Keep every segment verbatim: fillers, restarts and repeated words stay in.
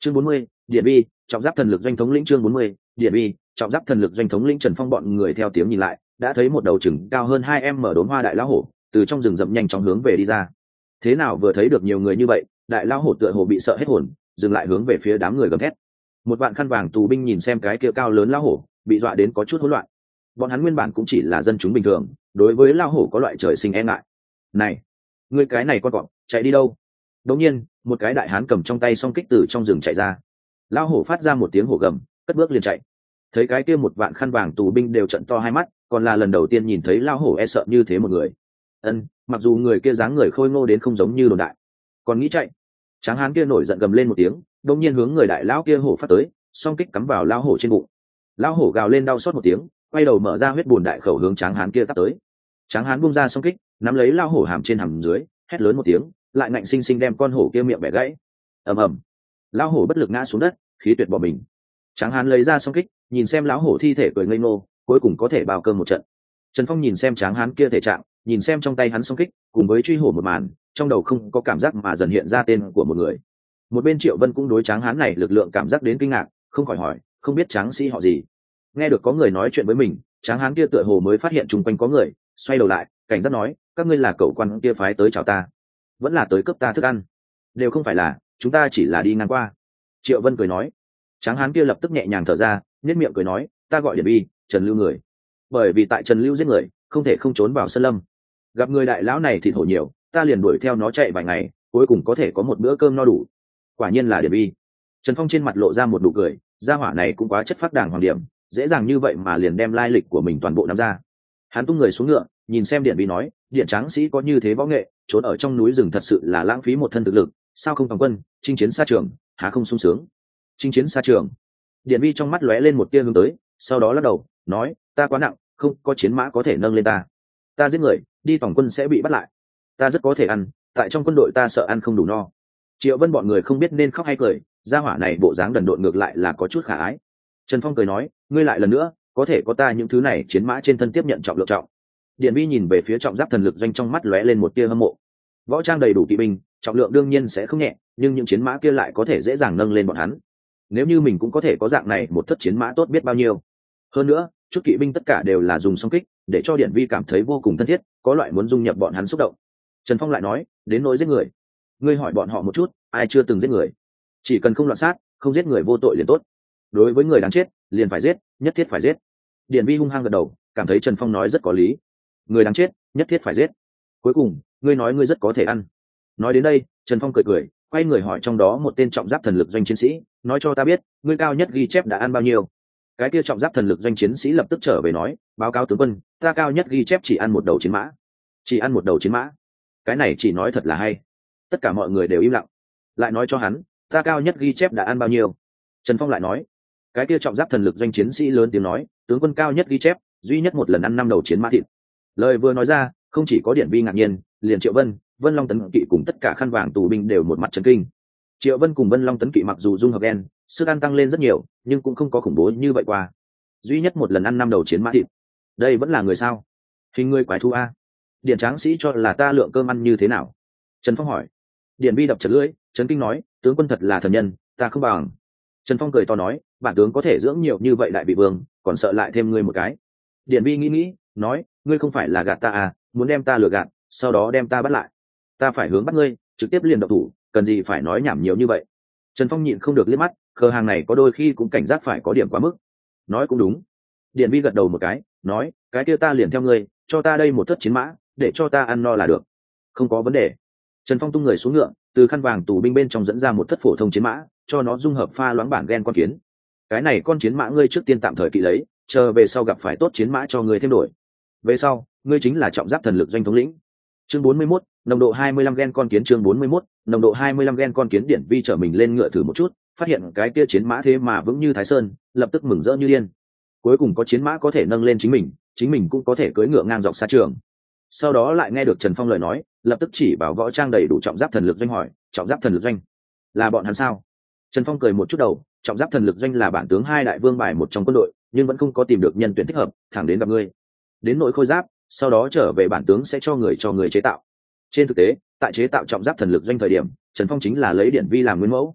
chương bốn mươi, điện vi trọng giáp thần lực doanh thống lĩnh. chương bốn mươi, điện vi trọng giáp thần lực doanh thống lĩnh. Trần Phong bọn người theo tiếng nhìn lại, đã thấy một đầu chừng cao hơn hai em mở đốn hoa đại lão hổ từ trong rừng rậm nhanh chóng hướng về đi ra. Thế nào vừa thấy được nhiều người như vậy, đại lão hổ tựa hồ bị sợ hết hồn, dừng lại hướng về phía đám người gầm thét. Một vạn khăn vàng tù binh nhìn xem cái kia cao lớn lão hổ, bị dọa đến có chút hỗn loạn. Bọn hắn nguyên bản cũng chỉ là dân chúng bình thường, đối với lão hổ có loại trời sinh e ngại. Này, ngươi cái này con cọp, chạy đi đâu? Đột nhiên, một cái đại hán cầm trong tay song kích từ trong rừng chạy ra. Lão hổ phát ra một tiếng hổ gầm, cất bước liền chạy. Thấy cái kia một vạn khăn vàng tù binh đều trợn to hai mắt, còn là lần đầu tiên nhìn thấy lão hổ e sợ như thế một người. Ân, mặc dù người kia dáng người khôi ngô đến không giống như đồn đại, còn nghĩ chạy. Tráng hán kia nổi giận gầm lên một tiếng, đột nhiên hướng người đại lão kia hổ phát tới, song kích cắm vào lão hổ trên bụng. Lão hổ gào lên đau xót một tiếng, quay đầu mở ra huyết bùn đại khẩu hướng tráng hán kia tắt tới. Tráng hán buông ra song kích, nắm lấy lão hổ hàm trên hàm dưới, hét lớn một tiếng, lại ngạnh sinh sinh đem con hổ kia miệng bẻ gãy. Ầm ầm, lão hổ bất lực ngã xuống đất, khí tuyệt bỏ mình. Tráng hán lấy ra song kích, nhìn xem lão hổ thi thể cười ngây ngô, cuối cùng có thể bao cơm một trận. Trần Phong nhìn xem tráng hán kia thể trạng, nhìn xem trong tay hắn song kích, cùng với truy hổ một màn, trong đầu không có cảm giác mà dần hiện ra tên của một người. Một bên Triệu Vân cũng đối tráng hán này lực lượng cảm giác đến kinh ngạc, không khỏi hỏi, không biết tráng sĩ họ gì. Nghe được có người nói chuyện với mình, tráng hán kia tựa hồ mới phát hiện chung quanh có người, xoay đầu lại, cảnh giác nói, các ngươi là cậu quan kia phái tới chào ta, vẫn là tới cướp ta thức ăn? Đều không phải là, chúng ta chỉ là đi ngang qua. Triệu Vân cười nói. Tráng hán kia lập tức nhẹ nhàng thở ra, nhếch miệng cười nói, ta gọi Điển Vi, Trần Lưu người. Bởi vì tại Trần Lưu giết người, không thể không trốn vào sơn lâm. Gặp người đại lão này thì thổ nhiều, ta liền đuổi theo nó chạy vài ngày, cuối cùng có thể có một bữa cơm no đủ. Quả nhiên là Điển Vi. Trần Phong trên mặt lộ ra một nụ cười, gia hỏa này cũng quá chất phác đàng hoàng điểm, dễ dàng như vậy mà liền đem lai lịch của mình toàn bộ nắm ra. Hắn tung người xuống ngựa, nhìn xem Điển Vi nói, điện tráng sĩ có như thế võ nghệ, trốn ở trong núi rừng thật sự là lãng phí một thân thực lực, sao không toàn quân chinh chiến xa trường, há không sung sướng? Chinh chiến xa trường. Điển Vi trong mắt lóe lên một tia hướng tới, sau đó lắc đầu, nói, ta quá nặng, không có chiến mã có thể nâng lên ta. Ta giết người, đi tổng quân sẽ bị bắt lại. Ta rất có thể ăn, tại trong quân đội ta sợ ăn không đủ no. Triệu Vân bọn người không biết nên khóc hay cười, gia hỏa này bộ dáng đần độn ngược lại là có chút khả ái. Trần Phong cười nói, ngươi lại lần nữa, có thể có ta những thứ này chiến mã trên thân tiếp nhận trọng lượng trọng. Điển Vi nhìn về phía trọng giáp thần lực doanh, trong mắt lóe lên một tia hâm mộ. Võ trang đầy đủ kỵ binh, trọng lượng đương nhiên sẽ không nhẹ, nhưng những chiến mã kia lại có thể dễ dàng nâng lên bọn hắn. Nếu như mình cũng có thể có dạng này một thất chiến mã tốt biết bao nhiêu. Hơn nữa, chút kỵ binh tất cả đều là dùng song kích, để cho Điển Vi cảm thấy vô cùng thân thiết, có loại muốn dung nhập bọn hắn xúc động. Trần Phong lại nói, đến nỗi giết người, ngươi hỏi bọn họ một chút, ai chưa từng giết người? Chỉ cần không loạn sát, không giết người vô tội liền tốt. Đối với người đáng chết, liền phải giết, nhất thiết phải giết. Điển Vi hung hăng gật đầu, cảm thấy Trần Phong nói rất có lý. Người đáng chết, nhất thiết phải giết. Cuối cùng, ngươi nói ngươi rất có thể ăn. Nói đến đây, Trần Phong cười cười, quay người hỏi trong đó một tên trọng giáp thần lực doanh chiến sĩ, nói cho ta biết, ngươi cao nhất ghi chép đã ăn bao nhiêu? Cái kia trọng giáp thần lực doanh chiến sĩ lập tức trở về nói, báo cáo tướng quân, ta cao nhất ghi chép chỉ ăn một đầu chiến mã. Chỉ ăn một đầu chiến mã? Cái này chỉ nói thật là hay. Tất cả mọi người đều im lặng. Lại nói cho hắn, ta cao nhất ghi chép đã ăn bao nhiêu? Trần Phong lại nói. Cái kia trọng giáp thần lực doanh chiến sĩ lớn tiếng nói, tướng quân cao nhất ghi chép, duy nhất một lần ăn năm đầu chiến mã thịt. Lời vừa nói ra, không chỉ có Điển Vi ngạc nhiên, liền Triệu Vân, Vân Long Tấn Kỵ cùng tất cả khăn vàng tù binh đều một mặt chấn kinh. Triệu Vân cùng Vân Long Tấn Kỵ mặc dù dung hợp đen, sức ăn tăng lên rất nhiều, nhưng cũng không có khủng bố như vậy qua. Duy nhất một lần ăn năm đầu chiến mã thịt. Đây vẫn là người sao? Hình người quái thú a? Điện tráng sĩ cho là ta lượng cơm ăn như thế nào? Trần Phong hỏi. Điển Vi đập chật lưỡi, chấn kinh nói, tướng quân thật là thần nhân, ta không bằng. Trần Phong cười to nói, bản tướng có thể dưỡng nhiều như vậy đại vị vương, còn sợ lại thêm ngươi một cái. Điển Vi nghĩ nghĩ, nói, ngươi không phải là gạt ta à, muốn đem ta lừa gạt, sau đó đem ta bắt lại. Ta phải hướng bắt ngươi, trực tiếp liền động thủ, cần gì phải nói nhảm nhiều như vậy. Trần Phong nhịn không được liếc mắt, khờ hàng này có đôi khi cũng cảnh giác phải có điểm quá mức. Nói cũng đúng. Điển Vi gật đầu một cái, nói, cái kia ta liền theo ngươi, cho ta đây một thất chiến mã, để cho ta ăn no là được. Không có vấn đề. Trần Phong tung người xuống ngựa, từ khăn vàng tù binh bên trong dẫn ra một thất phổ thông chiến mã, cho nó dung hợp pha loãng bản gen con kiến. Cái này con chiến mã ngươi trước tiên tạm thời kỵ lấy, chờ về sau gặp phải tốt chiến mã cho ngươi thêm đổi. Về sau, ngươi chính là trọng giáp thần lực doanh thống lĩnh. Chương bốn mươi mốt, nồng độ hai mươi lăm gen con kiến. Chương bốn mươi mốt, nồng độ hai mươi lăm gen con kiến. Điển Vi trở mình lên ngựa thử một chút, phát hiện cái kia chiến mã thế mà vững như Thái Sơn, lập tức mừng rỡ như điên. Cuối cùng có chiến mã có thể nâng lên chính mình, chính mình cũng có thể cưỡi ngựa ngang dọc xa trường. Sau đó lại nghe được Trần Phong lời nói, lập tức chỉ bảo võ trang đầy đủ trọng giáp thần lực doanh hỏi, trọng giáp thần lực doanh là bọn hắn sao? Trần Phong cười một chút đầu, trọng giáp thần lực doanh là bản tướng hai đại vương bài một trong quân đội, nhưng vẫn không có tìm được nhân tuyển thích hợp, thẳng đến gặp ngươi. Đến nội khôi giáp, sau đó trở về bản tướng sẽ cho người cho người chế tạo. Trên thực tế, tại chế tạo trọng giáp thần lực doanh thời điểm, Trần Phong chính là lấy Điển Vi làm nguyên mẫu.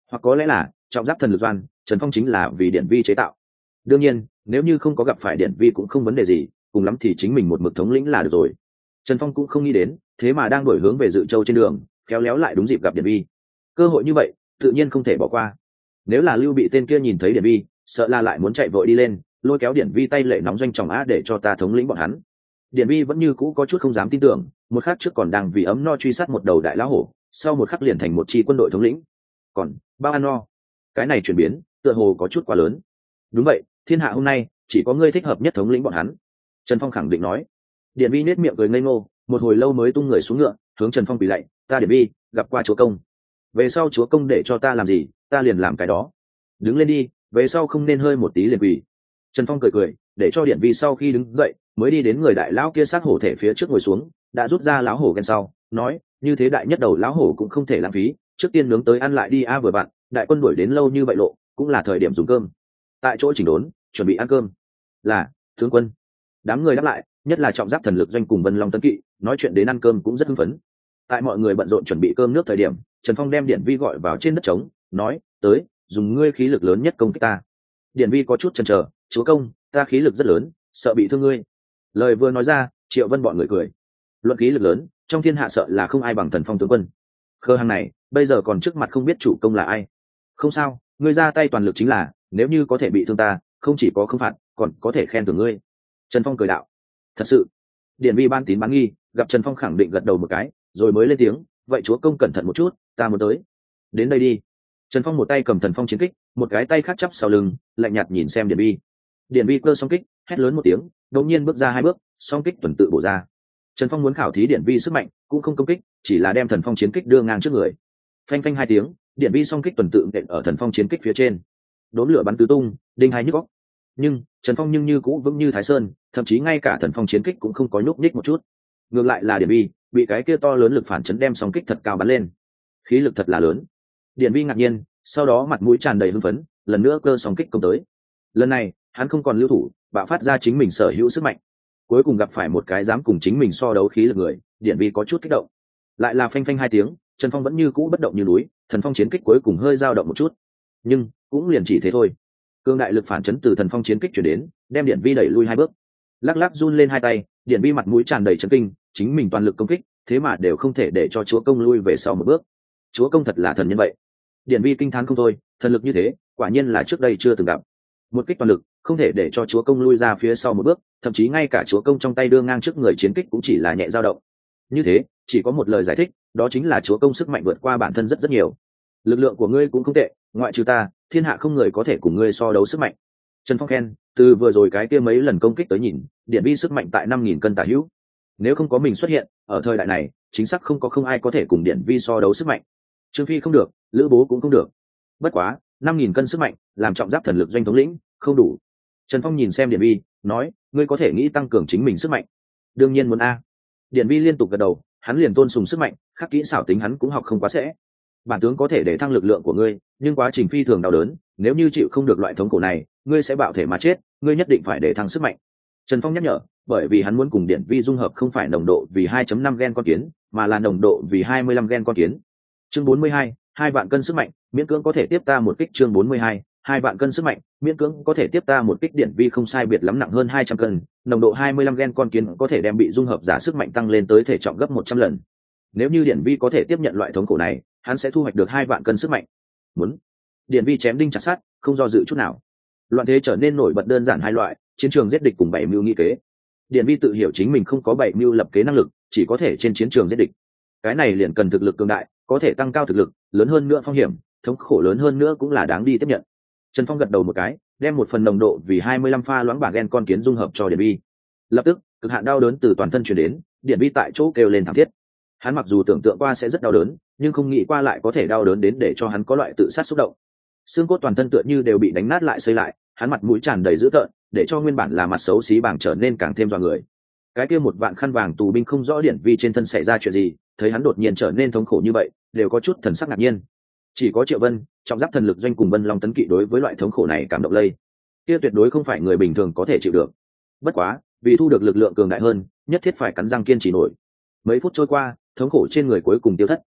hoặc có lẽ là trọng giáp thần lực doan Trần Phong chính là vì điển vi chế tạo. Đương nhiên nếu như không có gặp phải điển vi cũng không vấn đề gì, cùng lắm thì chính mình một mực thống lĩnh là được rồi. Trần Phong cũng không nghĩ đến thế mà đang đổi hướng về Dự Châu trên đường khéo léo lại đúng dịp gặp điển vi. Cơ hội như vậy tự nhiên không thể bỏ qua. Nếu là Lưu Bị tên kia nhìn thấy điển vi, sợ là lại muốn chạy vội đi lên lôi kéo điển vi tay lệ nóng doanh tròng á để cho ta thống lĩnh bọn hắn. Điển vi vẫn như cũ có chút không dám tin tưởng, một khắc trước còn đang vì ấm no truy sát một đầu đại lão hổ, sau một khắc liền thành một chi quân đội thống lĩnh. Còn bao ăn no, cái này chuyển biến tựa hồ có chút quá lớn. Đúng vậy, thiên hạ hôm nay chỉ có ngươi thích hợp nhất thống lĩnh bọn hắn, Trần Phong khẳng định nói. Điển vi nết miệng cười ngây ngô, một hồi lâu mới tung người xuống ngựa hướng Trần Phong quỳ lạy, ta Điển vi gặp qua chúa công, về sau chúa công để cho ta làm gì ta liền làm cái đó. Đứng lên đi, về sau không nên hơi một tí liền quỳ. Trần Phong cười cười để cho Điển vi sau khi đứng dậy mới đi đến người đại lão kia xác hổ thể phía trước ngồi xuống, đã rút ra lão hổ ghen sau nói, như thế đại nhất đầu lão hổ cũng không thể lãng phí, trước tiên nướng tới ăn lại đi a. Vừa bạn đại quân đuổi đến lâu như vậy lộ cũng là thời điểm dùng cơm, tại chỗ chỉnh đốn chuẩn bị ăn cơm. Là tướng quân. Đám người đáp lại, nhất là trọng giáp thần lực doanh cùng Vân Long Tấn Kỵ nói chuyện đến ăn cơm cũng rất hưng phấn. Tại mọi người bận rộn chuẩn bị cơm nước thời điểm, Trần Phong đem Điển vi gọi vào trên đất trống nói, tới dùng ngươi khí lực lớn nhất công kích ta. Điển vi có chút chần chờ, chúa công ta khí lực rất lớn, sợ bị thương ngươi. Lời vừa nói ra Triệu Vân bọn người cười. Luận khí lực lớn trong thiên hạ sợ là không ai bằng Thần Phong tướng quân. Khơ hàng này bây giờ còn trước mặt không biết chủ công là ai. Không sao, ngươi ra tay toàn lực chính là, nếu như có thể bị thương ta không chỉ có không phạt còn có thể khen thưởng ngươi. Trần Phong cười đạo. Thật sự. Điển vi ban tín bán nghi, gặp Trần Phong khẳng định gật đầu một cái rồi mới lên tiếng, vậy chúa công cẩn thận một chút, ta muốn tới. Đến đây đi. Trần Phong một tay cầm Thần Phong chiến kích, một cái tay khác chắp sau lưng lạnh nhạt nhìn xem Điển vi. Điển vi cơ song kích hét lớn một tiếng, đột nhiên bước ra hai bước, song kích tuần tự bổ ra. Trần Phong muốn khảo thí Điển vi sức mạnh cũng không công kích, chỉ là đem Thần Phong chiến kích đưa ngang trước người. Phanh phanh hai tiếng, Điển vi song kích tuần tự nện ở Thần Phong chiến kích phía trên, đốn lửa bắn tứ tung, đinh hai nhức óc. Nhưng Trần Phong nhưng như cũ vững như Thái Sơn, thậm chí ngay cả Thần Phong chiến kích cũng không có nhúc nhích một chút. Ngược lại là Điển vi bị cái kia to lớn lực phản chấn đem song kích thật cao bắn lên, khí lực thật là lớn. Điển vi ngạc nhiên, sau đó mặt mũi tràn đầy hưng phấn, lần nữa cơ song kích công tới. Lần này hắn không còn lưu thủ, bạo phát ra chính mình sở hữu sức mạnh. Cuối cùng gặp phải một cái dám cùng chính mình so đấu khí lực người, Điển vi có chút kích động. Lại là phanh phanh hai tiếng, Trần Phong vẫn như cũ bất động như núi, Thần Phong chiến kích cuối cùng hơi dao động một chút, nhưng cũng liền chỉ thế thôi. Cương đại lực phản chấn từ Thần Phong chiến kích chuyển đến, đem Điển vi đẩy lui hai bước. Lắc lắc run lên hai tay, Điển vi mặt mũi tràn đầy chấn kinh, chính mình toàn lực công kích thế mà đều không thể để cho chúa công lui về sau một bước. Chúa công thật là thần nhân vậy. Điển vi kinh thán không thôi, thần lực như thế quả nhiên là trước đây chưa từng gặp. Một kích toàn lực không thể để cho chúa công lui ra phía sau một bước, thậm chí ngay cả chúa công trong tay đưa ngang trước người chiến kích cũng chỉ là nhẹ dao động. Như thế chỉ có một lời giải thích, đó chính là chúa công sức mạnh vượt qua bản thân rất rất nhiều. Lực lượng của ngươi cũng không tệ, ngoại trừ ta thiên hạ không người có thể cùng ngươi so đấu sức mạnh. Trần Phong khen, từ vừa rồi cái kia mấy lần công kích tới nhìn, Điển vi sức mạnh tại năm nghìn cân tả hữu. Nếu không có mình xuất hiện ở thời đại này, chính xác không có không ai có thể cùng Điển vi so đấu sức mạnh. Trương Phi không được, Lữ Bố cũng không được. Bất quá năm nghìn cân sức mạnh làm trọng giáp thần lực doanh thống lĩnh không đủ. Trần Phong nhìn xem Điển vi nói, ngươi có thể nghĩ tăng cường chính mình sức mạnh? Đương nhiên muốn a. Điển vi liên tục gật đầu, hắn liền tôn sùng sức mạnh, khắc kỹ xảo tính hắn cũng học không quá sẽ. Bản tướng có thể để thăng lực lượng của ngươi, nhưng quá trình phi thường đau đớn, nếu như chịu không được loại thống khổ này ngươi sẽ bạo thể mà chết, ngươi nhất định phải để thăng sức mạnh. Trần Phong nhắc nhở, bởi vì hắn muốn cùng Điển vi dung hợp không phải nồng độ vì hai phẩy năm gen con kiến, mà là nồng độ vì hai mươi lăm gen con kiến. Chương bốn mươi hai, hai vạn cân sức mạnh, miễn cưỡng có thể tiếp ta một kích. Chương bốn mươi hai, hai vạn cân sức mạnh, miễn cưỡng có thể tiếp ta một kích. Điển vi không sai biệt lắm nặng hơn hai trăm cân, nồng độ hai mươi lăm gen con kiến có thể đem bị dung hợp giả sức mạnh tăng lên tới thể trọng gấp một trăm lần. Nếu như Điển vi có thể tiếp nhận loại thống khổ này, hắn sẽ thu hoạch được hai vạn cân sức mạnh. Muốn. Điển vi chém đinh chặt sắt, không do dự chút nào. Loạn thế trở nên nổi bật đơn giản hai loại, chiến trường giết địch cùng bảy mưu nghị kế. Điển vi tự hiểu chính mình không có bảy mưu lập kế năng lực, chỉ có thể trên chiến trường giết địch. Cái này liền cần thực lực cường đại, có thể tăng cao thực lực, lớn hơn nữa phong hiểm, thống khổ lớn hơn nữa cũng là đáng đi tiếp nhận. Trần Phong gật đầu một cái, đem một phần nồng độ vì hai mươi lăm pha loãng bả gen con kiến dung hợp cho Điển vi. Lập tức, cực hạn đau đớn từ toàn thân truyền đến, Điển vi tại chỗ kêu lên thảm thiết. Hắn mặc dù tưởng tượng qua sẽ rất đau đớn, nhưng không nghĩ qua lại có thể đau đớn đến để cho hắn có loại tự sát xúc động. Xương cốt toàn thân tựa như đều bị đánh nát lại xây lại, hắn mặt mũi tràn đầy dữ tợn, để cho nguyên bản là mặt xấu xí bảng trở nên càng thêm dọa người. Cái kia một vạn khăn vàng tù binh không rõ Điển vi trên thân xảy ra chuyện gì, thấy hắn đột nhiên trở nên thống khổ như vậy, đều có chút thần sắc ngạc nhiên. Chỉ có Triệu Vân, trọng giáp thần lực doanh cùng Vân Long Tấn Kỵ đối với loại thống khổ này cảm động lây. Kia tuyệt đối không phải người bình thường có thể chịu được. Bất quá, vì thu được lực lượng cường đại hơn, nhất thiết phải cắn răng kiên trì nổi. Mấy phút trôi qua, thống khổ trên người cuối cùng tiêu thất.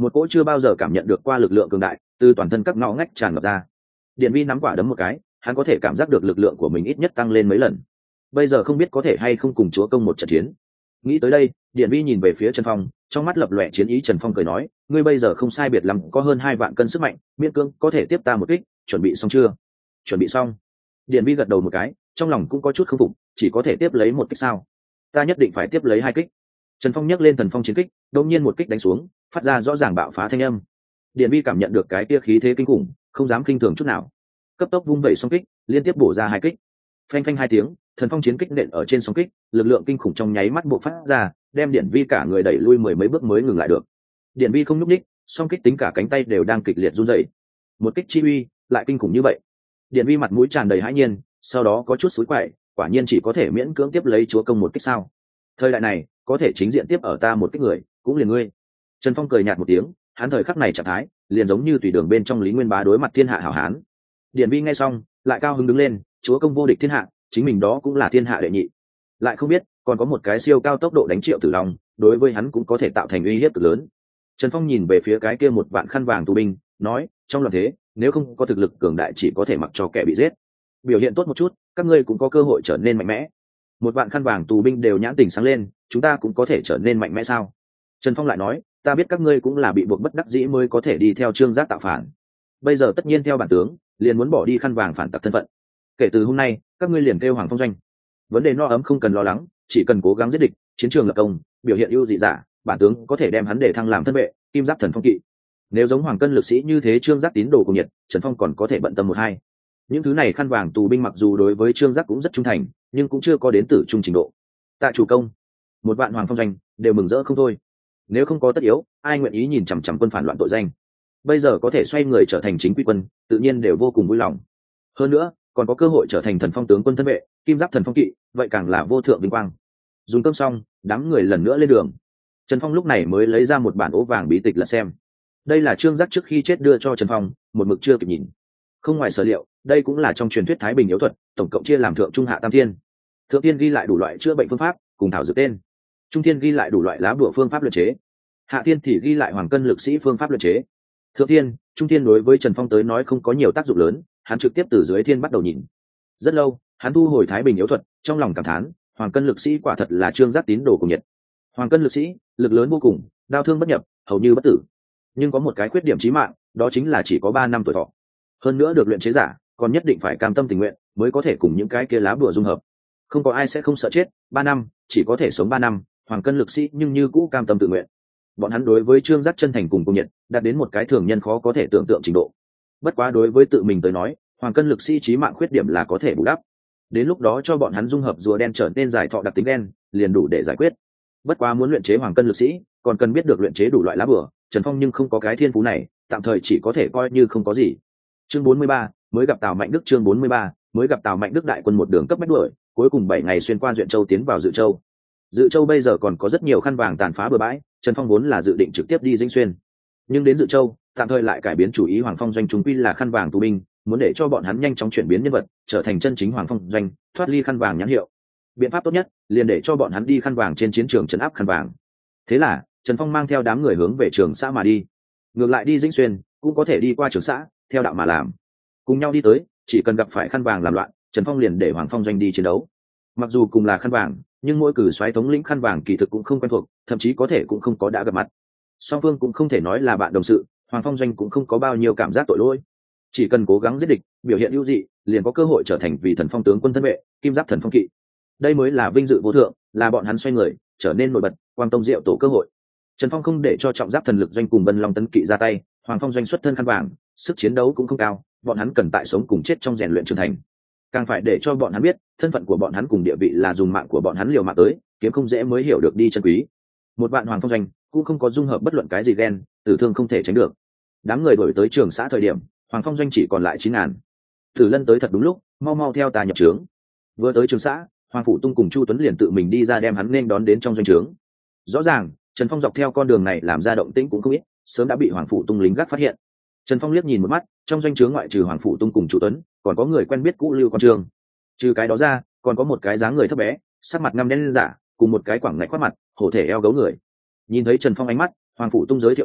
một cỗ chưa bao giờ cảm nhận được qua lực lượng cường đại từ toàn thân các ngõ ngách tràn ngập ra. Điện Vi nắm quả đấm một cái, hắn có thể cảm giác được lực lượng của mình ít nhất tăng lên mấy lần. Bây giờ không biết có thể hay không cùng chúa công một trận chiến. Nghĩ tới đây, Điện Vi nhìn về phía Trần Phong, trong mắt lập lòe chiến ý. Trần Phong cười nói, ngươi bây giờ không sai biệt lắm, có hơn hai vạn cân sức mạnh, miễn cưỡng có thể tiếp ta một kích. Chuẩn bị xong chưa? Chuẩn bị xong. Điện Vi gật đầu một cái, trong lòng cũng có chút không phục, chỉ có thể tiếp lấy một kích sao? Ta nhất định phải tiếp lấy hai kích. Trần Phong nhấc lên thần phong chiến kích, đột nhiên một kích đánh xuống, phát ra rõ ràng bạo phá thanh âm. Điện Vi cảm nhận được cái kia khí thế kinh khủng, không dám khinh thường chút nào, cấp tốc vung vẩy song kích, liên tiếp bổ ra hai kích. Phanh phanh hai tiếng, thần phong chiến kích nện ở trên song kích, lực lượng kinh khủng trong nháy mắt bộc phát ra, đem Điện Vi cả người đẩy lui mười mấy bước mới ngừng lại được. Điện Vi không nhúc nhích, song kích tính cả cánh tay đều đang kịch liệt run rẩy. Một kích chi uy lại kinh khủng như vậy. Điện Vi mặt mũi tràn đầy hãi nhiên, sau đó có chút sủi quậy, quả nhiên chỉ có thể miễn cưỡng tiếp lấy chúa công một kích sao? Thời đại này, có thể chính diện tiếp ở ta một kích người, cũng liền ngươi. Trần Phong cười nhạt một tiếng, hắn thời khắc này trạng thái, liền giống như tùy đường bên trong Lý Nguyên Bá đối mặt thiên hạ hảo hán. Điện Vi nghe xong, lại cao hứng đứng lên, chúa công vô địch thiên hạ, chính mình đó cũng là thiên hạ đệ nhị. Lại không biết, còn có một cái siêu cao tốc độ đánh Triệu Tử Long, đối với hắn cũng có thể tạo thành uy hiếp cực lớn. Trần Phong nhìn về phía cái kia một vạn khăn vàng tù binh, nói, trong loạn thế, nếu không có thực lực cường đại chỉ có thể mặc cho kẻ bị giết. Biểu hiện tốt một chút, các ngươi cũng có cơ hội trở nên mạnh mẽ. Một vạn khăn vàng tù binh đều nhãn tình sáng lên, chúng ta cũng có thể trở nên mạnh mẽ sao? Trần Phong lại nói, ta biết các ngươi cũng là bị buộc bất đắc dĩ mới có thể đi theo Trương Giác tạo phản. Bây giờ tất nhiên theo bản tướng, liền muốn bỏ đi khăn vàng phản tặc thân phận. Kể từ hôm nay, các ngươi liền kêu Hoàng Phong Doanh. Vấn đề no ấm không cần lo lắng, chỉ cần cố gắng giết địch, chiến trường lập công, biểu hiện ưu dị giả, bản tướng có thể đem hắn để thăng làm thân vệ, kim giáp thần phong kỵ. Nếu giống Hoàng Cân lực sĩ như thế Trương Giác tín đồ cùng nhiệt, Trần Phong còn có thể bận tâm một hai. Những thứ này khăn vàng tù binh mặc dù đối với Trương Giác cũng rất trung thành, nhưng cũng chưa có đến tử trung trình độ. Tạ chủ công, một vạn Hoàng Phong Doanh đều mừng rỡ không thôi. Nếu không có tất yếu, ai nguyện ý nhìn chằm chằm quân phản loạn tội danh? Bây giờ có thể xoay người trở thành chính quy quân, tự nhiên đều vô cùng vui lòng. Hơn nữa, còn có cơ hội trở thành thần phong tướng quân thân vệ, kim giáp thần phong kỵ, vậy càng là vô thượng vinh quang. Dùng cơm xong, đám người lần nữa lên đường. Trần Phong lúc này mới lấy ra một bản ố vàng bí tịch lật xem. Đây là Trương Giác trước khi chết đưa cho Trần Phong, một mực chưa kịp nhìn. Không ngoài sở liệu, đây cũng là trong truyền thuyết Thái Bình yếu thuật, tổng cộng chia làm thượng trung hạ tam thiên. Thượng thiên ghi lại đủ loại chữa bệnh phương pháp, cùng thảo dược tên. Trung thiên ghi lại đủ loại lá bùa phương pháp luyện chế. Hạ thiên thì ghi lại hoàng cân lực sĩ phương pháp luyện chế. Thượng thiên, trung thiên đối với Trần Phong tới nói không có nhiều tác dụng lớn, hắn trực tiếp từ dưới thiên bắt đầu nhìn. Rất lâu, hắn thu hồi Thái Bình yếu thuật, trong lòng cảm thán, hoàng cân lực sĩ quả thật là Trương Giác tín đồ cùng nhiệt. Hoàng cân lực sĩ, lực lớn vô cùng, đao thương bất nhập, hầu như bất tử. Nhưng có một cái khuyết điểm chí mạng, đó chính là chỉ có ba năm tuổi thọ. Hơn nữa được luyện chế giả, còn nhất định phải cam tâm tình nguyện, mới có thể cùng những cái kia lá bùa dung hợp. Không có ai sẽ không sợ chết, ba năm, chỉ có thể sống ba năm, hoàng cân lực sĩ nhưng như cũ cam tâm tự nguyện. Bọn hắn đối với Trương Giác chân thành cùng công nhận, đạt đến một cái thường nhân khó có thể tưởng tượng trình độ. Bất quá đối với tự mình tới nói, hoàng cân lực sĩ chí mạng khuyết điểm là có thể bù đắp. Đến lúc đó cho bọn hắn dung hợp rùa đen trở nên giải thọ đặc tính đen, liền đủ để giải quyết. Bất quá muốn luyện chế hoàng cân lực sĩ, còn cần biết được luyện chế đủ loại lá bùa, Trần Phong nhưng không có cái thiên phú này, tạm thời chỉ có thể coi như không có gì. Chương bốn mươi ba, mới gặp Tào Mạnh Đức. Chương bốn mươi ba, mới gặp Tào Mạnh Đức. Đại quân một đường cấp bách đuổi, cuối cùng bảy ngày xuyên qua Duyện Châu tiến vào Dự Châu. Dự Châu bây giờ còn có rất nhiều khăn vàng tàn phá bừa bãi, Trần Phong vốn là dự định trực tiếp đi Dĩnh Xuyên, nhưng đến Dự Châu, tạm thời lại cải biến chủ ý. Hoàng Phong Doanh chúng quy là khăn vàng tù binh, muốn để cho bọn hắn nhanh chóng chuyển biến nhân vật, trở thành chân chính Hoàng Phong Doanh, thoát ly khăn vàng nhãn hiệu. Biện pháp tốt nhất, liền để cho bọn hắn đi khăn vàng trên chiến trường trấn áp khăn vàng. Thế là, Trần Phong mang theo đám người hướng về Trường Xã mà đi. Ngược lại đi Dĩnh Xuyên, cũng có thể đi qua Trường Xã, theo đạo mà làm. Cùng nhau đi tới, chỉ cần gặp phải khăn vàng làm loạn, Trần Phong liền để Hoàng Phong Doanh đi chiến đấu. Mặc dù cùng là khăn vàng, nhưng mỗi cử soái thống lĩnh khăn vàng kỳ thực cũng không quen thuộc, thậm chí có thể cũng không có đã gặp mặt. Song phương cũng không thể nói là bạn đồng sự, Hoàng Phong Doanh cũng không có bao nhiêu cảm giác tội lỗi. Chỉ cần cố gắng giết địch, biểu hiện ưu dị, liền có cơ hội trở thành vị thần phong tướng quân thân vệ, kim giáp thần phong kỵ. Đây mới là vinh dự vô thượng, là bọn hắn xoay người, trở nên nổi bật, quang tông diệu tổ cơ hội. Trần Phong không để cho trọng giáp thần lực doanh cùng Bân Long tấn kỵ ra tay, Hoàng Phong Doanh xuất thân khăn vàng, sức chiến đấu cũng không cao, bọn hắn cần tại sống cùng chết trong rèn luyện trưởng thành. Càng phải để cho bọn hắn biết, thân phận của bọn hắn cùng địa vị là dùng mạng của bọn hắn liều mạng tới, kiếm không dễ mới hiểu được đi chân quý. Một vạn Hoàng Phong Doanh cũng không có dung hợp bất luận cái gì ghen, tử thương không thể tránh được. Đám người đổi tới Trường Xã thời điểm, Hoàng Phong Doanh chỉ còn lại chín ngàn. Tử Lân tới thật đúng lúc, mau mau theo ta nhập trướng. Vừa tới Trường Xã, Hoàng Phủ Tung cùng Chu Tuấn liền tự mình đi ra đem hắn nên đón đến trong doanh trướng. Rõ ràng, Trần Phong dọc theo con đường này làm ra động tĩnh cũng không ít, sớm đã bị Hoàng Phủ Tung lính gác phát hiện. Trần Phong liếc nhìn một mắt, trong doanh trướng ngoại trừ Hoàng Phủ Tung cùng Chu Tuấn, còn có người quen biết cũ Lưu Quan Trường. Trừ cái đó ra, còn có một cái dáng người thấp bé, sắc mặt ngăm đen giả, cùng một cái quẳng ngạch quát mặt, hổ thể eo gấu người. Nhìn thấy Trần Phong ánh mắt, Hoàng Phủ Tung giới thiệu đến,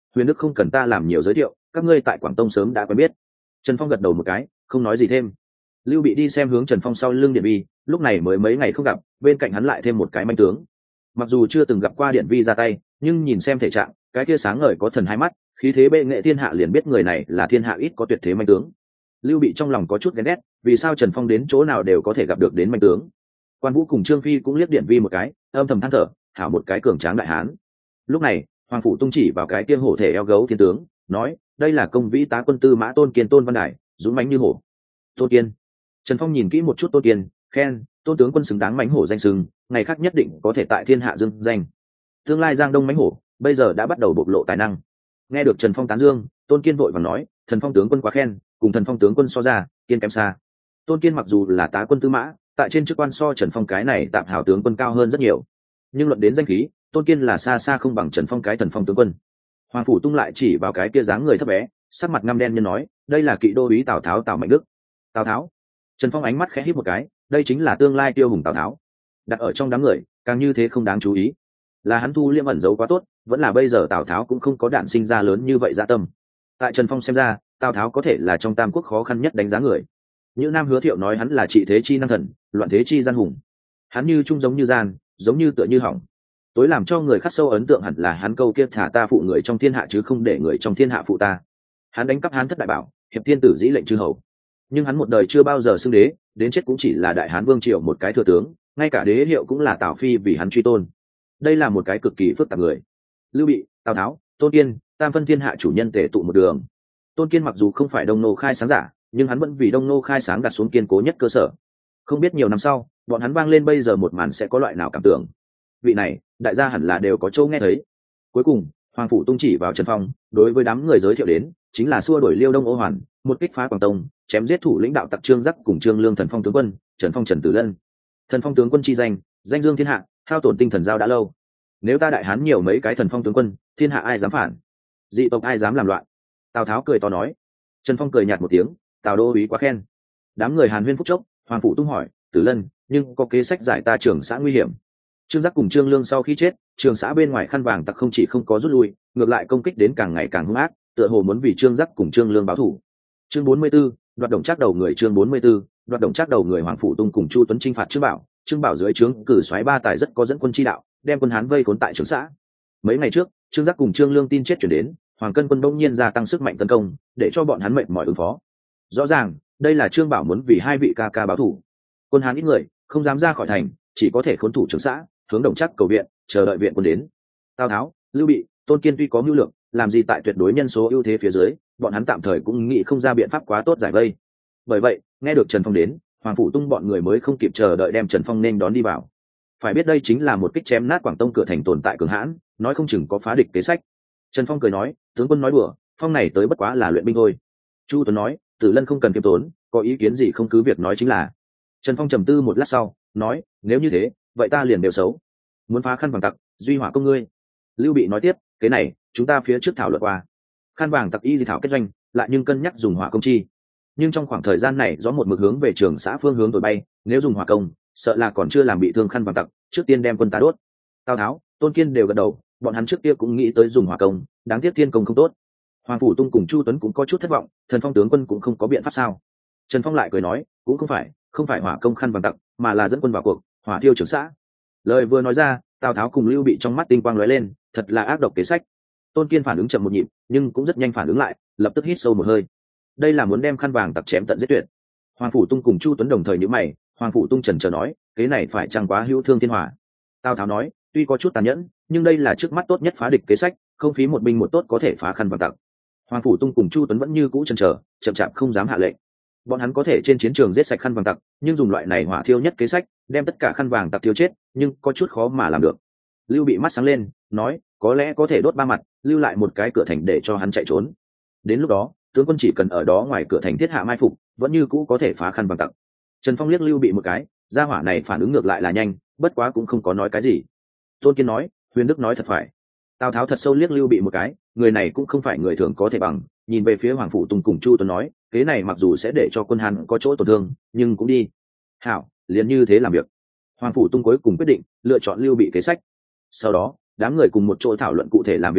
huyền đức không cần ta làm nhiều giới thiệu, các ngươi tại Quảng Tông sớm đã quen biết. Trần Phong gật đầu một cái, không nói gì thêm. Lưu Bị đi xem hướng Trần Phong sau lưng Điện Vi, lúc này mới mấy ngày không gặp, bên cạnh hắn lại thêm một cái manh tướng. Mặc dù chưa từng gặp qua Điện Vi ra tay, nhưng nhìn xem thể trạng, cái kia sáng ngời có thần hai mắt, khí thế bệ nghệ thiên hạ, liền biết người này là thiên hạ ít có tuyệt thế manh tướng. Lưu Bị trong lòng có chút ghen ghét, vì sao Trần Phong đến chỗ nào đều có thể gặp được đến manh tướng. Quan Vũ cùng Trương Phi cũng liếc Điện Vi một cái, âm thầm than thở, hảo một cái cường tráng đại hán. Lúc này, Hoàng phủ tung chỉ vào cái kia hổ thể eo gấu thiên tướng, nói, đây là công vĩ tá quân tư mã Tôn Kiên Tôn Văn Đài, dũng mãnh như hổ. Tôn Kiên. Trần Phong nhìn kỹ một chút Tôn Kiên, khen, Tôn tướng quân xứng đáng mãnh hổ danh sừng, ngày khác nhất định có thể tại thiên hạ dương danh. Tương lai Giang Đông mãnh hổ, bây giờ đã bắt đầu bộc lộ tài năng. Nghe được Trần Phong tán dương, Tôn Kiên vội vàng nói, Thần Phong tướng quân quá khen, cùng Thần Phong tướng quân so ra, Kiên kém xa. Tôn Kiên mặc dù là tá quân tư mã, tại trên chức quan so Trần Phong cái này tạm hảo tướng quân cao hơn rất nhiều, nhưng luận đến danh khí, Tôn Kiên là xa xa không bằng Trần Phong cái Thần Phong tướng quân. Hoàng phủ tung lại chỉ vào cái kia dáng người thấp bé, sắc mặt ngăm đen nhân nói, đây là kỵ đô úy Tào Tháo Tào Mạnh Đức. Tào Tháo. Trần Phong ánh mắt khẽ híp một cái, đây chính là tương lai tiêu hùng Tào Tháo. Đặt ở trong đám người, càng như thế không đáng chú ý. Là hắn thu liêm ẩn giấu quá tốt, vẫn là bây giờ Tào Tháo cũng không có đạn sinh ra lớn như vậy dạ tâm. Tại Trần Phong xem ra, Tào Tháo có thể là trong Tam Quốc khó khăn nhất đánh giá người. Như Nam Hứa Thiệu nói hắn là trị thế chi năng thần, loạn thế chi gian hùng. Hắn như trung giống như gian, giống như tựa như hỏng. Tối làm cho người khắc sâu ấn tượng hẳn là hắn câu kia thả ta phụ người trong thiên hạ chứ không để người trong thiên hạ phụ ta. Hắn đánh cắp Hán thất đại bảo, hiệp thiên tử dĩ lệnh chư hầu. Nhưng hắn một đời chưa bao giờ xưng đế, đến chết cũng chỉ là đại hán vương triều một cái thừa tướng, ngay cả đế hiệu cũng là Tào Phi vì hắn truy tôn. Đây là một cái cực kỳ phức tạp người. Lưu Bị, Tào Tháo, Tôn Kiên, tam phân thiên hạ chủ nhân tề tụ một đường. Tôn Kiên mặc dù không phải Đông Nô khai sáng giả, nhưng hắn vẫn vì Đông Nô khai sáng đặt xuống kiên cố nhất cơ sở. Không biết nhiều năm sau, bọn hắn vang lên bây giờ một màn sẽ có loại nào cảm tưởng. Vị này, đại gia hẳn là đều có châu nghe thấy. Cuối cùng, Hoàng phủ tung chỉ vào Trần Phong, đối với đám người giới thiệu đến, chính là xua đuổi Liêu Đông Ô Hoàn, một kích phá Quảng Tông, chém giết thủ lãnh đạo tặc Trương Giác cùng Trương Lương Thần Phong tướng quân, Trần Phong Trần Tử Lân. Thần Phong tướng quân chi danh, danh dương thiên hạ, hao tổn tinh thần giao đã lâu. Nếu ta đại hán nhiều mấy cái Thần Phong tướng quân, thiên hạ ai dám phản? Dị tộc ai dám làm loạn? Tào Tháo cười to nói. Trần Phong cười nhạt một tiếng, Tào đô úy quá khen. Đám người Hàn Huyên phúc chốc, Hoàng phủ tung hỏi, Tử Lân, nhưng có kế sách giải ta trưởng xã nguy hiểm. Trương Giác cùng Trương Lương sau khi chết, trường xã bên ngoài khăn vàng tặc không chỉ không có rút lui, ngược lại công kích đến càng ngày càng hung ác, tựa hồ muốn vì Trương Giác cùng Trương Lương báo thù. Chương bốn mươi 44, đoạt động trác đầu người chương bốn mươi 44, đoạt động trác đầu người Hoàng phủ tung cùng Chu Tuấn chinh phạt Trương Bảo, Trương Bảo dưới trướng cử soái ba tài rất có dẫn quân chi đạo, đem quân Hán vây khốn tại trường xã. Mấy ngày trước, Trương Giác cùng Trương Lương tin chết chuyển đến, Hoàng Cân quân bỗng nhiên gia tăng sức mạnh tấn công, để cho bọn hắn mệt mỏi ứng phó. Rõ ràng, đây là Trương Bảo muốn vì hai vị ca ca báo thù. Quân Hán ít người, không dám ra khỏi thành, chỉ có thể khốn thủ trường xã, hướng Đồng Trác cầu viện, chờ đợi viện quân đến. Tào Tháo, Lưu Bị, Tôn Kiên tuy có mưu lược, làm gì tại tuyệt đối nhân số ưu thế phía dưới, bọn hắn tạm thời cũng nghĩ không ra biện pháp quá tốt giải vây. Bởi vậy, nghe được Trần Phong đến, Hoàng phủ tung bọn người mới không kịp chờ đợi đem Trần Phong nên đón đi vào. Phải biết đây chính là một kích chém nát Quảng Tông cửa thành tồn tại cường hãn, nói không chừng có phá địch kế sách. Trần Phong cười nói, tướng quân nói đùa, Phong này tới bất quá là luyện binh thôi. Chu Tuấn nói, Tử Lân không cần kiêm tốn, có ý kiến gì không cứ việc nói chính là. Trần Phong trầm tư một lát sau, nói, nếu như thế, vậy ta liền đều xấu. Muốn phá khăn vàng tặc, duy hỏa công ngươi. Lưu Bị nói tiếp, cái này chúng ta phía trước thảo luận qua. Khăn vàng tặc y di thảo kết doanh, lại nhưng cân nhắc dùng hỏa công chi. Nhưng trong khoảng thời gian này gió một mực hướng về trường xã phương hướng thổi bay, nếu dùng hỏa công, sợ là còn chưa làm bị thương khăn vàng tặc, trước tiên đem quân ta đốt. Tào Tháo, Tôn Kiên đều gật đầu, bọn hắn trước kia cũng nghĩ tới dùng hỏa công, đáng tiếc thiên công không tốt. Hoàng phủ tung cùng Chu Tuấn cũng có chút thất vọng, Thần Phong tướng quân cũng không có biện pháp sao? Trần Phong lại cười nói, cũng không phải, không phải hỏa công khăn vàng tặc, mà là dẫn quân vào cuộc, hỏa thiêu trường xã. Lời vừa nói ra, Tào Tháo cùng Lưu Bị trong mắt tinh quang lóe lên, thật là ác độc kế sách. Tôn Kiên phản ứng chậm một nhịp, nhưng cũng rất nhanh phản ứng lại, lập tức hít sâu một hơi. Đây là muốn đem khăn vàng tặc chém tận giết tuyệt. Hoàng phủ tung cùng Chu Tuấn đồng thời nhíu mày, Hoàng phủ tung chần chờ nói, kế này phải chăng quá hữu thương thiên hỏa? Tào Tháo nói, tuy có chút tàn nhẫn, nhưng đây là trước mắt tốt nhất phá địch kế sách, không phí một binh một tốt có thể phá khăn vàng tặc. Hoàng phủ tung cùng Chu Tuấn vẫn như cũ chần chờ, chậm chạp không dám hạ lệnh. Bọn hắn có thể trên chiến trường giết sạch khăn vàng tặc, nhưng dùng loại này hỏa thiêu nhất kế sách, đem tất cả khăn vàng tặc tiêu chết, nhưng có chút khó mà làm được. Lưu Bị mắt sáng lên, nói, có lẽ có thể đốt ba mặt, lưu lại một cái cửa thành để cho hắn chạy trốn. Đến lúc đó, tướng quân chỉ cần ở đó ngoài cửa thành thiết hạ mai phục, vẫn như cũ có thể phá khăn vàng tặc. Trần Phong liếc Lưu Bị một cái, gia hỏa này phản ứng ngược lại là nhanh, bất quá cũng không có nói cái gì. Tôn Kiên nói, Huyền Đức nói thật phải. Tào Tháo thật sâu liếc Lưu Bị một cái, người này cũng không phải người thường có thể bằng, nhìn về phía Hoàng phủ Tùng cùng Chu Tuấn nói, kế này mặc dù sẽ để cho quân Hán có chỗ tổn thương, nhưng cũng đi. Hảo, liền như thế làm việc. Hoàng phủ Tung cuối cùng quyết định lựa chọn Lưu Bị kế sách. Sau đó, đám người cùng một chỗ thảo luận cụ thể làm việc kế hoạch,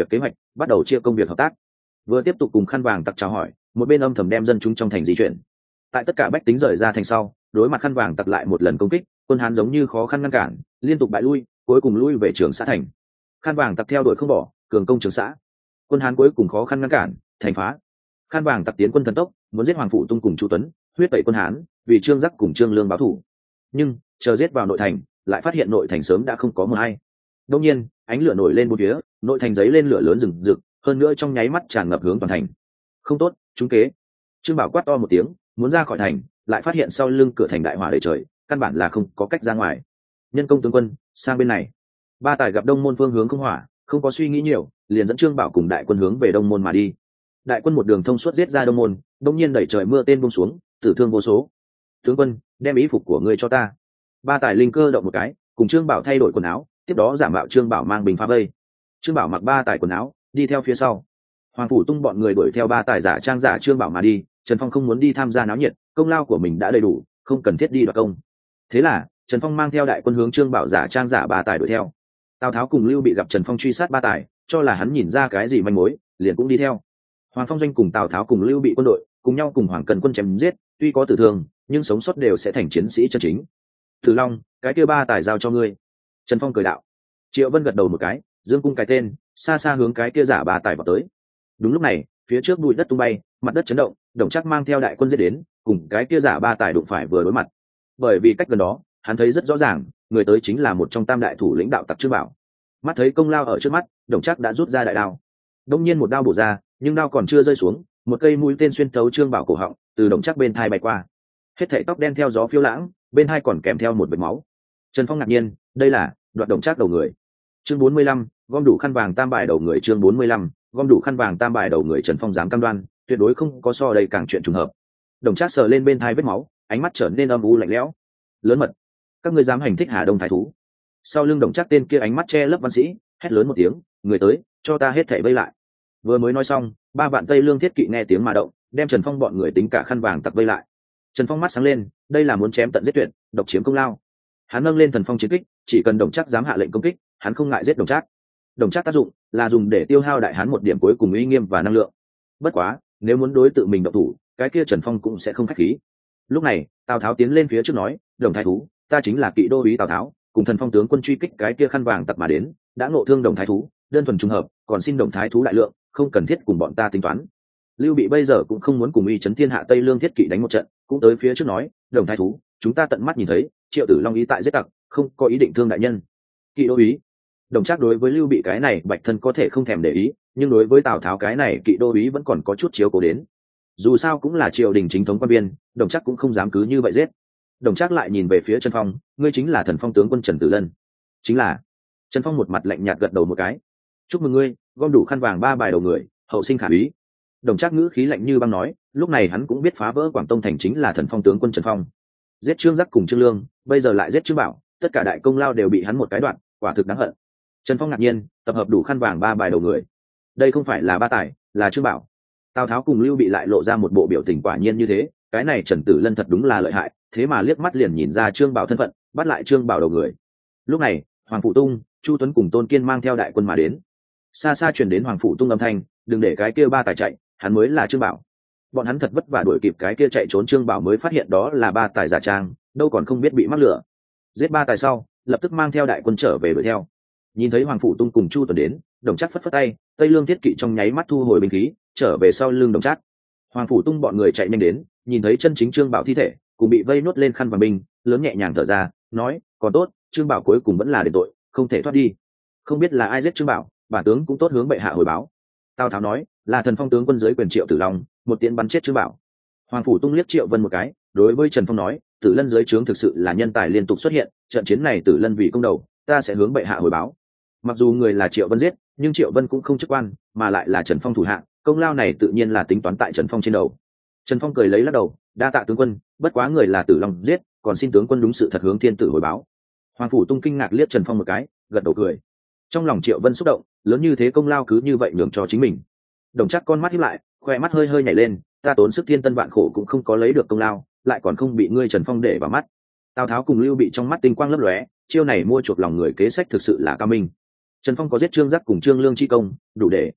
bắt đầu chia công việc hợp tác. Vừa tiếp tục cùng khăn vàng tặc chào hỏi, một bên âm thầm đem dân chúng trong thành di chuyển. Tại tất cả bách tính rời ra thành sau, đối mặt khăn vàng tặc lại một lần công kích, quân Hán giống như khó khăn ngăn cản, liên tục bại lui, cuối cùng lui về Trường Xã thành. Khăn vàng tặc theo đuổi không bỏ, cường công Trường Xã. Quân Hán cuối cùng khó khăn ngăn cản, thành phá. Khăn vàng tặc tiến quân thần tốc, muốn giết Hoàng Phụ Tung cùng Chu Tuấn, huyết tẩy quân Hán, vì Trương Giác cùng Trương Lương báo thù. Nhưng chờ giết vào nội thành, lại phát hiện nội thành sớm đã không có mờ hay. Đương nhiên, ánh lửa nổi lên bốn phía, nội thành giấy lên lửa lớn rừng rực, hơn nữa trong nháy mắt tràn ngập hướng toàn thành. Không tốt, trúng kế. Trương Bảo quát to một tiếng, muốn ra khỏi thành, lại phát hiện sau lưng cửa thành đại hỏa đầy trời, căn bản là không có cách ra ngoài. Nhân công tướng quân, sang bên này. Ba Tài gặp đông môn phương hướng không hỏa, không có suy nghĩ nhiều, liền dẫn Trương Bảo cùng đại quân hướng về đông môn mà đi. Đại quân một đường thông suốt giết ra đông môn, đông nhiên đẩy trời mưa tên buông xuống, tử thương vô số. Tướng quân, đem ý phục của ngươi cho ta. Ba Tài linh cơ động một cái, cùng Trương Bảo thay đổi quần áo, tiếp đó giả mạo Trương Bảo mang bình phá vây. Trương Bảo mặc Ba Tài quần áo, đi theo phía sau. Hoàng Phủ Tung bọn người đuổi theo Ba Tài giả trang giả Trương Bảo mà đi. Trần Phong không muốn đi tham gia náo nhiệt, công lao của mình đã đầy đủ, không cần thiết đi đoạt công. Thế là Trần Phong mang theo đại quân hướng Trương Bảo giả trang giả Ba Tài đuổi theo. Tào Tháo cùng Lưu Bị gặp Trần Phong truy sát Ba Tài, cho là hắn nhìn ra cái gì manh mối, liền cũng đi theo. Hoàng Phong Doanh cùng Tào Tháo cùng Lưu Bị quân đội cùng nhau cùng Hoàng Cần quân chém giết, tuy có tử thương, nhưng sống sót đều sẽ thành chiến sĩ chân chính. Tử Long, cái kia Ba Tài giao cho ngươi. Trần Phong cười đạo. Triệu Vân gật đầu một cái, dương cung cái tên, xa xa hướng cái kia giả Ba Tài vào tới. Đúng lúc này, phía trước bụi đất tung bay, mặt đất chấn động, Đồng Trác mang theo đại quân giết đến, cùng cái kia giả Ba Tài đụng phải vừa đối mặt. Bởi vì cách gần đó, hắn thấy rất rõ ràng, người tới chính là một trong tam đại thủ lĩnh đạo tặc Trương Bảo. Mắt thấy công lao ở trước mắt, Đồng Trác đã rút ra đại đao. Đông nhiên một đao bổ ra, nhưng đao còn chưa rơi xuống, một cây mũi tên xuyên thấu Trương Bảo cổ họng, từ Đồng Trác bên thai bay qua. Hết thảy tóc đen theo gió phiêu lãng, bên hai còn kèm theo một vệt máu. Trần Phong ngạc nhiên, đây là đoạt Đồng Trác đầu người. Chương bốn mươi lăm, gom đủ khăn vàng tam bài đầu người. Chương bốn mươi lăm, gom đủ khăn vàng tam bài đầu người. Trần Phong dám cam đoan, tuyệt đối không có so đây càng chuyện trùng hợp. Đồng Trác sờ lên bên thai vết máu, ánh mắt trở nên âm u lạnh lẽo. Lớn mật, các ngươi dám hành thích Hà Đông thái thú? Sau lưng Đồng Trác tên kia ánh mắt che lấp văn sĩ, hét lớn một tiếng, người tới, cho ta hết thảy vây lại. Vừa mới nói xong, ba vạn Tây Lương thiết kỵ nghe tiếng mà động, đem Trần Phong bọn người tính cả khăn vàng tặc vây lại. Trần Phong mắt sáng lên, đây là muốn chém tận giết tuyệt, độc chiếm công lao. Hắn nâng lên thần phong chiến kích, chỉ cần Đồng Trác dám hạ lệnh công kích, hắn không ngại giết Đồng Trác. Đồng Trác tác dụng là dùng để tiêu hao đại hán một điểm cuối cùng uy nghiêm và năng lượng. Bất quá, nếu muốn đối tự mình động thủ, cái kia Trần Phong cũng sẽ không khách khí. Lúc này, Tào Tháo tiến lên phía trước nói, Đồng thái thú, ta chính là kỵ đô úy Tào Tháo, cùng thần phong tướng quân truy kích cái kia khăn vàng tặc mà đến, đã ngộ thương Đồng thái thú, đơn thuần trùng hợp, còn xin Đồng thái thú đại lượng, không cần thiết cùng bọn ta tính toán. Lưu Bị bây giờ cũng không muốn cùng uy chấn thiên hạ Tây Lương thiết kỵ đánh một trận, cũng tới phía trước nói, Đồng thái thú, chúng ta tận mắt nhìn thấy, Triệu Tử Long ý tại giết tặc, không có ý định thương đại nhân. Kỵ đô úy. Đồng Trác đối với Lưu Bị cái này bạch thân có thể không thèm để ý, nhưng đối với Tào Tháo cái này kỵ đô úy vẫn còn có chút chiếu cố đến. Dù sao cũng là triều đình chính thống quan biên, Đồng Trác cũng không dám cứ như vậy giết. Đồng Trác lại nhìn về phía Trần Phong, ngươi chính là thần phong tướng quân Trần Tử Lân? Chính là. Trần Phong một mặt lạnh nhạt gật đầu một cái. Chúc mừng ngươi, gom đủ khăn vàng ba bài đầu người, hậu sinh khả úy. Đồng Trác ngữ khí lạnh như băng nói, lúc này hắn cũng biết phá vỡ Quảng Tông thành chính là thần phong tướng quân Trần Phong. Giết Trương Giác cùng Trương Lương, bây giờ lại giết Trương Bảo, tất cả đại công lao đều bị hắn một cái đoạn, quả thực đáng hận. Trần Phong ngạc nhiên, tập hợp đủ khăn vàng ba bài đầu người. Đây không phải là Ba Tài, là Trương Bảo. Tào Tháo cùng Lưu Bị lại lộ ra một bộ biểu tình quả nhiên như thế, cái này Trần Tử Lân thật đúng là lợi hại, thế mà liếc mắt liền nhìn ra Trương Bảo thân phận, bắt lại Trương Bảo đầu người. Lúc này, Hoàng Phụ Tung, Chu Tuấn cùng Tôn Kiên mang theo đại quân mà đến. Xa xa truyền đến Hoàng Phụ Tung âm thanh, đừng để cái kia Ba Tài chạy, hắn mới là Trương Bảo. Bọn hắn thật vất vả đuổi kịp cái kia chạy trốn Trương Bảo mới phát hiện đó là Ba Tài giả trang, đâu còn không biết bị mắc lửa. Giết Ba Tài sau, lập tức mang theo đại quân trở về đuổi theo. Nhìn thấy Hoàng Phụ Tung cùng Chu Tuấn đến, Đồng Trác phất phất tay, Tây Lương thiết kỵ trong nháy mắt thu hồi binh khí, trở về sau lưng Đồng Trác. Hoàng Phụ Tung bọn người chạy nhanh đến, nhìn thấy chân chính Trương Bảo thi thể, cùng bị vây nốt lên khăn vàng binh, lớn nhẹ nhàng thở ra, nói, còn tốt, Trương Bảo cuối cùng vẫn là đền tội, không thể thoát đi. Không biết là ai giết Trương Bảo, bản tướng cũng tốt hướng bệ hạ hồi báo. Tào Tháo nói, là thần phong tướng quân dưới quyền Triệu Tử Long, một tiễn bắn chết Trương Bảo. Hoàng Phụ Tung liếc Triệu Vân một cái, đối với Trần Phong nói, Tử Lân dưới trướng thực sự là nhân tài liên tục xuất hiện, trận chiến này Tử Lân vì công đầu, ta sẽ hướng bệ hạ hồi báo. Mặc dù người là Triệu Vân giết, nhưng Triệu Vân cũng không chức quan, mà lại là Trần Phong thủ hạ, công lao này tự nhiên là tính toán tại Trần Phong trên đầu. Trần Phong cười lấy lắc đầu, đa tạ tướng quân, bất quá người là Tử Long giết, còn xin tướng quân đúng sự thật hướng thiên tử hồi báo. Hoàng Phủ Tung kinh ngạc liếc Trần Phong một cái, gật đầu cười. Trong lòng Triệu Vân xúc động, lớn như thế công lao cứ như vậy nhường cho chính mình. Đồng Trác con mắt híp lại, khoe mắt hơi hơi nhảy lên, ta tốn sức thiên tân vạn khổ cũng không có lấy được công lao, lại còn không bị ngươi Trần Phong để vào mắt. Tào Tháo cùng Lưu Bị trong mắt tinh quang lấp lóe, chiêu này mua chuộc lòng người kế sách thực sự là cao minh. Trần Phong có giết Trương Giác cùng Trương Lương chi công, đủ để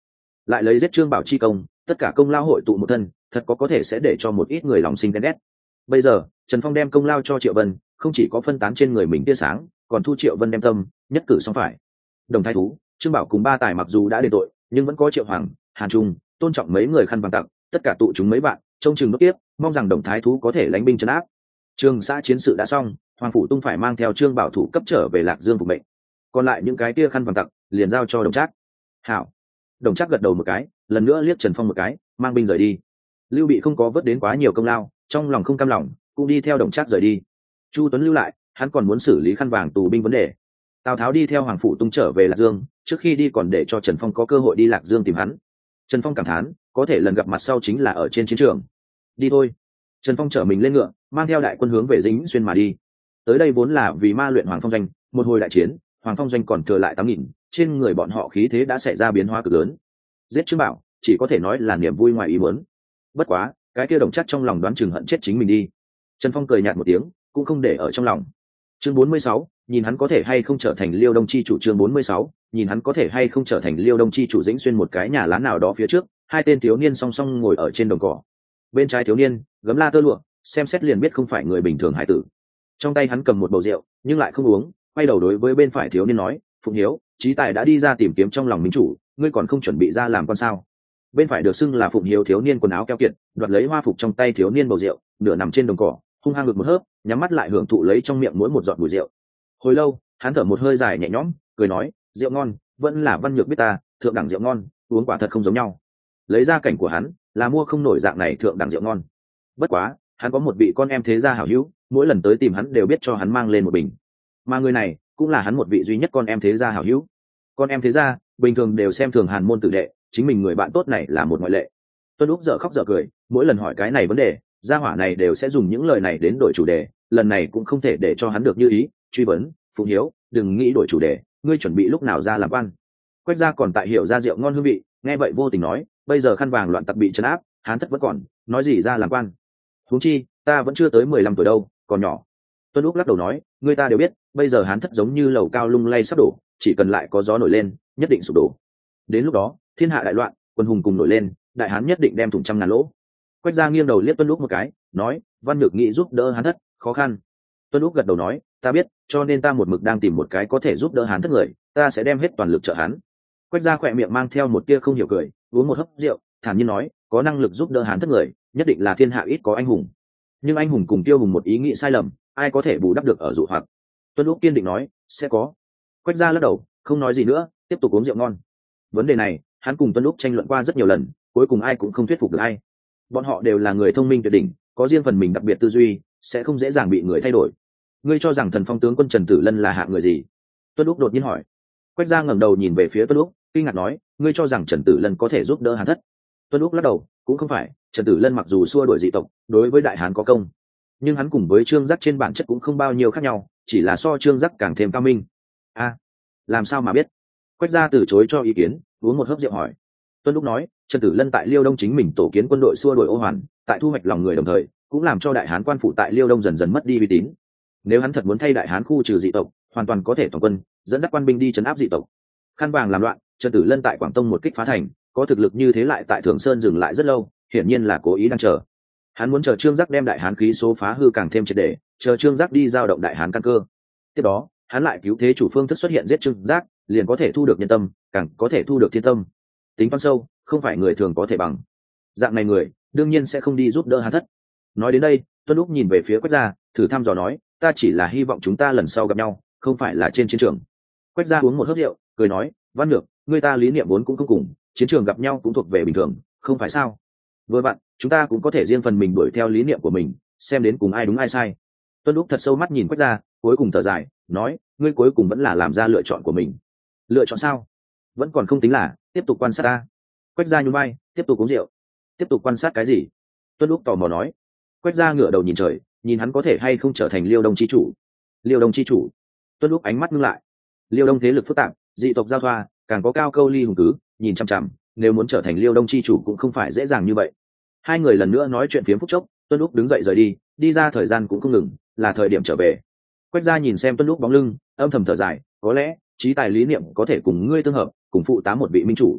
lại lấy giết trương bảo chi công, tất cả công lao hội tụ một thân, thật có có thể sẽ để cho một ít người lòng sinh ghen ghét. Bây giờ Trần Phong đem công lao cho Triệu Vân, không chỉ có phân tán trên người mình tia sáng, còn thu Triệu Vân đem tâm, nhất cử xong phải. Đồng Thái Thú, Trương Bảo cùng ba tài mặc dù đã đền tội, nhưng vẫn có Triệu Hoàng, Hàn Trung, tôn trọng mấy người khăn vàng tặc, tất cả tụ chúng mấy bạn, trông chừng nốt tiếp, mong rằng Đồng Thái Thú có thể lãnh binh trấn áp. Trường xã chiến sự đã xong, Hoàng phủ tung phải mang theo Trương Bảo thủ cấp trở về Lạc Dương phục mệnh. Còn lại những cái tia khăn vàng tặc, liền giao cho Đồng Trác. Hảo. Đồng Trác gật đầu một cái, lần nữa liếc Trần Phong một cái, mang binh rời đi. Lưu Bị không có vớt đến quá nhiều công lao, trong lòng không cam lòng, cũng đi theo Đồng Trác rời đi. Chu Tuấn lưu lại, hắn còn muốn xử lý khăn vàng tù binh vấn đề. Tào Tháo đi theo Hoàng phủ tung trở về Lạc Dương, trước khi đi còn để cho Trần Phong có cơ hội đi Lạc Dương tìm hắn. Trần Phong cảm thán, có thể lần gặp mặt sau chính là ở trên chiến trường. Đi thôi. Trần Phong chở mình lên ngựa, mang theo đại quân hướng về Dĩnh Xuyên mà đi. Tới đây vốn là vì ma luyện Hoàng Phong doanh, một hồi đại chiến, Hoàng Phong doanh còn thừa lại tám nghìn, trên người bọn họ khí thế đã xảy ra biến hóa cực lớn. Giết Trương Bảo, chỉ có thể nói là niềm vui ngoài ý muốn. Bất quá, cái kia Đồng Trác trong lòng đoán chừng hận chết chính mình đi. Trần Phong cười nhạt một tiếng, cũng không để ở trong lòng. Chương bốn mươi sáu, nhìn hắn có thể hay không trở thành Liêu Đông chi chủ. Chương bốn mươi sáu, nhìn hắn có thể hay không trở thành Liêu Đông chi chủ. Dĩnh Xuyên một cái nhà lá nào đó phía trước, hai tên thiếu niên song song ngồi ở trên đồng cỏ. Bên trái thiếu niên, gấm la tơ lụa, xem xét liền biết không phải người bình thường hải tử. Trong tay hắn cầm một bầu rượu, nhưng lại không uống, quay đầu đối với bên phải thiếu niên nói, Phụng Hiếu, Chí Tài đã đi ra tìm kiếm trong lòng minh chủ, ngươi còn không chuẩn bị ra làm con sao? Bên phải được xưng là Phụng Hiếu thiếu niên quần áo keo kiệt, đoạt lấy hoa phục trong tay thiếu niên bầu rượu, nửa nằm trên đồng cỏ, hung hăng ngực một hớp, nhắm mắt lại hưởng thụ lấy trong miệng mỗi một giọt mùi rượu. Hồi lâu, hắn thở một hơi dài nhẹ nhõm, cười nói, rượu ngon, vẫn là Văn Nhược biết ta, thượng đẳng rượu ngon, uống quả thật không giống nhau. Lấy ra cảnh của hắn, là mua không nổi dạng này thượng đẳng rượu ngon. Bất quá, hắn có một vị con em thế gia hảo hữu, mỗi lần tới tìm hắn đều biết cho hắn mang lên một bình. Mà người này, cũng là hắn một vị duy nhất con em thế gia hảo hữu. Con em thế gia, bình thường đều xem thường Hàn môn tử đệ, chính mình người bạn tốt này là một ngoại lệ. Tuân Úc dở khóc dở cười, mỗi lần hỏi cái này vấn đề, gia hỏa này đều sẽ dùng những lời này đến đổi chủ đề, lần này cũng không thể để cho hắn được như ý, truy vấn, Phụng Hiếu, đừng nghĩ đổi chủ đề, ngươi chuẩn bị lúc nào ra làm quan? Quách gia còn tại hiểu ra rượu ngon hương vị, nghe vậy vô tình nói, bây giờ khăn vàng loạn tặc bị trấn áp, hán thất vẫn còn, nói gì ra làm quan? Huống chi, ta vẫn chưa tới mười lăm tuổi đâu, còn nhỏ. Tuân Úc lắc đầu nói, người ta đều biết, bây giờ hán thất giống như lầu cao lung lay sắp đổ, chỉ cần lại có gió nổi lên, nhất định sụp đổ. Đến lúc đó, thiên hạ đại loạn, quân hùng cùng nổi lên, đại hán nhất định đem thủng trăm ngàn lỗ. Quách gia nghiêng đầu liếc Tuân Úc một cái, nói, Văn Nhược nghĩ giúp đỡ hán thất, khó khăn. Tuân Úc gật đầu nói, ta biết, cho nên ta một mực đang tìm một cái có thể giúp đỡ hán thất người, ta sẽ đem hết toàn lực trợ hắn. Quách gia khỏe miệng mang theo một tia không hiểu cười, uống một hớp rượu, thản nhiên nói, có năng lực giúp đỡ hán thất người, nhất định là thiên hạ ít có anh hùng. Nhưng anh hùng cùng tiêu hùng một ý nghĩ sai lầm, ai có thể bù đắp được ở dụ hoặc? Tuân Úc kiên định nói, sẽ có. Quách gia lắc đầu, không nói gì nữa, tiếp tục uống rượu ngon. Vấn đề này, hắn cùng Tuân Úc tranh luận qua rất nhiều lần, cuối cùng ai cũng không thuyết phục được ai. Bọn họ đều là người thông minh tuyệt đỉnh, có riêng phần mình đặc biệt tư duy, sẽ không dễ dàng bị người thay đổi. Ngươi cho rằng Thần Phong tướng quân Trần Tử Lân là hạng người gì? Tuân Úc đột nhiên hỏi. Quách gia ngẩng đầu nhìn về phía Tuân Úc, kinh ngạc nói, ngươi cho rằng Trần Tử Lân có thể giúp đỡ hán thất? Tuân Úc lắc đầu, cũng không phải, Trần Tử Lân mặc dù xua đuổi dị tộc, đối với đại hán có công, nhưng hắn cùng với Trương Giác trên bản chất cũng không bao nhiêu khác nhau, chỉ là so Trương Giác càng thêm cao minh. A, à, làm sao mà biết? Quách gia từ chối cho ý kiến, uống một hớp rượu hỏi. Tuân Úc nói, Trần Tử Lân tại Liêu Đông chính mình tổ kiến quân đội xua đuổi Ô Hoàn, tại thu hoạch lòng người đồng thời, cũng làm cho đại hán quan phủ tại Liêu Đông dần dần mất đi uy tín. Nếu hắn thật muốn thay đại hán khu trừ dị tộc, hoàn toàn có thể toàn quân dẫn dắt quan binh đi trấn áp dị tộc. Khăn vàng làm loạn, Trần Tử Lân tại Quảng Tông một kích phá thành, có thực lực như thế lại tại Thường Sơn dừng lại rất lâu, hiển nhiên là cố ý đang chờ. Hắn muốn chờ Trương Giác đem đại hán khí số phá hư càng thêm triệt để, chờ Trương Giác đi giao động đại hán căn cơ. Tiếp đó, hắn lại cứu thế chủ phương thức xuất hiện giết Trương Giác, liền có thể thu được nhân tâm, càng có thể thu được thiên tâm. Tính toán sâu, không phải người thường có thể bằng. Dạng này người, đương nhiên sẽ không đi giúp đỡ hán thất. Nói đến đây, Tuân Úc nhìn về phía Quách gia, thử thăm dò nói, ta chỉ là hy vọng chúng ta lần sau gặp nhau, không phải là trên chiến trường. Quách gia uống một hớp rượu, cười nói, Văn Nhược, người ta lý niệm vốn cũng không cùng, chiến trường gặp nhau cũng thuộc về bình thường, không phải sao? Vừa bạn, chúng ta cũng có thể riêng phần mình đuổi theo lý niệm của mình, xem đến cùng ai đúng ai sai. Tuân Úc thật sâu mắt nhìn Quách gia, cuối cùng thở dài, nói, ngươi cuối cùng vẫn là làm ra lựa chọn của mình. Lựa chọn sao? Vẫn còn không tính là, tiếp tục quan sát ta. Quách gia nhún vai, tiếp tục uống rượu. Tiếp tục quan sát cái gì? Tuân Úc tò mò nói. Quách gia ngửa đầu nhìn trời, nhìn hắn có thể hay không trở thành Liêu Đông chi chủ. Liêu Đông chi chủ. Tuân Úc ánh mắt ngưng lại. Liêu Đông thế lực phức tạp, dị tộc giao thoa, càng có cao câu ly hùng cứ, nhìn chăm chăm, nếu muốn trở thành Liêu Đông chi chủ cũng không phải dễ dàng như vậy. Hai người lần nữa nói chuyện phiếm phút chốc, Tuân Úc đứng dậy rời đi, đi ra thời gian cũng không ngừng, là thời điểm trở về. Quách gia nhìn xem Tuân Úc bóng lưng, âm thầm thở dài, có lẽ trí tài lý niệm có thể cùng ngươi tương hợp, cùng phụ tá một vị minh chủ.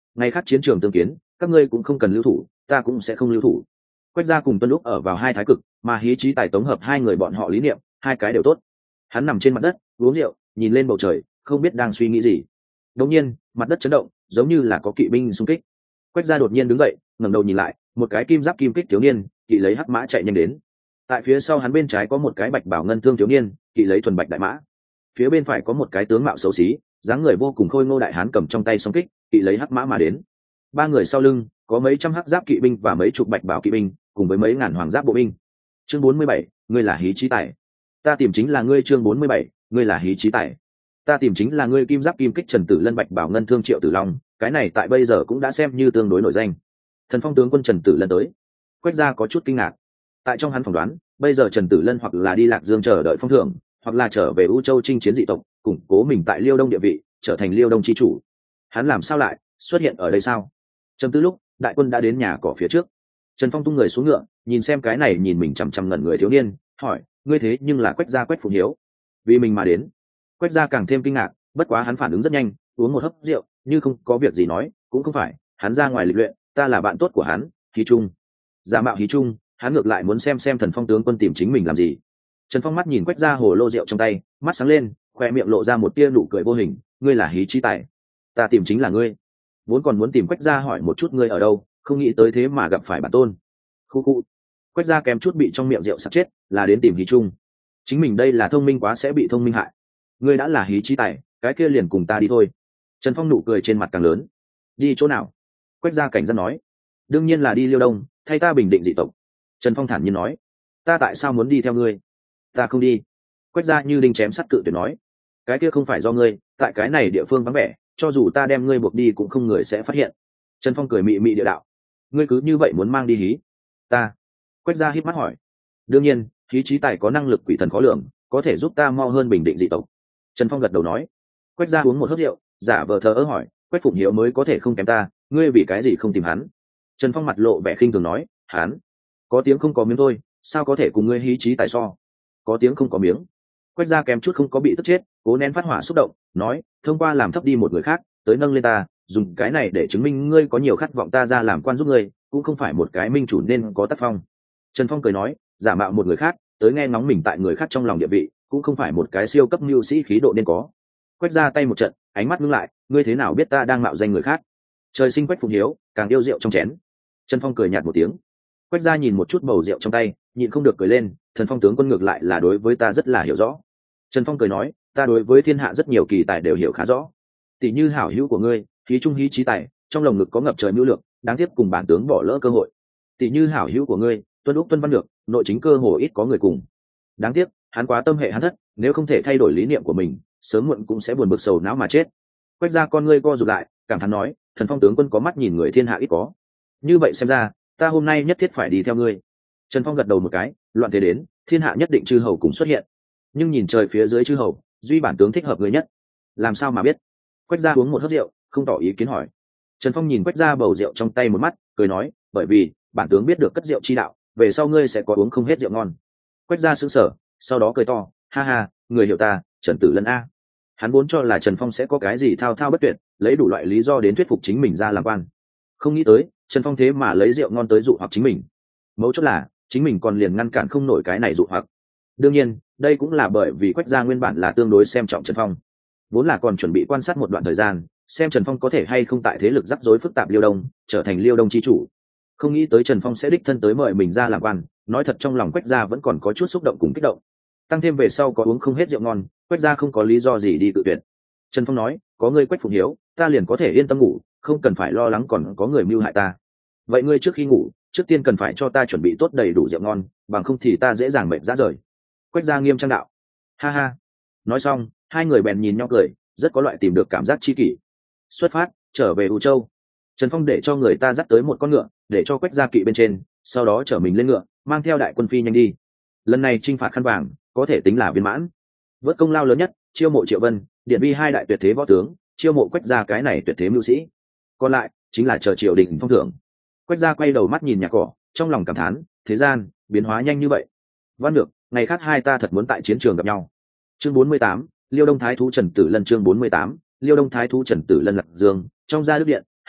Ngày khác chiến trường tương kiến, các ngươi cũng không cần lưu thủ, ta cũng sẽ không lưu thủ. Quách gia cùng Tuân lúc ở vào hai thái cực, mà Hí Chí Tài tổng hợp hai người bọn họ lý niệm, hai cái đều tốt. Hắn nằm trên mặt đất uống rượu, nhìn lên bầu trời, không biết đang suy nghĩ gì. Đột nhiên mặt đất chấn động, giống như là có kỵ binh xung kích. Quách gia đột nhiên đứng dậy, ngẩng đầu nhìn lại, một cái kim giáp kim kích thiếu niên kỵ lấy hắc mã chạy nhanh đến. Tại phía sau hắn bên trái có một cái bạch bảo ngân thương thiếu niên kỵ lấy thuần bạch đại mã. Phía bên phải có một cái tướng mạo xấu xí, dáng người vô cùng khôi ngô đại hán cầm trong tay song kích kỵ lấy hắc mã mà đến. Ba người sau lưng có mấy trăm hắc giáp kỵ binh và mấy chục bạch bảo kỵ binh, cùng với mấy ngàn hoàng giáp bộ binh. Chương bốn mươi bảy, ngươi là Hí Chí Tài. Ta tìm chính là ngươi. Chương bốn mươi bảy, ngươi là Hí Chí Tài. Ta tìm chính là ngươi. Kim giáp kim kích Trần Tử Lân, bạch bảo ngân thương Triệu Tử Long, cái này tại bây giờ cũng đã xem như tương đối nổi danh. Thần Phong tướng quân Trần Tử Lân tới. Quách gia có chút kinh ngạc. Tại trong hắn phỏng đoán, bây giờ Trần Tử Lân hoặc là đi Lạc Dương chờ đợi phong thưởng, hoặc là trở về U Châu chinh chiến dị tộc, củng cố mình tại Liêu Đông địa vị, trở thành Liêu Đông chi chủ. Hắn làm sao lại xuất hiện ở đây sao? Trầm tư lúc, đại quân đã đến nhà cỏ phía trước. Trần Phong tung người xuống ngựa, nhìn xem cái này nhìn mình chằm chằm ngẩn người thiếu niên, hỏi: ngươi thế nhưng là Quách gia Quách Phụng Hiếu? Vì mình mà đến? Quách gia càng thêm kinh ngạc, bất quá hắn phản ứng rất nhanh, uống một hớp rượu, như không có việc gì nói: cũng không phải, hắn ra ngoài lịch luyện, ta là bạn tốt của hắn, Hí Trung. Giả mạo Hí Trung, hắn ngược lại muốn xem xem Thần Phong tướng quân tìm chính mình làm gì. Trần Phong mắt nhìn Quách gia hồ lô rượu trong tay, mắt sáng lên, khoe miệng lộ ra một tia nụ cười vô hình: ngươi là Hí Chí Tài, ta tìm chính là ngươi. Vốn còn muốn tìm Quách gia hỏi một chút ngươi ở đâu, không nghĩ tới thế mà gặp phải bản tôn. Khu khu. Quách gia kém chút bị trong miệng rượu sặc chết, là đến tìm Hí Trung. Chính mình đây là thông minh quá sẽ bị thông minh hại. Ngươi đã là Hí Chí Tài, cái kia liền cùng ta đi thôi. Trần Phong nụ cười trên mặt càng lớn. Đi chỗ nào? Quách gia cảnh giác nói. Đương nhiên là đi Liêu Đông, thay ta bình định dị tộc. Trần Phong thản nhiên nói. Ta tại sao muốn đi theo ngươi? Ta không đi. Quách gia như đinh chém sắt cự tuyệt nói. Cái kia không phải do ngươi, tại cái này địa phương vắng vẻ, cho dù ta đem ngươi buộc đi cũng không người sẽ phát hiện. Trần Phong cười mị mị địa đạo. Ngươi cứ như vậy muốn mang đi Hí? Ta. Quách gia híp mắt hỏi. Đương nhiên, Hí Chí Tài có năng lực quỷ thần khó lường, có thể giúp ta mau hơn bình định dị tộc. Trần Phong gật đầu nói. Quách gia uống một hớp rượu, giả vờ thờ ơ hỏi: Quách Phụng Hiếu mới có thể không kém ta, ngươi vì cái gì không tìm hắn? Trần Phong mặt lộ vẻ khinh thường nói: hắn có tiếng không có miếng thôi, sao có thể cùng ngươi Hí Chí Tài so? Có tiếng không có miếng. Quách gia kém chút không có bị tức chết, cố nén phát hỏa xúc động, nói: thông qua làm thấp đi một người khác, tới nâng lên ta, dùng cái này để chứng minh ngươi có nhiều khát vọng ta ra làm quan giúp ngươi, cũng không phải một cái minh chủ nên có tác phong. Trần Phong cười nói: giả mạo một người khác, tới nghe ngóng mình tại người khác trong lòng địa vị, cũng không phải một cái siêu cấp mưu sĩ khí độ nên có. Quách gia tay một trận, ánh mắt ngưng lại: ngươi thế nào biết ta đang mạo danh người khác? Trời sinh Quách Phụng Hiếu, càng yêu rượu trong chén. Trần Phong cười nhạt một tiếng. Quách gia nhìn một chút bầu rượu trong tay, nhịn không được cười lên: Thần Phong tướng quân ngược lại là đối với ta rất là hiểu rõ. Trần Phong cười nói: ta đối với thiên hạ rất nhiều kỳ tài đều hiểu khá rõ. Tỷ như hảo hữu của ngươi, Hí Trung Hí Chí Tài, trong lồng ngực có ngập trời mưu lược, đáng tiếc cùng bản tướng bỏ lỡ cơ hội. Tỷ như hảo hữu của ngươi, Tuân Úc Tuân Văn Lược, nội chính cơ hồ ít có người cùng. Đáng tiếc, hắn quá tâm hệ hắn thất, nếu không thể thay đổi lý niệm của mình, sớm muộn cũng sẽ buồn bực sầu não mà chết. Quách gia con ngươi co rụt lại, cảm thán nói: Thần Phong tướng quân có mắt nhìn người thiên hạ ít có. Như vậy xem ra, ta hôm nay nhất thiết phải đi theo ngươi. Trần Phong gật đầu một cái: loạn thế đến, thiên hạ nhất định chư hầu cùng xuất hiện. Nhưng nhìn trời phía dưới chư hầu, duy bản tướng thích hợp người nhất. Làm sao mà biết? Quách gia uống một hớp rượu, không tỏ ý kiến hỏi. Trần Phong nhìn Quách gia bầu rượu trong tay một mắt, cười nói: bởi vì bản tướng biết được cất rượu chi đạo, về sau ngươi sẽ có uống không hết rượu ngon. Quách gia sững sờ, sau đó cười to: ha ha, người hiểu ta, Trần Tử Lân a. Hắn vốn cho là Trần Phong sẽ có cái gì thao thao bất tuyệt, lấy đủ loại lý do đến thuyết phục chính mình ra làm quan. Không nghĩ tới, Trần Phong thế mà lấy rượu ngon tới dụ hoặc chính mình. Mấu chốt là, chính mình còn liền ngăn cản không nổi cái này dụ hoặc. Đương nhiên, đây cũng là bởi vì Quách gia nguyên bản là tương đối xem trọng Trần Phong, vốn là còn chuẩn bị quan sát một đoạn thời gian, xem Trần Phong có thể hay không tại thế lực rắc rối phức tạp Liêu Đông, trở thành Liêu Đông chi chủ. Không nghĩ tới Trần Phong sẽ đích thân tới mời mình ra làm quan, nói thật trong lòng Quách gia vẫn còn có chút xúc động cùng kích động. Tăng thêm về sau có uống không hết rượu ngon, Quách gia không có lý do gì đi cự tuyệt. Trần Phong nói: có ngươi Quách Phụng Hiếu, ta liền có thể yên tâm ngủ, không cần phải lo lắng còn có người mưu hại ta. Vậy ngươi trước khi ngủ, trước tiên cần phải cho ta chuẩn bị tốt đầy đủ rượu ngon, bằng không thì ta dễ dàng mệt ra rời. Quách gia nghiêm trang đạo. Ha ha. Nói xong, hai người bèn nhìn nhau cười, rất có loại tìm được cảm giác chi kỷ. Xuất phát, trở về U Châu. Trần Phong để cho người ta dắt tới một con ngựa, để cho Quách gia kỵ bên trên, sau đó chở mình lên ngựa, mang theo đại quân phi nhanh đi. Lần này chinh phạt Khăn Vàng, có thể tính là viên mãn. Vớt công lao lớn nhất, chiêu mộ Triệu Vân, Điện Vi hai đại tuyệt thế võ tướng, chiêu mộ Quách gia cái này tuyệt thế mưu sĩ. Còn lại chính là chờ triều đình phong thưởng. Quách gia quay đầu mắt nhìn nhà cỏ, trong lòng cảm thán: thế gian biến hóa nhanh như vậy. Văn được, ngày khác hai ta thật muốn tại chiến trường gặp nhau. Chương bốn mươi tám, Liêu Đông Thái thú Trần Tử Lân. Chương bốn mươi tám, Liêu Đông Thái thú Trần Tử Lân. Lạc Dương, trong gia đức điện,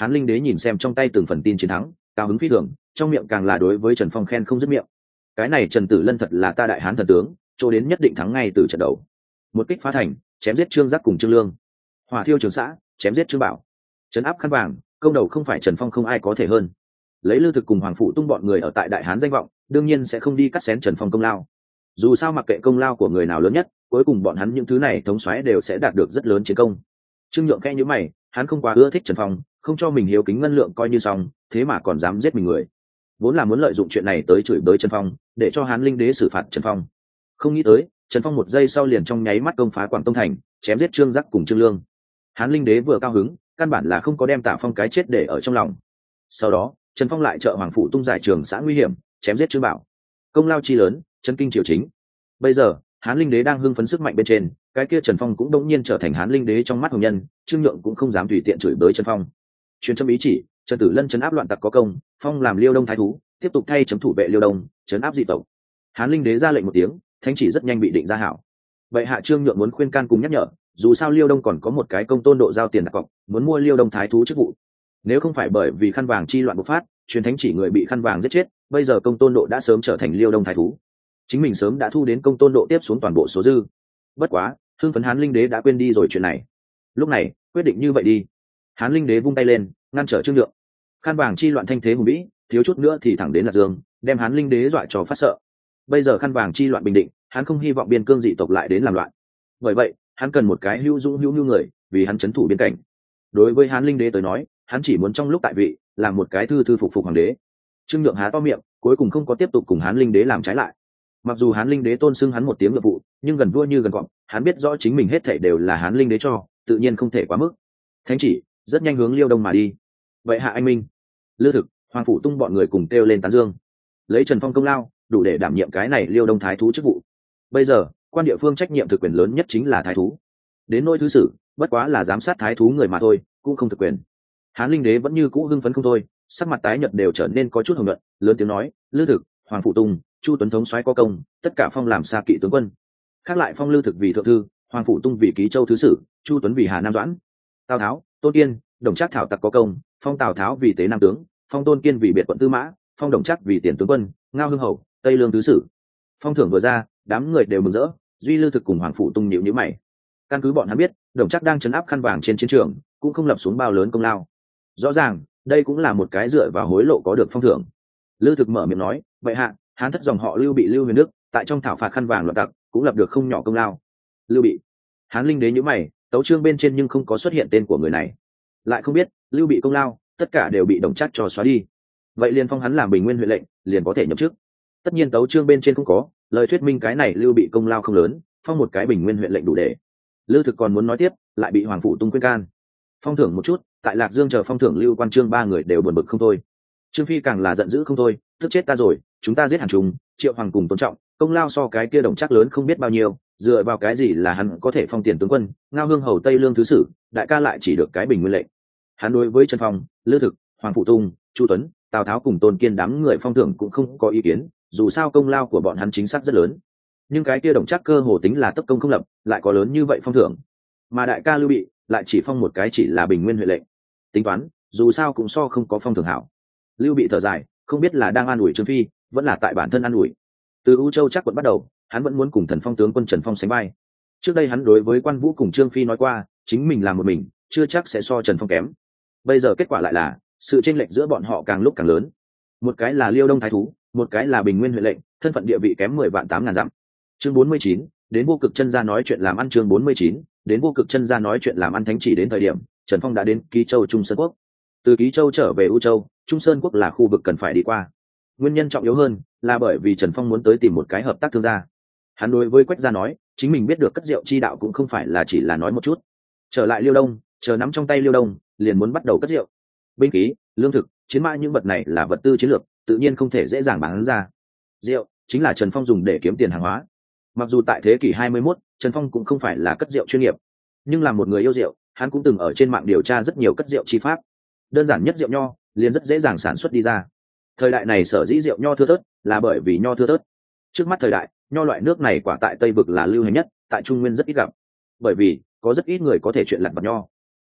Hán Linh Đế nhìn xem trong tay từng phần tin chiến thắng, cao hứng phi thường, trong miệng càng là đối với Trần Phong khen không dứt miệng. Cái này Trần Tử Lân thật là ta đại hán thần tướng, chỗ đến nhất định thắng ngay từ trận đầu. Một kích phá thành, chém giết Trương Giác cùng Trương Lương. Hỏa thiêu Trường Xã, chém giết Trương Bảo. Trấn áp Khăn Vàng, công đầu không phải Trần Phong không ai có thể hơn. Lấy Lư Thực cùng Hoàng Phụ Tung bọn người ở tại đại hán danh vọng, đương nhiên sẽ không đi cắt xén Trần Phong công lao. Dù sao mặc kệ công lao của người nào lớn nhất, cuối cùng bọn hắn những thứ này thống soái đều sẽ đạt được rất lớn chiến công. Trương Nhượng khẽ nhíu mày, hắn không quá ưa thích Trần Phong, không cho mình hiếu kính ngân lượng coi như xong, thế mà còn dám giết mình người. Vốn là muốn lợi dụng chuyện này tới chửi bới Trần Phong, để cho Hán Linh Đế xử phạt Trần Phong. Không nghĩ tới, Trần Phong một giây sau liền trong nháy mắt công phá Quảng Tông thành, chém giết Trương Giác cùng Trương Lương. Hán Linh Đế vừa cao hứng, căn bản là không có đem Tạ Phong cái chết để ở trong lòng. Sau đó, Trần Phong lại trợ Hoàng Phụ Tung giải Trường Xã nguy hiểm, chém giết Trương Bảo. Công lao chi lớn, chấn kinh triều chính. Bây giờ, Hán Linh Đế đang hưng phấn sức mạnh bên trên, cái kia Trần Phong cũng đống nhiên trở thành Hán Linh Đế trong mắt hồng nhân, Trương Nhượng cũng không dám tùy tiện chửi bới Trần Phong. Truyền châm ý chỉ, Trần Tử Lân trấn áp loạn tặc có công, phong làm Liêu Đông thái thú, tiếp tục thay chấm thủ vệ Liêu Đông, trấn áp dị tộc. Hán Linh Đế ra lệnh một tiếng, thánh chỉ rất nhanh bị định ra hảo. Vậy hạ Trương Nhượng muốn khuyên can cùng nhắc nhở, dù sao Liêu Đông còn có một cái công tôn độ giao tiền đặt cọc, muốn mua Liêu Đông thái thú chức vụ. Nếu không phải bởi vì khăn vàng chi loạn bộc phát, truyền thánh chỉ người bị khăn vàng giết chết, bây giờ công tôn độ đã sớm trở thành Liêu Đông thái thú. Chính mình sớm đã thu đến công tôn độ tiếp xuống toàn bộ số dư. Bất quá, hưng phấn Hán Linh Đế đã quên đi rồi chuyện này. Lúc này, quyết định như vậy đi. Hán Linh Đế vung tay lên, ngăn trở Trương Nhượng. Khăn vàng chi loạn thanh thế hùng vĩ, thiếu chút nữa thì thẳng đến Lạc Dương, đem Hán Linh Đế dọa cho phát sợ. Bây giờ khăn vàng chi loạn bình định, hắn không hy vọng biên cương dị tộc lại đến làm loạn. Bởi vậy, hắn cần một cái hữu dũng hữu nhu người, vì hắn trấn thủ biên cảnh. Đối với Hán Linh Đế tới nói, hắn chỉ muốn trong lúc tại vị, làm một cái thư thư phục phục hoàng đế. Trương Nhượng há to miệng, cuối cùng không có tiếp tục cùng Hán Linh Đế làm trái lại. Mặc dù Hán Linh Đế tôn xưng hắn một tiếng ngựa vụ, nhưng gần vua như gần cọp, hắn biết rõ chính mình hết thảy đều là Hán Linh Đế cho, tự nhiên không thể quá mức. Thánh chỉ rất nhanh hướng Liêu Đông mà đi. Vậy hạ anh minh, Lư Thực, Hoàng Phụ Tung bọn người cùng kêu lên tán dương. Lấy Trần Phong công lao, đủ để đảm nhiệm cái này Liêu Đông thái thú chức vụ. Bây giờ, quan địa phương trách nhiệm thực quyền lớn nhất chính là thái thú. Đến nỗi thứ sử, bất quá là giám sát thái thú người mà thôi, cũng không thực quyền. Hán Linh Đế vẫn như cũ hưng phấn không thôi, sắc mặt tái nhợt đều trở nên có chút hồng nhuận, lớn tiếng nói: Lư Thực, Hoàng Phụ Tung, Chu Tuấn thống soái có công, tất cả phong làm xa kỵ tướng quân. Khác lại phong Lư Thực vì thượng thư, Hoàng Phụ Tung vì ký châu thứ sử, Chu Tuấn vì Hà Nam doãn. Tào Tháo, Tôn Kiên, Đồng Trác thảo tặc có công, phong Tào Tháo vì tế nam tướng, phong Tôn Kiên vì biệt quận tư mã, phong Đồng Trác vì tiền tướng quân, Ngao Hưng hầu, Tây Lương thứ sử. Phong thưởng vừa ra, đám người đều mừng rỡ, duy Lư Thực cùng Hoàng Phụ Tung nhíu nhíu mày. Căn cứ bọn hắn biết, Đồng Trác đang trấn áp khăn vàng trên chiến trường, cũng không lập xuống bao lớn công lao. Rõ ràng, đây cũng là một cái dựa vào hối lộ có được phong thưởng. Lư Thực mở miệng nói: vậy hạ, Hán thất dòng họ Lưu Bị Lưu Huyền Đức, tại trong thảo phạt khăn vàng loạn tặc, cũng lập được không nhỏ công lao. Lưu Bị. Hán Linh Đế nhíu mày, tấu chương bên trên nhưng không có xuất hiện tên của người này. Lại không biết, Lưu Bị công lao, tất cả đều bị Đồng Trác cho xóa đi. Vậy liền phong hắn làm Bình Nguyên huyện lệnh, liền có thể nhậm chức. Tất nhiên tấu chương bên trên không có, lời thuyết minh cái này Lưu Bị công lao không lớn, phong một cái Bình Nguyên huyện lệnh đủ để. Lư Thực còn muốn nói tiếp, lại bị Hoàng Phụ Tung khuyên can. Phong thưởng một chút, tại Lạc Dương chờ phong thưởng Lưu Quan Trương ba người đều buồn bực không thôi. Trương Phi càng là giận dữ không thôi, tức chết ta rồi, chúng ta giết Hàn Trung, Triệu Hoàng cùng tôn trọng, công lao so cái kia Đồng Trác lớn không biết bao nhiêu, dựa vào cái gì là hắn có thể phong tiền tướng quân, Ngao Hương hầu Tây Lương thứ sử, đại ca lại chỉ được cái Bình Nguyên lệnh. Hắn đối với Trần Phong, Lư Thực, Hoàng Phụ Tung, Chu Tuấn, Tào Tháo cùng Tôn Kiên đám người phong thưởng cũng không có ý kiến, dù sao công lao của bọn hắn chính xác rất lớn. Nhưng cái kia Đồng Trác cơ hồ tính là tất công không lập, lại có lớn như vậy phong thưởng, mà đại ca Lưu Bị lại chỉ phong một cái chỉ là Bình Nguyên huyện lệnh. Tính toán, dù sao cũng so không có phong thưởng hảo. Lưu Bị thở dài, không biết là đang an ủi Trương Phi, vẫn là tại bản thân an ủi. Từ U Châu chắc quận bắt đầu, hắn vẫn muốn cùng Thần Phong tướng quân Trần Phong sánh vai. Trước đây hắn đối với Quan Vũ cùng Trương Phi nói qua, chính mình làm một mình, chưa chắc sẽ so Trần Phong kém. Bây giờ kết quả lại là, sự chênh lệch giữa bọn họ càng lúc càng lớn. Một cái là Liêu Đông thái thú, một cái là Bình Nguyên huyện lệnh, thân phận địa vị kém mười vạn tám ngàn dặm. Chương bốn mươi chín, đến Vô Cực chân ra nói chuyện làm ăn. Chương bốn mươi chín, đến Vô Cực chân ra nói chuyện làm ăn. Thánh chỉ đến thời điểm, Trần Phong đã đến Ký Châu Trung Sơn Quốc. Từ Ký Châu trở về U Châu, Trung Sơn Quốc là khu vực cần phải đi qua. Nguyên nhân trọng yếu hơn là bởi vì Trần Phong muốn tới tìm một cái hợp tác thương gia. Hắn đối với Quách gia nói, chính mình biết được cất rượu chi đạo cũng không phải là chỉ là nói một chút. Trở lại Liêu Đông, chờ nắm trong tay Liêu Đông, liền muốn bắt đầu cất rượu. Binh khí, lương thực, chiến mã những vật này là vật tư chiến lược, tự nhiên không thể dễ dàng bán ra. Rượu chính là Trần Phong dùng để kiếm tiền hàng hóa. Mặc dù tại thế kỷ hai mươi mốt, Trần Phong cũng không phải là cất rượu chuyên nghiệp, nhưng là một người yêu rượu, hắn cũng từng ở trên mạng điều tra rất nhiều cất rượu chi pháp. Đơn giản nhất rượu nho, liền rất dễ dàng sản xuất đi ra. Thời đại này sở dĩ rượu nho thưa thớt, là bởi vì nho thưa thớt. Trước mắt thời đại, nho loại nước này quả tại Tây vực là lưu hành nhất, tại Trung Nguyên rất ít gặp. Bởi vì có rất ít người có thể chuyện lặt vặt nho.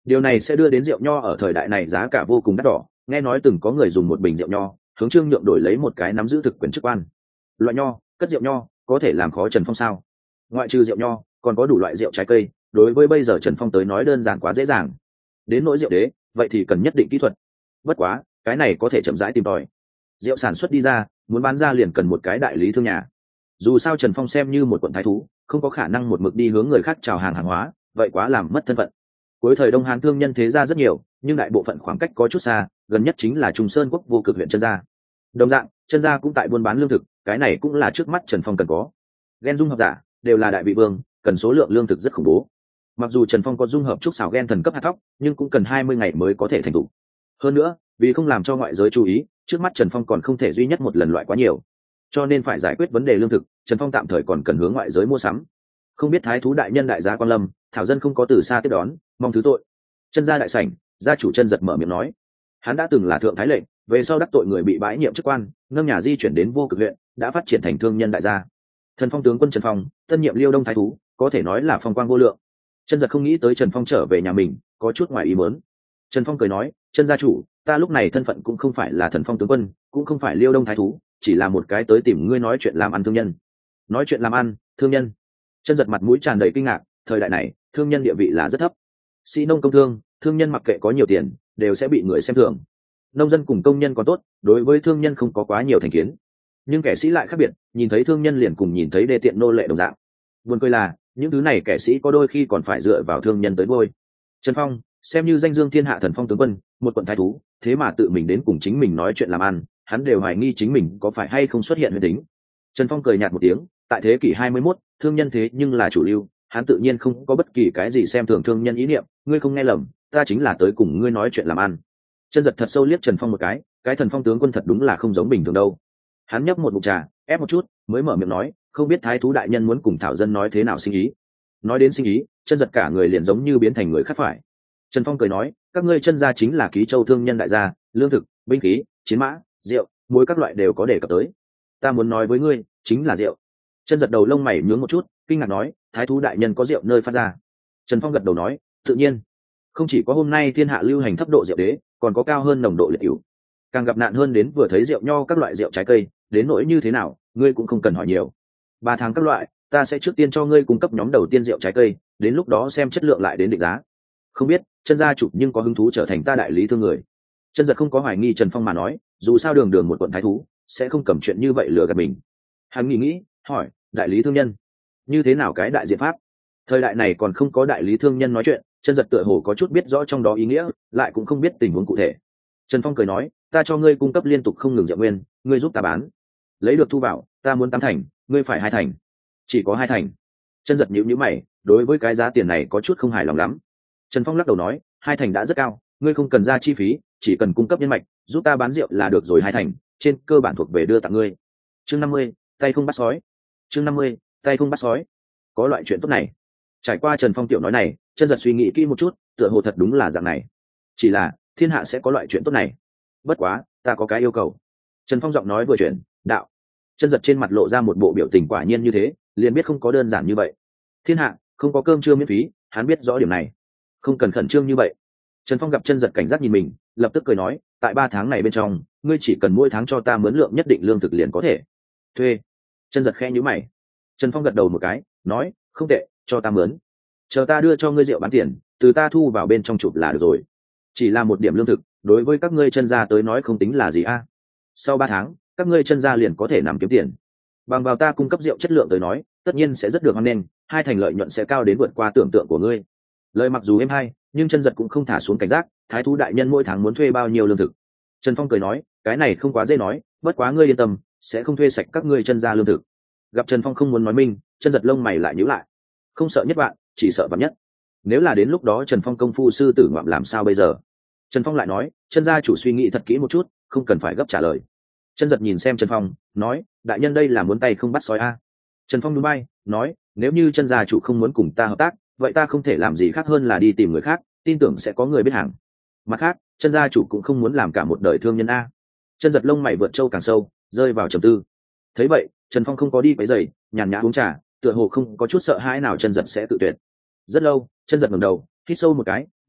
Điều này sẽ đưa đến rượu nho ở thời đại này giá cả vô cùng đắt đỏ, nghe nói từng có người dùng một bình rượu nho hướng Trương Nhượng đổi lấy một cái nắm giữ thực quyền chức quan. Loại nho, cất rượu nho có thể làm khó Trần Phong sao? Ngoại trừ rượu nho còn có đủ loại rượu trái cây, đối với bây giờ Trần Phong tới nói đơn giản quá dễ dàng. Đến nỗi rượu đế, vậy thì cần nhất định kỹ thuật. Bất quá cái này có thể chậm rãi tìm tòi. Rượu sản xuất đi ra, muốn bán ra liền cần một cái đại lý thương nhà. Dù sao Trần Phong xem như một quận thái thú, không có khả năng một mực đi hướng người khác chào hàng hàng hóa, vậy quá làm mất thân phận. Cuối thời Đông Hán thương nhân thế gia rất nhiều, nhưng đại bộ phận khoảng cách có chút xa, gần nhất chính là Trung Sơn quốc vô cực huyện Chân Gia. Đồng dạng, Chân Gia cũng tại buôn bán lương thực, cái này cũng là trước mắt Trần Phong cần có. Gen dung hợp giả đều là đại vị vương, cần số lượng lương thực rất khủng bố. Mặc dù Trần Phong có dung hợp trúc xảo gen thần cấp hạt thóc, nhưng cũng cần hai mươi ngày mới có thể thành thủ. Hơn nữa, vì không làm cho ngoại giới chú ý, trước mắt Trần Phong còn không thể duy nhất một lần loại quá nhiều, cho nên phải giải quyết vấn đề lương thực, Trần Phong tạm thời còn cần hướng ngoại giới mua sắm. Không biết thái thú đại nhân đại gia quan lâm, thảo dân không có từ xa tiếp đón, mong thứ tội. Chân gia đại sảnh, gia chủ Chân Giật mở miệng nói, hắn đã từng là thượng thái lệnh, về sau đắc tội người bị bãi nhiệm chức quan, nâng nhà di chuyển đến vô cực huyện, đã phát triển thành thương nhân đại gia. Thần Phong tướng quân Trần Phong, tân nhiệm Liêu Đông thái thú, có thể nói là phong quang vô lượng. Chân Giật không nghĩ tới Trần Phong trở về nhà mình, có chút ngoài ý muốn. Trần Phong cười nói, Chân gia chủ, ta lúc này thân phận cũng không phải là Thần Phong tướng quân, cũng không phải Liêu Đông thái thú, chỉ là một cái tới tìm ngươi nói chuyện làm ăn thương nhân. Nói chuyện làm ăn, thương nhân. Chân Giật mặt mũi tràn đầy kinh ngạc, thời đại này, thương nhân địa vị là rất thấp. Sĩ nông công thương, thương nhân mặc kệ có nhiều tiền, đều sẽ bị người xem thường. Nông dân cùng công nhân còn tốt, đối với thương nhân không có quá nhiều thành kiến. Nhưng kẻ sĩ lại khác biệt, nhìn thấy thương nhân liền cùng nhìn thấy đê tiện nô lệ đồng dạng. Buồn cười là, những thứ này kẻ sĩ có đôi khi còn phải dựa vào thương nhân tới nuôi. Trần Phong, xem như danh dương thiên hạ Thần Phong tướng quân, một quận thái thú, thế mà tự mình đến cùng chính mình nói chuyện làm ăn, hắn đều hoài nghi chính mình có phải hay không xuất hiện huyền tính. Trần Phong cười nhạt một tiếng, tại thế kỷ hai mươi mốt, thương nhân thế nhưng là chủ lưu, hắn tự nhiên không có bất kỳ cái gì xem thường thương nhân ý niệm, ngươi không nghe lầm, ta chính là tới cùng ngươi nói chuyện làm ăn. Chân Giật thật sâu liếc Trần Phong một cái, cái Thần Phong tướng quân thật đúng là không giống bình thường đâu. Hắn nhấp một ngụm trà, ép một chút, mới mở miệng nói, không biết thái thú đại nhân muốn cùng thảo dân nói thế nào sinh ý. Nói đến sinh ý, Chân Giật cả người liền giống như biến thành người khác phải. Trần Phong cười nói, các ngươi Chân gia chính là Ký Châu thương nhân đại gia, lương thực, binh khí, chiến mã, rượu, muối các loại đều có đề cập tới. Ta muốn nói với ngươi, chính là rượu. Chân Giật đầu lông mày nhướng một chút, kinh ngạc nói, thái thú đại nhân có rượu nơi phát ra. Trần Phong gật đầu nói, tự nhiên, không chỉ có hôm nay thiên hạ lưu hành thấp độ rượu đế, còn có cao hơn nồng độ liệt cửu. Càng gặp nạn hơn đến vừa thấy rượu nho các loại rượu trái cây, đến nỗi như thế nào, ngươi cũng không cần hỏi nhiều. Ba tháng các loại, ta sẽ trước tiên cho ngươi cung cấp nhóm đầu tiên rượu trái cây, đến lúc đó xem chất lượng lại đến định giá. Không biết, Chân gia chủ nhưng có hứng thú trở thành ta đại lý thương người. Chân Giật không có hoài nghi Trần Phong mà nói, dù sao đường đường một quận thái thú, sẽ không cầm chuyện như vậy lừa gạt mình. Hắn nghĩ nghĩ, hỏi, đại lý thương nhân, như thế nào cái đại diện pháp? Thời đại này còn không có đại lý thương nhân nói chuyện, Chân Giật tựa hồ có chút biết rõ trong đó ý nghĩa, lại cũng không biết tình huống cụ thể. Trần Phong cười nói, ta cho ngươi cung cấp liên tục không ngừng rượu nguyên, ngươi giúp ta bán, lấy được thu vào, ta muốn tám thành, ngươi phải hai thành. Chỉ có hai thành. Chân Giật nhíu nhíu mày, đối với cái giá tiền này có chút không hài lòng lắm. Trần Phong lắc đầu nói, hai thành đã rất cao, ngươi không cần ra chi phí, chỉ cần cung cấp nhân mạch, giúp ta bán rượu là được rồi. Hai thành, trên cơ bản thuộc về đưa tặng ngươi. Chương năm mươi, tay không bắt sói. Chương năm mươi, tay không bắt sói. Có loại chuyện tốt này. Trải qua Trần Phong tiểu nói này, Chân Giật suy nghĩ kỹ một chút, tựa hồ thật đúng là dạng này. Chỉ là, thiên hạ sẽ có loại chuyện tốt này. Bất quá, ta có cái yêu cầu. Trần Phong giọng nói vừa chuyển, đạo. Chân Giật trên mặt lộ ra một bộ biểu tình quả nhiên như thế, liền biết không có đơn giản như vậy. Thiên hạ không có cơm trưa miễn phí, hắn biết rõ điểm này, không cần khẩn trương như vậy. Trần Phong gặp Chân Giật cảnh giác nhìn mình, lập tức cười nói, tại ba tháng này bên trong, ngươi chỉ cần mỗi tháng cho ta mướn lượng nhất định lương thực liền có thể. Thuê. Chân Giật khẽ nhíu mày. Trần Phong gật đầu một cái, nói, không tệ, cho ta mướn. Chờ ta đưa cho ngươi rượu bán tiền, từ ta thu vào bên trong chụp là được rồi. Chỉ là một điểm lương thực, đối với các ngươi Chân gia tới nói không tính là gì a. Sau ba tháng, các ngươi Chân gia liền có thể nằm kiếm tiền. Bằng vào ta cung cấp rượu chất lượng tới nói, tất nhiên sẽ rất được hoan nghênh, hai thành lợi nhuận sẽ cao đến vượt qua tưởng tượng của ngươi. Lời mặc dù êm hay, nhưng Chân Giật cũng không thả xuống cảnh giác, thái thú đại nhân mỗi tháng muốn thuê bao nhiêu lương thực? Trần Phong cười nói, cái này không quá dễ nói, bất quá ngươi yên tâm, sẽ không thuê sạch các ngươi Chân gia lương thực. Gặp Trần Phong không muốn nói minh, Chân Giật lông mày lại nhíu lại. Không sợ nhất bạn, chỉ sợ vạn nhất. Nếu là đến lúc đó Trần Phong công phu sư tử ngoạm làm sao bây giờ? Trần Phong lại nói, Chân gia chủ suy nghĩ thật kỹ một chút, không cần phải gấp trả lời. Chân Giật nhìn xem Trần Phong, nói, đại nhân đây là muốn tay không bắt sói a. Trần Phong núi bay, nói, nếu như Chân gia chủ không muốn cùng ta hợp tác, vậy ta không thể làm gì khác hơn là đi tìm người khác, tin tưởng sẽ có người biết hàng. Mặt khác, Chân gia chủ cũng không muốn làm cả một đời thương nhân a. Chân Giật lông mày vượt trâu càng sâu, rơi vào trầm tư. Thấy vậy, Trần Phong không có đi quấy rầy, nhàn nhã uống trà, tựa hồ không có chút sợ hãi nào Chân Giật sẽ tự tuyệt. Rất lâu, Chân Giật ngẩng đầu, hít sâu một cái, nói,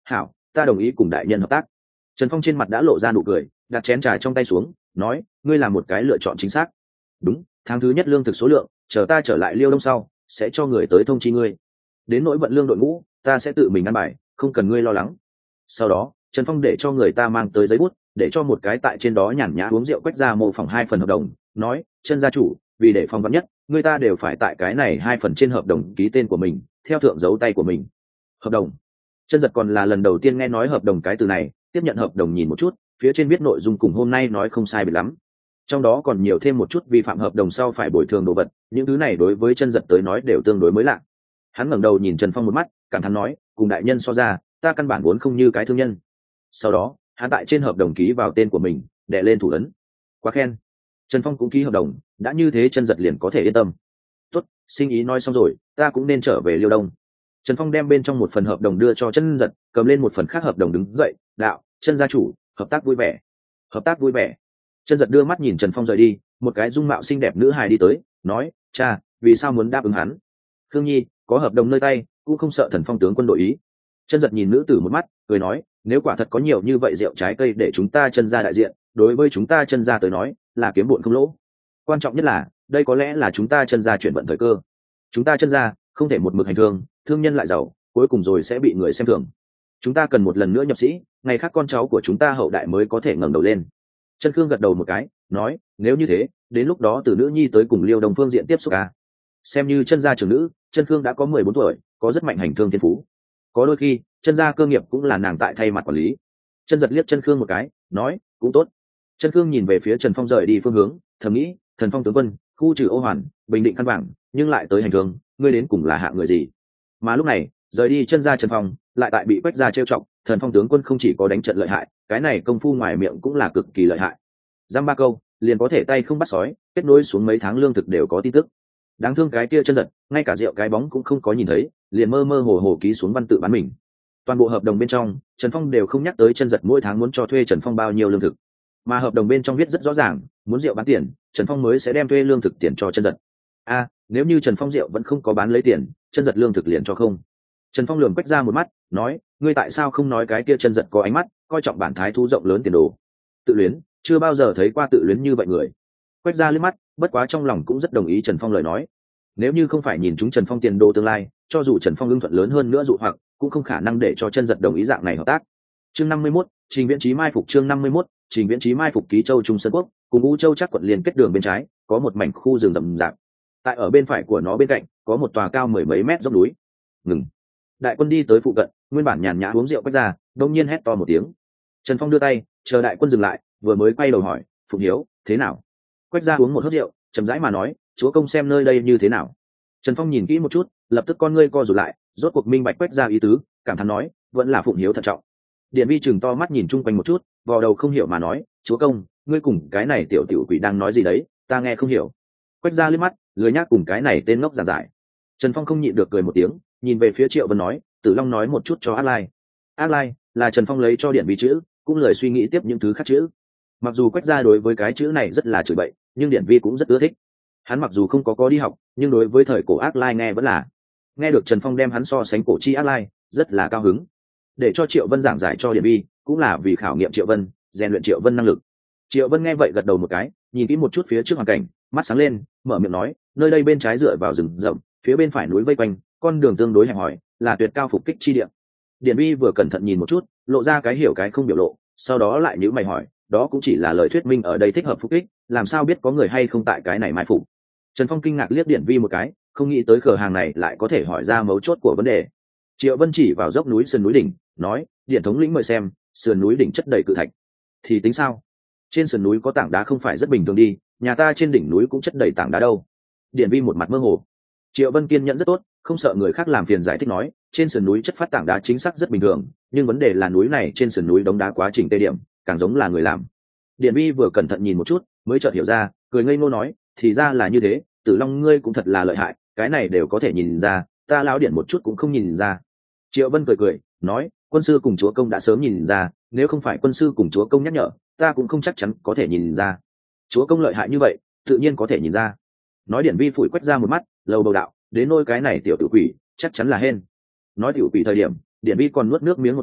hảo, ta đồng ý cùng đại nhân hợp tác. Trần Phong trên mặt đã lộ ra nụ cười, đặt chén trà trong tay xuống, nói, ngươi làm một cái lựa chọn chính xác. Đúng, tháng thứ nhất lương thực số lượng, chờ ta trở lại Liêu Đông sau, sẽ cho người tới thông chi ngươi. Đến nỗi vận lương đội ngũ, ta sẽ tự mình ăn bài, không cần ngươi lo lắng. Sau đó, Trần Phong để cho người ta mang tới giấy bút, để cho một cái tại trên đó nhàn nhã uống rượu Quách Gia mô phỏng hai phần hợp đồng, nói, chân gia chủ, vì để phòng vắn nhất, người ta đều phải tại cái này hai phần trên hợp đồng ký tên của mình, theo thượng dấu tay của mình. Hợp đồng. Chân Giật còn là lần đầu tiên nghe nói hợp đồng cái từ này, tiếp nhận hợp đồng nhìn một chút, phía trên viết nội dung cùng hôm nay nói không sai biệt lắm. Trong đó còn nhiều thêm một chút vi phạm hợp đồng sau phải bồi thường đồ vật, những thứ này đối với Chân Giật tới nói đều tương đối mới lạ. Hắn ngẩng đầu nhìn Trần Phong một mắt, cảm thán nói, cùng đại nhân so ra, ta căn bản vốn không như cái thương nhân. Sau đó, hắn tại trên hợp đồng ký vào tên của mình, đè lên thủ ấn. Quá khen. Trần Phong cũng ký hợp đồng, đã như thế Chân Giật liền có thể yên tâm. Tốt, sinh ý nói xong rồi, ta cũng nên trở về Liêu Đông. Trần Phong đem bên trong một phần hợp đồng đưa cho Chân Giật, cầm lên một phần khác hợp đồng đứng dậy, đạo, Chân gia chủ, hợp tác vui vẻ. Hợp tác vui vẻ. Chân Giật đưa mắt nhìn Trần Phong rời đi, một cái dung mạo xinh đẹp nữ hài đi tới, nói, cha, vì sao muốn đáp ứng hắn? Khương Nhi, có hợp đồng nơi tay, cũng không sợ Thần Phong tướng quân đội ý. Chân Giật nhìn nữ tử một mắt, cười nói, nếu quả thật có nhiều như vậy rượu trái cây để chúng ta Chân gia đại diện, đối với chúng ta Chân gia tới nói, là kiếm bộn không lỗ. Quan trọng nhất là, đây có lẽ là chúng ta Chân gia chuyển vận thời cơ. Chúng ta Chân gia không thể một mực hành thương, thương nhân lại giàu, cuối cùng rồi sẽ bị người xem thường. Chúng ta cần một lần nữa nhập sĩ, ngày khác con cháu của chúng ta hậu đại mới có thể ngẩng đầu lên. Chân Khương gật đầu một cái, nói, nếu như thế, đến lúc đó từ nữ nhi tới cùng Liêu Đông phương diện tiếp xúc à. Xem như Chân gia trưởng nữ, Chân Khương đã có mười bốn tuổi, có rất mạnh hành thương thiên phú. Có đôi khi, Chân gia cơ nghiệp cũng là nàng tại thay mặt quản lý. Chân Giật liếc Chân Khương một cái, nói, cũng tốt. Chân Khương nhìn về phía Trần Phong rời đi phương hướng, thầm nghĩ, Thần Phong tướng quân, khu trừ ô hoàn, bình định căn bản, nhưng lại tới hành thương, ngươi đến cùng là hạ người gì? Mà lúc này, rời đi Chân gia Trần Phong, lại tại bị Quách gia trêu chọc, Thần Phong tướng quân không chỉ có đánh trận lợi hại, cái này công phu ngoài miệng cũng là cực kỳ lợi hại. Giam ba câu, liền có thể tay không bắt sói, kết nối xuống mấy tháng lương thực đều có tin tức. Đáng thương cái kia Chân Giật, ngay cả rượu cái bóng cũng không có nhìn thấy, liền mơ mơ hồ hồ ký xuống văn tự bán mình. Toàn bộ hợp đồng bên trong, Trần Phong đều không nhắc tới Chân Giật mỗi tháng muốn cho thuê Trần Phong bao nhiêu lương thực, mà hợp đồng bên trong viết rất rõ ràng, muốn rượu bán tiền, Trần Phong mới sẽ đem thuê lương thực tiền cho Chân Giật. A, à, nếu như Trần Phong rượu vẫn không có bán lấy tiền, Chân Giật lương thực liền cho không. Trần Phong lườm Quách ra một mắt, nói, ngươi tại sao không nói cái kia Chân Giật có ánh mắt, coi trọng bản thái thú rộng lớn tiền đồ. Tự luyến, chưa bao giờ thấy qua tự luyến như vậy người. Quách ra liếc mắt, bất quá trong lòng cũng rất đồng ý Trần Phong lời nói. Nếu như không phải nhìn chúng Trần Phong tiền đồ tương lai, cho dù Trần Phong ưng thuận lớn hơn nữa dụ hoặc, cũng không khả năng để cho Chân Giật đồng ý dạng này hợp tác. Chương năm mươi mốt, Trình Viễn Chí mai phục chương năm mươi mốt, Trình Viễn Chí mai phục Ký Châu Trung Sơn Quốc, cùng U Châu chắc quận liên kết đường bên trái, có một mảnh khu rừng rậm rạp. Tại ở bên phải của nó bên cạnh, có một tòa cao mười mấy mét dốc núi. Ngừng. Đại quân đi tới phụ cận, nguyên bản nhàn nhã uống rượu Quách ra, đột nhiên hét to một tiếng. Trần Phong đưa tay, chờ đại quân dừng lại, vừa mới quay đầu hỏi, Phụng Hiếu, thế nào? Quách ra uống một hớp rượu, chậm rãi mà nói, chúa công xem nơi đây như thế nào. Trần Phong nhìn kỹ một chút, lập tức con ngươi co rụt lại, rốt cuộc minh bạch Quách ra ý tứ, cảm thán nói, vẫn là Phụng Hiếu thận trọng. Điện Vi chừng to mắt nhìn chung quanh một chút, vò đầu không hiểu mà nói, chúa công, ngươi cùng cái này tiểu tiểu quỷ đang nói gì đấy, ta nghe không hiểu. Quách ra liếc mắt, lười nhác cùng cái này tên ngốc giản giải. Trần Phong không nhịn được cười một tiếng, nhìn về phía Triệu Vân nói, Tử Long nói một chút cho Ác Lai. Ác Lai là Trần Phong lấy cho Điện Vi chữ, cũng lời suy nghĩ tiếp những thứ khác chữ. Mặc dù Quách ra đối với cái chữ này rất là chửi bậy, nhưng Điện Vi cũng rất ưa thích. Hắn mặc dù không có có đi học, nhưng đối với thời cổ Ác Lai nghe vẫn là. Nghe được Trần Phong đem hắn so sánh cổ chi Ác Lai, rất là cao hứng. Để cho Triệu Vân giảng giải cho Điện Vi, cũng là vì khảo nghiệm Triệu Vân, rèn luyện Triệu Vân năng lực. Triệu Vân nghe vậy gật đầu một cái, nhìn kỹ một chút phía trước hoàn cảnh, mắt sáng lên, mở miệng nói, nơi đây bên trái dựa vào rừng rậm, phía bên phải núi vây quanh, con đường tương đối hẹp hòi, là tuyệt cao phục kích chi địa. Điện Vi vừa cẩn thận nhìn một chút, lộ ra cái hiểu cái không biểu lộ, sau đó lại nhíu mày hỏi, đó cũng chỉ là lời thuyết minh ở đây thích hợp phục kích, làm sao biết có người hay không tại cái này mai phục. Trần Phong kinh ngạc liếc Điện Vi một cái, không nghĩ tới cửa hàng này lại có thể hỏi ra mấu chốt của vấn đề. Triệu Vân chỉ vào dốc núi sườn núi đỉnh, nói, Điện thống lĩnh mời xem, sườn núi đỉnh chất đầy cự thạch. Thì tính sao? Trên sườn núi có tảng đá không phải rất bình thường đi, nhà ta trên đỉnh núi cũng chất đầy tảng đá đâu. Điện Vi một mặt mơ hồ. Triệu Vân kiên nhẫn rất tốt, không sợ người khác làm phiền giải thích nói, trên sườn núi chất phát tảng đá chính xác rất bình thường, nhưng vấn đề là núi này trên sườn núi đống đá quá chỉnh tề điểm, càng giống là người làm. Điện Vi vừa cẩn thận nhìn một chút, mới chợt hiểu ra, cười ngây ngô nói, thì ra là như thế, Tử Long ngươi cũng thật là lợi hại, cái này đều có thể nhìn ra, ta lão Điện một chút cũng không nhìn ra. Triệu Vân cười cười, nói, quân sư cùng chúa công đã sớm nhìn ra, nếu không phải quân sư cùng chúa công nhắc nhở, ta cũng không chắc chắn có thể nhìn ra. Chúa công lợi hại như vậy, tự nhiên có thể nhìn ra. Nói Điện Vi phủi Quách ra một mắt, lầu bầu đạo, đến nôi cái này tiểu tử quỷ, chắc chắn là hên. Nói tiểu quỷ thời điểm, Điện Vi còn nuốt nước miếng một cái,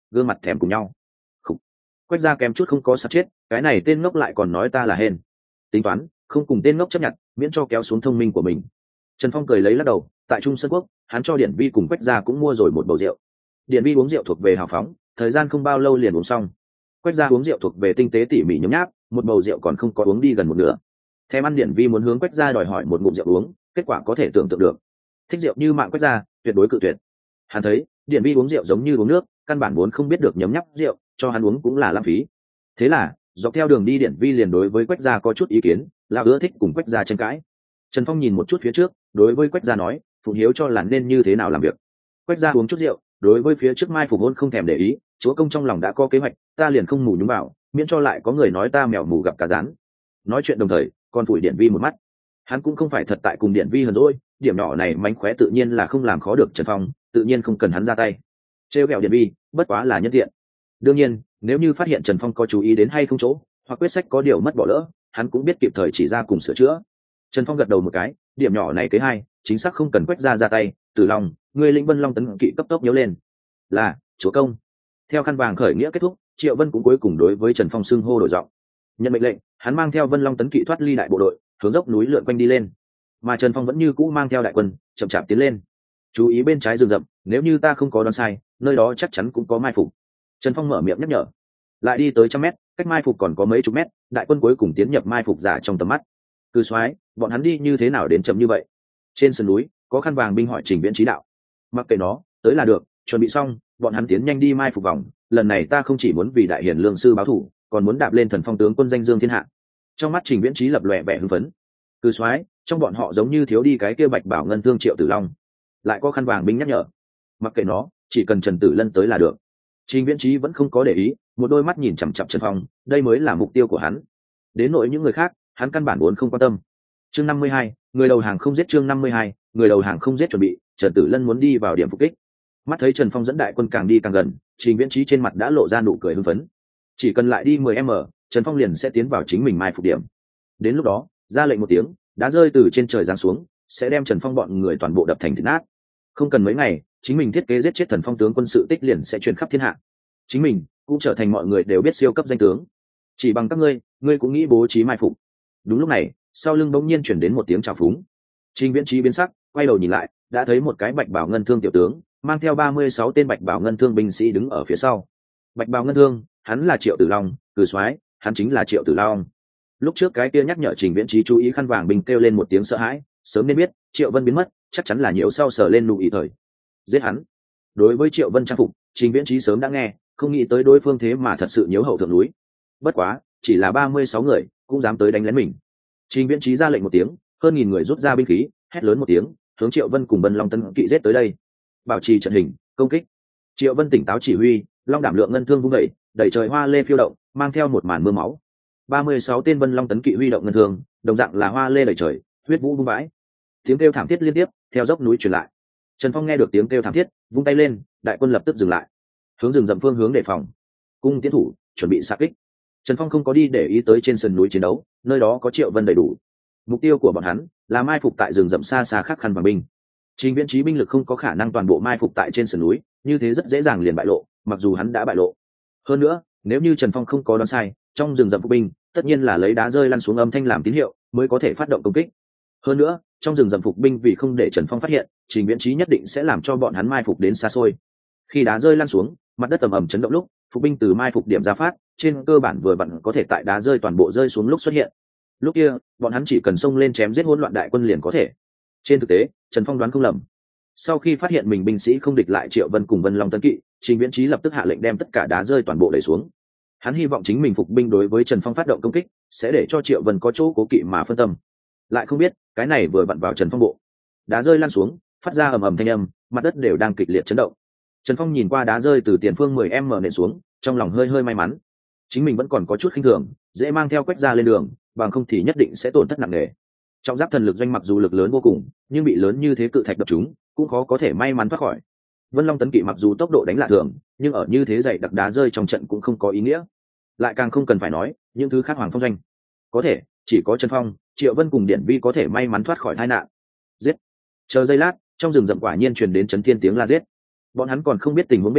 gương mặt thèm cùng nhau. Khủ. Quách gia kém chút không có sắp chết, cái này tên ngốc lại còn nói ta là hên. Tính toán không cùng tên ngốc chấp nhận, miễn cho kéo xuống thông minh của mình. Trần Phong cười lấy lắc đầu, tại Trung Sơn Quốc hắn cho Điển Vi cùng Quách gia cũng mua rồi một bầu rượu. Điển Vi uống rượu thuộc về hào phóng, thời gian không bao lâu liền uống xong. Quách gia uống rượu thuộc về tinh tế tỉ mỉ nhấm nháp, một bầu rượu còn không có uống đi gần một nửa. Thèm ăn Điển Vi muốn hướng Quách gia đòi hỏi một ngụm rượu uống, kết quả có thể tưởng tượng được. Thích rượu như mạng Quách gia, tuyệt đối cự tuyệt. Hắn thấy Điển Vi uống rượu giống như uống nước, căn bản vốn không biết được nhấm nháp rượu, cho hắn uống cũng là lãng phí. Thế là dọc theo đường đi Điển Vi liền đối với Quách gia có chút ý kiến, là ưa thích cùng Quách gia tranh cãi. Trần Phong nhìn một chút phía trước, đối với Quách gia nói, Phụng Hiếu cho là nên như thế nào làm việc. Quách gia uống chút rượu, đối với phía trước Mai Phục Hôn không thèm để ý, chúa công trong lòng đã có kế hoạch, ta liền không mù nhúng vào, miễn cho lại có người nói ta mèo mù gặp cá rán. Nói chuyện đồng thời, còn phủi Điển Vi một mắt. Hắn cũng không phải thật tại cùng Điển Vi hờn dỗi, điểm nhỏ này mánh khóe tự nhiên là không làm khó được Trần Phong, tự nhiên không cần hắn ra tay. Trêu ghẹo Điển Vi, bất quá là nhân tiện. Đương nhiên, nếu như phát hiện Trần Phong có chú ý đến hay không chỗ, hoặc quyết sách có điều mất bỏ lỡ, hắn cũng biết kịp thời chỉ ra cùng sửa chữa. Trần Phong gật đầu một cái, điểm nhỏ này kế hai, chính xác không cần Quách gia ra tay. Tử Long, người lĩnh Vân Long tấn kỵ cấp tốc nhớ lên. Là chúa công. Theo khăn vàng khởi nghĩa kết thúc, Triệu Vân cũng cuối cùng đối với Trần Phong xưng hô đổi giọng. Nhận mệnh lệnh, hắn mang theo Vân Long tấn kỵ thoát ly đại bộ đội, hướng dốc núi lượn quanh đi lên. Mà Trần Phong vẫn như cũ mang theo đại quân, chậm chạp tiến lên. Chú ý bên trái rừng rậm, nếu như ta không có đoán sai, nơi đó chắc chắn cũng có mai phục. Trần Phong mở miệng nhắc nhở. Lại đi tới trăm mét, cách mai phục còn có mấy chục mét, đại quân cuối cùng tiến nhập mai phục giả trong tầm mắt. Cư soái, bọn hắn đi như thế nào đến chậm như vậy? Trên sườn núi, có khăn vàng binh hỏi Trình Viễn Trí đạo. Mặc kệ nó, tới là được, chuẩn bị xong, bọn hắn tiến nhanh đi mai phục vòng. Lần này ta không chỉ muốn vì đại hiển lương sư báo thủ, còn muốn đạp lên thần phong tướng quân danh dương thiên hạ. Trong mắt Trình Viễn Trí lập lòe vẻ hưng phấn. Cư soái, trong bọn họ giống như thiếu đi cái kia Bạch Bảo Ngân Thương Triệu Tử Long. Lại có khăn vàng binh nhắc nhở. Mặc kệ nó, chỉ cần Trần Tử Lân tới là được. Trình Viễn Trí vẫn không có để ý, một đôi mắt nhìn chằm chằm Trần Phong, đây mới là mục tiêu của hắn. Đến nỗi những người khác, hắn căn bản vốn không quan tâm. Chương năm mươi hai, người đầu hàng không giết. Chương năm mươi hai, người đầu hàng không giết. Chuẩn bị, Trần Tử Lân muốn đi vào điểm phục kích. Mắt thấy Trần Phong dẫn đại quân càng đi càng gần, Trình Viễn Trí trên mặt đã lộ ra nụ cười hưng phấn. Chỉ cần lại đi mười mét, Trần Phong liền sẽ tiến vào chính mình mai phục điểm. Đến lúc đó, ra lệnh một tiếng, đá rơi từ trên trời giáng xuống, sẽ đem Trần Phong bọn người toàn bộ đập thành thịt nát. Không cần mấy ngày, chính mình thiết kế giết chết Thần Phong tướng quân sự tích liền sẽ truyền khắp thiên hạ. Chính mình cũng trở thành mọi người đều biết siêu cấp danh tướng. Chỉ bằng các ngươi, ngươi cũng nghĩ bố trí mai phục. Đúng lúc này, sau lưng bỗng nhiên chuyển đến một tiếng chào phúng. Trình Viễn Trí biến sắc, quay đầu nhìn lại, đã thấy một cái Bạch Bảo Ngân Thương tiểu tướng, mang theo ba mươi sáu tên Bạch Bảo Ngân Thương binh sĩ đứng ở phía sau. Bạch Bảo Ngân Thương, hắn là Triệu Tử Long, cử soái, hắn chính là Triệu Tử Long. Lúc trước cái kia nhắc nhở Trình Viễn Trí chú ý khăn vàng binh kêu lên một tiếng sợ hãi, sớm nên biết, Triệu Vân biến mất, chắc chắn là nhiễu sau sờ lên nụ ý thời. Giết hắn. Đối với Triệu Vân trang phục, Trình Viễn Trí sớm đã nghe, không nghĩ tới đối phương thế mà thật sự nhiễu hậu thượng núi. Bất quá, chỉ là ba mươi sáu người, cũng dám tới đánh lén mình. Trình Viễn Trí ra lệnh một tiếng, hơn nghìn người rút ra binh khí, hét lớn một tiếng, hướng Triệu Vân cùng Vân Long Tấn kỵ giết tới đây. Bảo trì trận hình, công kích. Triệu Vân tỉnh táo chỉ huy, long đảm lượng ngân thương vung đẩy, đẩy trời hoa lê phiêu động, mang theo một màn mưa máu. ba mươi sáu tên Vân Long Tấn kỵ huy động ngân thương, đồng dạng là hoa lê đẩy trời, huyết vũ vung vãi. Tiếng kêu thảm thiết liên tiếp theo dốc núi truyền lại. Trần Phong nghe được tiếng kêu thảm thiết, vung tay lên, đại quân lập tức dừng lại, hướng rừng rậm phương hướng đề phòng. Cung tiến thủ, chuẩn bị xạ kích. Trần Phong không có đi để ý tới trên sườn núi chiến đấu, nơi đó có Triệu Vân đầy đủ. Mục tiêu của bọn hắn là mai phục tại rừng rậm xa xa khác khăn vàng binh. Trình Viễn Trí binh lực không có khả năng toàn bộ mai phục tại trên sườn núi, như thế rất dễ dàng liền bại lộ, mặc dù hắn đã bại lộ. Hơn nữa, nếu như Trần Phong không có đoán sai, trong rừng rậm phục binh, tất nhiên là lấy đá rơi lăn xuống âm thanh làm tín hiệu, mới có thể phát động công kích. Hơn nữa, trong rừng rậm phục binh vì không để Trần Phong phát hiện, Trình Viễn Trí nhất định sẽ làm cho bọn hắn mai phục đến xa xôi. Khi đá rơi lăn xuống, mặt đất ầm ầm chấn động lúc, phục binh từ mai phục điểm ra phát, trên cơ bản vừa vặn có thể tại đá rơi toàn bộ rơi xuống lúc xuất hiện. Lúc kia, bọn hắn chỉ cần xông lên chém giết hỗn loạn đại quân liền có thể. Trên thực tế, Trần Phong đoán không lầm. Sau khi phát hiện mình binh sĩ không địch lại Triệu Vân cùng Vân Long Tấn kỵ, Trình Viễn Trí lập tức hạ lệnh đem tất cả đá rơi toàn bộ đẩy xuống. Hắn hy vọng chính mình phục binh đối với Trần Phong phát động công kích, sẽ để cho Triệu Vân có chỗ cố kỵ mà phân tâm. Lại không biết, cái này vừa vặn vào Trần Phong bộ. Đá rơi lăn xuống, phát ra ầm ầm thanh âm, mặt đất đều đang kịch liệt chấn động. Trần Phong nhìn qua đá rơi từ tiền phương mười mét nện xuống, trong lòng hơi hơi may mắn. Chính mình vẫn còn có chút khinh thường, dễ mang theo Quách gia lên đường, bằng không thì nhất định sẽ tổn thất nặng nề. Trọng giáp thần lực doanh mặc dù lực lớn vô cùng, nhưng bị lớn như thế cự thạch đập chúng, cũng khó có thể may mắn thoát khỏi. Vân Long Tấn kỵ mặc dù tốc độ đánh lạ thường, nhưng ở như thế dày đặc đá rơi trong trận cũng không có ý nghĩa. Lại càng không cần phải nói, những thứ khác Hoàng Phong doanh. Có thể, chỉ có Trần Phong, Triệu Vân cùng Điển Vi có thể may mắn thoát khỏi tai nạn. Giết! Chờ giây lát, trong rừng rậm quả nhiên truyền đến chấn thiên tiếng la giết. Bọn hắn còn không biết tình huống bên ngoài,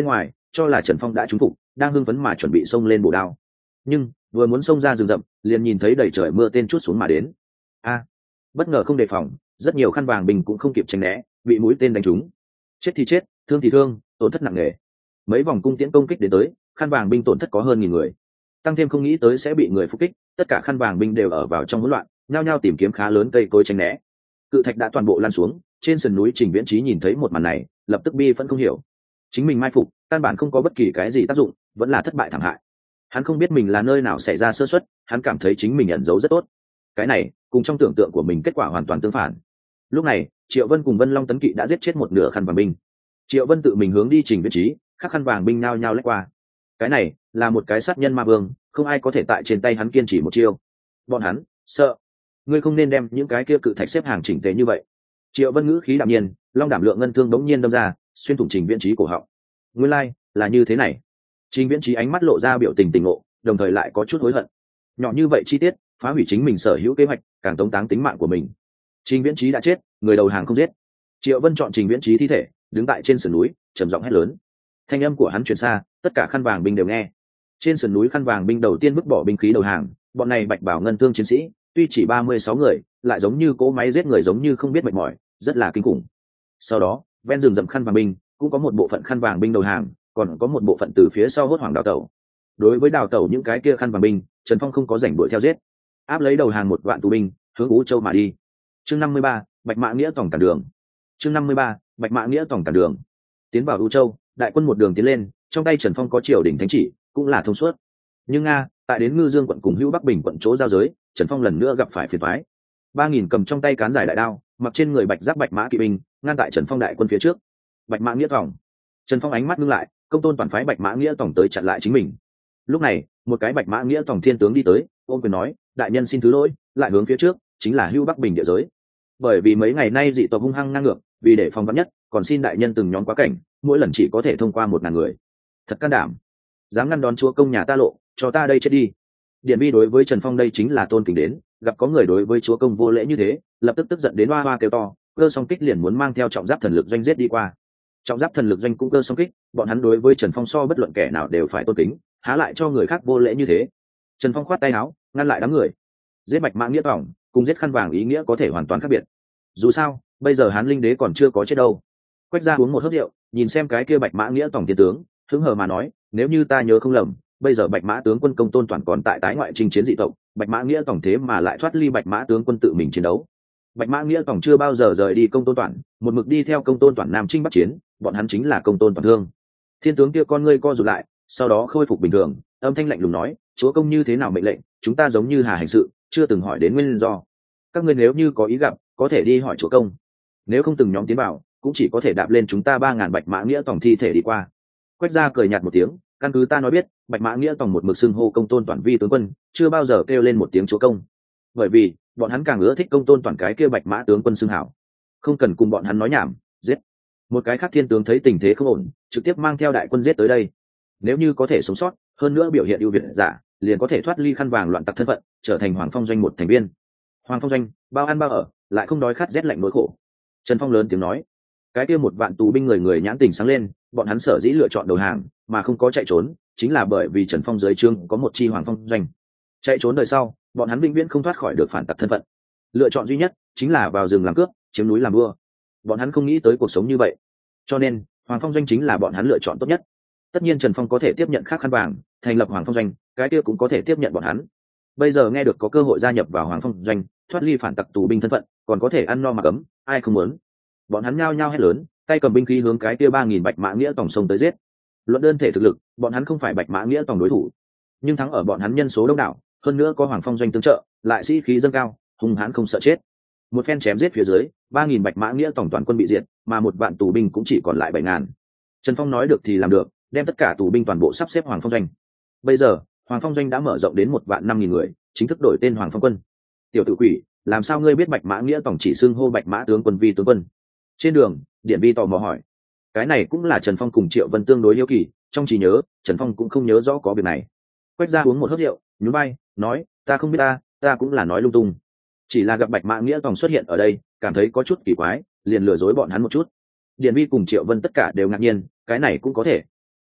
cho là Trần Phong đã trúng phục, đang hưng phấn mà chuẩn bị xông lên bổ đao. Nhưng vừa muốn xông ra rừng rậm, liền nhìn thấy đầy trời mưa tên chút xuống mà đến. A! Bất ngờ không đề phòng, rất nhiều khăn vàng binh cũng không kịp tránh né, bị mũi tên đánh trúng. Chết thì chết, thương thì thương, tổn thất nặng nề. Mấy vòng cung tiễn công kích đến tới, khăn vàng binh tổn thất có hơn nghìn người. Tăng thêm không nghĩ tới sẽ bị người phục kích, tất cả khăn vàng binh đều ở vào trong hỗn loạn, nhao nhao tìm kiếm khá lớn cây cối tránh né. Cự thạch đã toàn bộ lan xuống, trên sườn núi Trình Viễn Chí nhìn thấy một màn này, lập tức bi phẫn không hiểu. Chính mình mai phục, căn bản không có bất kỳ cái gì tác dụng, vẫn là thất bại thảm hại. Hắn không biết mình là nơi nào xảy ra sơ suất, hắn cảm thấy chính mình ẩn giấu rất tốt. Cái này, cùng trong tưởng tượng của mình kết quả hoàn toàn tương phản. Lúc này, Triệu Vân cùng Vân Long Tấn Kỵ đã giết chết một nửa khăn vàng binh. Triệu Vân tự mình hướng đi Trình Viễn Chí, các khăn vàng binh nao nhao lách qua. Cái này là một cái sát nhân ma vương, không ai có thể tại trên tay hắn kiên trì một chiêu. Bọn hắn sợ. Ngươi không nên đem những cái kia cự thạch xếp hàng chỉnh tề như vậy. Triệu Vân ngữ khí đạm nhiên, long đảm lượng ngân thương bỗng nhiên đâm ra, xuyên thủng Trình Viễn Chí cổ họng. Nguyên lai like, là như thế này. Trình Viễn Chí ánh mắt lộ ra biểu tình tỉnh ngộ, đồng thời lại có chút hối hận. Nhỏ như vậy chi tiết, phá hủy chính mình sở hữu kế hoạch, càng tống táng tính mạng của mình. Trình Viễn Chí đã chết, người đầu hàng không giết. Triệu Vân chọn Trình Viễn Chí thi thể, đứng tại trên sườn núi, trầm giọng hét lớn. Thanh âm của hắn truyền xa, tất cả khăn vàng binh đều nghe. Trên sườn núi khăn vàng binh đầu tiên vứt bỏ binh khí đầu hàng, bọn này bạch bảo ngân thương chiến sĩ, tuy chỉ ba mươi sáu người, lại giống như cỗ máy giết người giống như không biết mệt mỏi, rất là kinh khủng. Sau đó, ven rừng rậm khăn vàng binh, cũng có một bộ phận khăn vàng binh đầu hàng, còn có một bộ phận từ phía sau hốt hoảng đào tẩu. Đối với đào tẩu những cái kia khăn vàng binh, Trần Phong không có rảnh đuổi theo giết, áp lấy đầu hàng một vạn tù binh, hướng Ú Châu mà đi. Chương năm mươi ba, Bạch Mã Nghĩa tổng cản đường. Chương năm mươi ba, Bạch Mã Nghĩa tổng cản đường. Tiến vào Ú Châu, đại quân một đường tiến lên, trong tay Trần Phong có triều đình thánh chỉ, cũng là thông suốt. Nhưng nga, tại đến Ngư Dương quận cùng Hữu Bắc Bình quận chỗ giao giới, Trần Phong lần nữa gặp phải phiền toái. Ba nghìn cầm trong tay cán dài đại đao, mặc trên người bạch giáp bạch mã kỵ binh, ngăn tại Trần Phong đại quân phía trước. Bạch Mã Nghĩa tổng. Trần Phong ánh mắt ngưng lại, công tôn toàn phái Bạch Mã Nghĩa tổng tới chặn lại chính mình. Lúc này, một cái Bạch Mã Nghĩa tổng thiên tướng đi tới, ôm quyền nói, đại nhân xin thứ lỗi, lại hướng phía trước, chính là Hữu Bắc Bình địa giới. Bởi vì mấy ngày nay dị tộc hung hăng ngang ngược, vì để phòng vắn nhất, còn xin đại nhân từng nhóm quá cảnh, mỗi lần chỉ có thể thông qua một ngàn người. Thật can đảm, dám ngăn đón chúa công nhà ta lộ, cho ta đây chết đi. Điện Vi đối với Trần Phong đây chính là tôn kính đến, gặp có người đối với chúa công vô lễ như thế, lập tức tức giận đến hoa hoa kêu to, cơ song kích liền muốn mang theo trọng giáp thần lực doanh giết đi qua. Trọng giáp thần lực doanh cũng cơ song kích, bọn hắn đối với Trần Phong so bất luận kẻ nào đều phải tôn kính, há lại cho người khác vô lễ như thế. Trần Phong khoát tay áo, ngăn lại đám người. Giết Bạch Mã Nghĩa tổng, cùng giết khăn vàng ý nghĩa có thể hoàn toàn khác biệt. Dù sao, bây giờ Hán Linh Đế còn chưa có chết đâu. Quách ra uống một hớp rượu, nhìn xem cái kia Bạch Mã Nghĩa tổng tiến tướng, hứng hờ mà nói, nếu như ta nhớ không lầm, bây giờ Bạch Mã tướng quân công tôn toàn còn tại tái ngoại chinh chiến dị tộc, Bạch Mã Nghĩa tổng thế mà lại thoát ly Bạch Mã tướng quân tự mình chiến đấu. Bạch Mã Nghĩa tổng chưa bao giờ rời đi công tôn toàn, một mực đi theo công tôn toàn nam chinh bắc chiến, bọn hắn chính là công tôn toàn thương. Thiên tướng kia con ngươi co rụt lại, sau đó khôi phục bình thường, âm thanh lạnh lùng nói, chúa công như thế nào mệnh lệnh, chúng ta giống như hà hành sự, chưa từng hỏi đến nguyên do. Các ngươi nếu như có ý gặp, có thể đi hỏi chúa công. Nếu không từng nhóm tiến vào, cũng chỉ có thể đạp lên chúng ta ba ngàn Bạch Mã Nghĩa tổng thi thể đi qua. Quách gia cười nhạt một tiếng, căn cứ ta nói biết, Bạch Mã Nghĩa tổng một mực xưng hô công tôn toàn vi tướng quân, chưa bao giờ kêu lên một tiếng chúa công. Bởi vì bọn hắn càng ưa thích công tôn toàn cái kia Bạch Mã tướng quân xưng hảo. Không cần cùng bọn hắn nói nhảm, giết. Một cái khác thiên tướng thấy tình thế không ổn, trực tiếp mang theo đại quân giết tới đây. Nếu như có thể sống sót, hơn nữa biểu hiện ưu việt giả, liền có thể thoát ly khăn vàng loạn tặc thân phận, trở thành Hoàng Phong doanh một thành viên. Hoàng Phong doanh, bao ăn bao ở, lại không đói khát rét lạnh nỗi khổ. Trần Phong lớn tiếng nói. Cái kia một vạn tù binh người người nhãn tình sáng lên, bọn hắn sở dĩ lựa chọn đầu hàng, mà không có chạy trốn, chính là bởi vì Trần Phong dưới trướng có một chi Hoàng Phong doanh. Chạy trốn đời sau, bọn hắn vĩnh viễn không thoát khỏi được phản tặc thân phận. Lựa chọn duy nhất chính là vào rừng làm cướp, chiếm núi làm vua. Bọn hắn không nghĩ tới cuộc sống như vậy, cho nên Hoàng Phong doanh chính là bọn hắn lựa chọn tốt nhất. Tất nhiên Trần Phong có thể tiếp nhận khác khăn vàng, thành lập Hoàng Phong doanh, cái kia cũng có thể tiếp nhận bọn hắn. Bây giờ nghe được có cơ hội gia nhập vào Hoàng Phong doanh, thoát ly phản tặc tù binh thân phận, còn có thể ăn no mặc ấm, ai không muốn. Bọn hắn nhao nhao hét lớn, tay cầm binh khí hướng cái kia ba nghìn Bạch Mã Nghĩa tổng sông tới giết. Luận đơn thể thực lực, bọn hắn không phải Bạch Mã Nghĩa tổng đối thủ, nhưng thắng ở bọn hắn nhân số đông đảo, hơn nữa có Hoàng Phong doanh tương trợ, lại sĩ khí dâng cao, hung hãn không sợ chết. Một phen chém giết phía dưới, ba nghìn Bạch Mã Nghĩa tổng toàn quân bị diệt, mà một vạn tù binh cũng chỉ còn lại bảy ngàn. Trần Phong nói được thì làm được, đem tất cả tù binh toàn bộ sắp xếp Hoàng Phong doanh. Bây giờ, Hoàng Phong doanh đã mở rộng đến một vạn năm nghìn người, chính thức đổi tên Hoàng Phong quân. Tiểu tử quỷ, làm sao ngươi biết Bạch Mã Nghĩa tổng chỉ xưng hô Bạch Mã tướng quân vi tướng quân? Trên đường, Điện Vi tò mò hỏi. Cái này cũng là Trần Phong cùng Triệu Vân tương đối hiếu kỳ, trong trí nhớ, Trần Phong cũng không nhớ rõ có việc này. Quách ra uống một hớp rượu, nhún vai, nói, ta không biết ta, ta cũng là nói lung tung. Chỉ là gặp Bạch Mã Nghĩa tổng xuất hiện ở đây, cảm thấy có chút kỳ quái, liền lừa dối bọn hắn một chút. Điện Vi cùng Triệu Vân tất cả đều ngạc nhiên, cái này cũng có thể.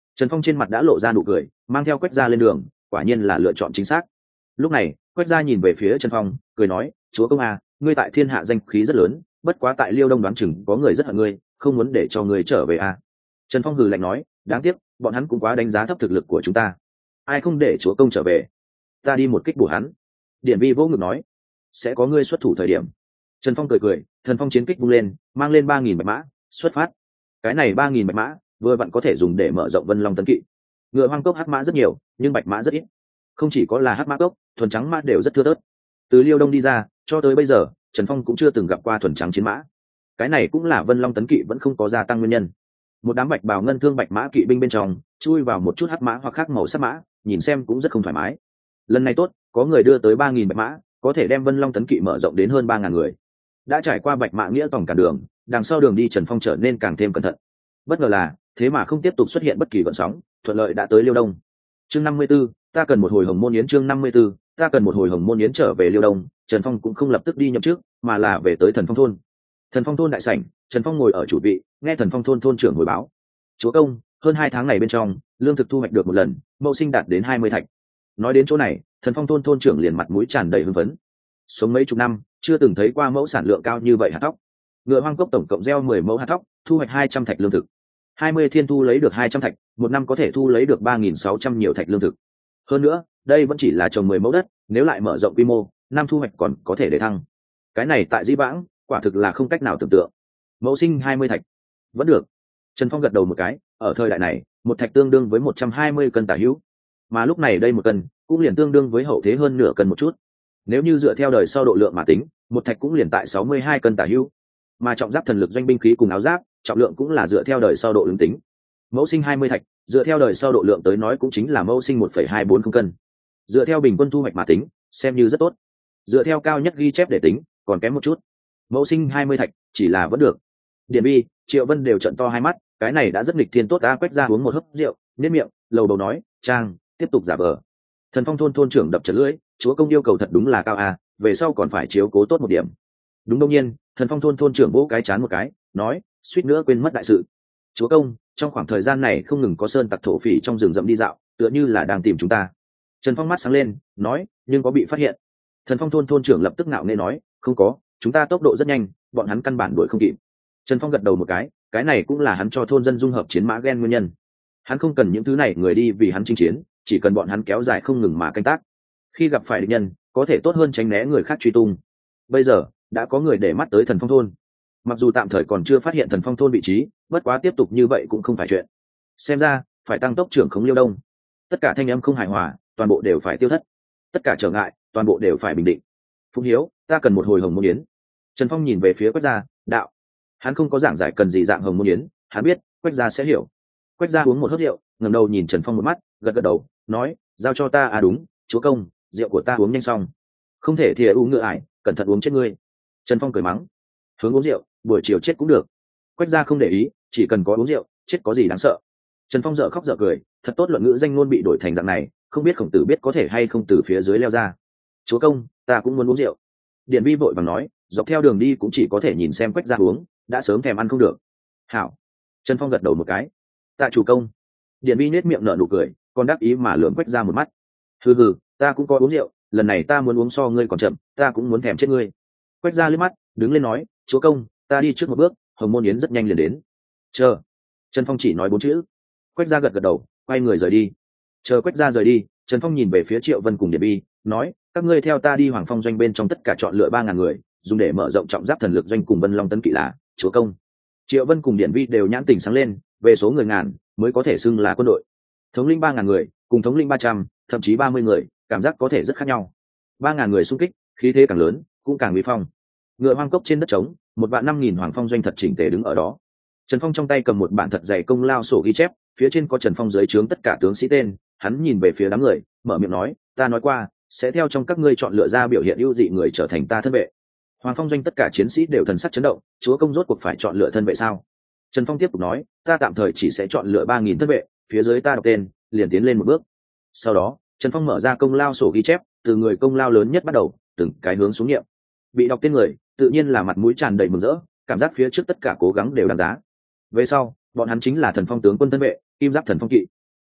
Trần Phong trên mặt đã lộ ra nụ cười, mang theo Quách Gia lên đường, quả nhiên là lựa chọn chính xác. Lúc này Quách Gia nhìn về phía Trần Phong, cười nói, chúa công à, ngươi tại thiên hạ danh khí rất lớn, bất quá tại Liêu Đông đoán chừng có người rất hận ngươi, không muốn để cho ngươi trở về à. Trần Phong hừ lạnh nói, đáng tiếc bọn hắn cũng quá đánh giá thấp thực lực của chúng ta, ai không để chúa công trở về, ta đi một kích bổ hắn. Điển Vi vỗ ngực nói, sẽ có ngươi xuất thủ thời điểm. Trần Phong cười cười, thần phong chiến kích bung lên, mang lên ba nghìn bạch mã xuất phát. Cái này ba nghìn bạch mã vừa vặn có thể dùng để mở rộng Vân Long tấn kỵ. Ngựa hoang cốc hắc mã rất nhiều, nhưng bạch mã rất ít. Không chỉ có là hắc mã cốc, thuần trắng mã đều rất thưa thớt. Từ Liêu Đông đi ra cho tới bây giờ, Trần Phong cũng chưa từng gặp qua thuần trắng chiến mã. Cái này cũng là Vân Long tấn kỵ vẫn không có gia tăng nguyên nhân. Một đám bạch bào ngân thương bạch mã kỵ binh bên trong chui vào một chút hắc mã hoặc khác màu sắc mã, nhìn xem cũng rất không thoải mái. Lần này tốt, có người đưa tới ba nghìn bạch mã, có thể đem Vân Long tấn kỵ mở rộng đến hơn ba ngàn người. Đã trải qua bạch mã nghĩa tổng cả đường, đằng sau đường đi Trần Phong trở nên càng thêm cẩn thận. Bất ngờ là thế mà không tiếp tục xuất hiện bất kỳ gợn sóng, thuận lợi đã tới Liêu Đông. Chương năm mươi b ố, ta cần một hồi hồng môn yến. Chương năm mươi b ố, ta cần một hồi hồng môn yến. Trở về Liêu Đông, Trần Phong cũng không lập tức đi nhậm chức, mà là về tới Thần Phong thôn. Thần Phong thôn đại sảnh, Trần Phong ngồi ở chủ vị, nghe Thần Phong thôn thôn trưởng hồi báo, chúa công, hơn hai tháng này bên trong lương thực thu hoạch được một lần, mậu sinh đạt đến hai mươi thạch. Nói đến chỗ này, Thần Phong thôn thôn trưởng liền mặt mũi tràn đầy hưng phấn. Sống mấy chục năm chưa từng thấy qua mẫu sản lượng cao như vậy hạt thóc. Ngựa hoang cốc tổng cộng gieo mười mẫu hạt thóc, thu hoạch hai trăm thạch lương thực. Hai mươi thiên thu lấy được hai trăm thạch, một năm có thể thu lấy được ba nghìn sáu trăm nhiều thạch lương thực. Hơn nữa, đây vẫn chỉ là trồng mười mẫu đất, nếu lại mở rộng quy mô, năm thu hoạch còn có thể để thăng. Cái này tại Dĩ Vãng, quả thực là không cách nào tưởng tượng. Mẫu sinh hai mươi thạch, vẫn được. Trần Phong gật đầu một cái, ở thời đại này, một thạch tương đương với một trăm hai mươi cân tả hữu, mà lúc này đây một cân cũng liền tương đương với hậu thế hơn nửa cân một chút. Nếu như dựa theo đời sau độ lượng mà tính, một thạch cũng liền tại sáu mươi hai cân tả hữu, mà trọng giáp thần lực doanh binh khí cùng áo giáp, trọng lượng cũng là dựa theo đời sau độ ứng tính. Mẫu sinh hai mươi thạch, dựa theo đời sau độ lượng tới nói cũng chính là mẫu sinh một phẩy hai bốn không cân. Dựa theo bình quân thu hoạch mà tính, xem như rất tốt. Dựa theo cao nhất ghi chép để tính, còn kém một chút. Mẫu sinh hai mươi thạch, chỉ là vẫn được. Điển Vi, Triệu Vân đều trận to hai mắt, cái này đã rất nghịch thiên tốt. Ta Quách ra uống một hớp rượu, nhếch miệng, lầu đầu nói, "Trang, tiếp tục giả vờ." Thần Phong thôn thôn trưởng đập chật lưỡi, chúa công yêu cầu thật đúng là cao à, về sau còn phải chiếu cố tốt một điểm. Đúng đông nhiên, Thần Phong thôn thôn trưởng vỗ cái chán một cái, nói, suýt nữa quên mất đại sự. Chúa công, trong khoảng thời gian này không ngừng có sơn tặc thổ phỉ trong rừng rậm đi dạo, tựa như là đang tìm chúng ta. Trần Phong mắt sáng lên, nói, nhưng có bị phát hiện? Thần Phong thôn thôn trưởng lập tức ngạo nghễ nói, không có, chúng ta tốc độ rất nhanh, bọn hắn căn bản đuổi không kịp. Trần Phong gật đầu một cái, cái này cũng là hắn cho thôn dân dung hợp chiến mã gen nguyên nhân. Hắn không cần những thứ này người đi vì hắn chinh chiến, chỉ cần bọn hắn kéo dài không ngừng mà canh tác. Khi gặp phải địch nhân, có thể tốt hơn tránh né người khác truy tung. Bây giờ đã có người để mắt tới Thần Phong thôn, mặc dù tạm thời còn chưa phát hiện Thần Phong thôn vị trí, bất quá tiếp tục như vậy cũng không phải chuyện. Xem ra phải tăng tốc trưởng khống Liêu Đông. Tất cả thanh âm không hài hòa, toàn bộ đều phải tiêu thất. Tất cả trở ngại, toàn bộ đều phải bình định. Phúc Hiếu, ta cần một hồi hồng môn yến. Trần Phong nhìn về phía Quách gia, đạo. Hắn không có giảng giải cần gì dạng hồng môn yến, hắn biết Quách gia sẽ hiểu. Quách gia uống một hớp rượu, ngẩng đầu nhìn Trần Phong một mắt, gật gật đầu, nói, giao cho ta. À đúng, chúa công, rượu của ta uống nhanh xong, không thể thìa uống ngựa ải, cẩn thận uống chết ngươi. Trần Phong cười mắng, hướng uống rượu, buổi chiều chết cũng được. Quách gia không để ý, chỉ cần có uống rượu, chết có gì đáng sợ. Trần Phong dở khóc dở cười, thật tốt luận ngữ danh ngôn bị đổi thành dạng này, không biết Khổng Tử biết có thể hay không từ phía dưới leo ra. Chúa công, ta cũng muốn uống rượu. Điển Vi vội vàng nói, dọc theo đường đi cũng chỉ có thể nhìn xem Quách gia uống, đã sớm thèm ăn không được. Hảo. Trần Phong gật đầu một cái. Tạ chủ công. Điển Vi nết miệng nở nụ cười, còn đắc ý mà lườm Quách gia một mắt. Hừ hừ, ta cũng có uống rượu, lần này ta muốn uống so ngươi còn chậm, ta cũng muốn thèm chết ngươi. Quách gia liếc mắt, đứng lên nói, chúa công, ta đi trước một bước, hồng môn yến rất nhanh liền đến. Chờ. Trần Phong chỉ nói bốn chữ. Quách gia gật gật đầu, quay người rời đi. Chờ Quách gia rời đi, Trần Phong nhìn về phía Triệu Vân cùng Điển Vi, nói, các ngươi theo ta đi Hoàng Phong doanh bên trong tất cả chọn lựa ba ngàn người, dùng để mở rộng trọng giáp thần lực doanh cùng Vân Long tấn kỵ là chúa công. Triệu Vân cùng Điển Vi đều nhãn tình sáng lên, về số người ngàn mới có thể xưng là quân đội. Thống lĩnh ba ngàn người, cùng thống lĩnh ba trăm, thậm chí ba mươi người, cảm giác có thể rất khác nhau. Ba ngàn người xung kích, khí thế càng lớn, cũng càng uy phong. Ngựa hoang cốc trên đất trống, một vạn năm nghìn Hoàng Phong doanh thật chỉnh tề đứng ở đó. Trần Phong trong tay cầm một bản thật dày công lao sổ ghi chép, phía trên có Trần Phong dưới trướng tất cả tướng sĩ tên. Hắn nhìn về phía đám người, mở miệng nói, ta nói qua, sẽ theo trong các ngươi chọn lựa ra biểu hiện ưu dị người trở thành ta thân vệ. Hoàng Phong doanh tất cả chiến sĩ đều thần sắc chấn động, chúa công rốt cuộc phải chọn lựa thân vệ sao? Trần Phong tiếp tục nói, ta tạm thời chỉ sẽ chọn lựa ba nghìn thân vệ, phía dưới ta đọc tên, liền tiến lên một bước. Sau đó, Trần Phong mở ra công lao sổ ghi chép, từ người công lao lớn nhất bắt đầu, từng cái hướng xuống nghiệm. Bị đọc tên người, tự nhiên là mặt mũi tràn đầy mừng rỡ, cảm giác phía trước tất cả cố gắng đều đáng giá. Về sau, bọn hắn chính là Thần Phong tướng quân thân vệ, kim giáp Thần Phong kỵ.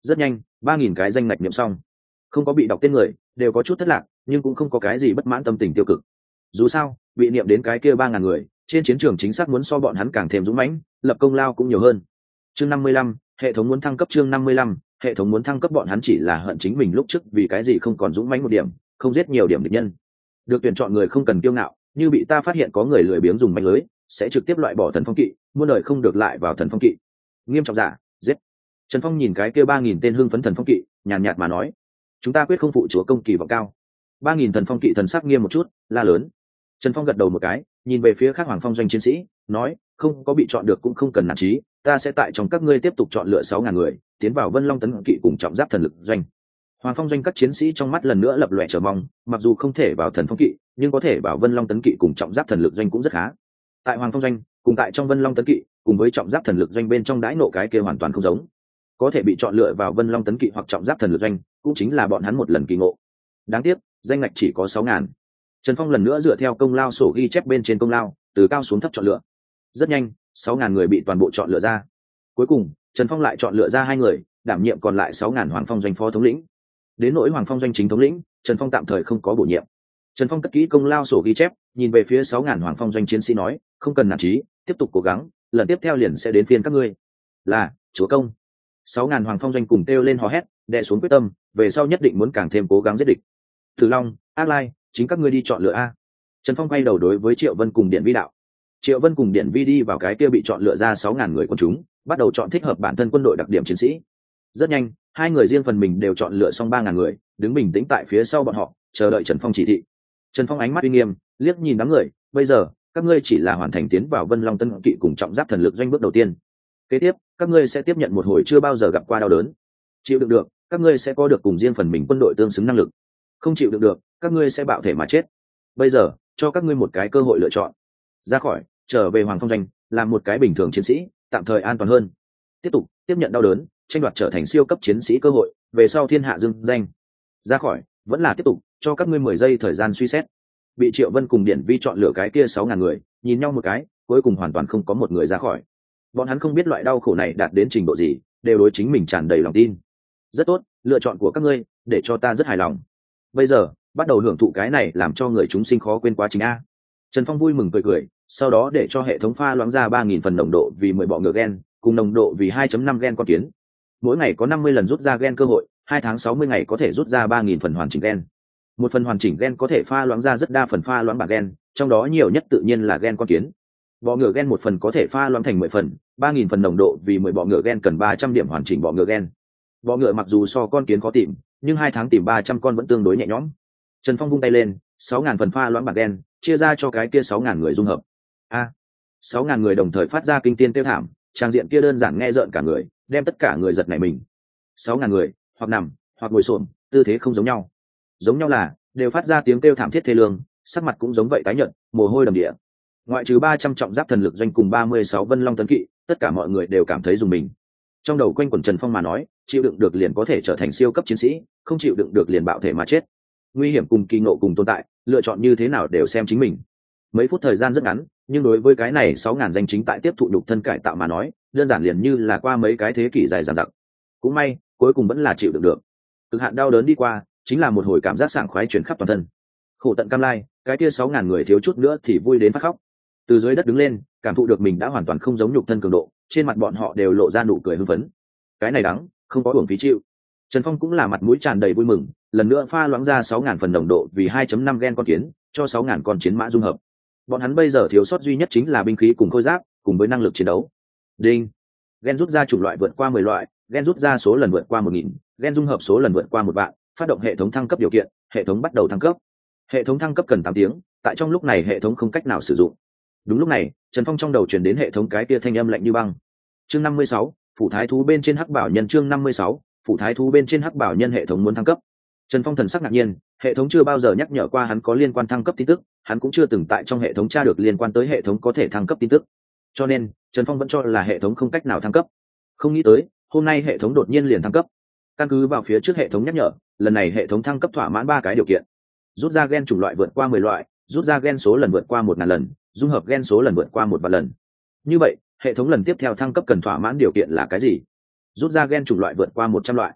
Rất nhanh ba nghìn cái danh ngạch niệm xong, không có bị đọc tên người đều có chút thất lạc, nhưng cũng không có cái gì bất mãn tâm tình tiêu cực. Dù sao bị niệm đến cái kia ba ngàn người trên chiến trường chính xác muốn so bọn hắn càng thêm dũng mãnh, lập công lao cũng nhiều hơn. Chương năm mươi lăm, hệ thống muốn thăng cấp. Chương năm mươi lăm, hệ thống muốn thăng cấp. Bọn hắn chỉ là hận chính mình lúc trước vì cái gì không còn dũng mãnh một điểm, không giết nhiều điểm địch nhân. Được tuyển chọn người không cần kiêu ngạo, như bị ta phát hiện có người lười biếng dùng manh lưới, sẽ trực tiếp loại bỏ thần phong kỵ, muôn đời không được lại vào thần phong kỵ. Nghiêm trọng giả, giết. Trần Phong nhìn cái kia ba nghìn tên hưng phấn thần phong kỵ, nhàn nhạt mà nói: chúng ta quyết không phụ chúa công kỳ vọng cao. Ba nghìn thần phong kỵ thần sắc nghiêm một chút, la lớn. Trần Phong gật đầu một cái, nhìn về phía khác hoàng phong doanh chiến sĩ, nói: không có bị chọn được cũng không cần nản chí, ta sẽ tại trong các ngươi tiếp tục chọn lựa sáu ngàn người tiến vào Vân Long tấn kỵ cùng trọng giáp thần lực doanh. Hoàng phong doanh các chiến sĩ trong mắt lần nữa lập lòe chờ mong, mặc dù không thể vào thần phong kỵ, nhưng có thể vào Vân Long tấn kỵ cùng trọng giáp thần lực doanh cũng rất khá. Tại Hoàng phong doanh, cùng tại trong Vân Long tấn kỵ, cùng với trọng giáp thần lực doanh bên trong đãi nộ cái kia hoàn toàn không giống. Có thể bị chọn lựa vào Vân Long tấn kỵ hoặc trọng giáp thần lực doanh, cũng chính là bọn hắn một lần kỳ ngộ. Đáng tiếc, danh ngạch chỉ có sáu ngàn. Trần Phong lần nữa dựa theo công lao sổ ghi chép bên trên công lao, từ cao xuống thấp chọn lựa. Rất nhanh, sáu ngàn người bị toàn bộ chọn lựa ra. Cuối cùng, Trần Phong lại chọn lựa ra hai người, đảm nhiệm còn lại sáu ngàn Hoàng phong doanh phó thống lĩnh. Đến nỗi Hoàng phong doanh chính thống lĩnh, Trần Phong tạm thời không có bổ nhiệm. Trần Phong cất kỹ công lao sổ ghi chép, nhìn về phía sáu ngàn Hoàng phong doanh chiến sĩ nói: không cần nản chí, tiếp tục cố gắng, lần tiếp theo liền sẽ đến phiên các ngươi. Là, chúa công. Sáu ngàn Hoàng phong doanh cùng kêu lên hò hét, đè xuống quyết tâm, về sau nhất định muốn càng thêm cố gắng giết địch. Tử Long, Ác Lai, chính các ngươi đi chọn lựa a. Trần Phong quay đầu đối với Triệu Vân cùng Điện Vi đạo. Triệu Vân cùng Điện Vi đi vào cái kia bị chọn lựa ra sáu ngàn người quân chúng, bắt đầu chọn thích hợp bản thân quân đội đặc điểm chiến sĩ. Rất nhanh, hai người riêng phần mình đều chọn lựa xong ba ngàn người, đứng bình tĩnh tại phía sau bọn họ, chờ đợi Trần Phong chỉ thị. Trần Phong ánh mắt uy nghiêm, liếc nhìn đám người: bây giờ, các ngươi chỉ là hoàn thành tiến vào Vân Long Tân Kỵ cùng trọng giáp thần lực doanh bước đầu tiên. Kế tiếp, các ngươi sẽ tiếp nhận một hồi chưa bao giờ gặp qua đau đớn. Chịu đựng được, các ngươi sẽ có được cùng riêng phần mình quân đội tương xứng năng lực. Không chịu đựng được, các ngươi sẽ bạo thể mà chết. Bây giờ, cho các ngươi một cái cơ hội lựa chọn: ra khỏi, trở về Hoàng phong doanh, làm một cái bình thường chiến sĩ, tạm thời an toàn hơn. Tiếp tục tiếp nhận đau đớn, tranh đoạt trở thành siêu cấp chiến sĩ cơ hội, về sau thiên hạ dương danh. Ra khỏi, vẫn là tiếp tục, cho các ngươi mười giây thời gian suy xét. Bị Triệu Vân cùng Điển Vi chọn lựa cái kia sáu ngàn người, nhìn nhau một cái, cuối cùng hoàn toàn không có một người ra khỏi. Bọn hắn không biết loại đau khổ này đạt đến trình độ gì, đều đối chính mình tràn đầy lòng tin. Rất tốt, lựa chọn của các ngươi, để cho ta rất hài lòng. Bây giờ, bắt đầu hưởng thụ cái này làm cho người chúng sinh khó quên quá trình a. Trần Phong vui mừng cười cười, sau đó để cho hệ thống pha loãng ra ba nghìn phần nồng độ vì mười bọ ngựa gen, cùng nồng độ vì hai phẩy năm gen con kiến. Mỗi ngày có năm mươi lần rút ra gen cơ hội, hai tháng sáu mươi ngày có thể rút ra ba nghìn phần hoàn chỉnh gen. Một phần hoàn chỉnh gen có thể pha loãng ra rất đa phần pha loãng bản gen, trong đó nhiều nhất tự nhiên là gen con kiến. Bọ ngựa gen một phần có thể pha loãng thành mười phần, ba nghìn phần nồng độ vì mười bọ ngựa gen cần ba trăm điểm hoàn chỉnh bọ ngựa gen. Bọ ngựa mặc dù so con kiến khó tìm, nhưng hai tháng tìm ba trăm con vẫn tương đối nhẹ nhõm. Trần Phong vung tay lên, sáu ngàn phần pha loãng bản gen, chia ra cho cái kia sáu ngàn người dung hợp. A, sáu ngàn người đồng thời phát ra kinh tiên tiêu thảm, trang diện kia đơn giản nghe rợn cả người, đem tất cả người giật nảy mình. Sáu ngàn người, hoặc nằm, hoặc ngồi xổm, tư thế không giống nhau. Giống nhau là đều phát ra tiếng kêu thảm thiết thê lương, sắc mặt cũng giống vậy tái nhợt, mồ hôi đầm đìa. Ngoại trừ ba trăm trọng giáp thần lực doanh cùng ba mươi sáu Vân Long tấn kỵ, tất cả mọi người đều cảm thấy rùng mình. Trong đầu quanh quẩn Trần Phong mà nói, chịu đựng được liền có thể trở thành siêu cấp chiến sĩ, không chịu đựng được liền bạo thể mà chết. Nguy hiểm cùng kỳ ngộ cùng tồn tại, lựa chọn như thế nào đều xem chính mình. Mấy phút thời gian rất ngắn, nhưng đối với cái này sáu ngàn danh chính tại tiếp thụ nhục thân cải tạo mà nói, đơn giản liền như là qua mấy cái thế kỷ dài dằng dặc. Cũng may, cuối cùng vẫn là chịu đựng được. Cực hạn đau đớn đi qua, chính là một hồi cảm giác sảng khoái truyền khắp toàn thân. Khổ tận cam lai, cái kia sáu ngàn người thiếu chút nữa thì vui đến phát khóc. Từ dưới đất đứng lên, cảm thụ được mình đã hoàn toàn không giống nhục thân cường độ, trên mặt bọn họ đều lộ ra nụ cười hưng phấn. Cái này đắng, không có uổng phí chịu. Trần Phong cũng là mặt mũi tràn đầy vui mừng, lần nữa pha loãng ra sáu ngàn phần nồng độ vì hai phẩy năm gen con kiến, cho sáu ngàn con chiến mã dung hợp. Bọn hắn bây giờ thiếu sót duy nhất chính là binh khí cùng khôi giáp, cùng với năng lực chiến đấu. Đinh. Gen rút ra chủng loại vượt qua mười loại, gen rút ra số lần vượt qua một nghìn, gen dung hợp số lần vượt qua một vạn, phát động hệ thống thăng cấp điều kiện, hệ thống bắt đầu thăng cấp. Hệ thống thăng cấp cần tám tiếng, tại trong lúc này hệ thống không cách nào sử dụng. Đúng lúc này, Trần Phong trong đầu truyền đến hệ thống cái kia thanh âm lạnh như băng. Chương năm mươi sáu, phủ thái thú bên trên hắc bảo nhân. Chương năm mươi sáu, phủ thái thú bên trên hắc bảo nhân. Hệ thống muốn thăng cấp. Trần Phong thần sắc ngạc nhiên, hệ thống chưa bao giờ nhắc nhở qua hắn có liên quan thăng cấp tin tức, hắn cũng chưa từng tại trong hệ thống tra được liên quan tới hệ thống có thể thăng cấp tin tức. Cho nên, Trần Phong vẫn cho là hệ thống không cách nào thăng cấp. Không nghĩ tới, hôm nay hệ thống đột nhiên liền thăng cấp. Căn cứ vào phía trước hệ thống nhắc nhở, lần này hệ thống thăng cấp thỏa mãn ba cái điều kiện: rút ra gen chủng loại vượt qua mười loại, rút ra gen số lần vượt qua một ngàn lần, dung hợp gen số lần vượt qua một vạn lần. Như vậy, hệ thống lần tiếp theo thăng cấp cần thỏa mãn điều kiện là cái gì? Rút ra gen chủng loại vượt qua một trăm loại.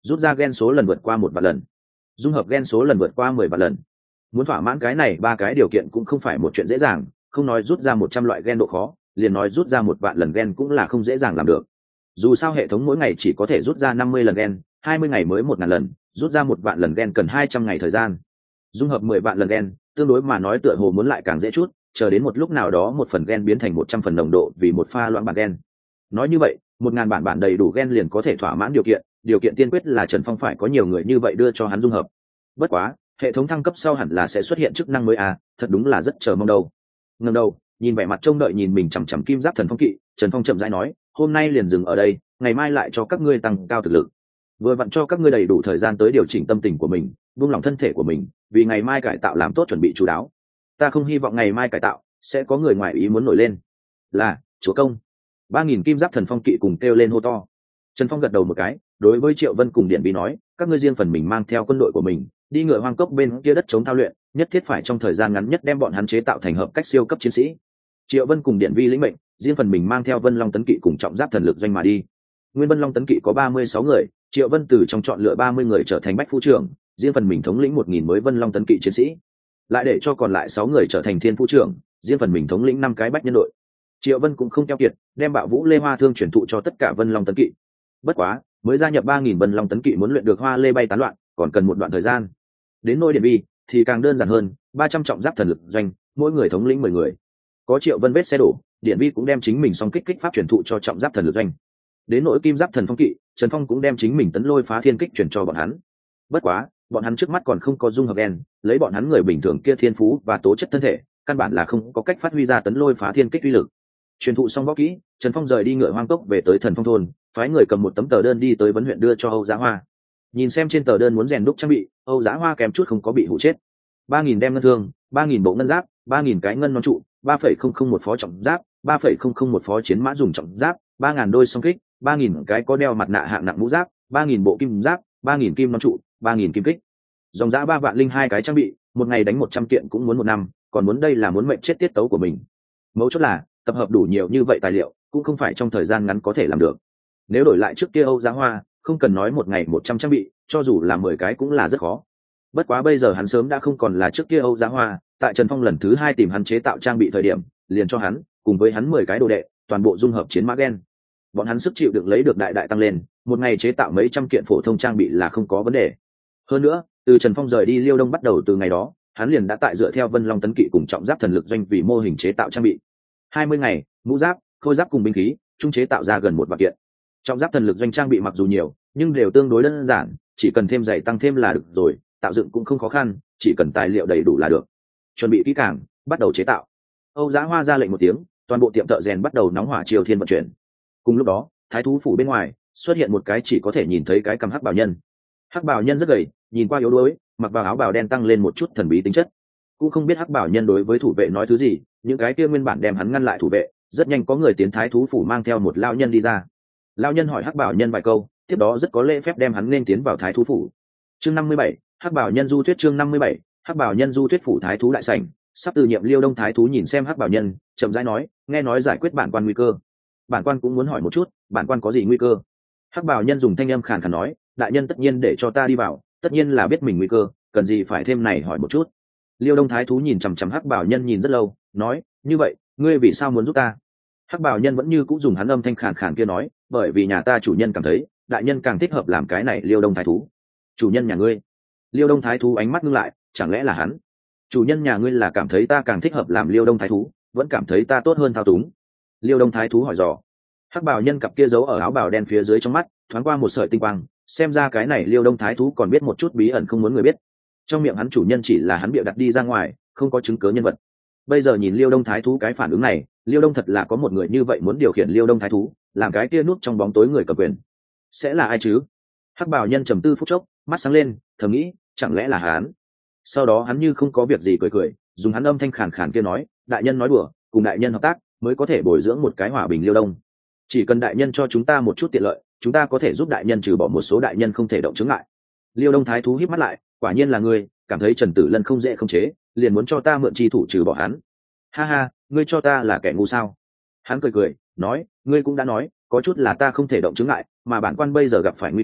rút ra gen số lần vượt qua một vạn lần, dung hợp gen số lần vượt qua mười vạn lần. Muốn thỏa mãn cái này ba cái điều kiện cũng không phải một chuyện dễ dàng, không nói rút ra một trăm loại gen độ khó, liền nói rút ra một vạn lần gen cũng là không dễ dàng làm được. Dù sao hệ thống mỗi ngày chỉ có thể rút ra năm mươi lần gen, hai mươi ngày mới một ngàn lần, rút ra một vạn lần gen cần hai trăm ngày thời gian. Dung hợp mười vạn lần gen, tương đối mà nói tựa hồ muốn lại càng dễ chút, chờ đến một lúc nào đó một phần gen biến thành một trăm phần nồng độ vì một pha loãng bản gen. Nói như vậy, một ngàn bản bản đầy đủ gen liền có thể thỏa mãn điều kiện, điều kiện tiên quyết là Trần Phong phải có nhiều người như vậy đưa cho hắn dung hợp. Bất quá, hệ thống thăng cấp sau hẳn là sẽ xuất hiện chức năng mới à, thật đúng là rất chờ mong đâu. Ngẩng đầu, nhìn vẻ mặt trông đợi nhìn mình chằm chằm kim giáp thần phong kỵ, Trần Phong chậm rãi nói, hôm nay liền dừng ở đây, ngày mai lại cho các ngươi tăng cao thực lực. Vừa vặn cho các ngươi đầy đủ thời gian tới điều chỉnh tâm tình của mình, buông lỏng thân thể của mình, vì ngày mai cải tạo làm tốt chuẩn bị chú đáo. Ta không hy vọng ngày mai cải tạo sẽ có người ngoài ý muốn nổi lên. Là, chúa công. Ba nghìn kim giáp thần phong kỵ cùng kêu lên hô to. Trần Phong gật đầu một cái, đối với Triệu Vân cùng Điện Bí nói, các ngươi riêng phần mình mang theo quân đội của mình, đi ngựa hoang cốc bên kia đất chống thao luyện, nhất thiết phải trong thời gian ngắn nhất đem bọn hắn chế tạo thành hợp cách siêu cấp chiến sĩ. Triệu Vân cùng Điện Vi lĩnh mệnh, riêng phần mình mang theo Vân Long tấn kỵ cùng trọng giáp thần lực doanh mà đi. Nguyên Vân Long tấn kỵ có ba mươi sáu người, Triệu Vân từ trong chọn lựa ba mươi người trở thành bách phu trưởng, riêng phần mình thống lĩnh một nghìn mới Vân Long tấn kỵ chiến sĩ, lại để cho còn lại sáu người trở thành thiên phu trưởng, riêng phần mình thống lĩnh năm cái bách nhân đội. Triệu Vân cũng không keo kiệt, đem Bạo Vũ Lê Hoa Thương chuyển thụ cho tất cả Vân Long tấn kỵ. Bất quá, mới gia nhập ba nghìn Vân Long tấn kỵ muốn luyện được Hoa Lê bay tán loạn, còn cần một đoạn thời gian. Đến nôi Điện Vi thì càng đơn giản hơn, ba trăm trọng giáp thần lực doanh, mỗi người thống lĩnh mười người. Có Triệu Vân vết xe đổ, Điện Vi cũng đem chính mình song kích kích pháp chuyển thụ cho trọng giáp thần lực doanh. Đến nỗi kim giáp thần phong kỵ, Trần Phong cũng đem chính mình tấn lôi phá thiên kích chuyển cho bọn hắn. Bất quá, bọn hắn trước mắt còn không có dung hợp gen, lấy bọn hắn người bình thường kia thiên phú và tố chất thân thể, căn bản là không có cách phát huy ra tấn lôi phá thiên kích uy lực. Truyền thụ xong võ kỹ, Trần Phong rời đi ngựa hoang cốc về tới Thần Phong thôn, phái người cầm một tấm tờ đơn đi tới vấn huyện đưa cho Âu Giá Hoa. Nhìn xem trên tờ đơn muốn rèn đúc trang bị, Âu Giá Hoa kém chút không có bị hụ chết. Ba nghìn đem ngân thương, ba nghìn bộ ngân giáp, ba nghìn cái ngân nón trụ, ba phẩy không không một phó trọng giáp, ba phẩy không không một phó chiến mã dùng trọng giáp, ba nghìn đôi song kích, ba nghìn cái có đeo mặt nạ hạng nặng mũ giáp, ba nghìn bộ kim giáp, ba nghìn kim nón trụ, ba nghìn kim kích. Dòng giá ba vạn linh hai cái trang bị, một ngày đánh một trăm kiện cũng muốn một năm, còn muốn đây là muốn mệnh chết tiết tấu của mình. Mấu chốt là, tập hợp đủ nhiều như vậy tài liệu, cũng không phải trong thời gian ngắn có thể làm được. Nếu đổi lại trước kia Âu Giá Hoa, không cần nói một ngày một trăm trang bị, cho dù là mười cái cũng là rất khó. Bất quá bây giờ hắn sớm đã không còn là trước kia Âu Giá Hoa, tại Trần Phong lần thứ hai tìm hắn chế tạo trang bị thời điểm, liền cho hắn, cùng với hắn mười cái đồ đệ, toàn bộ dung hợp chiến mã gen. Bọn hắn sức chịu đựng lấy được đại đại tăng lên, một ngày chế tạo mấy trăm kiện phổ thông trang bị là không có vấn đề. Hơn nữa, từ Trần Phong rời đi Liêu Đông bắt đầu từ ngày đó, hắn liền đã tại dựa theo Vân Long tấn kỵ cùng trọng giáp thần lực doanh vì mô hình chế tạo trang bị. hai mươi ngày, mũ giáp, khôi giáp cùng binh khí, trung chế tạo ra gần một vạn kiện. Trọng giáp thần lực doanh trang bị mặc dù nhiều, nhưng đều tương đối đơn giản, chỉ cần thêm giày tăng thêm là được rồi, tạo dựng cũng không khó khăn, chỉ cần tài liệu đầy đủ là được. Chuẩn bị kỹ càng, bắt đầu chế tạo. Âu Giá Hoa ra lệnh một tiếng, toàn bộ tiệm thợ rèn bắt đầu nóng hỏa triều thiên vận chuyển. Cùng lúc đó, thái thú phủ bên ngoài xuất hiện một cái chỉ có thể nhìn thấy cái cằm hắc bào nhân. Hắc bào nhân rất gầy, nhìn qua yếu đuối, mặc vào áo bào đen tăng lên một chút thần bí tính chất. Cũng không biết hắc bào nhân đối với thủ vệ nói thứ gì, những cái kia nguyên bản đem hắn ngăn lại thủ vệ, rất nhanh có người tiến thái thú phủ mang theo một lão nhân đi ra. Lão nhân hỏi hắc bào nhân vài câu, tiếp đó rất có lễ phép đem hắn nên tiến vào thái thú phủ. Chương năm mươi bảy, hắc bào nhân du thuyết chương năm mươi bảy, hắc bào nhân du thuyết phủ thái thú đại sảnh. Sắp từ nhiệm Liêu Đông thái thú nhìn xem hắc bào nhân, chậm rãi nói, nghe nói giải quyết bản quan nguy cơ. Bản quan cũng muốn hỏi một chút, bản quan có gì nguy cơ? Hắc bào nhân dùng thanh âm khàn khàn nói, đại nhân tất nhiên để cho ta đi vào, tất nhiên là biết mình nguy cơ, cần gì phải thêm này hỏi một chút. Liêu Đông thái thú nhìn chằm chằm hắc bào nhân nhìn rất lâu, nói, như vậy, ngươi vì sao muốn giúp ta? Hắc bào nhân vẫn như cũng dùng hắn âm thanh khàn khàn kia nói, bởi vì nhà ta chủ nhân cảm thấy, đại nhân càng thích hợp làm cái này. Liêu Đông thái thú. Chủ nhân nhà ngươi? Liêu Đông thái thú ánh mắt ngưng lại, chẳng lẽ là hắn? Chủ nhân nhà ngươi là cảm thấy ta càng thích hợp làm Liêu Đông thái thú, vẫn cảm thấy ta tốt hơn thao túng? Liêu Đông thái thú hỏi dò. Hắc bào nhân cặp kia giấu ở áo bào đen phía dưới trong mắt thoáng qua một sợi tinh quang, xem ra cái này Liêu Đông thái thú còn biết một chút bí ẩn không muốn người biết. Trong miệng hắn chủ nhân chỉ là hắn bịa đặt đi ra ngoài, không có chứng cứ nhân vật. Bây giờ nhìn Liêu Đông thái thú cái phản ứng này, Liêu Đông thật là có một người như vậy muốn điều khiển Liêu Đông thái thú, làm cái kia núp trong bóng tối người cầm quyền. Sẽ là ai chứ? Hắc bào nhân trầm tư phút chốc, mắt sáng lên, thầm nghĩ, chẳng lẽ là hắn? Sau đó hắn như không có việc gì cười cười, dùng hắn âm thanh khàn khàn kia nói, đại nhân nói đùa, cùng đại nhân hợp tác mới có thể bồi dưỡng một cái hòa bình Liêu Đông. Chỉ cần đại nhân cho chúng ta một chút tiện lợi, chúng ta có thể giúp đại nhân trừ bỏ một số đại nhân không thể động chướng ngại. Liêu Đông thái thú híp mắt lại, quả nhiên là ngươi, cảm thấy Trần Tử Lân không dễ không chế, liền muốn cho ta mượn chi thủ trừ bỏ hắn. Ha ha, ngươi cho ta là kẻ ngu sao? Hắn cười cười, nói, ngươi cũng đã nói, có chút là ta không thể động chướng ngại, mà bản quan bây giờ gặp phải nguy cơ,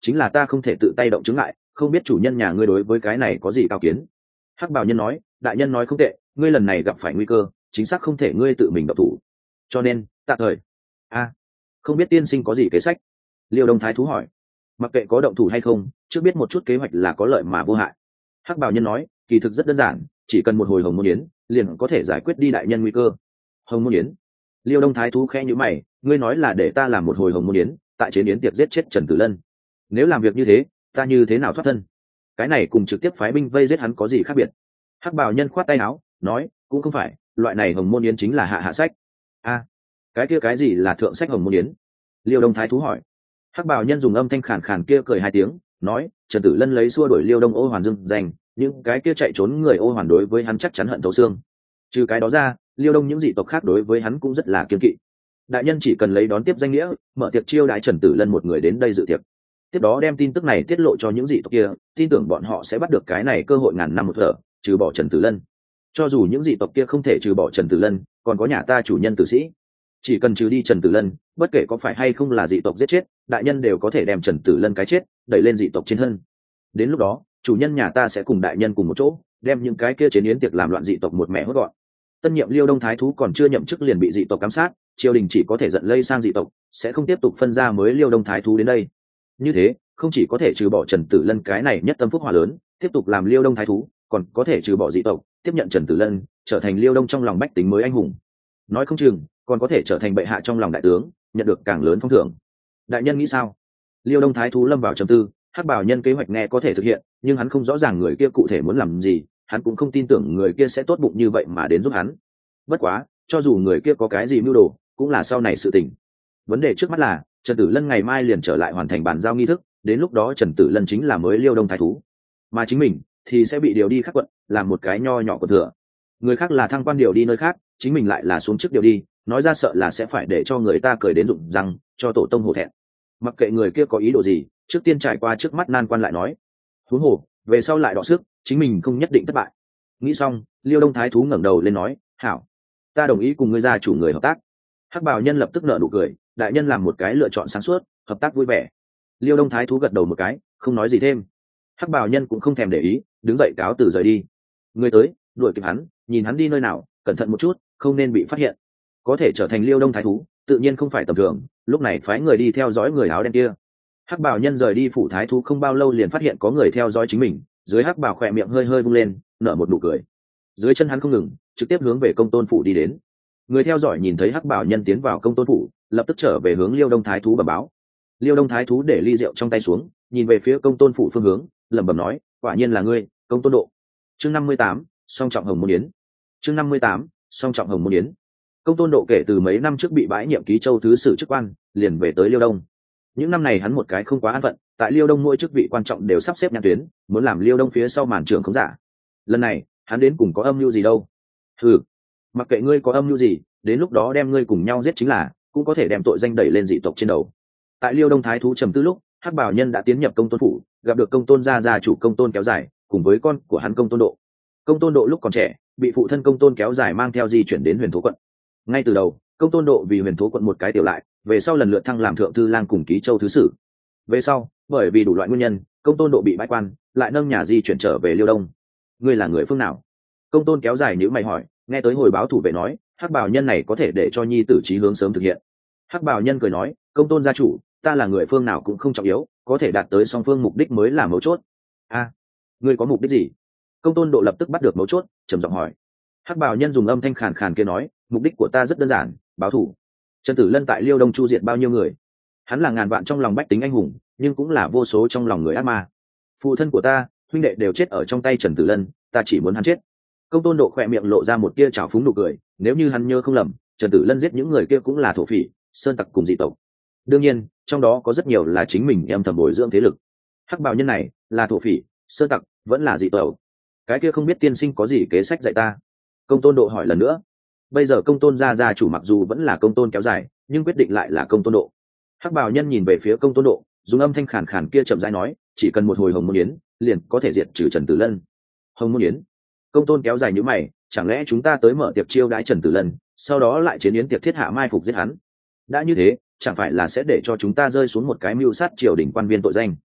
chính là ta không thể tự tay động chứng lại, không biết chủ nhân nhà ngươi đối với cái này có gì cao kiến. Hắc bào nhân nói, đại nhân nói không tệ, ngươi lần này gặp phải nguy cơ, chính xác không thể ngươi tự mình động thủ, cho nên tạm thời a không biết tiên sinh có gì kế sách. Liêu Đông Thái thú hỏi. Mặc kệ có động thủ hay không, trước biết một chút kế hoạch là có lợi mà vô hại. Hắc bào nhân nói, kỳ thực rất đơn giản, chỉ cần một hồi hồng môn yến liền có thể giải quyết đi đại nhân nguy cơ. Hồng môn yến? Liêu Đông Thái thú khẽ nhíu mày, ngươi nói là để ta làm một hồi hồng môn yến, tại chế yến tiệc giết chết Trần Tử Lân? Nếu làm việc như thế, ta như thế nào thoát thân? Cái này cùng trực tiếp phái binh vây giết hắn có gì khác biệt? Hắc bào nhân khoát tay áo, nói, cũng không phải, loại này hồng môn yến chính là hạ hạ sách. A, cái kia cái gì là thượng sách hồng môn yến? Liêu Đông Thái thú hỏi. Hắc bào nhân dùng âm thanh khàn khàn kia cười hai tiếng, nói, Trần Tử Lân lấy xua đuổi Liêu Đông Ô Hoàn dưng danh, những cái kia chạy trốn người Ô Hoàn đối với hắn chắc chắn hận thấu xương. Trừ cái đó ra, Liêu Đông những dị tộc khác đối với hắn cũng rất là kiêng kỵ. Đại nhân chỉ cần lấy đón tiếp danh nghĩa, mở tiệc chiêu đãi Trần Tử Lân một người đến đây dự tiệc, tiếp đó đem tin tức này tiết lộ cho những dị tộc kia, tin tưởng bọn họ sẽ bắt được cái này cơ hội ngàn năm một thở, trừ bỏ Trần Tử Lân. Cho dù những dị tộc kia không thể trừ bỏ Trần Tử Lân, còn có nhà ta chủ nhân tử sĩ, chỉ cần trừ đi Trần Tử Lân, bất kể có phải hay không là dị tộc giết chết, đại nhân đều có thể đem Trần Tử Lân cái chết đẩy lên dị tộc trên thân. Đến lúc đó, chủ nhân nhà ta sẽ cùng đại nhân cùng một chỗ, đem những cái kia chế yến tiệc làm loạn dị tộc một mẹ hốt gọn. Tân nhiệm Liêu Đông Thái thú còn chưa nhậm chức liền bị dị tộc giám sát, triều đình chỉ có thể giận lây sang dị tộc, sẽ không tiếp tục phân ra mới Liêu Đông Thái thú đến đây. Như thế, không chỉ có thể trừ bỏ Trần Tử Lân cái này nhất tâm phúc hỏa lớn, tiếp tục làm Liêu Đông Thái thú, còn có thể trừ bỏ dị tộc, tiếp nhận Trần Tử Lân, trở thành Liêu Đông trong lòng bách tính mới anh hùng. Nói không chừng, còn có thể trở thành bệ hạ trong lòng đại tướng, nhận được càng lớn phong thưởng. Đại nhân nghĩ sao? Liêu Đông Thái thú lâm vào trầm tư, Hắc Bảo nhân kế hoạch nghe có thể thực hiện, nhưng hắn không rõ ràng người kia cụ thể muốn làm gì, hắn cũng không tin tưởng người kia sẽ tốt bụng như vậy mà đến giúp hắn. Bất quá, cho dù người kia có cái gì mưu đồ, cũng là sau này sự tình. Vấn đề trước mắt là, Trần Tử Lân ngày mai liền trở lại hoàn thành bàn giao nghi thức, đến lúc đó Trần Tử Lân chính là mới Liêu Đông Thái thú, mà chính mình thì sẽ bị điều đi khác quận, làm một cái nho nhỏ của thừa. Người khác là thăng quan điều đi nơi khác, chính mình lại là xuống chức điều đi, nói ra sợ là sẽ phải để cho người ta cười đến rụng răng, cho tổ tông hổ thẹn. Mặc kệ người kia có ý đồ gì, trước tiên trải qua trước mắt nan quan lại nói. Huống hồ, về sau lại đọ sức, chính mình không nhất định thất bại. Nghĩ xong, Liêu Đông Thái thú ngẩng đầu lên nói, hảo, ta đồng ý cùng ngươi gia chủ người hợp tác. Hắc Bào nhân lập tức nở nụ cười, đại nhân làm một cái lựa chọn sáng suốt, hợp tác vui vẻ. Liêu Đông Thái thú gật đầu một cái, không nói gì thêm. Hắc Bào nhân cũng không thèm để ý, đứng dậy cáo từ rời đi. Người tới, đuổi kịp hắn, nhìn hắn đi nơi nào, cẩn thận một chút, không nên bị phát hiện. Có thể trở thành Liêu Đông Thái thú, tự nhiên không phải tầm thường, lúc này phái người đi theo dõi người áo đen kia. Hắc Bào nhân rời đi phủ thái thú không bao lâu liền phát hiện có người theo dõi chính mình, dưới Hắc Bào khỏe miệng hơi hơi vung lên, nở một nụ cười. Dưới chân hắn không ngừng, trực tiếp hướng về công tôn phủ đi đến. Người theo dõi nhìn thấy Hắc Bào nhân tiến vào công tôn phủ, lập tức trở về hướng Liêu Đông Thái thú bẩm báo. Liêu Đông Thái thú để ly rượu trong tay xuống, nhìn về phía công tôn phủ phương hướng, lẩm bẩm nói, quả nhiên là ngươi, công tôn độ. Chương năm mươi tám, song trọng hồng môn yến. Chương năm mươi tám, song trọng hồng môn yến. Công tôn độ kể từ mấy năm trước bị bãi nhiệm ký châu thứ sử chức quan, liền về tới Liêu Đông. Những năm này hắn một cái không quá an phận, tại Liêu Đông mỗi chức vị quan trọng đều sắp xếp nhãn tuyến, muốn làm Liêu Đông phía sau màn trưởng không giả. Lần này, hắn đến cùng có âm mưu gì đâu? Ừ, mặc kệ ngươi có âm mưu gì, đến lúc đó đem ngươi cùng nhau giết chính là, cũng có thể đem tội danh đẩy lên dị tộc trên đầu. Tại Liêu Đông Thái thú trầm tư lúc, Hắc Bảo nhân đã tiến nhập công tôn phủ, gặp được công tôn gia gia chủ công tôn kéo dài, cùng với con của hắn công tôn độ. Công tôn độ lúc còn trẻ, bị phụ thân công tôn kéo dài mang theo di chuyển đến huyền thố quận. Ngay từ đầu, công tôn độ vì huyền thố quận một cái tiểu lại, về sau lần lượt thăng làm thượng thư lang cùng ký châu thứ sử. Về sau, bởi vì đủ loại nguyên nhân, công tôn độ bị bãi quan, lại nâng nhà di chuyển trở về Liêu Đông. Ngươi là người phương nào? Công tôn kéo dài nhíu mày hỏi, nghe tới hồi báo thủ vệ nói, Hắc Bảo nhân này có thể để cho nhi tử chí hướng sớm thực hiện. Hắc Bảo nhân cười nói, công tôn gia chủ, ta là người phương nào cũng không trọng yếu, có thể đạt tới song phương mục đích mới là mấu chốt. A, à, ngươi có mục đích gì? Công tôn độ lập tức bắt được mấu chốt, trầm giọng hỏi. Hắc Bảo nhân dùng âm thanh khàn khàn kia nói, mục đích của ta rất đơn giản, báo thù. Trần Tử Lân tại Liêu Đông chu diệt bao nhiêu người? Hắn là ngàn vạn trong lòng bách tính anh hùng, nhưng cũng là vô số trong lòng người ác ma. Phụ thân của ta, huynh đệ đều chết ở trong tay Trần Tử Lân, ta chỉ muốn hắn chết. Công tôn độ khỏe miệng lộ ra một tia trào phúng nụ cười, nếu như hắn nhớ không lầm, Trần Tử Lân giết những người kia cũng là thổ phỉ, sơn tặc cùng dị tộc. Đương nhiên, trong đó có rất nhiều là chính mình em thầm bồi dưỡng thế lực. Hắc Bào nhân này là thổ phỉ, sơn tặc, vẫn là dị tộc. Cái kia không biết tiên sinh có gì kế sách dạy ta? Công tôn độ hỏi lần nữa. Bây giờ công tôn gia gia chủ mặc dù vẫn là công tôn kéo dài, nhưng quyết định lại là công tôn độ. Hắc Bào nhân nhìn về phía công tôn độ, dùng âm thanh khàn khàn kia chậm rãi nói, chỉ cần một hồi hồng môn yến, liền có thể diệt trừ Trần Tử Lân. Hồng môn yến? Công tôn kéo dài nhíu mày, chẳng lẽ chúng ta tới mở tiệc chiêu đãi Trần Tử Lân, sau đó lại chiến yến tiệc thiết hạ mai phục giết hắn? Đã như thế, chẳng phải là sẽ để cho chúng ta rơi xuống một cái mưu sát triều đình quan viên tội danh?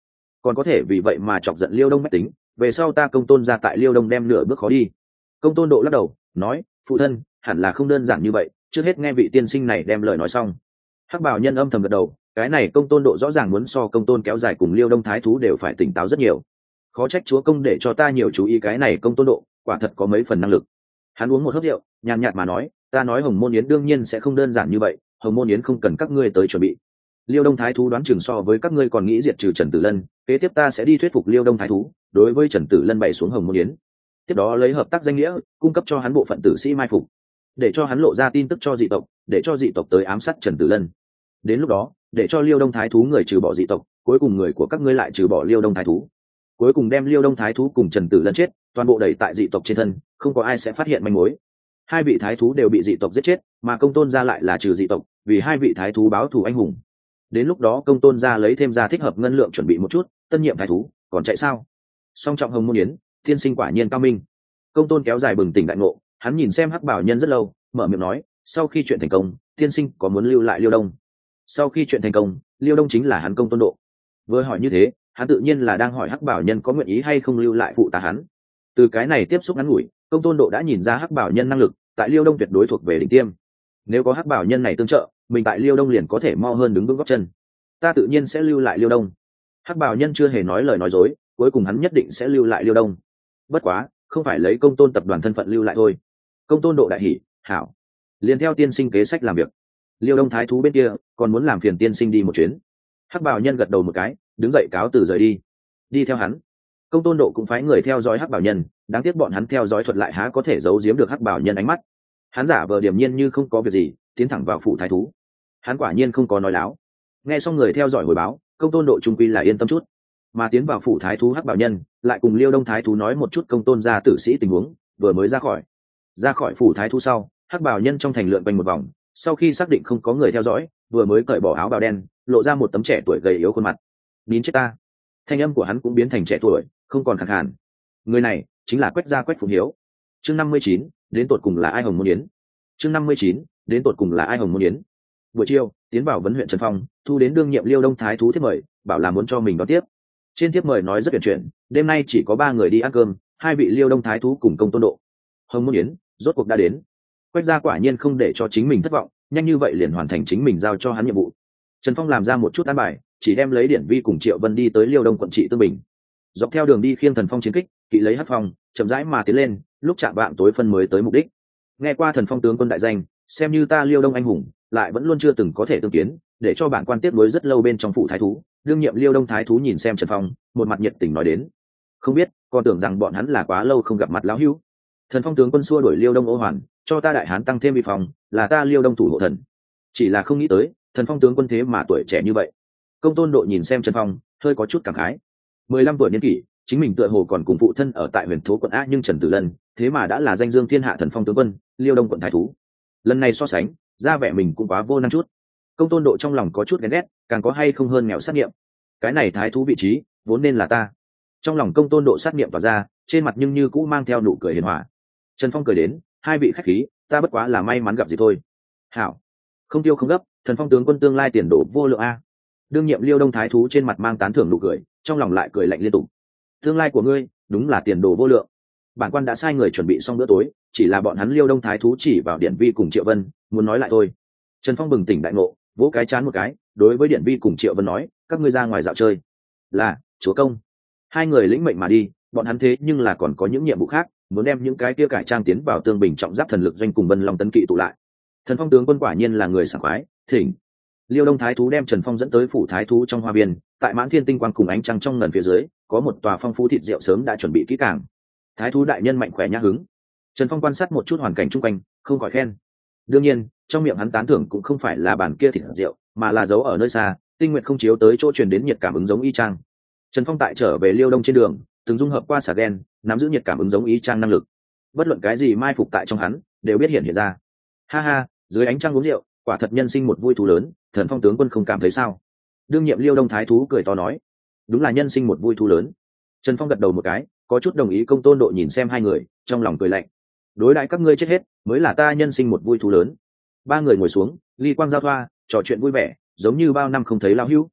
còn có thể vì vậy mà chọc giận Liêu Đông bách tính, về sau ta Công Tôn ra tại Liêu Đông đem nửa bước khó đi. Công Tôn Độ lắc đầu nói, phụ thân hẳn là không đơn giản như vậy, trước hết nghe vị tiên sinh này đem lời nói xong. Hắc Bảo Nhân âm thầm gật đầu, cái này Công Tôn Độ rõ ràng muốn so Công Tôn kéo dài cùng Liêu Đông thái thú đều phải tỉnh táo rất nhiều. Khó trách chúa công để cho ta nhiều chú ý cái này Công Tôn Độ, quả thật có mấy phần năng lực. Hắn uống một hớp rượu, nhàn nhạt mà nói, ta nói Hồng Môn Yến đương nhiên sẽ không đơn giản như vậy, Hồng Môn Yến không cần các ngươi tới chuẩn bị. Liêu Đông thái thú đoán chừng so với các ngươi còn nghĩ diệt trừ Trần Tử Lân, kế tiếp ta sẽ đi thuyết phục Liêu Đông thái thú, đối với Trần Tử Lân bày xuống Hồng Môn Yến. Tiếp đó lấy hợp tác danh nghĩa, cung cấp cho hắn bộ phận tử sĩ mai phục, để cho hắn lộ ra tin tức cho dị tộc, để cho dị tộc tới ám sát Trần Tử Lân. Đến lúc đó, để cho Liêu Đông thái thú người trừ bỏ dị tộc, cuối cùng người của các ngươi lại trừ bỏ Liêu Đông thái thú. Cuối cùng đem Liêu Đông thái thú cùng Trần Tử Lân chết, toàn bộ đẩy tại dị tộc trên thân, không có ai sẽ phát hiện manh mối. Hai vị thái thú đều bị dị tộc giết chết, mà Công Tôn gia lại là trừ dị tộc, vì hai vị thái thú báo thù anh hùng. Đến lúc đó Công Tôn gia lấy thêm ra thích hợp ngân lượng chuẩn bị một chút, tân nhiệm thái thú, còn chạy sao? Song trọng Hồng Môn Yến, tiên sinh quả nhiên cao minh. Công Tôn kéo dài bừng tỉnh đại ngộ, hắn nhìn xem Hắc Bảo Nhân rất lâu, mở miệng nói, sau khi chuyện thành công, tiên sinh có muốn lưu lại Liêu Đông? Sau khi chuyện thành công, Liêu Đông chính là hắn Công Tôn Độ. Vừa hỏi như thế, hắn tự nhiên là đang hỏi Hắc Bảo Nhân có nguyện ý hay không lưu lại phụ tá hắn. Từ cái này tiếp xúc ngắn ngủi, Công Tôn Độ đã nhìn ra Hắc Bảo Nhân năng lực, tại Liêu Đông tuyệt đối thuộc về đỉnh tiêm. Nếu có Hắc Bảo Nhân này tương trợ, mình tại Liêu Đông liền có thể mo hơn đứng vững gót chân. Ta tự nhiên sẽ lưu lại Liêu Đông. Hắc Bảo Nhân chưa hề nói lời nói dối, cuối cùng hắn nhất định sẽ lưu lại Liêu Đông. Bất quá, không phải lấy Công Tôn tập đoàn thân phận lưu lại thôi. Công Tôn Độ đại hỉ, hảo, liền theo tiên sinh kế sách làm việc. Liêu Đông thái thú bên kia còn muốn làm phiền tiên sinh đi một chuyến. Hắc Bảo Nhân gật đầu một cái, đứng dậy cáo từ rời đi. Đi theo hắn, Công Tôn Độ cũng phái người theo dõi Hắc Bảo Nhân, đáng tiếc bọn hắn theo dõi thuật lại há có thể giấu giếm được Hắc Bảo Nhân ánh mắt. Hắn giả vờ điềm nhiên như không có việc gì, tiến thẳng vào phủ thái thú. Hắn quả nhiên không có nói láo. Nghe xong người theo dõi hồi báo, Công Tôn Độ trung quy là yên tâm chút, mà tiến vào phủ thái thú Hắc Bảo Nhân lại cùng Liêu Đông thái thú nói một chút Công Tôn gia tử sĩ tình huống, vừa mới ra khỏi ra khỏi phủ thái thú sau, Hắc Bảo Nhân trong thành lượn quanh một vòng, sau khi xác định không có người theo dõi, vừa mới cởi bỏ áo bào đen, lộ ra một tấm trẻ tuổi gầy yếu khuôn mặt. Nín chết ta. Thanh âm của hắn cũng biến thành trẻ tuổi, không còn khàn khàn. Người này chính là Quách gia Quách Phụng Hiếu. Chương năm mươi chín, đến tột cùng là ai Hồng Môn Yến? Chương năm mươi chín, đến tột cùng là ai Hồng Môn Yến? Buổi chiều, tiến vào vấn huyện Trần Phong, thu đến đương nhiệm Liêu Đông thái thú thiếp mời, bảo là muốn cho mình đón tiếp. Trên thiếp mời nói rất tuyển chuyện, đêm nay chỉ có ba người đi ăn cơm, hai vị Liêu Đông thái thú cùng Công Tôn Độ. Hồng Môn Yến rốt cuộc đã đến. Quách gia quả nhiên không để cho chính mình thất vọng, nhanh như vậy liền hoàn thành chính mình giao cho hắn nhiệm vụ. Trần Phong làm ra một chút an bài, chỉ đem lấy Điển Vi cùng Triệu Vân đi tới Liêu Đông quận trị Tương Bình. Dọc theo đường đi khiêng Thần Phong chiến kích, kỵ lấy Hắc Phong, chậm rãi mà tiến lên, lúc chạm vạng tối phân mới tới mục đích. Nghe qua Thần Phong tướng quân đại danh, xem như ta Liêu Đông anh hùng, lại vẫn luôn chưa từng có thể tương kiến, để cho bản quan tiếp nối rất lâu bên trong phủ thái thú. Đương nhiệm Liêu Đông thái thú nhìn xem Trần Phong, một mặt nhiệt tình nói đến, không biết, còn tưởng rằng bọn hắn là quá lâu không gặp mặt lão hữu. Thần Phong tướng quân xua đuổi Liêu Đông ô hoàn, cho ta đại hán tăng thêm vi phòng, là ta Liêu Đông thủ hộ thần. Chỉ là không nghĩ tới, Thần Phong tướng quân thế mà tuổi trẻ như vậy. Công Tôn Độ nhìn xem Trần Phong, hơi có chút cảm khái. mười lăm tuổi niên kỷ, chính mình tựa hồ còn cùng phụ thân ở tại Huyền Thố quận A, nhưng Trần Tử Lân, thế mà đã là danh dương thiên hạ Thần Phong tướng quân, Liêu Đông quận thái thú. Lần này so sánh, ra vẻ mình cũng quá vô năng chút. Công Tôn Độ trong lòng có chút ghen ghét, càng có hay không hơn nghèo sát nghiệm. Cái này thái thú vị trí, vốn nên là ta. Trong lòng Công Tôn Độ sát nghiệm tỏa ra, trên mặt nhưng như cũ mang theo nụ cười hiền hòa. Trần Phong cười đến, hai vị khách khí, ta bất quá là may mắn gặp gì thôi. Hảo, không tiêu không gấp, Thần Phong tướng quân tương lai tiền đồ vô lượng a. Đương nhiệm Liêu Đông thái thú trên mặt mang tán thưởng nụ cười, trong lòng lại cười lạnh liên tục. Tương lai của ngươi đúng là tiền đồ vô lượng. Bản quan đã sai người chuẩn bị xong bữa tối, chỉ là bọn hắn Liêu Đông thái thú chỉ vào Điển Vi cùng Triệu Vân, muốn nói lại thôi. Trần Phong bừng tỉnh đại ngộ, vỗ cái chán một cái, đối với Điển Vi cùng Triệu Vân nói, các ngươi ra ngoài dạo chơi. Là, chúa công. Hai người lĩnh mệnh mà đi, bọn hắn thế nhưng là còn có những nhiệm vụ khác, muốn đem những cái kia cải trang tiến vào Tương Bình trọng giáp thần lực doanh cùng Vân Long tấn kỵ tụ lại. Thần Phong tướng quân quả nhiên là người sảng khoái, thỉnh. Liêu Đông thái thú đem Trần Phong dẫn tới phủ thái thú trong hoa viên, tại Mãn Thiên tinh quang cùng ánh trăng trong ngần phía dưới, có một tòa phong phú thịt rượu sớm đã chuẩn bị kỹ càng. Thái thú đại nhân mạnh khỏe nhã hứng. Trần Phong quan sát một chút hoàn cảnh chung quanh, không khỏi khen. Đương nhiên, trong miệng hắn tán thưởng cũng không phải là bàn kia thịt rượu, mà là giấu ở nơi xa, tinh nguyện không chiếu tới chỗ truyền đến nhiệt cảm ứng giống y chang. Trần Phong tại trở về Liêu Đông trên đường, từng dung hợp qua xà gen, nắm giữ nhiệt cảm ứng giống y chang năng lực. Bất luận cái gì mai phục tại trong hắn, đều biết hiện hiện ra. Ha ha, dưới ánh trăng uống rượu, quả thật nhân sinh một vui thú lớn, Thần Phong tướng quân không cảm thấy sao? Đương nhiệm Liêu Đông thái thú cười to nói, đúng là nhân sinh một vui thú lớn. Trần Phong gật đầu một cái, có chút đồng ý. Công Tôn Độ nhìn xem hai người, trong lòng cười lạnh. Đối đãi các ngươi chết hết, mới là ta nhân sinh một vui thú lớn. Ba người ngồi xuống, ly quang giao thoa, trò chuyện vui vẻ, giống như bao năm không thấy lão hữu.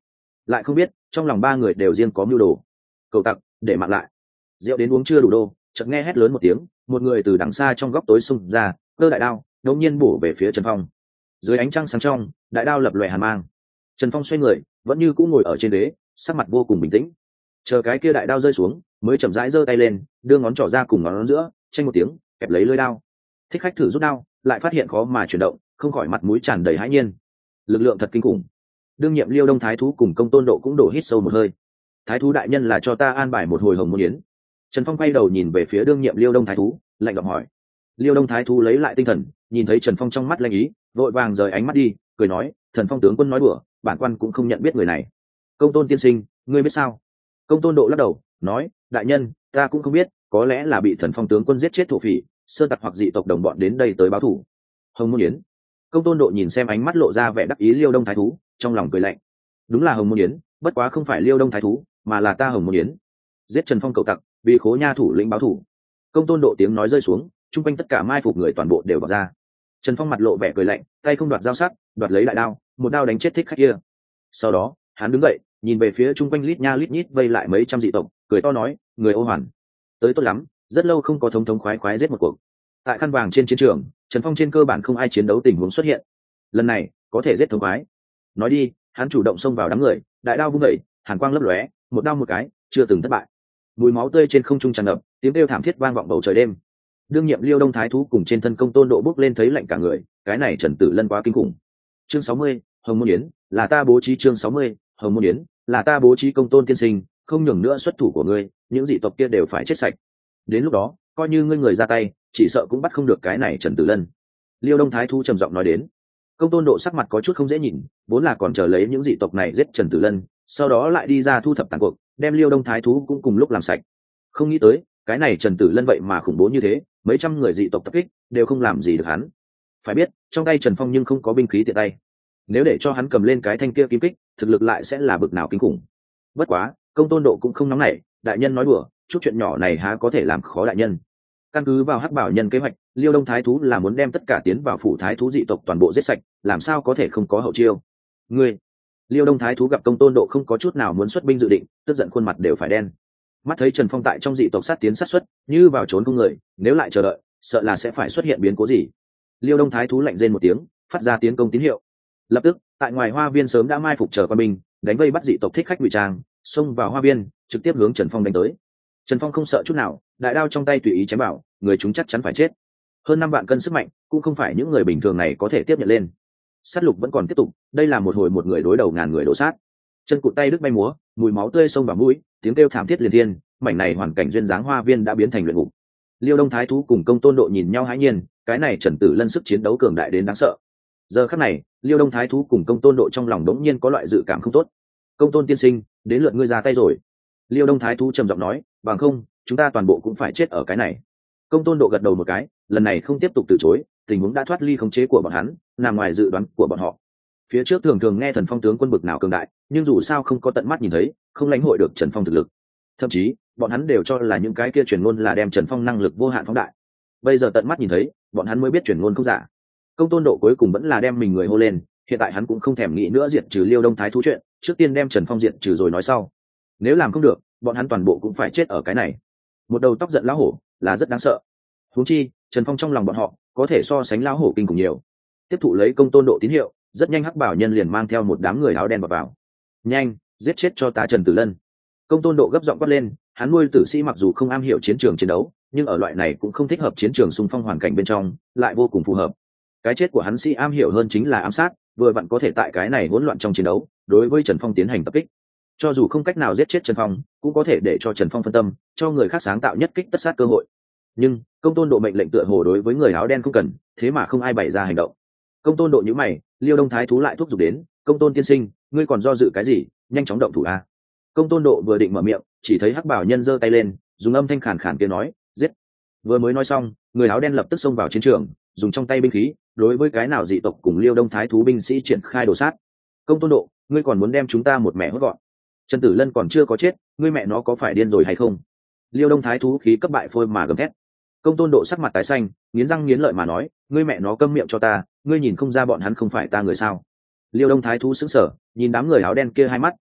lại không biết trong lòng ba người đều riêng có mưu đồ. Cầu tặc, để mạng lại. Rượu đến uống chưa đủ đô, chợt nghe hét lớn một tiếng, một người từ đằng xa trong góc tối xung ra, cơ đại đao đột nhiên bổ về phía Trần Phong. Dưới ánh trăng sáng trong, đại đao lập lòe hàn mang. Trần Phong xoay người, vẫn như cũ ngồi ở trên ghế, sắc mặt vô cùng bình tĩnh. Chờ cái kia đại đao rơi xuống, mới chậm rãi giơ tay lên, đưa ngón trỏ ra cùng ngón giữa, chênh một tiếng, kẹp lấy lưỡi đao. Thích khách thử rút đao, lại phát hiện khó mà chuyển động, không khỏi mặt mũi tràn đầy hãi nhiên. Lực lượng thật kinh khủng. Đương nhiệm Liêu Đông Thái thú cùng Công Tôn Độ cũng đổ hít sâu một hơi. Thái thú đại nhân là cho ta an bài một hồi hồng môn yến. Trần Phong quay đầu nhìn về phía đương nhiệm Liêu Đông Thái thú, lạnh giọng hỏi. Liêu Đông Thái thú lấy lại tinh thần, nhìn thấy Trần Phong trong mắt lanh ý, vội vàng rời ánh mắt đi, cười nói, Thần Phong tướng quân nói đùa, bản quan cũng không nhận biết người này. Công Tôn tiên sinh, ngươi biết sao? Công Tôn Độ lắc đầu, nói, đại nhân, ta cũng không biết, có lẽ là bị Thần Phong tướng quân giết chết thổ phỉ, sơ tặc hoặc dị tộc đồng bọn đến đây tới báo thù. Hồng môn yến. Công Tôn Độ nhìn xem ánh mắt lộ ra vẻ đắc ý Liêu Đông Thái thú, trong lòng cười lạnh. Đúng là hồng môn yến, bất quá không phải Liêu Đông Thái thú, mà là ta hồng môn yến. Giết Trần Phong cậu tặc, vì khố nha thủ lĩnh báo thù. Công Tôn Độ tiếng nói rơi xuống, chung quanh tất cả mai phục người toàn bộ đều vào ra. Trần Phong mặt lộ vẻ cười lạnh, tay không đoạt dao sắc, đoạt lấy đại đao, một đao đánh chết thích khách kia. Sau đó, hắn đứng dậy, nhìn về phía chung quanh lít nha lít nhít vây lại mấy trăm dị tộc, cười to nói, người ô hoàn, tới tốt lắm, rất lâu không có thống thống khoái khoái giết một cuộc. Tại khăn vàng trên chiến trường, Trần Phong trên cơ bản không ai chiến đấu tình huống xuất hiện. Lần này, có thể giết thống khoái. Nói đi, hắn chủ động xông vào đám người, đại đao vung dậy, hàn quang lấp lóe, một đao một cái, chưa từng thất bại. Mùi máu tươi trên không trung tràn ngập, tiếng kêu thảm thiết vang vọng bầu trời đêm. Đương nhiệm Liêu Đông Thái thú cùng trên thân Công Tôn Độ bốc lên thấy lạnh cả người, cái này Trần Tử Lân quá kinh khủng. Chương sáu mươi, Hồng Môn Yến, là ta bố trí. Chương sáu mươi, Hồng Môn Yến, là ta bố trí. Công Tôn tiên sinh, không nhường nữa xuất thủ của ngươi, những dị tộc kia đều phải chết sạch. Đến lúc đó, coi như ngươi người ra tay, chỉ sợ cũng bắt không được cái này Trần Tử Lân. Liêu Đông Thái thú trầm giọng nói đến. Công Tôn Độ sắc mặt có chút không dễ nhìn, vốn là còn chờ lấy những dị tộc này giết Trần Tử Lân, sau đó lại đi ra thu thập tàn cuộc, đem Liêu Đông Thái thú cũng cùng lúc làm sạch. Không nghĩ tới, cái này Trần Tử Lân vậy mà khủng bố như thế, mấy trăm người dị tộc tập kích đều không làm gì được hắn. Phải biết, trong tay Trần Phong nhưng không có binh khí tiện tay, nếu để cho hắn cầm lên cái thanh kia kim kích, thực lực lại sẽ là bực nào kinh khủng. Bất quá, Công Tôn Độ cũng không nóng nảy, đại nhân nói đùa, chút chuyện nhỏ này há có thể làm khó đại nhân. Căn cứ vào Hắc Bảo Nhân kế hoạch, Liêu Đông Thái thú là muốn đem tất cả tiến vào phủ thái thú dị tộc toàn bộ giết sạch, làm sao có thể không có hậu chiêu. Ngươi, Liêu Đông Thái thú gặp Công Tôn Độ không có chút nào muốn xuất binh dự định, tức giận khuôn mặt đều phải đen. Mắt thấy Trần Phong tại trong dị tộc sát tiến sát xuất, như vào trốn không người, nếu lại chờ đợi, sợ là sẽ phải xuất hiện biến cố gì. Liêu Đông Thái thú lạnh rên một tiếng, phát ra tiến công tín hiệu. Lập tức, tại ngoài hoa viên sớm đã mai phục chờ quân binh, đánh vây bắt dị tộc thích khách ngụy trang, xông vào hoa viên, trực tiếp hướng Trần Phong đánh tới. Trần Phong không sợ chút nào, đại đao trong tay tùy ý chém bảo, người chúng chắc chắn phải chết. Hơn năm vạn cân sức mạnh, cũng không phải những người bình thường này có thể tiếp nhận lên. Sát lục vẫn còn tiếp tục, đây là một hồi một người đối đầu ngàn người đổ sát. Chân cụt tay đứt bay múa, mùi máu tươi xông vào mũi, tiếng kêu thảm thiết liên thiên, mảnh này hoàn cảnh duyên dáng hoa viên đã biến thành luyện ngục. Liêu Đông Thái thú cùng Công Tôn Độ nhìn nhau hãi nhiên, cái này Trần Tử Lân sức chiến đấu cường đại đến đáng sợ. Giờ khắc này, Liêu Đông Thái thú cùng Công Tôn Độ trong lòng đống nhiên có loại dự cảm không tốt. Công Tôn tiên sinh, đến lượt ngươi ra tay rồi. Liêu Đông Thái thú trầm giọng nói, bằng không, chúng ta toàn bộ cũng phải chết ở cái này. Công Tôn Độ gật đầu một cái, lần này không tiếp tục từ chối, tình huống đã thoát ly khống chế của bọn hắn, nằm ngoài dự đoán của bọn họ. Phía trước thường thường nghe Thần Phong tướng quân bực nào cường đại, nhưng dù sao không có tận mắt nhìn thấy, không lãnh hội được Trần Phong thực lực. Thậm chí, bọn hắn đều cho là những cái kia truyền ngôn là đem Trần Phong năng lực vô hạn phóng đại. Bây giờ tận mắt nhìn thấy, bọn hắn mới biết truyền ngôn không giả. Công Tôn Độ cuối cùng vẫn là đem mình người hô lên, hiện tại hắn cũng không thèm nghĩ nữa diệt trừ Liêu Đông Thái thú chuyện, trước tiên đem Trần Phong diệt trừ rồi nói sau. Nếu làm không được, bọn hắn toàn bộ cũng phải chết ở cái này. Một đầu tóc giận lão hổ là rất đáng sợ. Huống chi, Trần Phong trong lòng bọn họ có thể so sánh lão hổ kinh khủng nhiều. Tiếp thụ lấy Công Tôn Độ tín hiệu, rất nhanh Hắc Bảo Nhân liền mang theo một đám người áo đen vào vào. Nhanh, giết chết cho ta Trần Tử Lân. Công Tôn Độ gấp giọng quát lên, hắn nuôi tử sĩ mặc dù không am hiểu chiến trường chiến đấu, nhưng ở loại này cũng không thích hợp chiến trường xung phong hoàn cảnh bên trong, lại vô cùng phù hợp. Cái chết của hắn sĩ am hiểu hơn chính là ám sát, vừa vặn có thể tại cái này hỗn loạn trong chiến đấu, đối với Trần Phong tiến hành tập kích. Cho dù không cách nào giết chết Trần Phong, cũng có thể để cho Trần Phong phân tâm, cho người khác sáng tạo nhất kích tất sát cơ hội. Nhưng, Công Tôn Độ mệnh lệnh tựa hồ đối với người áo đen không cần, thế mà không ai bày ra hành động. Công Tôn Độ nhíu mày, Liêu Đông Thái thú lại thúc giục đến, Công Tôn tiên sinh, ngươi còn do dự cái gì, nhanh chóng động thủ a. Công Tôn Độ vừa định mở miệng, chỉ thấy Hắc Bảo Nhân giơ tay lên, dùng âm thanh khàn khàn kia nói, giết. Vừa mới nói xong, người áo đen lập tức xông vào chiến trường, dùng trong tay binh khí, đối với cái nào dị tộc cùng Liêu Đông Thái thú binh sĩ triển khai đồ sát. Công Tôn Độ, ngươi còn muốn đem chúng ta một mẹ hốt gọn. Trần Tử Lân còn chưa có chết, ngươi mẹ nó có phải điên rồi hay không? Liêu Đông Thái thú khí cấp bại phôi mà gầm thét. Công Tôn Độ sắc mặt tái xanh, nghiến răng nghiến lợi mà nói, ngươi mẹ nó câm miệng cho ta, ngươi nhìn không ra bọn hắn không phải ta người sao? Liêu Đông Thái thú sững sờ, nhìn đám người áo đen kia hai mắt,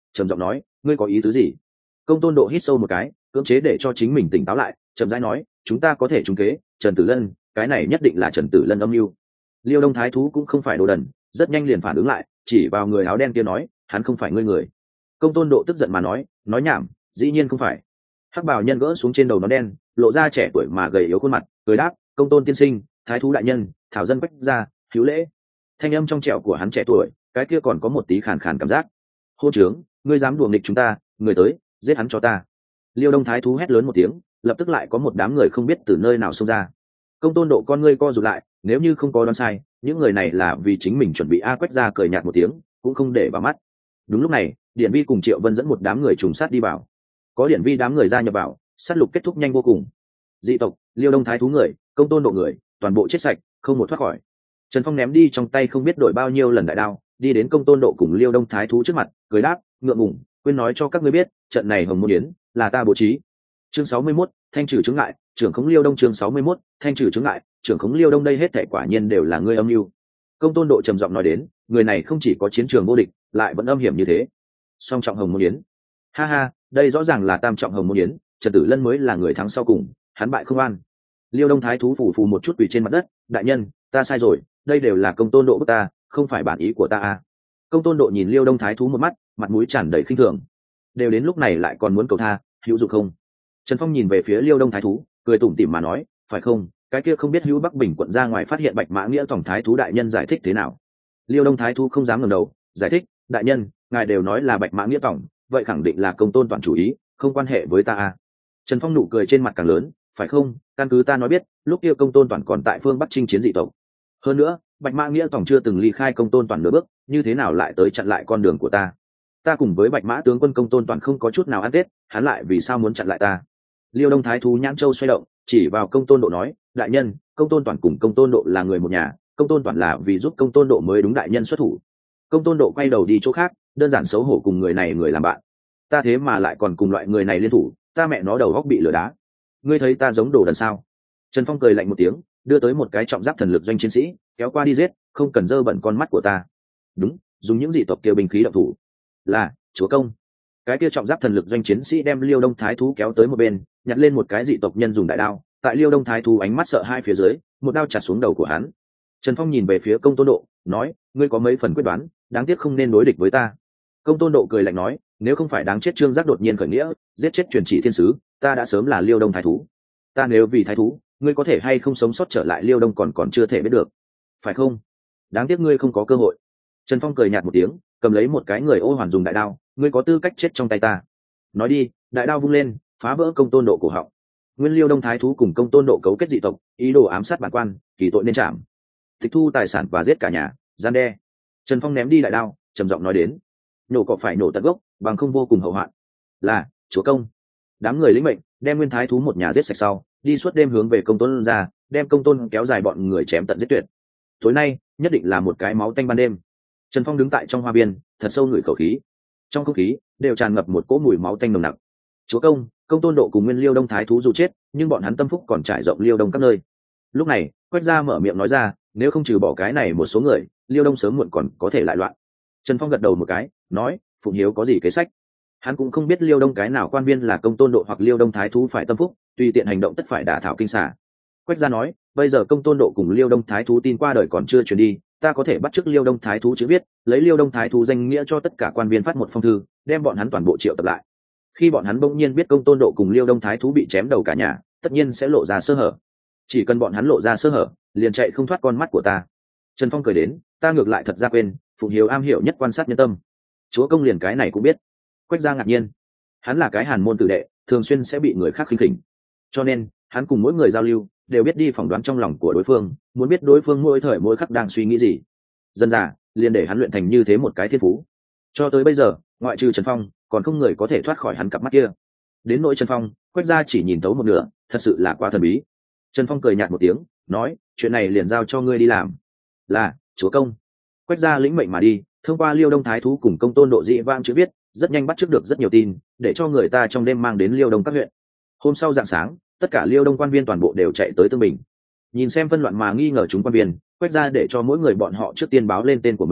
trầm giọng nói, ngươi có ý tứ gì? Công tôn độ hít sâu một cái, cưỡng chế để cho chính mình tỉnh táo lại, chậm rãi nói, chúng ta có thể trúng kế Trần Tử Lân, cái này nhất định là Trần Tử Lân âm mưu. Liêu Đông Thái thú cũng không phải đồ đần, rất nhanh liền phản ứng lại, chỉ vào người áo đen kia nói, hắn không phải ngươi người. Công tôn độ tức giận mà nói, nói nhảm, dĩ nhiên không phải. Hắc bào nhân gỡ xuống trên đầu nón đen, lộ ra trẻ tuổi mà gầy yếu khuôn mặt, cười đáp, công tôn tiên sinh, thái thú đại nhân, thảo dân quách ra, hữu lễ. Thanh âm trong trẻo của hắn trẻ tuổi, cái kia còn có một tí khàn khàn cảm giác. Hô trướng, ngươi dám đùa nghịch chúng ta, người tới, giết hắn cho ta. Liêu Đông Thái thú hét lớn một tiếng, lập tức lại có một đám người không biết từ nơi nào xông ra. Công tôn độ con ngươi co rụt lại, nếu như không có đoán sai, những người này là vì chính mình chuẩn bị. A Quách ra cười nhạt một tiếng, cũng không để vào mắt. Đúng lúc này, Điển Vi cùng Triệu Vân dẫn một đám người trùng sát đi vào. Có Điển Vi đám người gia nhập vào, sát lục kết thúc nhanh vô cùng. Dị tộc, Liêu Đông Thái thú người, công tôn độ người, toàn bộ chết sạch, không một thoát khỏi. Trần Phong ném đi trong tay không biết đổi bao nhiêu lần đại đao, đi đến công tôn độ cùng Liêu Đông Thái thú trước mặt, cười đáp, ngượng ngùng, quên nói cho các ngươi biết, trận này Hồng Môn Yến là ta bố trí. Chương sáu mươi mốt, thanh trừ chứng ngại, trưởng khống Liêu Đông. Chương sáu mươi mốt, thanh trừ chứng ngại, trưởng khống Liêu Đông. Đây hết thảy quả nhiên đều là ngươi âm mưu. Công tôn độ trầm giọng nói đến, người này không chỉ có chiến trường vô địch, lại vẫn âm hiểm như thế. Song trọng Hồng Môn Yến, ha ha, đây rõ ràng là tam trọng Hồng Môn Yến, Trần Tử Lân mới là người thắng sau cùng, hắn bại không an. Liêu Đông Thái thú phủ phù một chút quỳ trên mặt đất, đại nhân, ta sai rồi, đây đều là công tôn độ bức ta, không phải bản ý của ta à. Công tôn độ nhìn Liêu Đông Thái thú một mắt, mặt mũi tràn đầy khinh thường. Đều đến lúc này lại còn muốn cầu tha, hữu dụng không? Trần Phong nhìn về phía Liêu Đông Thái thú, cười tủm tỉm mà nói, phải không, cái kia không biết hữu Bắc Bình quận ra ngoài phát hiện Bạch Mã Nghĩa tổng thái thú đại nhân giải thích thế nào? Liêu Đông Thái thú không dám ngẩng đầu, giải thích, đại nhân, ngài đều nói là Bạch Mã Nghĩa tổng, vậy khẳng định là công tôn toàn chủ ý, không quan hệ với ta à. Trần Phong nụ cười trên mặt càng lớn, phải không, căn cứ ta nói biết, lúc kia công tôn toàn còn tại phương Bắc chinh chiến dị tộc. Hơn nữa, Bạch Mã Nghĩa tổng chưa từng ly khai công tôn toàn nửa bước, như thế nào lại tới chặn lại con đường của ta? Ta cùng với Bạch Mã tướng quân công tôn toàn không có chút nào ăn tết, hắn lại vì sao muốn chặn lại ta? Liêu Đông Thái thú nhãn châu xoay động, chỉ vào công tôn độ nói, đại nhân, công tôn toàn cùng công tôn độ là người một nhà, công tôn toàn là vì giúp công tôn độ mới đúng đại nhân xuất thủ. Công tôn độ quay đầu đi chỗ khác, đơn giản xấu hổ cùng người này người làm bạn. Ta thế mà lại còn cùng loại người này liên thủ, ta mẹ nó đầu góc bị lửa đá. Ngươi thấy ta giống đồ đần sao? Trần Phong cười lạnh một tiếng, đưa tới một cái trọng giáp thần lực doanh chiến sĩ, kéo qua đi giết, không cần dơ bẩn con mắt của ta. Đúng, dùng những dị tộc kia binh khí động thủ. Là, chúa công. Cái kia trọng giáp thần lực doanh chiến sĩ đem Liêu Đông Thái thú kéo tới một bên, nhặt lên một cái dị tộc nhân dùng đại đao, tại Liêu Đông Thái thú ánh mắt sợ hai phía dưới, một đao chặt xuống đầu của hắn. Trần Phong nhìn về phía công tôn độ, nói, ngươi có mấy phần quyết đoán, đáng tiếc không nên đối địch với ta. Công tôn độ cười lạnh nói, nếu không phải đáng chết Trương Giác đột nhiên khởi nghĩa, giết chết truyền chỉ thiên sứ, ta đã sớm là Liêu Đông Thái thú. Ta nếu vì thái thú, ngươi có thể hay không sống sót trở lại Liêu Đông còn còn chưa thể biết được, phải không? Đáng tiếc ngươi không có cơ hội. Trần Phong cười nhạt một tiếng, cầm lấy một cái người ô hoàn dùng đại đao, ngươi có tư cách chết trong tay ta. Nói đi, đại đao vung lên, phá vỡ công tôn độ cổ họng. Nguyên Liêu Đông Thái thú cùng công tôn độ cấu kết dị tộc, ý đồ ám sát bản quan, kỳ tội nên trảm, tịch thu tài sản và giết cả nhà, gian đe. Trần Phong ném đi đại đao, trầm giọng nói đến, nhổ cỏ phải nổ tận gốc, bằng không vô cùng hậu hoạn. Là, chúa công. Đám người lĩnh mệnh, đem Nguyên Thái thú một nhà giết sạch sau, đi suốt đêm hướng về công tôn ra, đem công tôn kéo dài bọn người chém tận giết tuyệt. Tối nay nhất định là một cái máu tanh ban đêm. Trần Phong đứng tại trong hoa viên, thật sâu ngửi khẩu khí. Trong không khí đều tràn ngập một cỗ mùi máu tanh nồng nặc. Chúa công, công tôn độ cùng Nguyên Liêu Đông Thái thú dù chết, nhưng bọn hắn tâm phúc còn trải rộng Liêu Đông các nơi. Lúc này, Quách gia mở miệng nói ra, nếu không trừ bỏ cái này một số người, Liêu Đông sớm muộn còn có thể lại loạn. Trần Phong gật đầu một cái, nói, Phụng Hiếu có gì kế sách? Hắn cũng không biết Liêu Đông cái nào quan viên là công tôn độ hoặc Liêu Đông Thái thú phải tâm phúc, tùy tiện hành động tất phải đả thảo kinh xả. Quách gia nói, bây giờ công tôn độ cùng Liêu Đông Thái thú tin qua đời còn chưa truyền đi, ta có thể bắt chước Liêu Đông Thái thú chữ viết, lấy Liêu Đông Thái thú danh nghĩa cho tất cả quan viên phát một phong thư, đem bọn hắn toàn bộ triệu tập lại. Khi bọn hắn bỗng nhiên biết công tôn độ cùng Liêu Đông Thái thú bị chém đầu cả nhà, tất nhiên sẽ lộ ra sơ hở. Chỉ cần bọn hắn lộ ra sơ hở, liền chạy không thoát con mắt của ta. Trần Phong cười đến, ta ngược lại thật ra quên, Phụng Hiếu am hiểu nhất quan sát nhân tâm. Chúa công liền cái này cũng biết. Quách gia ngạc nhiên, hắn là cái hàn môn tử đệ, thường xuyên sẽ bị người khác khinh khỉnh, cho nên hắn cùng mỗi người giao lưu đều biết đi phỏng đoán trong lòng của đối phương, muốn biết đối phương mỗi thời mỗi khắc đang suy nghĩ gì. Dân già liền để hắn luyện thành như thế một cái thiên phú. Cho tới bây giờ, ngoại trừ Trần Phong, còn không người có thể thoát khỏi hắn cặp mắt kia. Đến nỗi Trần Phong, Quách gia chỉ nhìn tấu một nửa, thật sự là quá thần bí. Trần Phong cười nhạt một tiếng, nói, chuyện này liền giao cho ngươi đi làm. Là, chúa công. Quách gia lĩnh mệnh mà đi, thông qua Liêu Đông Thái thú cùng công tôn độ dị vang chữ viết, rất nhanh bắt chước được rất nhiều tin, để cho người ta trong đêm mang đến Liêu Đông các huyện. Hôm sau rạng sáng, tất cả Liêu Đông quan viên toàn bộ đều chạy tới Tương Bình. Nhìn xem phân loạn mà nghi ngờ chúng quan viên, Quách gia để cho mỗi người bọn họ trước tiên báo lên tên của mình,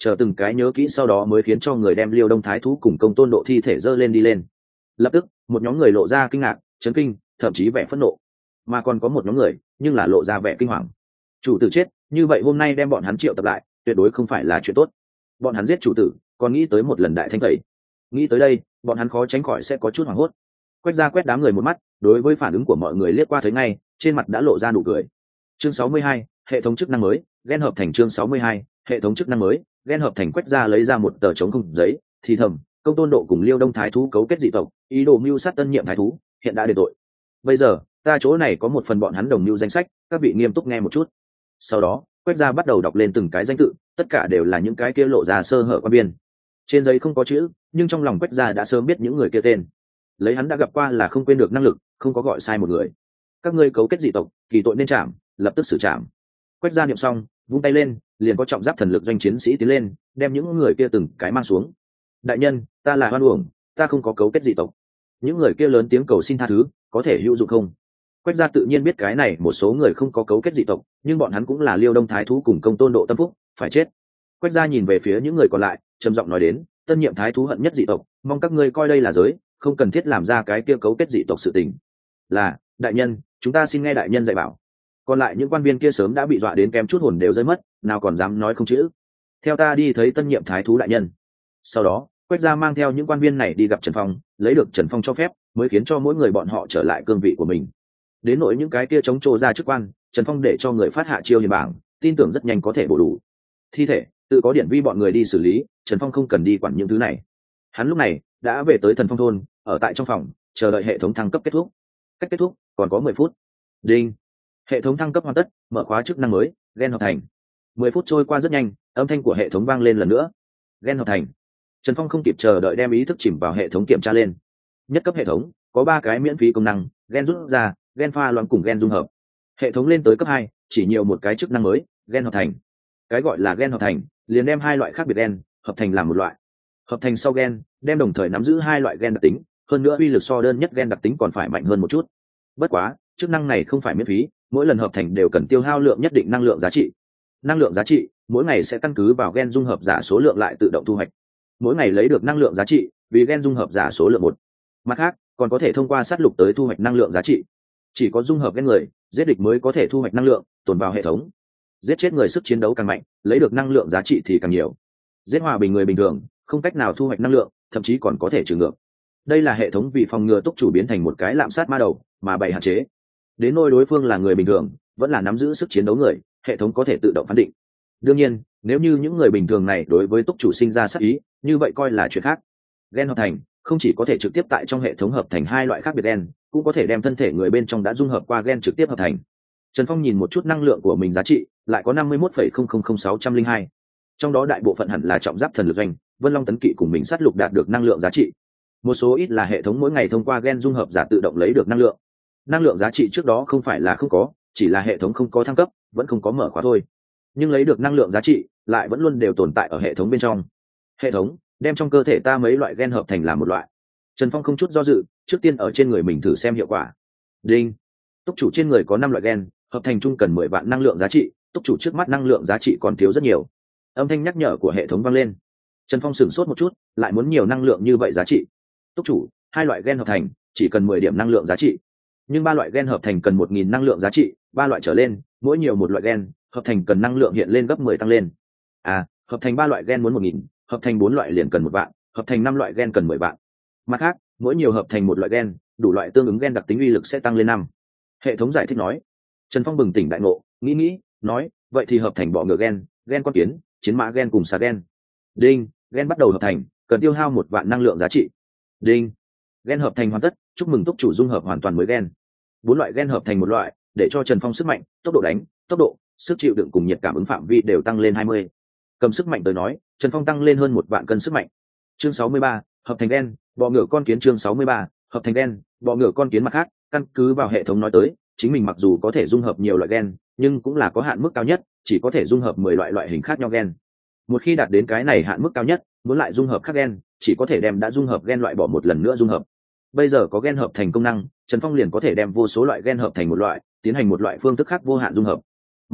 chờ từng cái nhớ kỹ sau đó mới khiến cho người đem Liêu Đông Thái thú cùng Công Tôn Độ thi thể dơ lên đi lên. Lập tức một nhóm người lộ ra kinh ngạc, chấn kinh, thậm chí vẻ phẫn nộ, mà còn có một nhóm người nhưng là lộ ra vẻ kinh hoàng. Chủ tử chết, như vậy hôm nay đem bọn hắn triệu tập lại tuyệt đối không phải là chuyện tốt. Bọn hắn giết chủ tử còn nghĩ tới một lần đại thanh tẩy, nghĩ tới đây bọn hắn khó tránh khỏi sẽ có chút hoảng hốt. Quét ra quét đám người một mắt, đối với phản ứng của mọi người liếc qua thấy ngay, trên mặt đã lộ ra nụ cười. Chương sáu mươi hai, hệ thống chức năng mới, ghen hợp thành. Chương sáu mươi hai, hệ thống chức năng mới, ghen hợp thành. Quét ra lấy ra một tờ trống không giấy, thì thầm, Công Tôn Độ cùng Liêu Đông Thái thú cấu kết dị tộc, ý đồ mưu sát tân nhiệm thái thú, hiện đã đền tội. Bây giờ ta chỗ này có một phần bọn hắn đồng mưu danh sách, các vị nghiêm túc nghe một chút. Sau đó quét ra bắt đầu đọc lên từng cái danh tự, tất cả đều là những cái kia lộ ra sơ hở quan biên. Trên giấy không có chữ, nhưng trong lòng quét ra đã sớm biết những người kia tên. Lấy hắn đã gặp qua là không quên được năng lực, không có gọi sai một người. Các ngươi cấu kết dị tộc, kỳ tội nên trảm, lập tức xử trảm. Quét ra niệm xong, vung tay lên, liền có trọng giáp thần lực doanh chiến sĩ tiến lên, đem những người kia từng cái mang xuống. Đại nhân, ta là hoan uổng, ta không có cấu kết dị tộc. Những người kia lớn tiếng cầu xin tha thứ, có thể hữu dụng không? Quách gia tự nhiên biết cái này một số người không có cấu kết dị tộc, nhưng bọn hắn cũng là Liêu Đông Thái thú cùng Công Tôn Độ tâm phúc, phải chết. Quách gia nhìn về phía những người còn lại, trầm giọng nói đến, tân nhiệm thái thú hận nhất dị tộc, mong các ngươi coi đây là giới, không cần thiết làm ra cái kia cấu kết dị tộc sự tình. Là, đại nhân, chúng ta xin nghe đại nhân dạy bảo. Còn lại những quan viên kia sớm đã bị dọa đến kém chút hồn đều rơi mất, nào còn dám nói không chữ. Theo ta đi thấy tân nhiệm thái thú đại nhân. Sau đó Quách gia mang theo những quan viên này đi gặp Trần Phong, lấy được Trần Phong cho phép mới khiến cho mỗi người bọn họ trở lại cương vị của mình. Đến nỗi những cái kia chống trô ra chức quan, Trần Phong để cho người phát hạ chiêu hiền bảng, tin tưởng rất nhanh có thể bổ đủ. Thi thể tự có điển vi bọn người đi xử lý, Trần Phong không cần đi quản những thứ này. Hắn lúc này đã về tới Thần Phong thôn, ở tại trong phòng chờ đợi hệ thống thăng cấp kết thúc. Cách kết thúc còn có mười phút. Đinh, hệ thống thăng cấp hoàn tất, mở khóa chức năng mới, gen hợp thành. Mười phút trôi qua rất nhanh, âm thanh của hệ thống vang lên lần nữa. Gen hợp thành. Trần Phong không kịp chờ đợi đem ý thức chìm vào hệ thống kiểm tra lên. Nhất cấp hệ thống có ba cái miễn phí công năng, gen rút ra, gen pha loãng cùng gen dung hợp. Hệ thống lên tới cấp hai, chỉ nhiều một cái chức năng mới, gen hợp thành. Cái gọi là gen hợp thành liền đem hai loại khác biệt gen hợp thành làm một loại. Hợp thành sau gen đem đồng thời nắm giữ hai loại gen đặc tính, hơn nữa uy lực so đơn nhất gen đặc tính còn phải mạnh hơn một chút. Bất quá chức năng này không phải miễn phí, mỗi lần hợp thành đều cần tiêu hao lượng nhất định năng lượng giá trị. Năng lượng giá trị mỗi ngày sẽ căn cứ vào gen dung hợp giả số lượng lại tự động thu hoạch. Mỗi ngày lấy được năng lượng giá trị vì gen dung hợp giả số lượng một. Mặt khác còn có thể thông qua sát lục tới thu hoạch năng lượng giá trị. Chỉ có dung hợp gen người giết địch mới có thể thu hoạch năng lượng tồn vào hệ thống. Giết chết người sức chiến đấu càng mạnh, lấy được năng lượng giá trị thì càng nhiều. Giết hòa bình người bình thường không cách nào thu hoạch năng lượng, thậm chí còn có thể trừ ngược. Đây là hệ thống vì phòng ngừa túc chủ biến thành một cái lạm sát ma đầu mà bày hạn chế. Đến nỗi đối phương là người bình thường vẫn là nắm giữ sức chiến đấu người, hệ thống có thể tự động phán định. Đương nhiên nếu như những người bình thường này đối với túc chủ sinh ra sát ý, như vậy coi là chuyện khác. Gen hợp thành không chỉ có thể trực tiếp tại trong hệ thống hợp thành hai loại khác biệt gen, cũng có thể đem thân thể người bên trong đã dung hợp qua gen trực tiếp hợp thành. Trần Phong nhìn một chút năng lượng của mình giá trị, lại có năm mươi mốt phẩy không không không sáu không hai. Trong đó đại bộ phận hẳn là trọng giáp thần lực doanh, Vân Long tấn kỵ cùng mình sát lục đạt được năng lượng giá trị. Một số ít là hệ thống mỗi ngày thông qua gen dung hợp giả tự động lấy được năng lượng. Năng lượng giá trị trước đó không phải là không có, chỉ là hệ thống không có thăng cấp, vẫn không có mở khóa thôi. Nhưng lấy được năng lượng giá trị lại vẫn luôn đều tồn tại ở hệ thống bên trong. Hệ thống đem trong cơ thể ta mấy loại gen hợp thành làm một loại. Trần Phong không chút do dự, trước tiên ở trên người mình thử xem hiệu quả. Đinh, túc chủ trên người có năm loại gen, hợp thành chung cần mười vạn năng lượng giá trị, túc chủ trước mắt năng lượng giá trị còn thiếu rất nhiều. Âm thanh nhắc nhở của hệ thống vang lên. Trần Phong sửng sốt một chút, lại muốn nhiều năng lượng như vậy giá trị. Túc chủ, hai loại gen hợp thành chỉ cần mười điểm năng lượng giá trị, nhưng ba loại gen hợp thành cần một nghìn năng lượng giá trị, ba loại trở lên, mỗi nhiều một loại gen, hợp thành cần năng lượng hiện lên gấp mười tăng lên. À, hợp thành ba loại gen muốn một nghìn, hợp thành bốn loại liền cần một vạn, hợp thành năm loại gen cần mười vạn. Mặt khác, mỗi nhiều hợp thành một loại gen, đủ loại tương ứng gen đặc tính uy lực sẽ tăng lên năm. Hệ thống giải thích nói. Trần Phong bừng tỉnh đại ngộ, nghĩ nghĩ, nói, vậy thì hợp thành bọ ngựa gen, gen con kiến, chiến mã gen cùng xà gen. Đinh, gen bắt đầu hợp thành, cần tiêu hao một vạn năng lượng giá trị. Đinh, gen hợp thành hoàn tất, chúc mừng túc chủ dung hợp hoàn toàn mới gen. Bốn loại gen hợp thành một loại, để cho Trần Phong sức mạnh, tốc độ đánh, tốc độ, sức chịu đựng cùng nhiệt cảm ứng phạm vi đều tăng lên hai mươi. Cầm sức mạnh tới nói, Trần Phong tăng lên hơn một vạn cân sức mạnh. Chương sáu mươi ba, hợp thành gen, bọ ngựa con kiến. Chương sáu mươi ba, hợp thành gen, bọ ngựa con kiến. Mặt khác, căn cứ vào hệ thống nói tới, chính mình mặc dù có thể dung hợp nhiều loại gen, nhưng cũng là có hạn mức cao nhất, chỉ có thể dung hợp mười loại loại hình khác nhau gen. Một khi đạt đến cái này hạn mức cao nhất, muốn lại dung hợp khác gen, chỉ có thể đem đã dung hợp gen loại bỏ một lần nữa dung hợp. Bây giờ có gen hợp thành công năng, Trần Phong liền có thể đem vô số loại gen hợp thành một loại, tiến hành một loại phương thức khác vô hạn dung hợp. Mặt khác,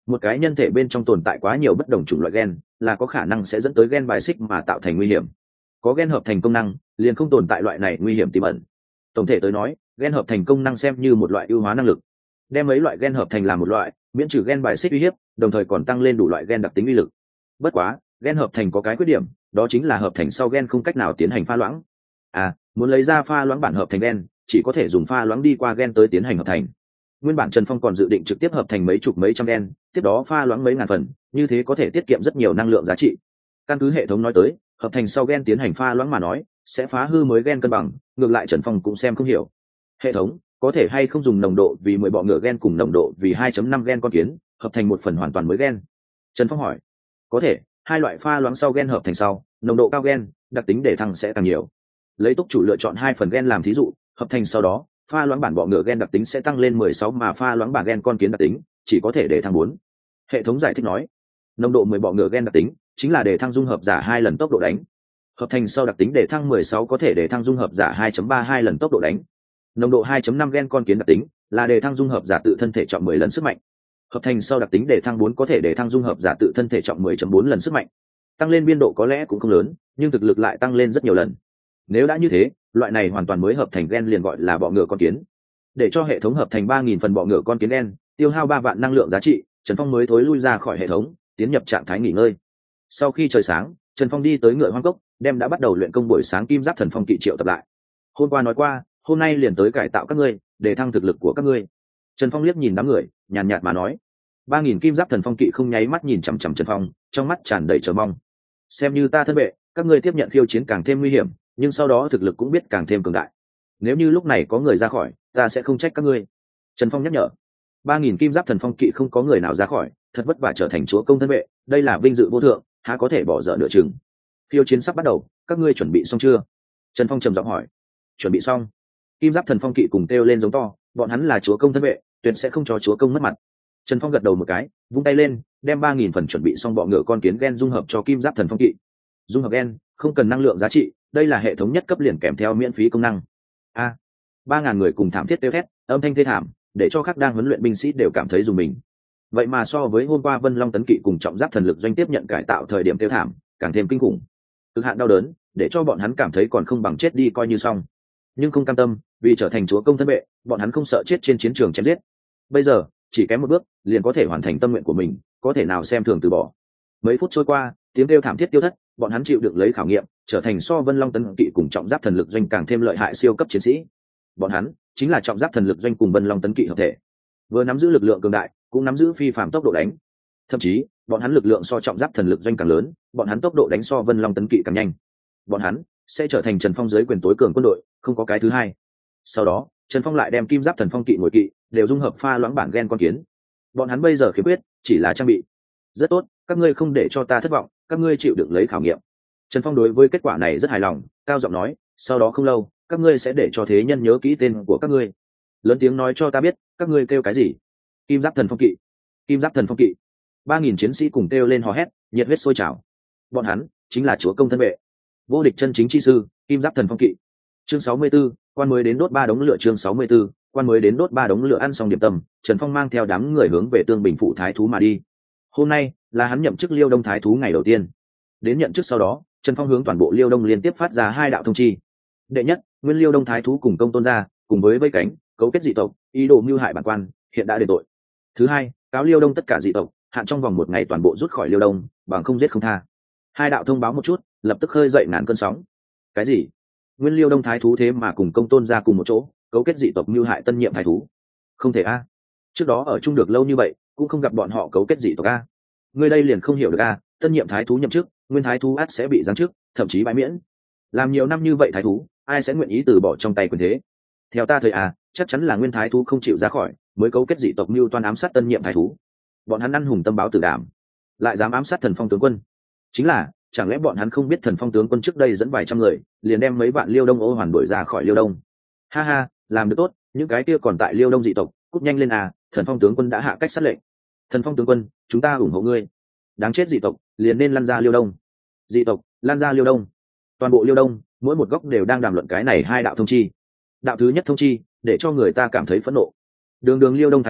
một cái nhân thể bên trong tồn tại quá nhiều bất đồng chủng loại gen là có khả năng sẽ dẫn tới gen bài xích mà tạo thành nguy hiểm. Có gen hợp thành công năng liền không tồn tại loại này nguy hiểm tiềm ẩn. Tổng thể tới nói, gen hợp thành công năng xem như một loại ưu hóa năng lực, đem mấy loại gen hợp thành làm một loại, miễn trừ gen bài xích uy hiếp, đồng thời còn tăng lên đủ loại gen đặc tính uy lực. Bất quá gen hợp thành có cái khuyết điểm, đó chính là hợp thành sau gen không cách nào tiến hành pha loãng. À, muốn lấy ra pha loãng bản hợp thành gen, chỉ có thể dùng pha loãng đi qua gen tới tiến hành hợp thành. Nguyên bản Trần Phong còn dự định trực tiếp hợp thành mấy chục mấy trăm gen, tiếp đó pha loãng mấy ngàn phần, như thế có thể tiết kiệm rất nhiều năng lượng giá trị. Căn cứ hệ thống nói tới, hợp thành sau gen tiến hành pha loãng mà nói, sẽ phá hư mới gen cân bằng, ngược lại Trần Phong cũng xem không hiểu. Hệ thống có thể hay không dùng nồng độ vì mười bọ ngựa gen cùng nồng độ vì hai phẩy năm gen con kiến, hợp thành một phần hoàn toàn mới gen? Trần Phong hỏi. Có thể, hai loại pha loãng sau gen hợp thành sau, nồng độ cao gen, đặc tính để thăng sẽ càng nhiều. Lấy túc chủ lựa chọn hai phần gen làm thí dụ, hợp thành sau đó, pha loãng bản bọ ngựa gen đặc tính sẽ tăng lên mười sáu, mà pha loãng bản gen con kiến đặc tính chỉ có thể để thăng bốn. Hệ thống giải thích nói, nồng độ mười bọ ngựa gen đặc tính chính là để thăng dung hợp giả hai lần tốc độ đánh. Hợp thành sau đặc tính để thăng mười sáu có thể để thăng dung hợp giả hai phẩy ba hai lần tốc độ đánh. Nồng độ hai phẩy năm gen con kiến đặc tính là để thăng dung hợp giả tự thân thể trọng mười lần sức mạnh. Hợp thành sau đặc tính để thăng bốn có thể để thăng dung hợp giả tự thân thể trọng mười phẩy bốn lần sức mạnh. Tăng lên biên độ có lẽ cũng không lớn, nhưng thực lực lại tăng lên rất nhiều lần. Nếu đã như thế, loại này hoàn toàn mới hợp thành gen liền gọi là bọ ngựa con kiến. Để cho hệ thống hợp thành ba nghìn phần bọ ngựa con kiến gen, tiêu hao ba vạn năng lượng giá trị, Trần Phong mới thối lui ra khỏi hệ thống, tiến nhập trạng thái nghỉ ngơi. Sau khi trời sáng, Trần Phong đi tới ngựa hoang cốc, đem đã bắt đầu luyện công buổi sáng kim giáp thần phong kỵ triệu tập lại. Hôm qua nói qua, hôm nay liền tới cải tạo các ngươi, để thăng thực lực của các ngươi. Trần Phong liếc nhìn đám người, nhàn nhạt mà nói. Ba nghìn kim giáp thần phong kỵ không nháy mắt nhìn chằm chằm Trần Phong, trong mắt tràn đầy chờ mong. Xem như ta thân vệ, các ngươi tiếp nhận khiêu chiến càng thêm nguy hiểm, nhưng sau đó thực lực cũng biết càng thêm cường đại. Nếu như lúc này có người ra khỏi, ta sẽ không trách các ngươi. Trần Phong nhắc nhở. Ba nghìn kim giáp thần phong kỵ không có người nào ra khỏi, thật vất vả trở thành chúa công thân vệ, đây là vinh dự vô thượng, há có thể bỏ dở nửa chừng. Khiêu chiến sắp bắt đầu, các ngươi chuẩn bị xong chưa? Trần Phong trầm giọng hỏi. Chuẩn bị xong. Kim giáp thần phong kỵ cùng kêu lên giống to, bọn hắn là chúa công thân vệ, tuyệt sẽ không cho chúa công mất mặt. Trần Phong gật đầu một cái, vung tay lên, đem ba nghìn phần chuẩn bị xong bọ ngựa con kiến gen dung hợp cho kim giáp thần phong kỵ. Dung hợp gen không cần năng lượng giá trị, đây là hệ thống nhất cấp liền kèm theo miễn phí công năng. A, ba ngàn người cùng thảm thiết kêu thét, âm thanh thê thảm, để cho các đang huấn luyện binh sĩ đều cảm thấy rùng mình. Vậy mà so với hôm qua Vân Long tấn kỵ cùng trọng giáp thần lực doanh tiếp nhận cải tạo thời điểm kêu thảm, càng thêm kinh khủng. Cực hạn đau đớn, để cho bọn hắn cảm thấy còn không bằng chết đi coi như xong. Nhưng không cam tâm, vì trở thành chúa công thân vệ, bọn hắn không sợ chết trên chiến trường chém giết. Bây giờ, chỉ kém một bước, liền có thể hoàn thành tâm nguyện của mình, có thể nào xem thường từ bỏ. Mấy phút trôi qua, tiếng kêu thảm thiết tiêu thất, bọn hắn chịu đựng lấy khảo nghiệm, trở thành so Vân Long tấn kỵ cùng trọng giáp thần lực doanh càng thêm lợi hại siêu cấp chiến sĩ. Bọn hắn chính là trọng giáp thần lực doanh cùng Vân Long tấn kỵ hợp thể, vừa nắm giữ lực lượng cường đại, cũng nắm giữ phi phàm tốc độ đánh. Thậm chí, bọn hắn lực lượng so trọng giáp thần lực doanh càng lớn, bọn hắn tốc độ đánh so Vân Long tấn kỵ càng nhanh. Bọn hắn sẽ trở thành Trần Phong dưới quyền tối cường quân đội, không có cái thứ hai. Sau đó, Trần Phong lại đem kim giáp thần phong kỵ ngồi kỵ đều dung hợp pha loãng bản gen con kiến. Bọn hắn bây giờ khiếm khuyết chỉ là trang bị. Rất tốt, các ngươi không để cho ta thất vọng, các ngươi chịu đựng lấy khảo nghiệm. Trần Phong đối với kết quả này rất hài lòng, cao giọng nói, sau đó không lâu, các ngươi sẽ để cho thế nhân nhớ kỹ tên của các ngươi. Lớn tiếng nói cho ta biết, các ngươi kêu cái gì? Kim giáp thần phong kỵ. Kim giáp thần phong kỵ. Ba nghìn chiến sĩ cùng kêu lên hò hét, nhiệt huyết sôi trào. Bọn hắn chính là chúa công thân vệ, vô địch chân chính chi sư, kim giáp thần phong kỵ. Chương sáu mươi 44, quan mới đến đốt ba đống lửa. Chương sáu mươi 44, quan mới đến đốt ba đống lửa. Ăn xong điểm tâm, Trần Phong mang theo đám người hướng về Tương Bình phủ thái thú mà đi. Hôm nay là hắn nhậm chức Liêu Đông thái thú ngày đầu tiên. Đến nhận chức sau đó, Trần Phong hướng toàn bộ Liêu Đông liên tiếp phát ra hai đạo thông chi. Đệ nhất, nguyên Liêu Đông thái thú cùng công tôn gia, cùng với vây cánh, cấu kết dị tộc, ý đồ mưu hại bản quan, hiện đã đền tội. Thứ hai, cáo Liêu Đông tất cả dị tộc, hạn trong vòng một ngày toàn bộ rút khỏi Liêu Đông, bằng không giết không tha. Hai đạo thông báo một chút, lập tức khơi dậy ngàn cơn sóng. Cái gì? Nguyên Liêu Đông thái thú thế mà cùng công tôn gia cùng một chỗ, cấu kết dị tộc mưu hại tân nhiệm thái thú? Không thể a. Trước đó ở chung được lâu như vậy, cũng không gặp bọn họ cấu kết dị tộc a. Ngươi đây liền không hiểu được a, tân nhiệm thái thú nhậm chức, nguyên thái thú ắt sẽ bị giáng chức, thậm chí bãi miễn. Làm nhiều năm như vậy thái thú, ai sẽ nguyện ý từ bỏ trong tay quyền thế? Theo ta thời à, chắc chắn là nguyên thái thú không chịu ra khỏi, mới cấu kết dị tộc mưu toan ám sát tân nhiệm thái thú. Bọn hắn ăn hùng tâm báo tử đảm, lại dám ám sát thần phong tướng quân. Chính là, chẳng lẽ bọn hắn không biết thần phong tướng quân trước đây dẫn vài trăm người, liền đem mấy vạn Liêu Đông ô hoàn đuổi ra khỏi Liêu Đông? Ha ha, làm được tốt, những cái kia còn tại Liêu Đông dị tộc, cút nhanh lên à, thần phong tướng quân đã hạ cách sát lệnh. Thần phong tướng quân, chúng ta ủng hộ ngươi. Đáng chết dị tộc, liền nên lăn ra Liêu Đông. Dị tộc, lan ra Liêu Đông. Toàn bộ Liêu Đông, mỗi một góc đều đang đàm luận cái này hai đạo thông chi. Đạo thứ nhất thông chi, để cho người ta cảm thấy phẫn nộ. Đường đường Liêu Đông thái thú,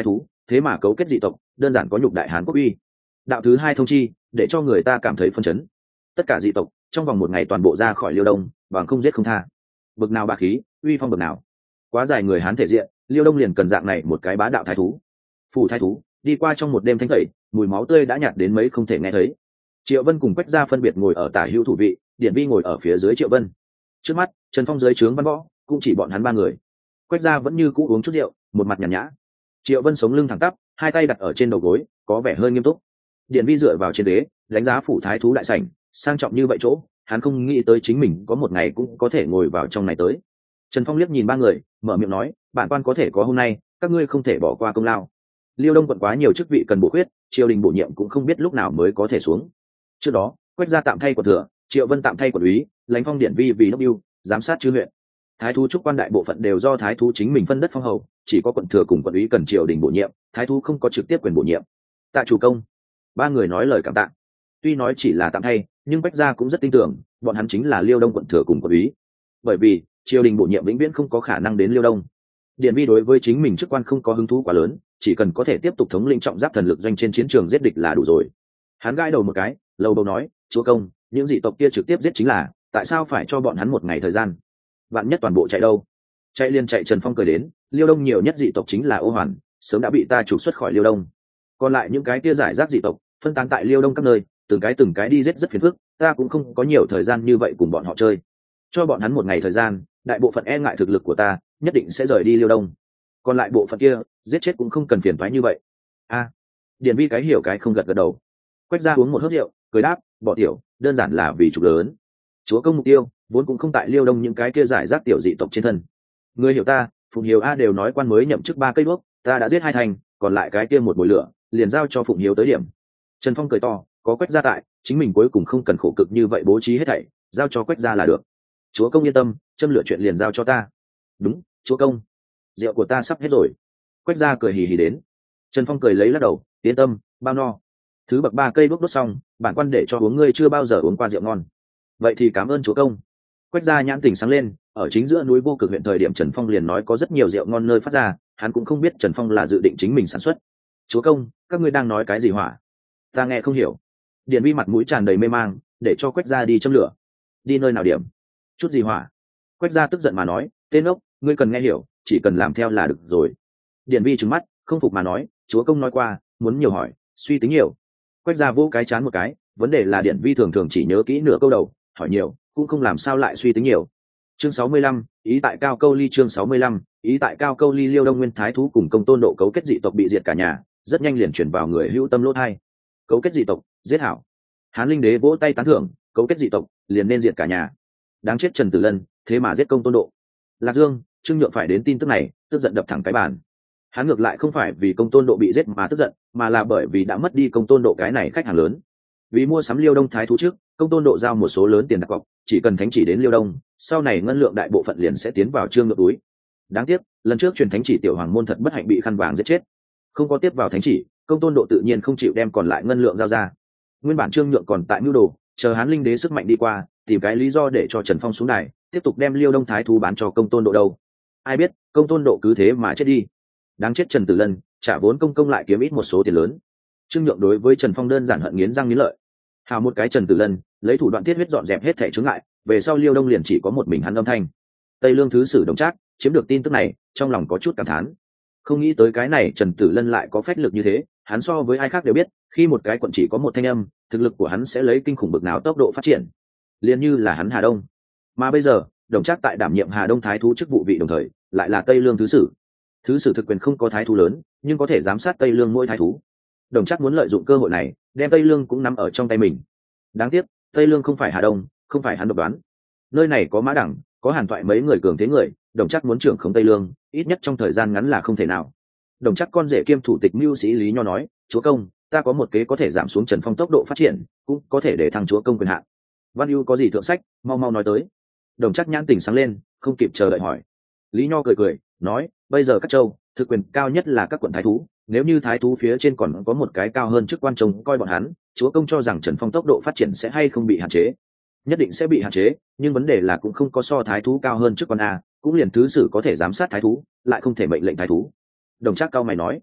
thế mà cấu kết dị tộc, đơn giản có nhục đại hán quốc uy. Đạo thứ hai thông chi, để cho người ta cảm thấy phân chấn. Tất cả dị tộc trong vòng một ngày toàn bộ ra khỏi Liêu Đông, bằng không giết không tha. Bực nào bá khí, uy phong bực nào. Quá dài người hán thể diện, Liêu Đông liền cần dạng này một cái bá đạo thái thú. Phủ thái thú đi qua trong một đêm thanh tẩy, mùi máu tươi đã nhạt đến mấy không thể nghe thấy. Triệu Vân cùng Quách Gia phân biệt ngồi ở tả hữu thủ vị, Điển Vi ngồi ở phía dưới Triệu Vân. Trước mắt Trần Phong dưới trướng văn võ cũng chỉ bọn hắn ba người. Quách Gia vẫn như cũ uống chút rượu, một mặt nhàn nhã. Triệu Vân sống lưng thẳng tắp, hai tay đặt ở trên đầu gối, có vẻ hơi nghiêm túc. Điển Vi dựa vào trên ghế, đánh giá phủ thái thú đại sảnh, sang trọng như vậy chỗ, hắn không nghĩ tới chính mình có một ngày cũng có thể ngồi vào trong này tới. Trần Phong liếc nhìn ba người, mở miệng nói, bản quan có thể có hôm nay, các ngươi không thể bỏ qua công lao. Liêu Đông quận quá nhiều chức vị cần bổ khuyết, triều đình bổ nhiệm cũng không biết lúc nào mới có thể xuống. Trước đó, Quách Gia tạm thay quận thừa, Triệu Vân tạm thay quận úy, Lãnh Phong Điển Vi vì đốc bưu, giám sát chư huyện. Thái thú trúc quan đại bộ phận đều do thái thú chính mình phân đất phong hầu, chỉ có quận thừa cùng quận úy cần triều đình bổ nhiệm, thái thú không có trực tiếp quyền bổ nhiệm. Tạ chủ công. Ba người nói lời cảm tạ. Tuy nói chỉ là tạm thay, nhưng Quách Gia cũng rất tin tưởng, bọn hắn chính là Liêu Đông quận thừa cùng quận úy. Bởi vì, triều đình bổ nhiệm vĩnh viễn không có khả năng đến Liêu Đông. Điển Vi đối với chính mình chức quan không có hứng thú quá lớn, chỉ cần có thể tiếp tục thống lĩnh trọng giáp thần lực doanh trên chiến trường giết địch là đủ rồi. Hắn gãi đầu một cái, lầu bầu nói, chúa công, những dị tộc kia trực tiếp giết chính là, tại sao phải cho bọn hắn một ngày thời gian? Vạn nhất toàn bộ chạy đâu? Chạy liền chạy. Trần Phong cười đến, Liêu Đông nhiều nhất dị tộc chính là Ô Hoàn, sớm đã bị ta trục xuất khỏi Liêu Đông. Còn lại những cái kia giải rác dị tộc, phân tán tại Liêu Đông các nơi, từng cái từng cái đi giết rất phiền phức, ta cũng không có nhiều thời gian như vậy cùng bọn họ chơi. Cho bọn hắn một ngày thời gian, đại bộ phận e ngại thực lực của ta, nhất định sẽ rời đi Liêu Đông. Còn lại bộ phận kia, giết chết cũng không cần phiền toái như vậy. A, à, Điển Vi cái hiểu cái không gật gật đầu. Quách Gia uống một hớp rượu, cười đáp, bỏ tiểu, đơn giản là vì trục lớn. Chúa công mục tiêu vốn cũng không tại Liêu Đông những cái kia giải rác tiểu dị tộc trên thân. Người hiểu ta, Phụng Hiếu A đều nói quan mới nhậm chức ba cây đuốc, ta đã giết hai thành, còn lại cái kia một bồi lửa, liền giao cho Phụng Hiếu tới điểm. Trần Phong cười to, có Quách Gia tại, chính mình cuối cùng không cần khổ cực như vậy bố trí hết thảy, giao cho Quách Gia là được. Chúa công yên tâm, châm lửa chuyện liền giao cho ta. Đúng, chúa công. Rượu của ta sắp hết rồi. Quách Gia cười hì hì đến. Trần Phong cười lấy lắc đầu, yên tâm, bao no. Thứ bậc ba cây đuốc đốt xong, bản quan để cho uống, ngươi chưa bao giờ uống qua rượu ngon. Vậy thì cảm ơn chúa công. Quách Gia nhãn tỉnh sáng lên, ở chính giữa núi Vô Cực huyện thời điểm Trần Phong liền nói có rất nhiều rượu ngon nơi phát ra, hắn cũng không biết Trần Phong là dự định chính mình sản xuất. Chúa công, các ngươi đang nói cái gì hỏa? Ta nghe không hiểu. Điển Vi mặt mũi tràn đầy mê mang, để cho Quách Gia đi châm lửa. Đi nơi nào điểm? Chút gì hỏa? Quách Gia tức giận mà nói, tên ốc, ngươi cần nghe hiểu, chỉ cần làm theo là được rồi. Điển Vi trừng mắt, không phục mà nói, chúa công nói qua, muốn nhiều hỏi, suy tính nhiều. Quách Gia vỗ cái chán một cái, vấn đề là Điển Vi thường thường chỉ nhớ kỹ nửa câu đầu, hỏi nhiều cũng không làm sao lại suy tính nhiều. Chương sáu mươi lăm, ý tại Cao Câu Ly. Chương sáu mươi lăm, ý tại Cao Câu Ly. Liêu Đông nguyên thái thú cùng Công Tôn Độ cấu kết dị tộc bị diệt cả nhà, rất nhanh liền chuyển vào người hữu tâm lỗ thai. Cấu kết dị tộc, giết hảo. Hán Linh Đế vỗ tay tán thưởng, cấu kết dị tộc, liền nên diệt cả nhà. Đáng chết Trần Tử Lân, thế mà giết Công Tôn Độ. Lạc Dương, Trương Nhượng phải đến tin tức này, tức giận đập thẳng cái bàn. Hắn ngược lại không phải vì Công Tôn Độ bị giết mà tức giận, mà là bởi vì đã mất đi Công Tôn Độ cái này khách hàng lớn. Vì mua sắm Liêu Đông thái thú trước, Công Tôn Độ giao một số lớn tiền đặt cọc, chỉ cần thánh chỉ đến Liêu Đông, sau này ngân lượng đại bộ phận liền sẽ tiến vào Trương Nhượng túi. Đáng tiếc, lần trước truyền thánh chỉ tiểu hoàng môn thật bất hạnh bị khăn vàng giết chết. Không có tiếp vào thánh chỉ, Công Tôn Độ tự nhiên không chịu đem còn lại ngân lượng giao ra. Nguyên bản Trương Nhượng còn tại mưu đồ, chờ Hán Linh Đế sức mạnh đi qua, tìm cái lý do để cho Trần Phong xuống đài, tiếp tục đem Liêu Đông thái thú bán cho Công Tôn Độ đâu. Ai biết, Công Tôn Độ cứ thế mà chết đi. Đáng chết Trần Tử Lân, trả vốn công công lại kiếm ít một số tiền lớn. Trương Nhượng đối với Trần Phong đơn giản hận nghiến răng nghiến lợi. Hào một cái Trần Tử Lân, lấy thủ đoạn thiết huyết dọn dẹp hết thảy chướng ngại, về sau Liêu Đông liền chỉ có một mình hắn âm thanh. Tây Lương thứ sử Đồng Trác chiếm được tin tức này, trong lòng có chút cảm thán. Không nghĩ tới cái này Trần Tử Lân lại có phách lực như thế, hắn so với ai khác đều biết, khi một cái quận chỉ có một thanh âm, thực lực của hắn sẽ lấy kinh khủng bực nào tốc độ phát triển. Liên như là hắn Hà Đông. Mà bây giờ, Đồng Trác tại đảm nhiệm Hà Đông thái thú chức vụ vị đồng thời, lại là Tây Lương thứ sử. Thứ sử thực quyền không có thái thú lớn, nhưng có thể giám sát Tây Lương mỗi thái thú. Đồng Trác muốn lợi dụng cơ hội này, đem Tây Lương cũng nắm ở trong tay mình. Đáng tiếc, Tây Lương không phải Hà Đông, không phải hắn độc đoán. Nơi này có Mã Đẳng, có Hàn Toại mấy người cường thế người, Đồng Trác muốn trưởng khống Tây Lương, ít nhất trong thời gian ngắn là không thể nào. Đồng Trác con rể kiêm thủ tịch mưu sĩ Lý Nho nói, chúa công, ta có một kế có thể giảm xuống Trần Phong tốc độ phát triển, cũng có thể để thăng chúa công quyền hạn. Văn Ưu có gì thượng sách, mau mau nói tới. Đồng Trác nhãn tình sáng lên, không kịp chờ đợi hỏi. Lý Nho cười cười, nói, bây giờ các châu thực quyền cao nhất là các quận thái thú, nếu như thái thú phía trên còn có một cái cao hơn chức quan trông coi bọn hắn, chúa công cho rằng Trần Phong tốc độ phát triển sẽ hay không bị hạn chế? Nhất định sẽ bị hạn chế, nhưng vấn đề là cũng không có so thái thú cao hơn chức quan a, cũng liền thứ sử có thể giám sát thái thú, lại không thể mệnh lệnh thái thú. Đồng Trác cao mày nói,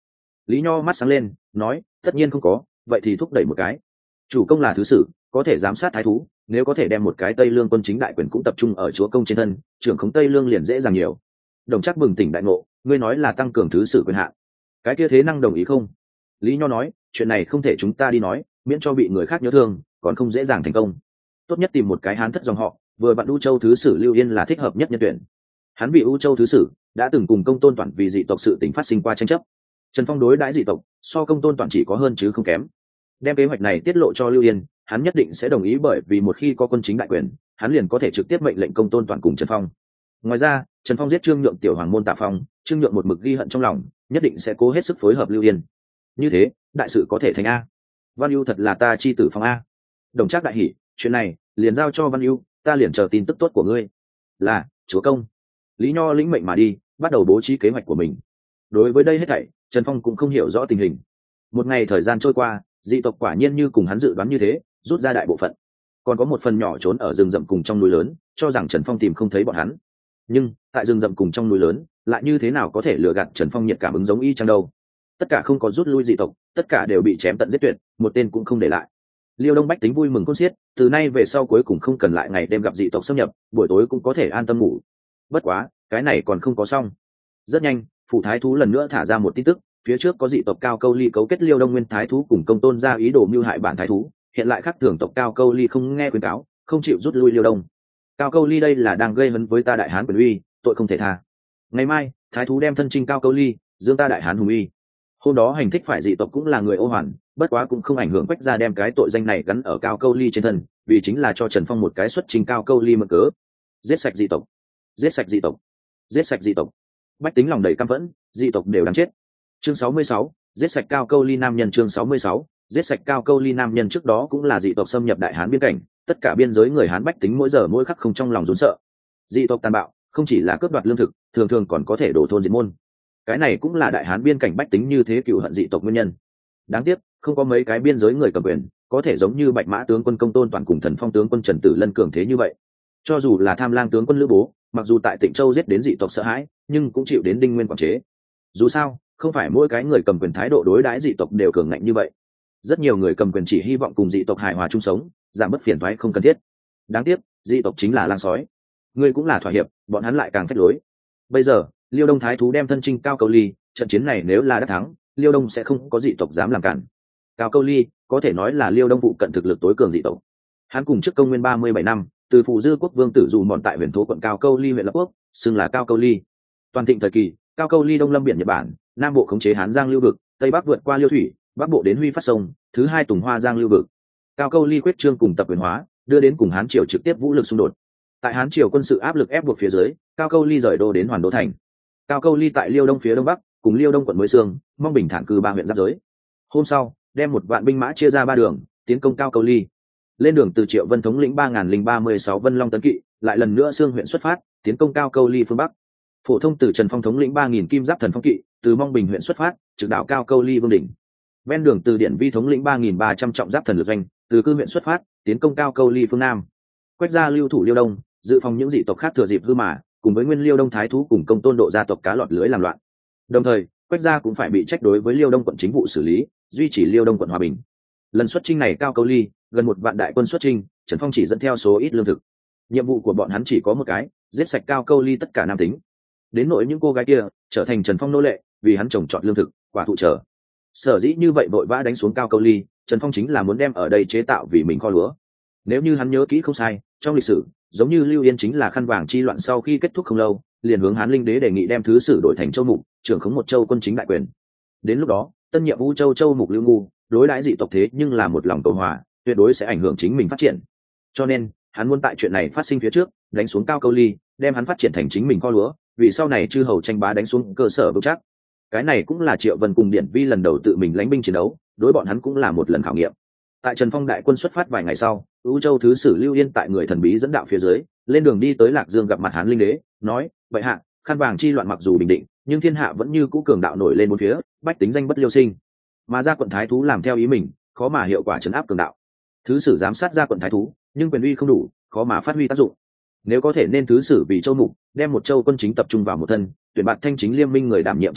Lý Nho mắt sáng lên nói, tất nhiên không có, vậy thì thúc đẩy một cái. Chủ công là thứ sử, có thể giám sát thái thú, nếu có thể đem một cái Tây Lương quân chính đại quyền cũng tập trung ở chúa công trên thân, trưởng khống Tây Lương liền dễ dàng nhiều. Đồng Trác bừng tỉnh đại ngộ, ngươi nói là tăng cường thứ sử quyền hạn, cái kia thế năng đồng ý không? Lý Nho nói, chuyện này không thể chúng ta đi nói, miễn cho bị người khác nhớ thương, còn không dễ dàng thành công. Tốt nhất tìm một cái hán thất dòng họ, vừa vặn U Châu thứ sử Lưu Yên là thích hợp nhất nhân tuyển. Hắn bị U Châu thứ sử đã từng cùng Công Tôn Toản vì dị tộc sự tình phát sinh qua tranh chấp. Trần Phong đối đãi dị tộc so Công Tôn Toản chỉ có hơn chứ không kém. Đem kế hoạch này tiết lộ cho Lưu Yên, hắn nhất định sẽ đồng ý, bởi vì một khi có quân chính đại quyền, hắn liền có thể trực tiếp mệnh lệnh Công Tôn Toản cùng Trần Phong. Ngoài ra, Trần Phong giết Trương Nhượng tiểu hoàng môn Tạ Phong, Trương Nhượng một mực ghi hận trong lòng, nhất định sẽ cố hết sức phối hợp Lưu Yên. Như thế, đại sự có thể thành a. Văn Ưu thật là ta chi tử Phong a. Đồng Trác đại hỉ, chuyện này liền giao cho Văn Ưu, ta liền chờ tin tức tốt của ngươi. Là, chúa công. Lý Nho lĩnh mệnh mà đi, bắt đầu bố trí kế hoạch của mình. Đối với đây hết thảy, Trần Phong cũng không hiểu rõ tình hình. Một ngày thời gian trôi qua, dị tộc quả nhiên như cùng hắn dự đoán như thế, rút ra đại bộ phận. Còn có một phần nhỏ trốn ở rừng rậm cùng trong núi lớn, cho rằng Trần Phong tìm không thấy bọn hắn. Nhưng tại rừng rậm cùng trong núi lớn, lại như thế nào có thể lừa gạt Trần Phong nhiệt cảm ứng giống y chang đâu? Tất cả không có rút lui dị tộc, tất cả đều bị chém tận giết tuyệt, một tên cũng không để lại. Liêu Đông bách tính vui mừng khôn xiết, từ nay về sau cuối cùng không cần lại ngày đêm gặp dị tộc xâm nhập, buổi tối cũng có thể an tâm ngủ. Bất quá, cái này còn không có xong. Rất nhanh, phủ thái thú lần nữa thả ra một tin tức, phía trước có dị tộc Cao Câu Ly cấu kết Liêu Đông nguyên thái thú cùng Công Tôn ra ý đồ mưu hại bản thái thú, hiện lại khác thường tộc Cao Câu Ly không nghe khuyên cáo, không chịu rút lui Liêu Đông. Cao Câu Ly đây là đang gây hấn với ta đại hán quyền uy, tội không thể tha. Ngày mai, thái thú đem thân chinh Cao Câu Ly, dương ta đại hán hùng uy. Hôm đó hành thích phải dị tộc cũng là người ô hoàn, bất quá cũng không ảnh hưởng Quách gia đem cái tội danh này gắn ở Cao Câu Ly trên thân, vì chính là cho Trần Phong một cái xuất trình Cao Câu Ly mượn cớ. Giết sạch dị tộc, giết sạch dị tộc, giết sạch dị tộc. Bách tính lòng đầy căm phẫn, dị tộc đều đáng chết. Chương sáu mươi sáu, giết sạch Cao Câu Ly nam nhân. Chương sáu mươi sáu, giết sạch Cao Câu Ly nam nhân. Trước đó cũng là dị tộc xâm nhập đại hán biên cảnh, tất cả biên giới người hán bách tính mỗi giờ mỗi khắc không trong lòng run sợ. Dị tộc tàn bạo, không chỉ là cướp đoạt lương thực, thường thường còn có thể đổ thôn diệt môn. Cái này cũng là đại hán biên cảnh bách tính như thế cựu hận dị tộc nguyên nhân. Đáng tiếc, không có mấy cái biên giới người cầm quyền có thể giống như Bạch Mã tướng quân Công Tôn Toản cùng Thần Phong tướng quân Trần Tử Lân cường thế như vậy. Cho dù là Tham Lang tướng quân Lữ Bố, mặc dù tại Tịnh Châu giết đến dị tộc sợ hãi, nhưng cũng chịu đến Đinh Nguyên quản chế. Dù sao, không phải mỗi cái người cầm quyền thái độ đối đãi dị tộc đều cường ngạnh như vậy. Rất nhiều người cầm quyền chỉ hy vọng cùng dị tộc hài hòa chung sống, giảm bớt phiền toái không cần thiết. Đáng tiếc, dị tộc chính là lang sói. Ngươi cũng là thỏa hiệp, bọn hắn lại càng phách lối. Bây giờ, Liêu Đông thái thú đem thân chinh Cao Câu Ly, trận chiến này nếu là đã thắng, Liêu Đông sẽ không có dị tộc dám làm cản. Cao Câu Ly có thể nói là Liêu Đông phụ cận thực lực tối cường dị tộc. Hắn cùng trước công nguyên ba mươi bảy năm, từ phụ dư quốc vương tử dù mòn tại huyện thố quận Cao Câu Ly huyện lập quốc, xưng là Cao Câu Ly. Toàn thịnh thời kỳ, Cao Câu Ly đông lâm biển Nhật Bản, nam bộ khống chế Hán Giang lưu vực, tây bắc vượt qua Liêu thủy, bắc bộ đến Huy Phát sông, thứ hai Tùng Hoa Giang lưu vực. Cao Câu Ly quyết trương cùng tập quyền hóa, đưa đến cùng Hán triều trực tiếp vũ lực xung đột. Tại Hán triều quân sự áp lực ép buộc phía dưới, Cao Câu Ly rời đô đến Hoàn Đô thành. Cao Câu Ly tại Liêu Đông phía đông bắc, cùng Liêu Đông quận Mới Sương, mong bình thản cư ba huyện giáp giới. Hôm sau, đem một vạn binh mã chia ra ba đường, tiến công Cao Câu Ly. Lên đường từ Triệu Vân thống lĩnh ba nghìn linh ba mươi sáu Vân Long tấn kỵ, lại lần nữa Sương huyện xuất phát, tiến công Cao Câu Ly phương bắc. Phổ thông từ Trần Phong thống lĩnh ba nghìn Kim Giáp Thần Phong kỵ, từ Mong Bình huyện xuất phát, trực đảo Cao Câu Ly vương đỉnh. Ven đường từ Điện Vi thống lĩnh ba nghìn ba trăm Trọng Giáp Thần Lực doanh, từ Cư huyện xuất phát, tiến công Cao Câu Ly phương nam. Quách gia lưu thủ Liêu Đông, dự phòng những dị tộc khác thừa dịp hư mà, cùng với Nguyên Liêu Đông thái thú cùng Công Tôn độ gia tộc cá lọt lưới làm loạn. Đồng thời, Quách gia cũng phải bị trách đối với Liêu Đông quận chính vụ xử lý, duy trì Liêu Đông quận hòa bình. Lần xuất chinh này Cao Câu Ly, gần một vạn đại quân xuất chinh, Trần Phong chỉ dẫn theo số ít lương thực. Nhiệm vụ của bọn hắn chỉ có một cái, giết sạch Cao Câu Ly tất cả nam tính. Đến nỗi những cô gái kia trở thành Trần Phong nô lệ, vì hắn trồng trọt lương thực, quả thụ trở. Sở dĩ như vậy vội vã đánh xuống Cao Câu Ly, Trần Phong chính là muốn đem ở đây chế tạo vì mình kho lúa. Nếu như hắn nhớ kỹ không sai, trong lịch sử, giống như Lưu Yên chính là khăn vàng chi loạn sau khi kết thúc không lâu, liền hướng Hán Linh Đế đề nghị đem thứ sử đổi thành Châu Mục, trưởng khống một châu quân chính đại quyền. Đến lúc đó, tân nhiệm U Châu Châu Mục Lưu Ngu, đối đãi dị tộc thế nhưng là một lòng cầu hòa, tuyệt đối sẽ ảnh hưởng chính mình phát triển. Cho nên, hắn muốn tại chuyện này phát sinh phía trước, đánh xuống Cao Câu Ly, đem hắn phát triển thành chính mình kho lúa, vì sau này chư hầu tranh bá đánh xuống cơ sở vững chắc. Cái này cũng là Triệu Vân cùng Điển Vi lần đầu tự mình lãnh binh chiến đấu, đối bọn hắn cũng là một lần khảo nghiệm. Tại Trần Phong đại quân xuất phát vài ngày sau, U Châu thứ sử Lưu Yên tại người thần bí dẫn đạo phía dưới, lên đường đi tới Lạc Dương gặp mặt Hán Linh Đế, nói: "Vậy hạ, khăn vàng chi loạn mặc dù bình định, nhưng thiên hạ vẫn như cũ cường đạo nổi lên bốn phía, bách tính danh bất liêu sinh. Mà ra quận thái thú làm theo ý mình, khó mà hiệu quả trấn áp cường đạo. Thứ sử giám sát ra quận thái thú, nhưng quyền uy không đủ, khó mà phát huy tác dụng. Nếu có thể nên thứ sử vì Châu Mục, đem một châu quân chính tập trung vào một thân, tuyển bạt thanh chính liêm minh người đảm nhiệm Châu Mục,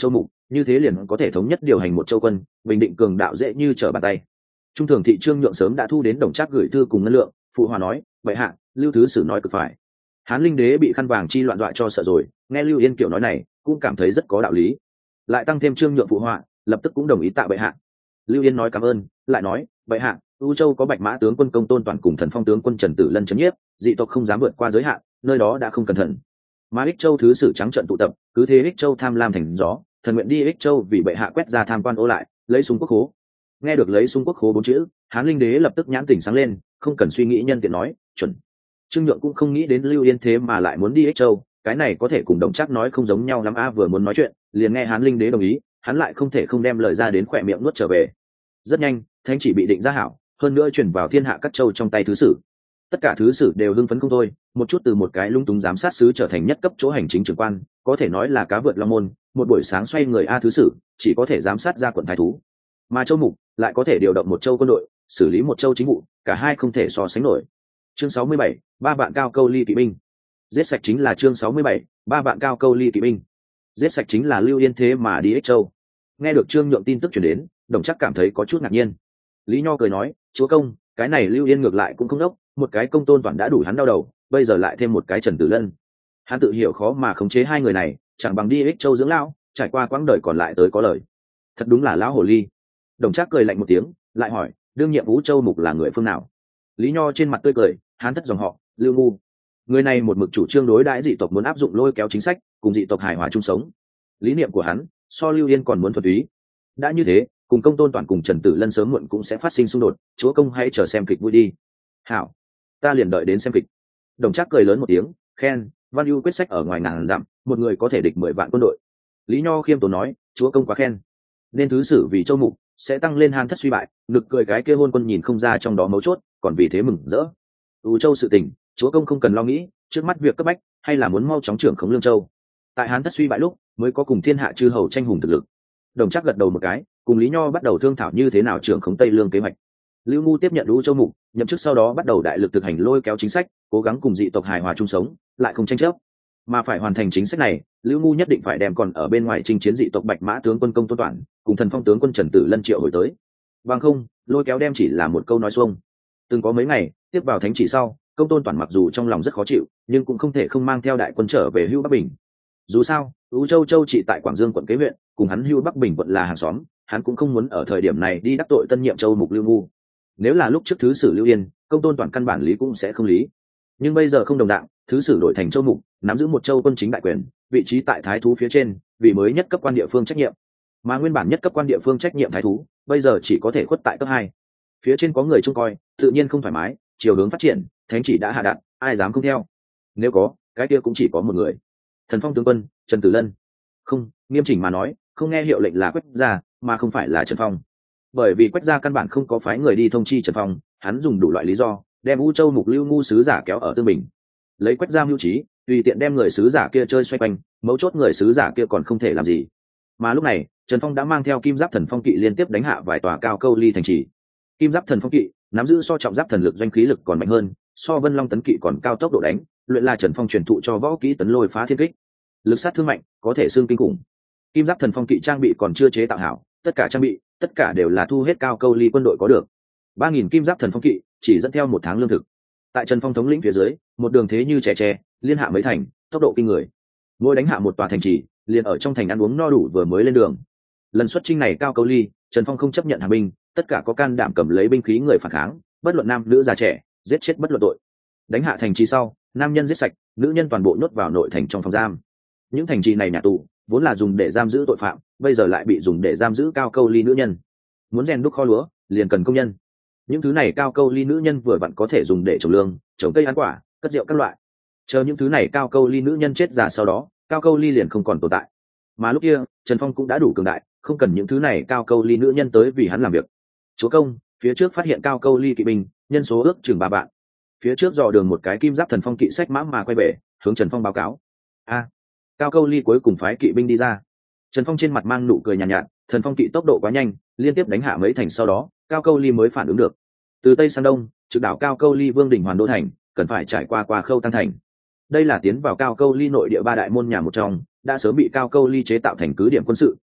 như thế liền có thể thống nhất điều hành một châu quân, bình định cường đạo dễ như trở bàn tay. Trung thường thị Trương Nhượng sớm đã thu đến Đồng Trác gửi thư cùng ngân lượng, phụ hòa nói, vậy hạ, Lưu thứ sử nói cực phải. Hán Linh đế bị khăn vàng chi loạn dọa cho sợ rồi, nghe Lưu Yên kiểu nói này cũng cảm thấy rất có đạo lý, lại tăng thêm Trương Nhượng phụ họa, lập tức cũng đồng ý tạ bệ hạ. Lưu Yên nói cảm ơn, lại nói, bệ hạ, U Châu có Bạch Mã tướng quân Công Tôn Toàn cùng Thần Phong tướng quân Trần Tử Lân chấn nhiếp, dị tộc không dám vượt qua giới hạn, nơi đó đã không cẩn thận. Mà Ích Châu thứ sử trắng trận tụ tập, cứ thế Ích Châu tham lam thành gió, thần nguyện đi Ích Châu vì bệ hạ quét ra tham quan ô lại, lấy súng quốc khố. Nghe được lấy súng quốc khố bốn chữ, Hán Linh đế lập tức nhãn tỉnh sáng lên, không cần suy nghĩ nhân tiện nói, chuẩn. Trương Nhượng cũng không nghĩ đến Lưu Yên thế mà lại muốn đi Ích Châu, cái này có thể cùng Đồng Trác nói không giống nhau lắm a, vừa muốn nói chuyện, liền nghe Hán Linh đế đồng ý, hắn lại không thể không đem lời ra đến khỏe miệng nuốt trở về. Rất nhanh, thánh chỉ bị định ra hảo, hơn nữa chuyển vào thiên hạ các châu trong tay thứ sử. Tất cả thứ sử đều hưng phấn không thôi, một chút từ một cái lung túng giám sát sứ trở thành nhất cấp chỗ hành chính trưởng quan, có thể nói là cá vượt long môn, một buổi sáng xoay người a thứ sử, chỉ có thể giám sát ra quận thái thú. Mà châu mục lại có thể điều động một châu quân đội, xử lý một châu chính vụ, cả hai không thể so sánh nổi. Chương sáu mươi bảy, ba vạn cao câu ly kỵ binh. Giết sạch chính là chương sáu mươi bảy, ba vạn cao câu ly kỵ binh. Giết sạch chính là Lưu Yên thế mà đi Ích Châu. Nghe được Trương Nhượng tin tức truyền đến, Đồng Trác cảm thấy có chút ngạc nhiên. Lý Nho cười nói, chúa công, cái này Lưu Yên ngược lại cũng không đốc, một cái Công Tôn Toàn đã đủ hắn đau đầu, bây giờ lại thêm một cái Trần Tử Lân. Hắn tự hiểu khó mà khống chế hai người này, chẳng bằng đi Ích Châu dưỡng lão, trải qua quãng đời còn lại tới có lời. Thật đúng là lão hồ ly. Đồng Trác cười lạnh một tiếng, lại hỏi, đương nhiệm Vũ Châu mục là người phương nào? Lý Nho trên mặt tươi cười, Hán thất dòng họ, Lưu Ngu. Người này một mực chủ trương đối đãi dị tộc, muốn áp dụng lôi kéo chính sách, cùng dị tộc hài hòa chung sống. Lý niệm của hắn so Lưu Yên còn muốn thuần túy. Đã như thế, cùng Công Tôn Toàn cùng Trần Tử Lân sớm muộn cũng sẽ phát sinh xung đột, chúa công hãy chờ xem kịch vui đi. Hảo, ta liền đợi đến xem kịch. Đồng Trác cười lớn một tiếng, khen, Văn ưu quyết sách ở ngoài ngàn dặm, một người có thể địch mười vạn quân đội. Lý Nho khiêm tốn nói, chúa công quá khen. Nên thứ sử vì châu mục sẽ tăng lên Hán thất suy bại, nực cười cái kia hôn quân nhìn không ra trong đó mấu chốt, còn vì thế mừng rỡ. U Châu sự tình, chúa công không cần lo nghĩ, trước mắt việc cấp bách hay là muốn mau chóng trưởng khống Lương Châu. Tại Hán thất suy bại lúc, mới có cùng thiên hạ chư hầu tranh hùng thực lực. Đồng Trác gật đầu một cái, cùng Lý Nho bắt đầu thương thảo như thế nào trưởng khống Tây Lương kế hoạch. Lưu Ngu tiếp nhận U Châu mục, nhậm chức sau đó bắt đầu đại lực thực hành lôi kéo chính sách, cố gắng cùng dị tộc hài hòa chung sống, lại không tranh chấp. Mà phải hoàn thành chính sách này, Lưu Ngu nhất định phải đem còn ở bên ngoài chinh chiến dị tộc Bạch Mã tướng quân Công Tôn Toàn, cùng Thần Phong tướng quân Trần Tử Lân triệu hồi tới. Bằng không, lôi kéo đem chỉ là một câu nói xuông. Từng có mấy ngày, tiếp vào thánh chỉ sau, Công Tôn Toàn mặc dù trong lòng rất khó chịu, nhưng cũng không thể không mang theo đại quân trở về Hưu Bắc Bình. Dù sao, U Châu Châu trị tại Quảng Dương quận Kế huyện, cùng hắn Hưu Bắc Bình quận là hàng xóm, hắn cũng không muốn ở thời điểm này đi đắc tội tân nhiệm châu mục Lưu Ngu. Nếu là lúc trước thứ sử Lưu Yên, Công Tôn Toàn căn bản lý cũng sẽ không lý. Nhưng bây giờ không đồng dạng, thứ sử đổi thành châu mục, nắm giữ một châu quân chính đại quyền, vị trí tại thái thú phía trên, vì mới nhất cấp quan địa phương trách nhiệm. Mà nguyên bản nhất cấp quan địa phương trách nhiệm thái thú, bây giờ chỉ có thể khuất tại cấp hai. Phía trên có người trông coi, tự nhiên không thoải mái, chiều hướng phát triển, thánh chỉ đã hạ đạt, ai dám không theo? Nếu có, cái kia cũng chỉ có một người. Thần Phong tướng quân, Trần Tử Lân. Không, nghiêm chỉnh mà nói, không nghe hiệu lệnh là Quách gia, mà không phải là Trần Phong. Bởi vì Quách gia căn bản không có phái người đi thông chi Trần Phong, hắn dùng đủ loại lý do, đem U Châu mục Lưu Ngu sứ giả kéo ở Tương Bình. Lấy Quách gia mưu trí, tùy tiện đem người sứ giả kia chơi xoay quanh, mấu chốt người sứ giả kia còn không thể làm gì. Mà lúc này, Trần Phong đã mang theo Kim Giáp Thần Phong kỵ liên tiếp đánh hạ vài tòa cao câu ly thành trì. Kim Giáp Thần Phong kỵ nắm giữ so trọng giáp thần lực doanh khí lực còn mạnh hơn, so Vân Long tấn kỵ còn cao tốc độ đánh, luyện là Trần Phong truyền thụ cho võ kỹ tấn lôi phá thiên kích, lực sát thương mạnh, có thể xương kinh khủng. Kim Giáp Thần Phong kỵ trang bị còn chưa chế tạo hảo, tất cả trang bị, tất cả đều là thu hết cao câu ly quân đội có được. ba nghìn Kim Giáp Thần Phong kỵ chỉ dẫn theo một tháng lương thực. Tại Trần Phong thống lĩnh phía dưới, một đường thế như trẻ tre, liên hạ mấy thành, tốc độ kinh người. Mỗi đánh hạ một tòa thành trì, liền ở trong thành ăn uống no đủ vừa mới lên đường. Lần xuất chinh này cao câu ly, Trần Phong không chấp nhận hàng binh, tất cả có can đảm cầm lấy binh khí người phản kháng, bất luận nam nữ già trẻ, giết chết bất luận tội. Đánh hạ thành trì sau, nam nhân giết sạch, nữ nhân toàn bộ nhốt vào nội thành trong phòng giam. Những thành trì này nhà tù vốn là dùng để giam giữ tội phạm, bây giờ lại bị dùng để giam giữ cao câu ly nữ nhân. Muốn rèn đúc kho lúa, liền cần công nhân. Những thứ này cao câu ly nữ nhân vừa vặn có thể dùng để trồng lương, trồng cây ăn quả, cất rượu các loại. Chờ những thứ này cao câu ly nữ nhân chết già sau đó, cao câu ly liền không còn tồn tại. Mà lúc kia, Trần Phong cũng đã đủ cường đại, không cần những thứ này cao câu ly nữ nhân tới vì hắn làm việc. Chúa công, phía trước phát hiện cao câu ly kỵ binh, nhân số ước chừng ba vạn. Phía trước dò đường một cái Kim Giáp Thần Phong kỵ sách mã mà quay về, hướng Trần Phong báo cáo. A, cao câu ly cuối cùng phái kỵ binh đi ra. Trần Phong trên mặt mang nụ cười nhàn nhạt, nhạt, Thần Phong kỵ tốc độ quá nhanh, liên tiếp đánh hạ mấy thành sau đó, cao câu ly mới phản ứng được. Từ tây sang đông, trực đảo cao câu ly vương đỉnh hoàn đô thành, cần phải trải qua qua khâu tăng thành. Đây là tiến vào cao câu ly nội địa ba đại môn nhà một trong, đã sớm bị cao câu ly chế tạo thành cứ điểm quân sự,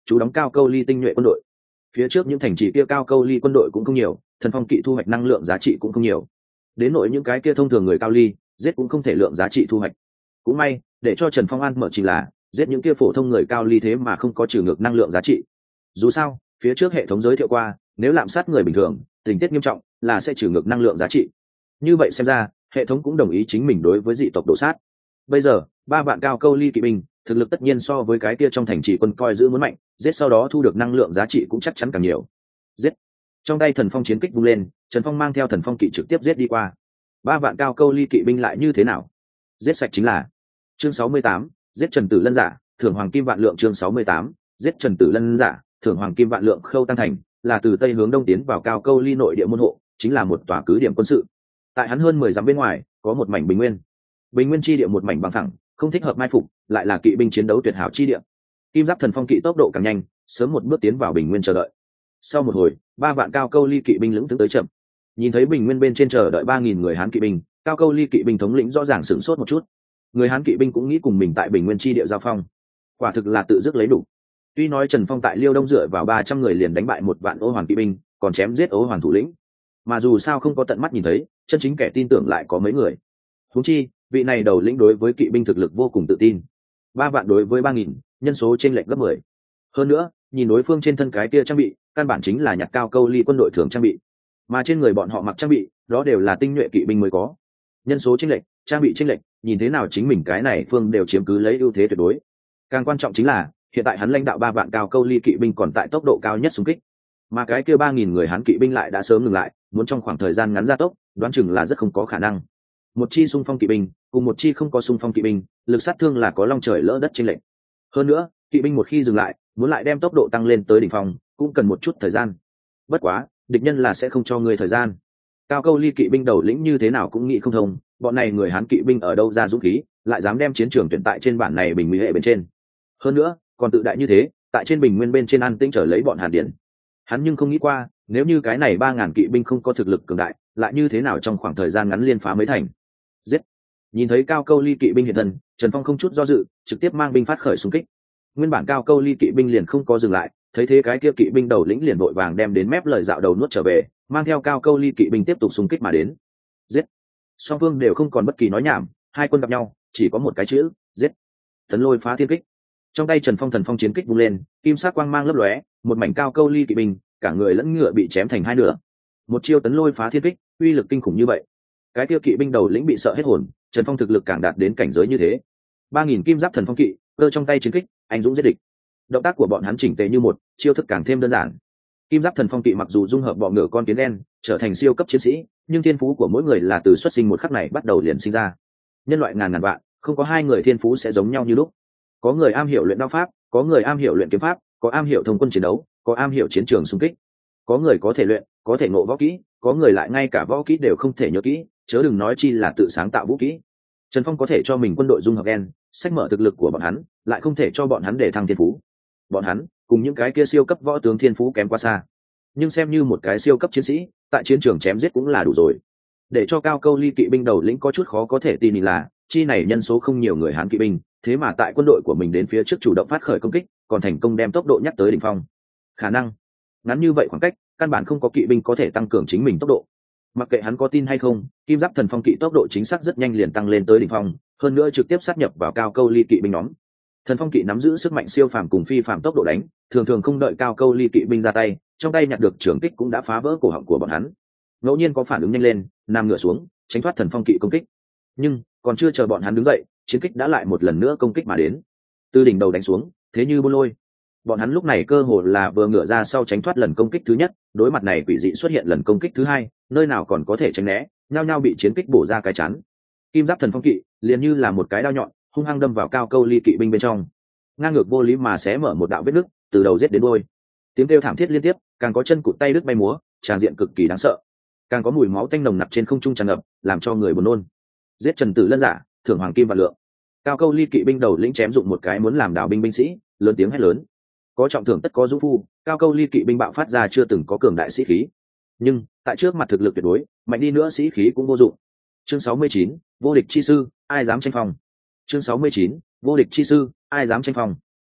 chú đóng cao câu ly tinh nhuệ quân đội. Phía trước những thành trì kia cao câu ly quân đội cũng không nhiều, Thần Phong kỵ thu hoạch năng lượng giá trị cũng không nhiều. Đến nỗi những cái kia thông thường người cao ly giết cũng không thể lượng giá trị thu hoạch. Cũng may để cho Trần Phong an mở chỉ là giết những kia phổ thông người cao ly thế mà không có trừ ngược năng lượng giá trị. Dù sao phía trước hệ thống giới thiệu qua, nếu lạm sát người bình thường tình tiết nghiêm trọng là sẽ trừ ngược năng lượng giá trị. Như vậy xem ra hệ thống cũng đồng ý chính mình đối với dị tộc đổ sát. Bây giờ ba vạn cao câu ly kỵ binh thực lực tất nhiên so với cái kia trong thành trì quân coi giữ muốn mạnh, giết sau đó thu được năng lượng giá trị cũng chắc chắn càng nhiều. Giết. Trong tay Thần Phong chiến kích vung lên, Trần Phong mang theo Thần Phong kỵ trực tiếp giết đi qua. Ba vạn cao câu ly kỵ binh lại như thế nào? Giết sạch chính là. Chương sáu mươi tám, giết Trần Tử Lân giả, thưởng hoàng kim vạn lượng. Chương sáu mươi tám, giết Trần Tử Lân giả, thưởng hoàng kim vạn lượng. Khâu Tăng Thành là từ tây hướng đông tiến vào cao câu ly nội địa môn hộ, chính là một tòa cứ điểm quân sự. Tại hắn hơn mười dặm bên ngoài có một mảnh bình nguyên. Bình nguyên chi địa một mảnh bằng phẳng, không thích hợp mai phục, lại là kỵ binh chiến đấu tuyệt hảo chi địa. Kim Giáp Thần Phong kỵ tốc độ càng nhanh, sớm một bước tiến vào bình nguyên chờ đợi. Sau một hồi, ba vạn cao câu ly kỵ binh lững thững tới chậm. Nhìn thấy bình nguyên bên trên chờ đợi ba nghìn người Hán kỵ binh, cao câu ly kỵ binh thống lĩnh rõ ràng sửng sốt một chút. Người Hán kỵ binh cũng nghĩ cùng mình tại bình nguyên chi địa giao phong, quả thực là tự dứt lấy đủ. Tuy nói Trần Phong tại Liêu Đông dựa vào ba trăm người liền đánh bại một vạn Ô Hoàn kỵ binh, còn chém giết Ô Hoàn thủ lĩnh, mà dù sao không có tận mắt nhìn thấy, chân chính kẻ tin tưởng lại có mấy người. Huống chi vị này đầu lĩnh đối với kỵ binh thực lực vô cùng tự tin, ba vạn đối với ba nghìn, nhân số trên lệch gấp mười. Hơn nữa nhìn đối phương trên thân cái kia trang bị, căn bản chính là nhặt cao câu ly quân đội thường trang bị, mà trên người bọn họ mặc trang bị đó đều là tinh nhuệ kỵ binh mới có. Nhân số trên lệch, trang bị trên lệch, nhìn thế nào chính mình cái này phương đều chiếm cứ lấy ưu thế tuyệt đối. Càng quan trọng chính là hiện tại hắn lãnh đạo ba vạn cao câu ly kỵ binh còn tại tốc độ cao nhất xung kích, mà cái kia ba nghìn người Hán kỵ binh lại đã sớm ngừng lại, muốn trong khoảng thời gian ngắn gia tốc, đoán chừng là rất không có khả năng. Một chi xung phong kỵ binh cùng một chi không có xung phong kỵ binh, lực sát thương là có long trời lỡ đất chênh lệch. Hơn nữa kỵ binh một khi dừng lại, muốn lại đem tốc độ tăng lên tới đỉnh phong cũng cần một chút thời gian. Bất quá địch nhân là sẽ không cho người thời gian. Cao câu ly kỵ binh đầu lĩnh như thế nào cũng nghĩ không thông, bọn này người Hán kỵ binh ở đâu ra dũng khí, lại dám đem chiến trường tuyển tại trên bản này bình nguy hệ bên trên. Hơn nữa còn tự đại như thế, tại trên bình nguyên bên trên an tĩnh trở lấy bọn Hàn Điển. Hắn nhưng không nghĩ qua, nếu như cái này ba ngàn kỵ binh không có thực lực cường đại, lại như thế nào trong khoảng thời gian ngắn liên phá mấy thành. Giết. Nhìn thấy cao câu ly kỵ binh hiện thân, Trần Phong không chút do dự, trực tiếp mang binh phát khởi xung kích. Nguyên bản cao câu ly kỵ binh liền không có dừng lại, thấy thế cái kia kỵ binh đầu lĩnh liền vội vàng đem đến mép lời dạo đầu nuốt trở về, mang theo cao câu ly kỵ binh tiếp tục xung kích mà đến. Giết. Song phương đều không còn bất kỳ nói nhảm, hai quân gặp nhau chỉ có một cái chữ: giết. Tấn lôi phá thiên kích. Trong tay Trần Phong thần phong chiến kích vung lên, kim sắc quang mang lấp lóe, một mảnh cao câu ly kỵ binh, cả người lẫn ngựa bị chém thành hai nửa. Một chiêu tấn lôi phá thiên kích, uy lực kinh khủng như vậy, cái kia kỵ binh đầu lĩnh bị sợ hết hồn. Trần Phong thực lực càng đạt đến cảnh giới như thế, ba nghìn kim giáp thần phong kỵ cơ trong tay chiến kích, anh dũng giết địch. Động tác của bọn hắn chỉnh tề như một, chiêu thức càng thêm đơn giản. Kim giáp thần phong kỵ mặc dù dung hợp bọ ngựa con kiến đen trở thành siêu cấp chiến sĩ, nhưng thiên phú của mỗi người là từ xuất sinh một khắc này bắt đầu liền sinh ra. Nhân loại ngàn ngàn vạn, không có hai người thiên phú sẽ giống nhau như lúc. Có người am hiểu luyện đao pháp, có người am hiểu luyện kiếm pháp, có am hiểu thông quân chiến đấu, có am hiểu chiến trường xung kích. Có người có thể luyện, có thể ngộ võ kỹ, có người lại ngay cả võ kỹ đều không thể nhớ kỹ, chớ đừng nói chi là tự sáng tạo vũ kỹ. Trần Phong có thể cho mình quân đội dung hợp gen, sách mở thực lực của bọn hắn, lại không thể cho bọn hắn để thăng thiên phú. Bọn hắn cùng những cái kia siêu cấp võ tướng thiên phú kém quá xa, nhưng xem như một cái siêu cấp chiến sĩ, tại chiến trường chém giết cũng là đủ rồi. Để cho cao câu ly kỵ binh đầu lĩnh có chút khó có thể tin là, chi này nhân số không nhiều người Hán kỵ binh, thế mà tại quân đội của mình đến phía trước chủ động phát khởi công kích, còn thành công đem tốc độ nhắc tới đỉnh phong. Khả năng ngắn như vậy khoảng cách, căn bản không có kỵ binh có thể tăng cường chính mình tốc độ. Mặc kệ hắn có tin hay không, kim giáp thần phong kỵ tốc độ chính xác rất nhanh liền tăng lên tới đỉnh phong, hơn nữa trực tiếp sát nhập vào cao câu ly kỵ binh nhóm. Thần phong kỵ nắm giữ sức mạnh siêu phàm cùng phi phàm tốc độ đánh, thường thường không đợi cao câu ly kỵ binh ra tay, trong tay nhặt được trường kích cũng đã phá vỡ cổ họng của bọn hắn. Ngẫu nhiên có phản ứng nhanh lên, nằm ngửa xuống, tránh thoát thần phong kỵ công kích. Nhưng còn chưa chờ bọn hắn đứng dậy, chiến kích đã lại một lần nữa công kích mà đến. Từ đỉnh đầu đánh xuống, thế như buôn lôi. Bọn hắn lúc này cơ hồ là vừa ngửa ra sau tránh thoát lần công kích thứ nhất, đối mặt này quỷ dị xuất hiện lần công kích thứ hai, nơi nào còn có thể tránh né, nhao nhao bị chiến kích bổ ra cái chắn. Kim giáp thần phong kỵ liền như là một cái đao nhọn, hung hăng đâm vào cao câu ly kỵ binh bên trong, ngang ngược vô lý mà xé mở một đạo vết nứt, từ đầu giết đến đuôi. Tiếng kêu thảm thiết liên tiếp, càng có chân cụt tay đứt bay múa, tràng diện cực kỳ đáng sợ, càng có mùi máu tanh nồng nặc trên không trung tràn ngập, làm cho người buồn nôn. Giết Trần Tử Lân giả, thưởng hoàng kim vạn lượng. Cao câu ly kỵ binh đầu lĩnh chém dụng một cái muốn làm đảo binh binh sĩ, lớn tiếng hét lớn. Có trọng thưởng tất có dũng phu, cao câu ly kỵ binh bạo phát ra chưa từng có cường đại sĩ khí. Nhưng tại trước mặt thực lực tuyệt đối, mạnh đi nữa sĩ khí cũng vô dụng. Chương sáu mươi chín, vô địch chi sư, ai dám tranh phong. Chương sáu mươi chín, vô địch chi sư, ai dám tranh phong.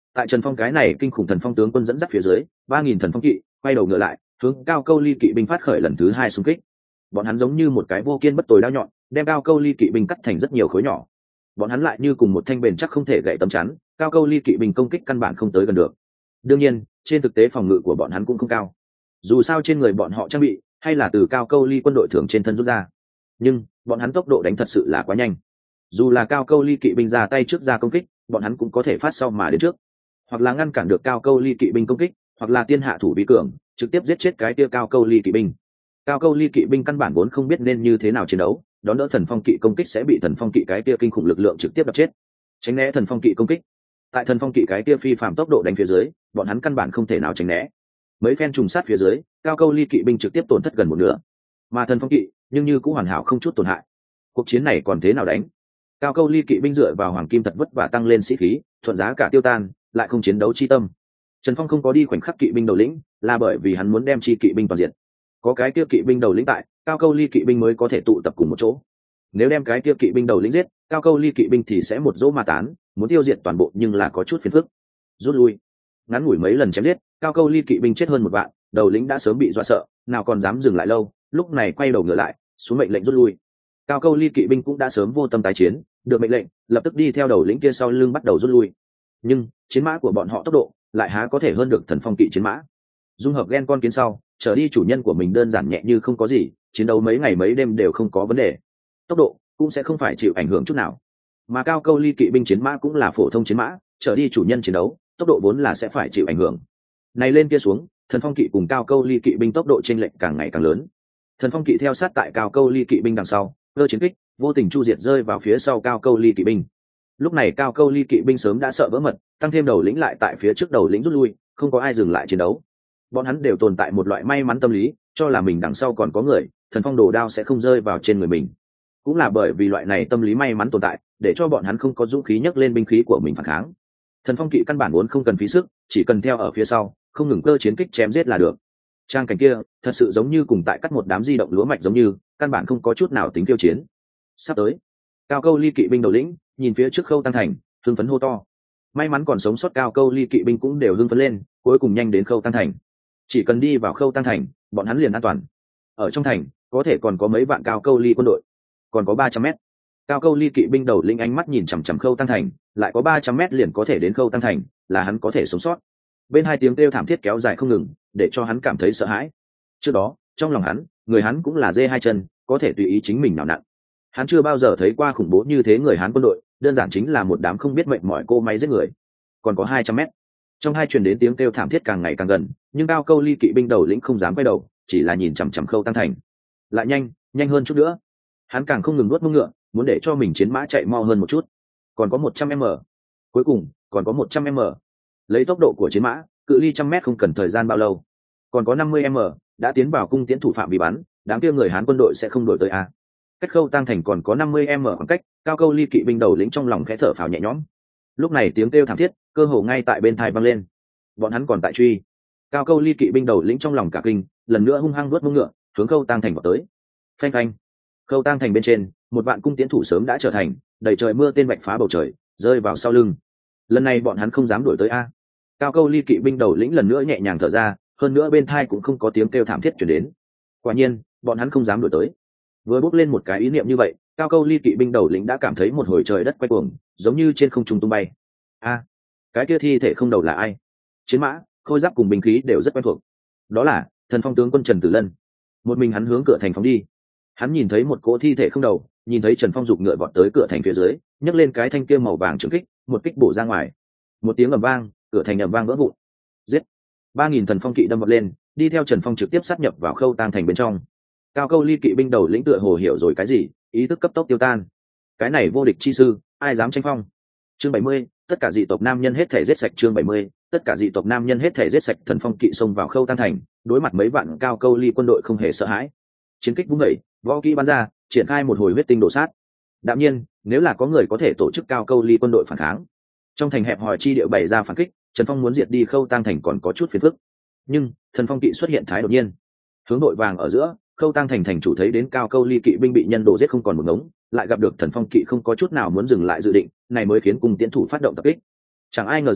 Tại Trần Phong cái này kinh khủng thần phong tướng quân dẫn dắt phía dưới, ba nghìn thần phong kỵ quay đầu ngựa lại, hướng Cao Câu Ly kỵ binh phát khởi lần thứ hai xung kích. Bọn hắn giống như một cái vô kiên bất tồi đao nhọn, đem Cao Câu Ly kỵ binh cắt thành rất nhiều khối nhỏ. Bọn hắn lại như cùng một thanh bền chắc không thể gãy tấm chắn, Cao Câu Ly kỵ binh công kích căn bản không tới gần được. Đương nhiên, trên thực tế phòng ngự của bọn hắn cũng không cao. Dù sao trên người bọn họ trang bị hay là từ Cao Câu Ly quân đội thường trên thân rút ra, nhưng bọn hắn tốc độ đánh thật sự là quá nhanh. Dù là Cao Câu Ly kỵ binh ra tay trước ra công kích, bọn hắn cũng có thể phát sau mà đến trước, hoặc là ngăn cản được Cao Câu Ly kỵ binh công kích, hoặc là tiên hạ thủ vi cường, trực tiếp giết chết cái kia Cao Câu Ly kỵ binh. Cao Câu Ly kỵ binh căn bản vốn không biết nên như thế nào chiến đấu, đón đỡ thần phong kỵ công kích sẽ bị thần phong kỵ cái kia kinh khủng lực lượng trực tiếp đập chết. Tránh né thần phong kỵ công kích, tại thần phong kỵ cái kia phi phạm tốc độ đánh phía dưới, bọn hắn căn bản không thể nào tránh né. Mấy phen trùng sát phía dưới, Cao Câu Ly kỵ binh trực tiếp tổn thất gần một nửa, mà thần phong kỵ nhưng như cũng hoàn hảo không chút tổn hại. Cuộc chiến này còn thế nào đánh? Cao Câu Ly kỵ binh dựa vào hoàng kim thật vất vả tăng lên sĩ khí, thuận giá cả tiêu tan, lại không chiến đấu chi tâm. Trần Phong không có đi khoảnh khắc kỵ binh đầu lĩnh, là bởi vì hắn muốn đem chi kỵ binh toàn diện. Có cái kia kỵ binh đầu lĩnh tại, Cao Câu Ly kỵ binh mới có thể tụ tập cùng một chỗ. Nếu đem cái kia kỵ binh đầu lĩnh giết, Cao Câu Ly kỵ binh thì sẽ một dỗ mà tán, muốn tiêu diệt toàn bộ nhưng là có chút phiền phức. Rút lui. Ngắn ngủi mấy lần chém giết, Cao Câu Ly kỵ binh chết hơn một vạn, đầu lĩnh đã sớm bị dọa sợ, nào còn dám dừng lại lâu, lúc này quay đầu ngựa lại, xuống mệnh lệnh rút lui. Cao Câu Ly kỵ binh cũng đã sớm vô tâm tái chiến, được mệnh lệnh, lập tức đi theo đầu lĩnh kia sau lưng bắt đầu rút lui. Nhưng chiến mã của bọn họ tốc độ lại há có thể hơn được thần phong kỵ chiến mã. Dung hợp gen con kiến sau, trở đi chủ nhân của mình đơn giản nhẹ như không có gì, chiến đấu mấy ngày mấy đêm đều không có vấn đề, tốc độ cũng sẽ không phải chịu ảnh hưởng chút nào. Mà Cao Câu Ly kỵ binh chiến mã cũng là phổ thông chiến mã, trở đi chủ nhân chiến đấu, tốc độ vốn là sẽ phải chịu ảnh hưởng. Này lên kia xuống, thần phong kỵ cùng Cao Câu Ly kỵ binh tốc độ chênh lệch càng ngày càng lớn. Thần phong kỵ theo sát tại Cao Câu Ly kỵ binh đằng sau, cơ chiến kích vô tình chu diệt rơi vào phía sau Cao Câu Ly kỵ binh. Lúc này Cao Câu Ly kỵ binh sớm đã sợ vỡ mật, tăng thêm đầu lĩnh lại tại phía trước đầu lĩnh rút lui, không có ai dừng lại chiến đấu. Bọn hắn đều tồn tại một loại may mắn tâm lý, cho là mình đằng sau còn có người, thần phong đồ đao sẽ không rơi vào trên người mình. Cũng là bởi vì loại này tâm lý may mắn tồn tại, để cho bọn hắn không có dũng khí nhấc lên binh khí của mình phản kháng. Thần phong kỵ căn bản vốn không cần phí sức, chỉ cần theo ở phía sau, không ngừng cơ chiến kích chém giết là được. Trang cảnh kia thật sự giống như cùng tại cắt một đám di động lúa mạch giống như, căn bản không có chút nào tính tiêu chiến. Sắp tới, Cao Câu Ly kỵ binh đầu lĩnh nhìn phía trước Khâu Tăng Thành, hưng phấn hô to. May mắn còn sống sót Cao Câu Ly kỵ binh cũng đều hưng phấn lên, cuối cùng nhanh đến Khâu Tăng Thành. Chỉ cần đi vào Khâu Tăng Thành, bọn hắn liền an toàn. Ở trong thành có thể còn có mấy vạn Cao Câu Ly quân đội, còn có ba trăm mét. Cao Câu Ly kỵ binh đầu lĩnh ánh mắt nhìn chằm chằm Khâu Tăng Thành, lại có ba trăm mét liền có thể đến Khâu Tăng Thành, là hắn có thể sống sót. Bên hai tiếng kêu thảm thiết kéo dài không ngừng, để cho hắn cảm thấy sợ hãi. Trước đó, trong lòng hắn, người hắn cũng là dê hai chân, có thể tùy ý chính mình nào nặn. Hắn chưa bao giờ thấy qua khủng bố như thế người hắn quân đội, đơn giản chính là một đám không biết mệnh mỏi cô máy giết người. Còn có hai trăm mét. Trong hai truyền đến tiếng kêu thảm thiết càng ngày càng gần, nhưng Cao Câu Ly kỵ binh đầu lĩnh không dám quay đầu, chỉ là nhìn chằm chằm Khâu Tăng Thành. Lại nhanh, nhanh hơn chút nữa. Hắn càng không ngừng nuốt mông ngựa, muốn để cho mình chiến mã chạy mau hơn một chút. Còn có một trăm mét. Cuối cùng, còn có một trăm mét. Lấy tốc độ của chiến mã, cự ly trăm mét không cần thời gian bao lâu. Còn có năm mươi mét, đã tiến vào cung tiễn thủ phạm vi bắn, đám kia người Hán quân đội sẽ không đổi tới a. Cách Khâu Tăng Thành còn có năm mươi mét khoảng cách, Cao Câu Ly kỵ binh đầu lĩnh trong lòng khẽ thở phào nhẹ nhõm. Lúc này tiếng kêu thảm thiết, cơ hồ ngay tại bên tai vang lên. Bọn hắn còn tại truy. Cao Câu Ly kỵ binh đầu lĩnh trong lòng cả kinh, lần nữa hung hăng vuốt mông ngựa, hướng Khâu Tăng Thành vào tới. Phanh phanh. Khâu Tăng Thành bên trên, một vạn cung tiễn thủ sớm đã trở thành, đầy trời mưa tên bạch phá bầu trời, rơi vào sau lưng. Lần này bọn hắn không dám đuổi tới a. Cao Câu Ly kỵ binh đầu lĩnh lần nữa nhẹ nhàng thở ra, hơn nữa bên tai cũng không có tiếng kêu thảm thiết truyền đến. Quả nhiên, bọn hắn không dám đuổi tới. Vừa bước lên một cái ý niệm như vậy, Cao Câu Ly kỵ binh đầu lĩnh đã cảm thấy một hồi trời đất quay cuồng, giống như trên không trung tung bay. A, cái kia thi thể không đầu là ai? Chiến mã, khôi giáp cùng binh khí đều rất quen thuộc. Đó là thần phong tướng quân Trần Tử Lân. Một mình hắn hướng cửa thành phóng đi. Hắn nhìn thấy một cỗ thi thể không đầu, nhìn thấy Trần Phong giục ngựa vọt tới cửa thành phía dưới, nhấc lên cái thanh kia màu vàng trường kích, một kích bổ ra ngoài. Một tiếng ầm vang, cửa thành ầm vang vỡ vụn. Giết! Ba nghìn thần phong kỵ đâm vọt lên, đi theo Trần Phong trực tiếp sát nhập vào Khâu Tăng Thành bên trong. Cao Câu Ly kỵ binh đầu lĩnh tựa hồ hiểu rồi cái gì, ý thức cấp tốc tiêu tan. Cái này vô địch chi sư, ai dám tranh phong? Chương bảy mươi, tất cả dị tộc nam nhân hết thể giết sạch. Chương bảy mươi, tất cả dị tộc nam nhân hết thể giết sạch. Thần phong kỵ xông vào Khâu Tăng Thành, đối mặt mấy vạn Cao Câu Ly quân đội không hề sợ hãi. Chiến kích vung dậy, võ kỹ bắn ra, triển khai một hồi huyết tinh đổ sát. Đạm nhiên, nếu là có người có thể tổ chức Cao Câu Ly quân đội phản kháng, trong thành hẹp hòi chi địa bày ra phản kích, Trần Phong muốn diệt đi Khâu Tăng Thành còn có chút phiền phức. Nhưng thần phong kỵ xuất hiện thái đột nhiên, hướng đội vàng ở giữa, Khâu Tăng Thành thành chủ thấy đến Cao Câu Ly kỵ binh bị nhân đồ giết không còn một ngống, lại gặp được thần phong kỵ không có chút nào muốn dừng lại dự định, này mới khiến cung tiến thủ phát động tập kích. Chẳng ai ngờ rằng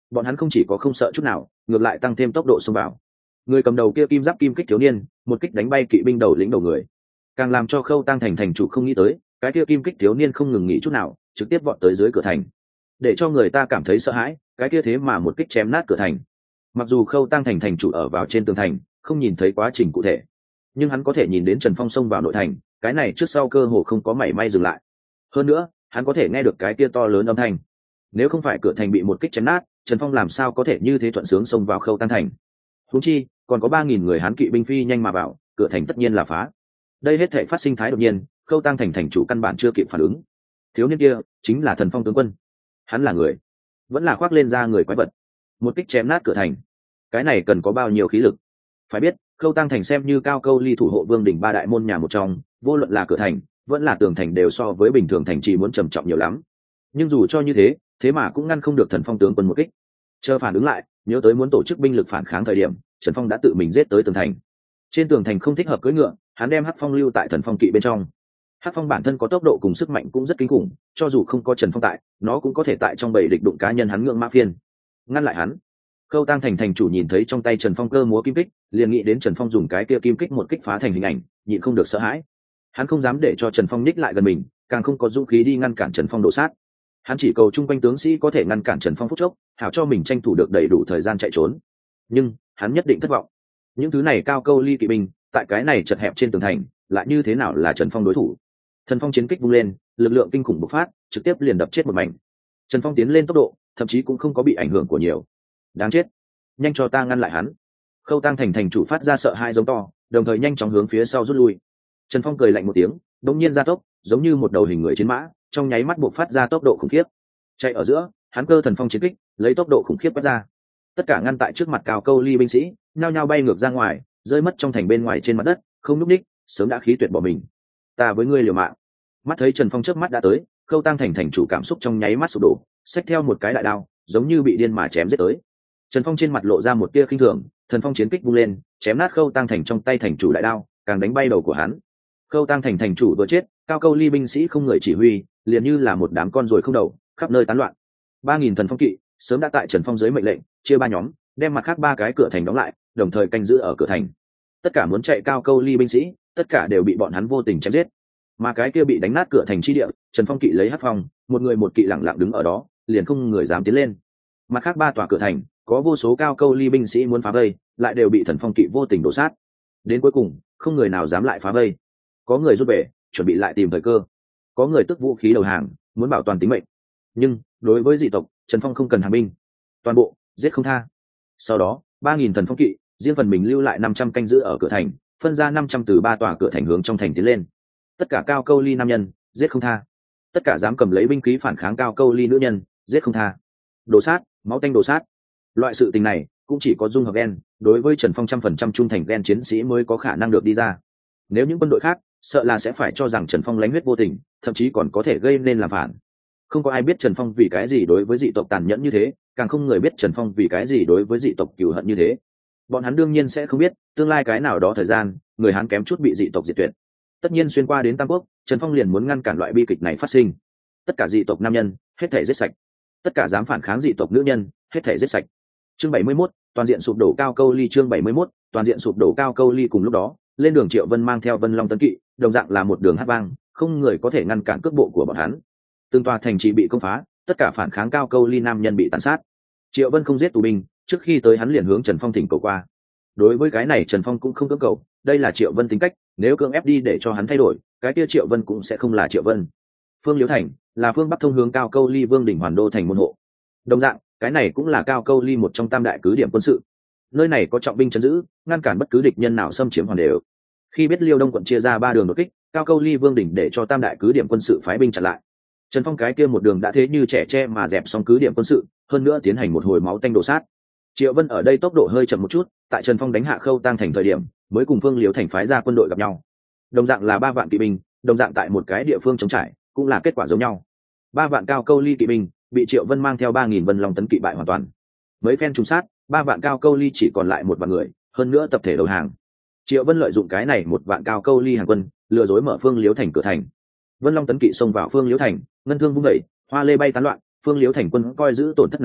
bọn hắn không chỉ có không sợ chút nào, ngược lại tăng thêm tốc độ xông vào. Người cầm đầu kia kim giáp kim kích thiếu niên, một kích đánh bay kỵ binh đầu lĩnh đầu người, càng làm cho Khâu Tăng thành thành chủ không nghĩ tới, cái kia kim kích thiếu niên không ngừng nghỉ chút nào, trực tiếp vọt tới dưới cửa thành, để cho người ta cảm thấy sợ hãi. Cái kia thế mà một kích chém nát cửa thành. Mặc dù Khâu Tăng thành thành chủ ở vào trên tường thành, không nhìn thấy quá trình cụ thể, nhưng hắn có thể nhìn đến Trần Phong xông vào nội thành, cái này trước sau cơ hồ không có mảy may dừng lại. Hơn nữa, hắn có thể nghe được cái kia to lớn âm thanh. Nếu không phải cửa thành bị một kích chém nát, Trần Phong làm sao có thể như thế thuận sướng xông vào Khâu Tăng thành? Huống chi, còn có ba nghìn người Hán kỵ binh phi nhanh mà vào, cửa thành tất nhiên là phá. Đây hết thảy phát sinh thái đột nhiên, Khâu Tăng thành thành chủ căn bản chưa kịp phản ứng. Thiếu niên kia chính là Thần Phong tướng quân. Hắn là người, vẫn là khoác lên da người quái vật. Một kích chém nát cửa thành, cái này cần có bao nhiêu khí lực? Phải biết, Khâu Tăng thành xem như cao câu ly thủ hộ vương đỉnh ba đại môn nhà một trong, vô luận là cửa thành, vẫn là tường thành đều so với bình thường thành trì muốn trầm trọng nhiều lắm. Nhưng dù cho như thế, thế mà cũng ngăn không được Thần Phong tướng quân một kích. Chờ phản ứng lại, nhớ tới muốn tổ chức binh lực phản kháng thời điểm, Trần Phong đã tự mình giết tới tường thành. Trên tường thành không thích hợp cưỡi ngựa, hắn đem Hắc Phong lưu tại Thần Phong kỵ bên trong. Hắc Phong bản thân có tốc độ cùng sức mạnh cũng rất kinh khủng, cho dù không có Trần Phong tại, nó cũng có thể tại trong bầy địch đụng cá nhân hắn ngưỡng mã phiên, ngăn lại hắn. Khâu Tăng thành thành chủ nhìn thấy trong tay Trần Phong cơ múa kim kích, liền nghĩ đến Trần Phong dùng cái kia kim kích một kích phá thành hình ảnh, nhịn không được sợ hãi. Hắn không dám để cho Trần Phong ních lại gần mình, càng không có dũng khí đi ngăn cản Trần Phong đổ sát. Hắn chỉ cầu chung quanh tướng sĩ có thể ngăn cản Trần Phong phút chốc, hảo cho mình tranh thủ được đầy đủ thời gian chạy trốn. Nhưng hắn nhất định thất vọng. Những thứ này cao câu ly kỵ binh, tại cái này chật hẹp trên tường thành, lại như thế nào là Trần Phong đối thủ? Thần Phong chiến kích vung lên, lực lượng kinh khủng bộc phát, trực tiếp liền đập chết một mảnh. Trần Phong tiến lên tốc độ, thậm chí cũng không có bị ảnh hưởng của nhiều. Đáng chết, nhanh cho ta ngăn lại hắn! Khâu Tăng thành thành chủ phát ra sợ hãi giống to, đồng thời nhanh chóng hướng phía sau rút lui. Trần Phong cười lạnh một tiếng, đột nhiên ra tốc, giống như một đầu hình người chiến mã, trong nháy mắt bộc phát ra tốc độ khủng khiếp. Chạy ở giữa, hắn cơ thần phong chiến kích, lấy tốc độ khủng khiếp quét ra. Tất cả ngăn tại trước mặt cao câu ly binh sĩ, nhao nhao bay ngược ra ngoài, rơi mất trong thành bên ngoài trên mặt đất, không lúc đích, sớm đã khí tuyệt bỏ mình. Ta với ngươi liều mạng! Mắt thấy Trần Phong trước mắt đã tới, Khâu Tăng thành thành chủ cảm xúc trong nháy mắt sụp đổ, xách theo một cái đại đao, giống như bị điên mà chém giết tới. Trần Phong trên mặt lộ ra một tia khinh thường, thần phong chiến kích vung lên, chém nát Khâu Tăng thành trong tay thành chủ đại đao, càng đánh bay đầu của hắn. Khâu Tăng thành thành chủ vừa chết, cao câu ly binh sĩ không người chỉ huy, liền như là một đám con ruồi không đầu, khắp nơi tán loạn. Ba nghìn thần phong kỵ sớm đã tại Trần Phong dưới mệnh lệnh, chia ba nhóm, đem mặt khác ba cái cửa thành đóng lại, đồng thời canh giữ ở cửa thành. Tất cả muốn chạy cao câu ly binh sĩ, tất cả đều bị bọn hắn vô tình chém giết. Mà cái kia bị đánh nát cửa thành chi địa, Trần Phong kỵ lấy Hắc Phong, một người một kỵ lặng lặng đứng ở đó, liền không người dám tiến lên. Mặt khác ba tòa cửa thành, có vô số cao câu ly binh sĩ muốn phá vây, lại đều bị Thần Phong kỵ vô tình đổ sát. Đến cuối cùng, không người nào dám lại phá vây. Có người rút về, chuẩn bị lại tìm thời cơ. Có người tức vũ khí đầu hàng, muốn bảo toàn tính mệnh. Nhưng đối với dị tộc, Trần Phong không cần hàng binh, toàn bộ giết không tha. Sau đó, ba nghìn thần phong kỵ riêng phần mình lưu lại năm trăm canh giữ ở cửa thành, phân ra năm trăm từ ba tòa cửa thành hướng trong thành tiến lên. Tất cả cao câu ly nam nhân giết không tha, tất cả dám cầm lấy binh khí phản kháng cao câu ly nữ nhân giết không tha. Đồ sát, máu tanh đồ sát. Loại sự tình này cũng chỉ có dung hợp gen, đối với Trần Phong trăm phần trăm trung thành gen chiến sĩ mới có khả năng được đi ra. Nếu những quân đội khác, sợ là sẽ phải cho rằng Trần Phong lánh huyết vô tình, thậm chí còn có thể gây nên làm phản. Không có ai biết Trần Phong vì cái gì đối với dị tộc tàn nhẫn như thế, càng không người biết Trần Phong vì cái gì đối với dị tộc cừu hận như thế. Bọn hắn đương nhiên sẽ không biết, tương lai cái nào đó thời gian, người Hán kém chút bị dị tộc diệt tuyệt. Tất nhiên xuyên qua đến Tam Quốc, Trần Phong liền muốn ngăn cản loại bi kịch này phát sinh. Tất cả dị tộc nam nhân, hết thể giết sạch. Tất cả dám phản kháng dị tộc nữ nhân, hết thể giết sạch. Chương bảy mươi mốt, toàn diện sụp đổ cao câu ly. Chương bảy mươi mốt, toàn diện sụp đổ cao câu ly. Cùng lúc đó, lên đường Triệu Vân mang theo Vân Long tấn kỵ, đồng dạng là một đường hát vang, không người có thể ngăn cản cước bộ của bọn hắn. Từng tòa thành trì bị công phá, tất cả phản kháng cao câu ly nam nhân bị tàn sát. Triệu Vân không giết tù binh, trước khi tới hắn liền hướng Trần Phong thỉnh cầu qua. Đối với cái này Trần Phong cũng không cưỡng cầu, đây là Triệu Vân tính cách, nếu cưỡng ép đi để cho hắn thay đổi, cái kia Triệu Vân cũng sẽ không là Triệu Vân. Phương Liễu Thành là phương bắc thông hướng cao câu ly vương đỉnh Hoàn Đô thành môn hộ. Đồng dạng, cái này cũng là cao câu ly một trong tam đại cứ điểm quân sự. Nơi này có trọng binh trấn giữ, ngăn cản bất cứ địch nhân nào xâm chiếm Hoàn Đều. Khi biết Liêu Đông quận chia ra ba đường đột kích, cao câu ly vương đỉnh để cho tam đại cứ điểm quân sự phái binh chặn lại. Trần Phong cái kia một đường đã thế như trẻ tre mà dẹp xong cứ điểm quân sự, hơn nữa tiến hành một hồi máu tanh đổ sát. Triệu Vân ở đây tốc độ hơi chậm một chút, tại Trần Phong đánh hạ Khâu Tăng thành thời điểm, mới cùng Phương Liễu thành phái ra quân đội gặp nhau. Đồng dạng là ba vạn kỵ binh, đồng dạng tại một cái địa phương chống trải, cũng là kết quả giống nhau. Ba vạn cao câu ly kỵ binh bị Triệu Vân mang theo ba nghìn Vân Long tấn kỵ bại hoàn toàn. Mấy phen trùng sát, ba vạn cao câu ly chỉ còn lại một vạn người, hơn nữa tập thể đầu hàng. Triệu Vân lợi dụng cái này một vạn cao câu ly hàng quân, lừa dối mở Phương Liễu thành cửa thành. Vân Long tấn kỵ xông vào Phương Liễu thành, ngân thương vung dậy, hoa lê bay tán loạn, Phương Liễu thành quân coi giữ tổn thất nặng nề,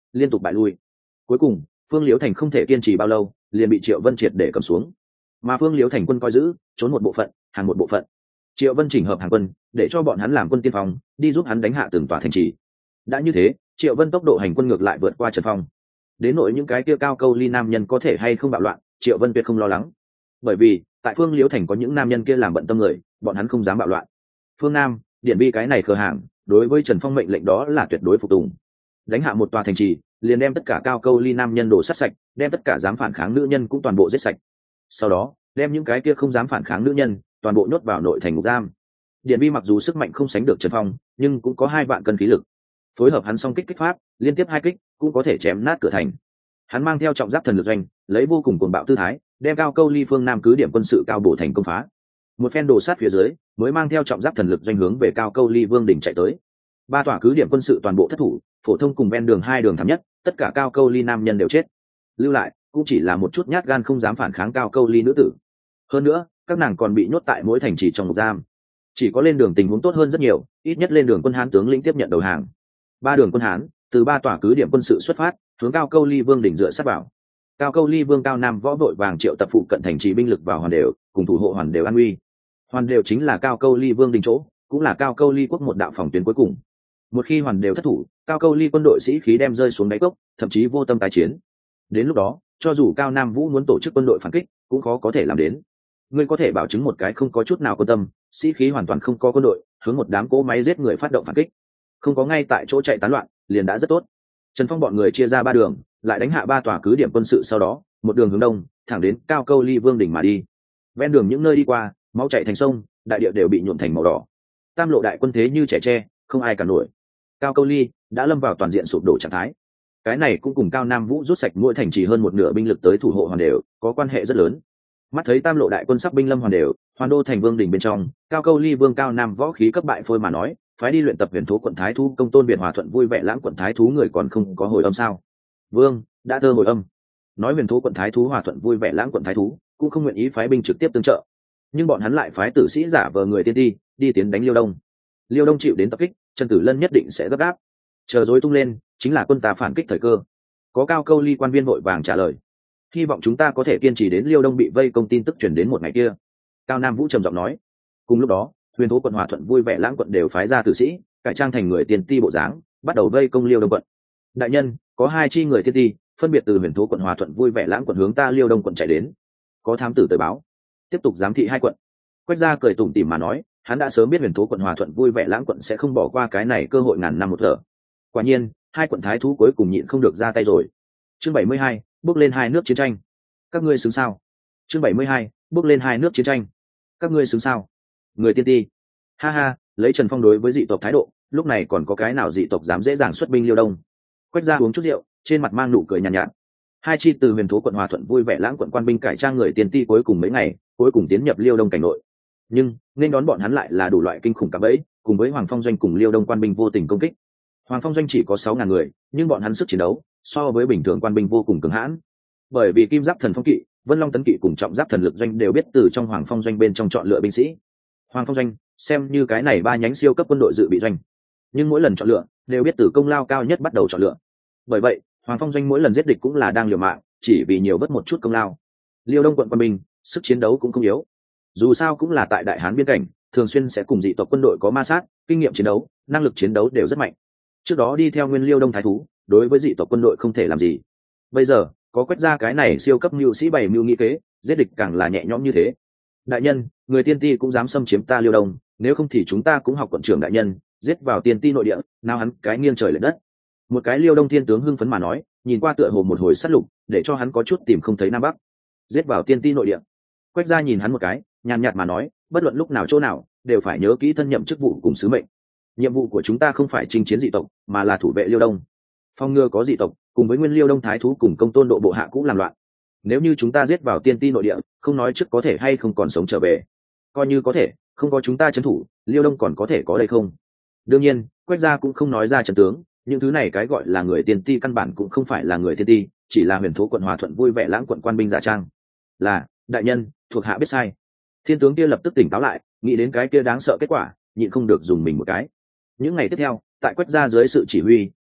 liên tục bại lui. Cuối cùng Phương Liễu Thành không thể kiên trì bao lâu, liền bị Triệu Vân triệt để cầm xuống. Mà Phương Liễu Thành quân coi giữ, trốn một bộ phận, hàng một bộ phận. Triệu Vân chỉnh hợp hàng quân, để cho bọn hắn làm quân tiên phong, đi giúp hắn đánh hạ từng tòa thành trì. Đã như thế, Triệu Vân tốc độ hành quân ngược lại vượt qua Trần Phong. Đến nỗi những cái kia cao câu ly nam nhân có thể hay không bạo loạn, Triệu Vân tuyệt không lo lắng. Bởi vì, tại Phương Liễu Thành có những nam nhân kia làm bận tâm người, bọn hắn không dám bạo loạn. Phương Nam, Điển Bi cái này khờ hàng, đối với Trần Phong mệnh lệnh đó là tuyệt đối phục tùng. Đánh hạ một tòa thành trì, liền đem tất cả cao câu ly nam nhân đổ sát sạch, đem tất cả dám phản kháng nữ nhân cũng toàn bộ giết sạch. Sau đó, đem những cái kia không dám phản kháng nữ nhân, toàn bộ nhốt vào nội thành ngục giam. Điển Bi mặc dù sức mạnh không sánh được Trần Phong, nhưng cũng có hai vạn cân khí lực. Phối hợp hắn song kích kích pháp, liên tiếp hai kích, cũng có thể chém nát cửa thành. Hắn mang theo trọng giáp thần lực doanh, lấy vô cùng cuồng bạo tư thái, đem cao câu ly phương Nam cứ điểm quân sự cao bổ thành công phá. Một phen đồ sát phía dưới, mới mang theo trọng giáp thần lực doanh hướng về cao câu ly vương đỉnh chạy tới. Ba tòa cứ điểm quân sự toàn bộ thất thủ, phổ thông cùng ven đường hai đường thảm nhất, tất cả cao câu ly nam nhân đều chết. Lưu lại cũng chỉ là một chút nhát gan không dám phản kháng cao câu ly nữ tử. Hơn nữa, các nàng còn bị nhốt tại mỗi thành trì trong ngục giam. Chỉ có lên đường tình huống tốt hơn rất nhiều, ít nhất lên đường quân Hán tướng lĩnh tiếp nhận đầu hàng. Ba đường quân Hán từ ba tòa cứ điểm quân sự xuất phát, hướng cao câu ly vương đỉnh dựa sát vào. Cao câu ly vương Cao Nam võ vội vàng triệu tập phụ cận thành trì binh lực vào hoàn đều, cùng thủ hộ hoàn đều an uy. Hoàn đều chính là cao câu ly vương đỉnh chỗ, cũng là cao câu ly quốc một đạo phòng tuyến cuối cùng. Một khi hoàn đều thất thủ, cao câu ly quân đội sĩ khí đem rơi xuống đáy cốc, thậm chí vô tâm tái chiến. Đến lúc đó, cho dù Cao Nam Vũ muốn tổ chức quân đội phản kích, cũng khó có thể làm đến. Ngươi có thể bảo chứng một cái không có chút nào quan tâm, sĩ khí hoàn toàn không có quân đội, hướng một đám cỗ máy giết người phát động phản kích, không có ngay tại chỗ chạy tán loạn, liền đã rất tốt. Trần Phong bọn người chia ra ba đường, lại đánh hạ ba tòa cứ điểm quân sự, sau đó một đường hướng đông, thẳng đến cao câu ly vương đỉnh mà đi. Ven đường những nơi đi qua, máu chảy thành sông, đại địa đều bị nhuộm thành màu đỏ. Tam lộ đại quân thế như trẻ tre, không ai cản nổi. Cao câu ly đã lâm vào toàn diện sụp đổ trạng thái. Cái này cũng cùng Cao Nam Vũ rút sạch mỗi thành trì hơn một nửa binh lực tới thủ hộ hoàn đều có quan hệ rất lớn. Mắt thấy tam lộ đại quân sắp binh lâm hoàn đều, hoàn đô thành vương đỉnh bên trong, cao câu ly vương Cao Nam võ khí cấp bại phôi mà nói, phái đi luyện tập huyền thú quận thái thú công tôn Việt hòa thuận vui vẻ lãng quận thái thú người còn không có hồi âm sao? Vương đã thơ hồi âm, nói huyền thú quận thái thú hòa thuận vui vẻ lãng quận thái thú cũng không nguyện ý phái binh trực tiếp tương trợ, nhưng bọn hắn lại phái tử sĩ giả vờ người tiên đi đi tiến đánh Liêu Đông. Liêu Đông chịu đến tập kích, Trần Tử Lân nhất định sẽ gấp gáp, chờ rối tung lên chính là quân ta phản kích thời cơ. Có cao câu ly quan viên vội vàng trả lời, hy vọng chúng ta có thể kiên trì đến Liêu Đông bị vây công tin tức truyền đến một ngày kia. Cao Nam Vũ trầm giọng nói. Cùng lúc đó, huyền thú quận hòa thuận vui vẻ lãng quận đều phái ra tử sĩ, cải trang thành người tiên ti bộ dáng, bắt đầu vây công Liêu Đông quận. Đại nhân, có hai chi người tiên ti phân biệt từ huyền thú quận hòa thuận vui vẻ lãng quận hướng ta Liêu Đông quận chạy đến, có thám tử tới báo, tiếp tục giám thị hai quận. Quách gia cười tủm tỉm mà nói, hắn đã sớm biết huyền thú quận hòa thuận vui vẻ lãng quận sẽ không bỏ qua cái này cơ hội ngàn năm một thở. Quả nhiên, hai quận thái thú cuối cùng nhịn không được ra tay rồi. Chương bảy mươi hai, bước lên hai nước chiến tranh. Các ngươi xứng sao? Chương bảy mươi hai, bước lên hai nước chiến tranh. Các ngươi xứng sao? Người tiên ti. Ha ha, lấy Trần Phong đối với dị tộc thái độ, lúc này còn có cái nào dị tộc dám dễ dàng xuất binh Liêu Đông. Quách gia uống chút rượu, trên mặt mang nụ cười nhàn nhạt, nhạt. Hai chi từ huyền thú quận hòa thuận vui vẻ lãng quận quan binh cải trang người tiên ti cuối cùng mấy ngày, cuối cùng tiến nhập Liêu Đông cảnh nội. Nhưng nên đón bọn hắn lại là đủ loại kinh khủng cả bẫy, cùng với Hoàng Phong doanh cùng Liêu Đông quan binh vô tình công kích. Hoàng Phong doanh chỉ có sáu ngàn người, nhưng bọn hắn sức chiến đấu so với bình thường quan binh vô cùng cứng hãn. Bởi vì Kim Giáp Thần Phong kỵ, Vân Long tấn kỵ cùng Trọng Giáp Thần lực doanh đều biết từ trong Hoàng Phong doanh bên trong chọn lựa binh sĩ. Hoàng Phong doanh xem như cái này ba nhánh siêu cấp quân đội dự bị doanh, nhưng mỗi lần chọn lựa đều biết từ công lao cao nhất bắt đầu chọn lựa. Bởi vậy, Hoàng Phong doanh mỗi lần giết địch cũng là đang liều mạng, chỉ vì nhiều vất một chút công lao. Liêu Đông quận quân binh, sức chiến đấu cũng không yếu. Dù sao cũng là tại Đại Hán biên cảnh, thường xuyên sẽ cùng dị tộc quân đội có ma sát, kinh nghiệm chiến đấu, năng lực chiến đấu đều rất mạnh. Trước đó đi theo Nguyên Liêu Đông thái thú, đối với dị tộc quân đội không thể làm gì. Bây giờ, có Quách gia cái này siêu cấp mưu sĩ bày mưu nghĩ kế, giết địch càng là nhẹ nhõm như thế. Đại nhân, người tiên ti cũng dám xâm chiếm ta Liêu Đông, nếu không thì chúng ta cũng học quận trưởng đại nhân, giết vào tiên ti nội địa, nào hắn cái nghiêng trời lệch đất. Một cái Liêu Đông thiên tướng hưng phấn mà nói, nhìn qua tựa hồ một hồi sát lục, để cho hắn có chút tìm không thấy nam bắc. Giết vào tiên ti nội địa. Quách gia nhìn hắn một cái, nhàn nhạt mà nói, bất luận lúc nào chỗ nào, đều phải nhớ kỹ thân nhậm chức vụ cùng sứ mệnh. Nhiệm vụ của chúng ta không phải chinh chiến dị tộc, mà là thủ vệ Liêu Đông. Phong ngừa có dị tộc, cùng với Nguyên Liêu Đông thái thú cùng công tôn độ bộ hạ cũng làm loạn. Nếu như chúng ta giết vào tiên ti nội địa, không nói trước có thể hay không còn sống trở về, coi như có thể, không có chúng ta trấn thủ, Liêu Đông còn có thể có đây không? Đương nhiên, Quách gia cũng không nói ra trận tướng, những thứ này cái gọi là người tiên ti căn bản cũng không phải là người tiên ti, chỉ là huyền thú quận hòa thuận vui vẻ lãng quận quan binh giả trang. Là, đại nhân, thuộc hạ biết sai. Thiên tướng kia lập tức tỉnh táo lại, nghĩ đến cái kia đáng sợ kết quả, nhịn không được dùng mình một cái. Những ngày tiếp theo, tại Quách gia dưới sự chỉ huy,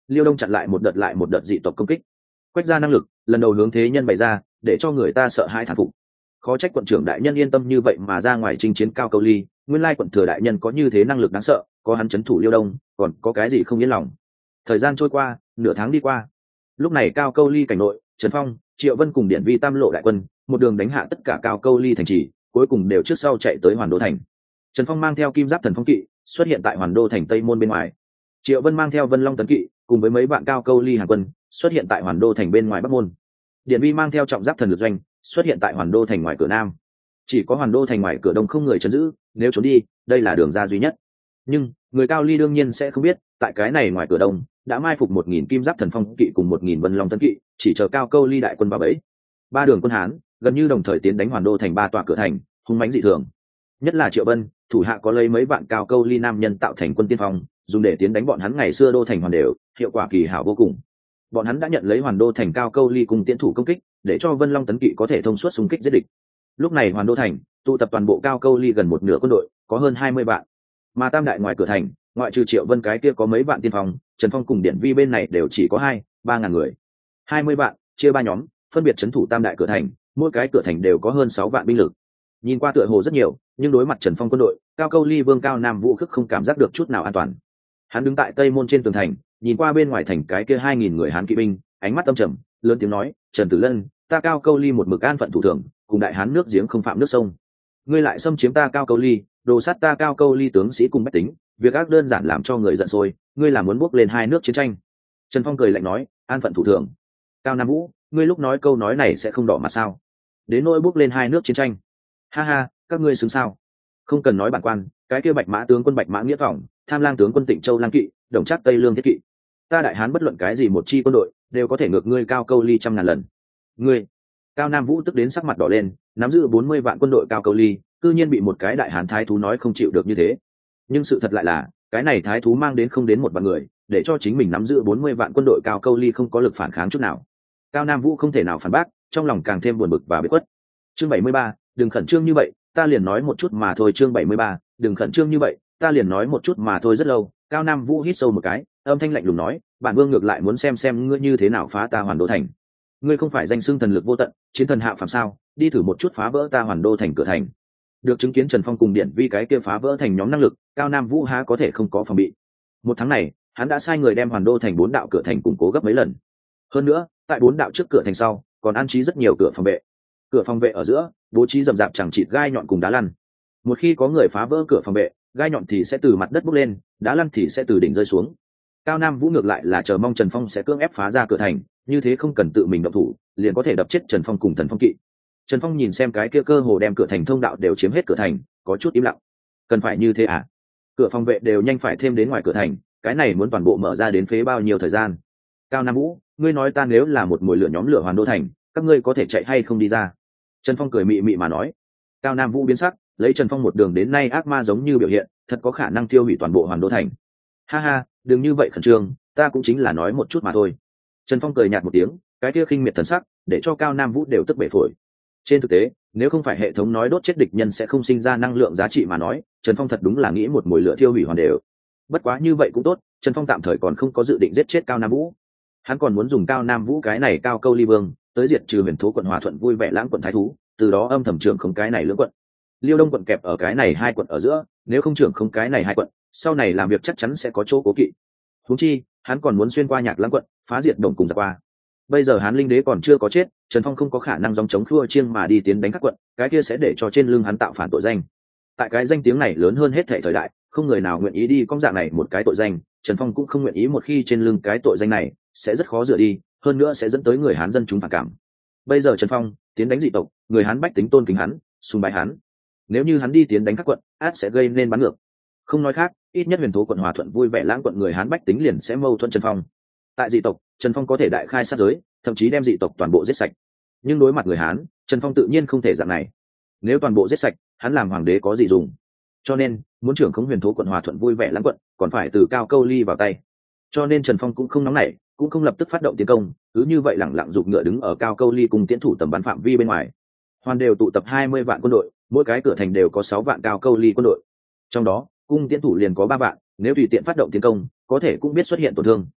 Liêu Đông chặn lại một đợt lại một đợt dị tộc công kích. Quách ra năng lực lần đầu hướng thế nhân bày ra, để cho người ta sợ hãi thán phục. Khó trách quận trưởng đại nhân yên tâm như vậy mà ra ngoài chinh chiến Cao Câu Ly, nguyên lai quận thừa đại nhân có như thế năng lực đáng sợ, có hắn trấn thủ Liêu Đông, còn có cái gì không yên lòng. Thời gian trôi qua, nửa tháng đi qua. Lúc này Cao Câu Ly cảnh nội, Trần Phong, Triệu Vân cùng Điển Vi tam lộ đại quân, một đường đánh hạ tất cả Cao Câu Ly thành trì, cuối cùng đều trước sau chạy tới Hoàn Đô thành. Trần Phong mang theo Kim Giáp Thần Phong kỵ, xuất hiện tại Hoàn Đô thành Tây môn bên ngoài. Triệu Vân mang theo Vân Long tấn kỵ, cùng với mấy bạn Cao Câu Ly hàng quân, xuất hiện tại Hoàn Đô thành bên ngoài Bắc môn. Điển Vi mang theo Trọng Giáp Thần Lực doanh, xuất hiện tại Hoàn Đô thành ngoài cửa Nam. Chỉ có Hoàn Đô thành ngoài cửa Đông không người trấn giữ, nếu trốn đi, đây là đường ra duy nhất. Nhưng người Cao Ly đương nhiên sẽ không biết, tại cái này ngoài cửa Đông đã mai phục một nghìn Kim Giáp Thần Phong kỵ cùng một nghìn Vân Long tấn kỵ, chỉ chờ Cao Câu Ly đại quân vào bẫy. Ba đường quân Hán gần như đồng thời tiến đánh Hoàn Đô thành ba tòa cửa thành, hung mãnh dị thường. Nhất là Triệu Vân, thủ hạ có lấy mấy vạn Cao Câu Ly nam nhân tạo thành quân tiên phong, dùng để tiến đánh bọn hắn ngày xưa đô thành hoàn đều, hiệu quả kỳ hảo vô cùng. Bọn hắn đã nhận lấy Hoàn Đô thành Cao Câu Ly cùng tiến thủ công kích, để cho Vân Long tấn kỵ có thể thông suốt xung kích giết địch. Lúc này Hoàn Đô thành tụ tập toàn bộ Cao Câu Ly gần một nửa quân đội, có hơn hai mươi vạn. Mà tam đại ngoài cửa thành, ngoại trừ Triệu Vân cái kia có mấy vạn tiên phong, Trần Phong cùng Điển Vi bên này đều chỉ có hai, ba ngàn người. hai mươi vạn, chia ba nhóm, phân biệt trấn thủ tam đại cửa thành, mỗi cái cửa thành đều có hơn sáu vạn binh lực. Nhìn qua tựa hồ rất nhiều, nhưng đối mặt Trần Phong quân đội, Cao Câu Ly Vương Cao Nam Vũ Khức không cảm giác được chút nào an toàn. Hắn đứng tại tây môn trên tường thành, nhìn qua bên ngoài thành cái kia hai nghìn người Hán kỵ binh, ánh mắt âm trầm, lớn tiếng nói: "Trần Tử Lân, ta Cao Câu Ly một mực an phận thủ thường, cùng đại Hán nước giếng không phạm nước sông. Ngươi lại xâm chiếm ta Cao Câu Ly, đồ sát ta Cao Câu Ly tướng sĩ cùng bách tính, việc ác đơn giản làm cho người giận sôi, ngươi là muốn bước lên hai nước chiến tranh." Trần Phong cười lạnh nói: "An phận thủ thường? Cao Nam Vũ, ngươi lúc nói câu nói này sẽ không đỏ mặt sao? Đến nỗi bước lên hai nước chiến tranh? Ha ha, các ngươi xứng sao? Không cần nói bản quan, cái kia Bạch Mã tướng quân Bạch Mã Nghĩa Phỏng, Tham Lang tướng quân Tịnh Châu Lang kỵ, Đồng Trác Tây Lương thiết kỵ, ta đại Hán bất luận cái gì một chi quân đội đều có thể ngược ngươi Cao Câu Ly trăm ngàn lần." Ngươi? Cao Nam Vũ tức đến sắc mặt đỏ lên, nắm giữ bốn mươi vạn quân đội Cao Câu Ly, cư nhiên bị một cái đại Hán thái thú nói không chịu được như thế. Nhưng sự thật lại là, cái này thái thú mang đến không đến một vạn người, để cho chính mình nắm giữ bốn mươi vạn quân đội Cao Câu Ly không có lực phản kháng chút nào. Cao Nam Vũ không thể nào phản bác, trong lòng càng thêm buồn bực và bế khuất. Chương bảy mươi ba, đừng khẩn trương như vậy, ta liền nói một chút mà thôi. Chương bảy mươi ba, đừng khẩn trương như vậy, ta liền nói một chút mà thôi. Rất lâu, Cao Nam Vũ hít sâu một cái, âm thanh lạnh lùng nói: "Bản vương ngược lại muốn xem xem ngươi như thế nào phá ta Hoàn Đô thành. Ngươi không phải danh xưng thần lực vô tận, chiến thần hạ phàm sao? Đi thử một chút phá vỡ ta Hoàn Đô thành cửa thành." Được chứng kiến Trần Phong cùng Điển Vi cái kia phá vỡ thành nhóm năng lực, Cao Nam Vũ há có thể không có phòng bị. Một tháng này, hắn đã sai người đem Hoàn Đô thành bốn đạo cửa thành củng cố gấp mấy lần. Hơn nữa, tại bốn đạo trước cửa thành sau, còn an trí rất nhiều cửa phòng vệ. Cửa phòng vệ ở giữa bố trí rậm rạp chẳng chịt gai nhọn cùng đá lăn. Một khi có người phá vỡ cửa phòng vệ, gai nhọn thì sẽ từ mặt đất bốc lên, đá lăn thì sẽ từ đỉnh rơi xuống. Cao Nam Vũ ngược lại là chờ mong Trần Phong sẽ cưỡng ép phá ra cửa thành, như thế không cần tự mình động thủ, liền có thể đập chết Trần Phong cùng Thần Phong kỵ. Trần Phong nhìn xem cái kia cơ hồ đem cửa thành thông đạo đều chiếm hết cửa thành, có chút im lặng. Cần phải như thế à? Cửa phòng vệ đều nhanh phải thêm đến ngoài cửa thành, cái này muốn toàn bộ mở ra đến phế bao nhiêu thời gian? Cao Nam Vũ, ngươi nói ta nếu là một mồi lửa nhóm lửa Hoàn Đô thành, các ngươi có thể chạy hay không đi ra? Trần Phong cười mị mị mà nói. Cao Nam Vũ biến sắc, lấy Trần Phong một đường đến nay ác ma giống như biểu hiện, thật có khả năng tiêu hủy toàn bộ Hoàn Đô thành. Ha ha, đừng như vậy khẩn trương, ta cũng chính là nói một chút mà thôi. Trần Phong cười nhạt một tiếng, cái kia khinh miệt thần sắc, để cho Cao Nam Vũ đều tức bể phổi. Trên thực tế, nếu không phải hệ thống nói đốt chết địch nhân sẽ không sinh ra năng lượng giá trị mà nói, Trần Phong thật đúng là nghĩ một mồi lửa thiêu hủy hoàn đều. Bất quá như vậy cũng tốt, Trần Phong tạm thời còn không có dự định giết chết Cao Nam Vũ. Hắn còn muốn dùng Cao Nam Vũ cái này Cao Câu Ly Vương tới diệt trừ Huyền Thú quận Hòa Thuận vui vẻ lãng quận thái thú, từ đó âm thầm trưởng không cái này lưỡng quận. Liêu Đông quận kẹp ở cái này hai quận ở giữa, nếu không trưởng không cái này hai quận, sau này làm việc chắc chắn sẽ có chỗ cố kỵ. Huống chi, hắn còn muốn xuyên qua Nhạc Lãng quận, phá diệt Đồng cùng giặc qua. Bây giờ Hán Linh Đế còn chưa có chết, Trần Phong không có khả năng dòng chống khua chiêng mà đi tiến đánh các quận, cái kia sẽ để cho trên lưng hắn tạo phản tội danh. Tại cái danh tiếng này lớn hơn hết thảy thời đại, không người nào nguyện ý đi con dạng này một cái tội danh, Trần Phong cũng không nguyện ý một khi trên lưng cái tội danh này sẽ rất khó rửa đi, hơn nữa sẽ dẫn tới người Hán dân chúng phản cảm. Bây giờ Trần Phong tiến đánh dị tộc, người Hán bách tính tôn kính hắn, sùng bái hắn. Nếu như hắn đi tiến đánh các quận, át sẽ gây nên bắn ngược. Không nói khác, ít nhất Huyền Thú quận Hòa Thuận vui vẻ lãng quận người Hán bách tính liền sẽ mâu thuẫn Trần Phong. Tại dị tộc, Trần Phong có thể đại khai sát giới, thậm chí đem dị tộc toàn bộ giết sạch. Nhưng đối mặt người Hán, Trần Phong tự nhiên không thể dạng này. Nếu toàn bộ giết sạch, hắn làm hoàng đế có gì dùng? Cho nên, muốn trưởng khống Huyền Thú quận Hòa Thuận vui vẻ lãng quận, còn phải từ Cao Câu Ly vào tay. Cho nên Trần Phong cũng không nóng nảy, cũng không lập tức phát động tiến công, cứ như vậy lẳng lặng giục ngựa đứng ở Cao Câu Ly cùng tiến thủ tầm bắn phạm vi bên ngoài. Hoàn đều tụ tập hai mươi vạn quân đội, mỗi cái cửa thành đều có sáu vạn Cao Câu Ly quân đội. Trong đó, cung tiến thủ liền có ba vạn, nếu tùy tiện phát động tiến công, có thể cũng biết xuất hiện tổn thương.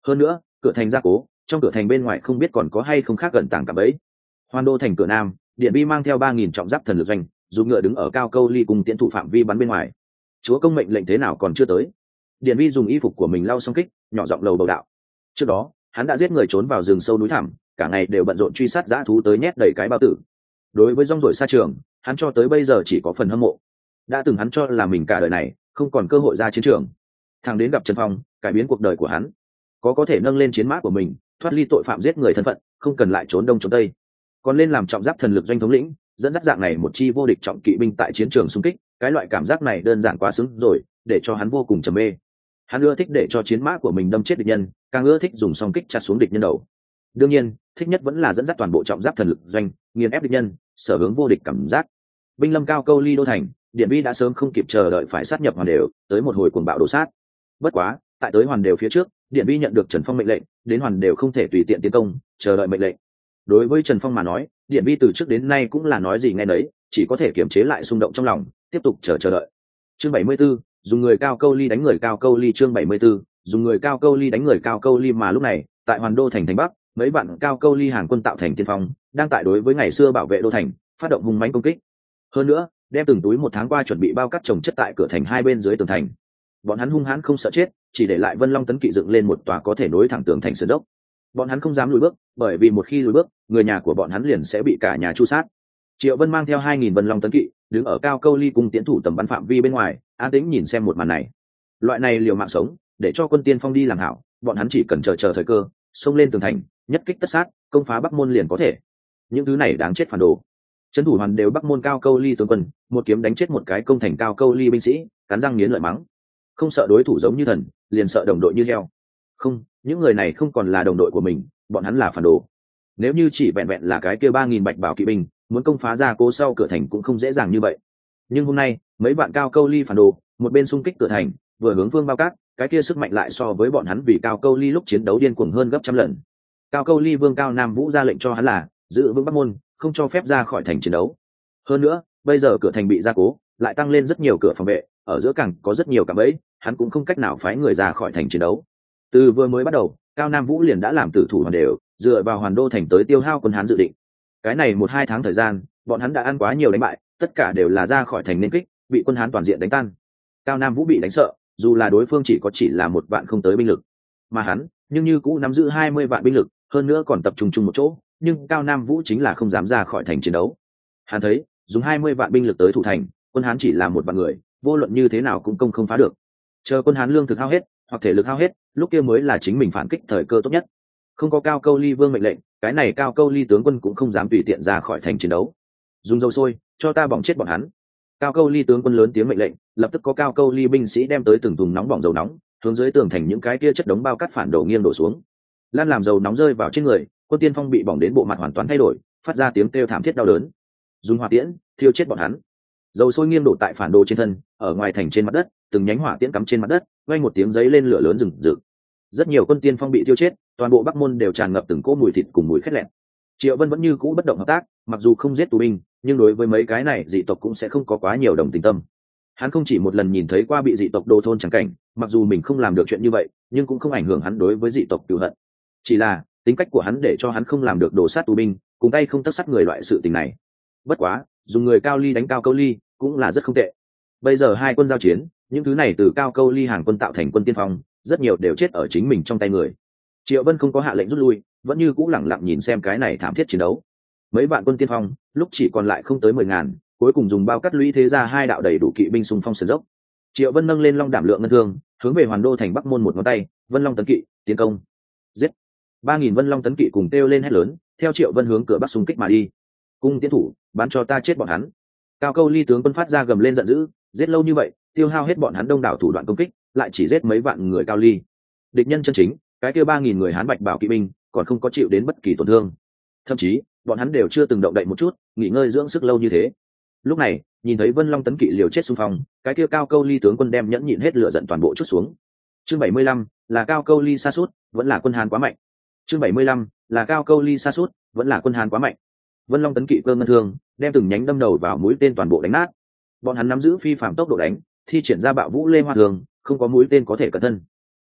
Hơn nữa cửa thành gia cố, trong cửa thành bên ngoài không biết còn có hay không khác gần tàng cả bấy. Hoàn đô thành cửa nam, Điện Bi mang theo ba nghìn trọng giáp thần lực doanh, dùng ngựa đứng ở cao câu ly cùng tiến thủ phạm vi bắn bên ngoài. Chúa công mệnh lệnh thế nào còn chưa tới. Điện Bi dùng y phục của mình lau xong kích, nhỏ giọng lầu bầu đạo. Trước đó hắn đã giết người trốn vào rừng sâu núi thẳm, cả ngày đều bận rộn truy sát dã thú tới nhét đầy cái bao tử. Đối với rong ruổi xa trường, hắn cho tới bây giờ chỉ có phần hâm mộ. Đã từng hắn cho là mình cả đời này không còn cơ hội ra chiến trường, thằng đến gặp Trần Phong, cải biến cuộc đời của hắn, có có thể nâng lên chiến mã của mình, thoát ly tội phạm giết người thân phận, không cần lại trốn đông trốn tây, còn lên làm trọng giáp thần lực doanh thống lĩnh, dẫn dắt dạng này một chi vô địch trọng kỵ binh tại chiến trường xung kích. Cái loại cảm giác này đơn giản quá xứng rồi, để cho hắn vô cùng trầm mê. Hắn ưa thích để cho chiến mã của mình đâm chết địch nhân, càng ưa thích dùng song kích chặt xuống địch nhân đầu. Đương nhiên thích nhất vẫn là dẫn dắt toàn bộ trọng giáp thần lực doanh, nghiền ép địch nhân, sở hướng vô địch cảm giác. Binh lâm cao câu ly đô thành, Điện Bi đã sớm không kịp chờ đợi phải sát nhập hoàn đều, tới một hồi cuồng bạo đổ sát. Bất quá tại tới hoàn đều phía trước, Điện Bi nhận được Trần Phong mệnh lệnh, đến hoàn đều không thể tùy tiện tiến công, chờ đợi mệnh lệnh. Đối với Trần Phong mà nói, Điện Bi từ trước đến nay cũng là nói gì nghe nấy, chỉ có thể kiềm chế lại xung động trong lòng, tiếp tục chờ chờ đợi. Chương bảy mươi 74, dùng người cao câu ly đánh người cao câu ly. Chương bảy mươi 74, dùng người cao câu ly đánh người cao câu ly. Mà lúc này tại hoàn đô thành thành bắc, mấy bạn cao câu ly Hàn quân tạo thành tiên phong, đang tại đối với ngày xưa bảo vệ đô thành phát động hung mãnh công kích. Hơn nữa đem từng túi một tháng qua chuẩn bị bao cắt trồng chất tại cửa thành hai bên dưới tường thành. Bọn hắn hung hãn không sợ chết, chỉ để lại Vân Long tấn kỵ dựng lên một tòa có thể nối thẳng tường thành sườn dốc. Bọn hắn không dám lùi bước, bởi vì một khi lùi bước, người nhà của bọn hắn liền sẽ bị cả nhà tru sát. Triệu Vân mang theo hai nghìn Vân Long tấn kỵ, đứng ở cao câu ly cùng tiến thủ tầm bắn phạm vi bên ngoài, an tĩnh nhìn xem một màn này. Loại này liều mạng sống, để cho quân tiên phong đi làm hảo, bọn hắn chỉ cần chờ chờ thời cơ, xông lên tường thành, nhất kích tất sát, công phá Bắc môn liền có thể. Những thứ này đáng chết phản đồ. Trấn thủ hoàn đều Bắc môn cao câu ly tướng quân, một kiếm đánh chết một cái công thành cao câu ly binh sĩ, cắn răng nghiến lợi mắng. Không sợ đối thủ giống như thần, liền sợ đồng đội như heo. Không, những người này không còn là đồng đội của mình, bọn hắn là phản đồ. Nếu như chỉ vẹn vẹn là cái kia ba nghìn bạch bảo kỵ binh, muốn công phá ra cố sau cửa thành cũng không dễ dàng như vậy. Nhưng hôm nay mấy bạn cao câu ly phản đồ, một bên xung kích cửa thành, vừa hướng phương bao cát, cái kia sức mạnh lại so với bọn hắn vì cao câu ly lúc chiến đấu điên cuồng hơn gấp trăm lần. Cao câu ly vương Cao Nam Vũ ra lệnh cho hắn là giữ vững Bắc môn, không cho phép ra khỏi thành chiến đấu. Hơn nữa bây giờ cửa thành bị gia cố, lại tăng lên rất nhiều cửa phòng vệ, ở giữa cảng có rất nhiều cạm bẫy, hắn cũng không cách nào phái người ra khỏi thành chiến đấu. Từ vừa mới bắt đầu, Cao Nam Vũ liền đã làm tử thủ hoàn đều, dựa vào hoàn đô thành tới tiêu hao quân hán dự định. Cái này một hai tháng thời gian, bọn hắn đã ăn quá nhiều đánh bại, tất cả đều là ra khỏi thành nên kích, bị quân hán toàn diện đánh tan. Cao Nam Vũ bị đánh sợ, dù là đối phương chỉ có chỉ là một vạn không tới binh lực, mà hắn nhưng như cũ nắm giữ hai mươi vạn binh lực, hơn nữa còn tập trung chung một chỗ, nhưng Cao Nam Vũ chính là không dám ra khỏi thành chiến đấu. Hắn thấy dùng hai mươi vạn binh lực tới thủ thành, quân hán chỉ là một vạn người, vô luận như thế nào cũng công không phá được. Chờ quân hán lương thực hao hết hoặc thể lực hao hết, lúc kia mới là chính mình phản kích thời cơ tốt nhất. Không có cao câu ly vương mệnh lệnh, cái này cao câu ly tướng quân cũng không dám tùy tiện ra khỏi thành chiến đấu. Dùng dầu sôi cho ta bỏng chết bọn hắn. Cao câu ly tướng quân lớn tiếng mệnh lệnh, lập tức có cao câu ly binh sĩ đem tới từng thùng nóng bỏng dầu nóng, hướng dưới tường thành những cái kia chất đống bao cắt phản đổ nghiêng đổ xuống. Lan làm dầu nóng rơi vào trên người, quân tiên phong bị bỏng đến bộ mặt hoàn toàn thay đổi, phát ra tiếng kêu thảm thiết đau đớn. Dùng hỏa tiễn thiêu chết bọn hắn. Dầu sôi nghiêng đổ tại phản đồ trên thân, ở ngoài thành trên mặt đất, từng nhánh hỏa tiễn cắm trên mặt đất, vang một tiếng giấy lên lửa lớn rừng rực. Rất nhiều quân tiên phong bị tiêu chết, toàn bộ Bắc môn đều tràn ngập từng cỗ mùi thịt cùng mùi khét lẹn. Triệu Vân vẫn như cũ bất động hợp tác, mặc dù không giết tù binh, nhưng đối với mấy cái này dị tộc cũng sẽ không có quá nhiều đồng tình tâm. Hắn không chỉ một lần nhìn thấy qua bị dị tộc đồ thôn chẳng cảnh, mặc dù mình không làm được chuyện như vậy, nhưng cũng không ảnh hưởng hắn đối với dị tộc cừu hận. Chỉ là tính cách của hắn để cho hắn không làm được đồ sát tù binh, cùng tay không tất sát người loại sự tình này. Bất quá, dùng người cao ly đánh cao câu ly cũng là rất không tệ. Bây giờ hai quân giao chiến, những thứ này từ cao câu ly hàng quân tạo thành quân tiên phong, rất nhiều đều chết ở chính mình trong tay người. Triệu Vân không có hạ lệnh rút lui, vẫn như cũ lẳng lặng nhìn xem cái này thảm thiết chiến đấu. Mấy vạn quân tiên phong lúc chỉ còn lại không tới mười ngàn, cuối cùng dùng bao cắt lũy thế ra hai đạo đầy đủ kỵ binh xung phong sườn dốc. Triệu Vân nâng lên long đảm lượng ngân thương, hướng về hoàn đô thành Bắc môn một ngón tay, Vân Long tấn kỵ tiến công. Giết! ba nghìn Vân Long tấn kỵ cùng kêu lên hét lớn, theo Triệu Vân hướng cửa Bắc xung kích mà đi. Cung tiến thủ, bắn cho ta chết bọn hắn. Cao câu ly tướng quân phát ra gầm lên giận dữ, giết lâu như vậy, tiêu hao hết bọn hắn đông đảo thủ đoạn công kích, lại chỉ giết mấy vạn người cao ly. Địch nhân chân chính, cái kia ba nghìn người Hán bạch bảo kỵ binh, còn không có chịu đến bất kỳ tổn thương. Thậm chí, bọn hắn đều chưa từng động đậy một chút, nghỉ ngơi dưỡng sức lâu như thế. Lúc này, nhìn thấy Vân Long tấn kỵ liều chết xung phong, cái kia cao câu ly tướng quân đem nhẫn nhịn hết lửa giận toàn bộ chút xuống. Chương bảy mươi lăm, là cao câu ly sa sút, vẫn là quân Hán quá mạnh. Chương bảy mươi lăm, là cao câu ly sa sút, vẫn là quân Hán quá mạnh. Vân Long tấn kỵ cơ ngân thương, đem từng nhánh đâm đầu vào mũi tên toàn bộ đánh nát. Bọn hắn nắm giữ phi phàm tốc độ đánh, thi triển ra bạo vũ lê hoa thường, không có mũi tên có thể cẩn thân.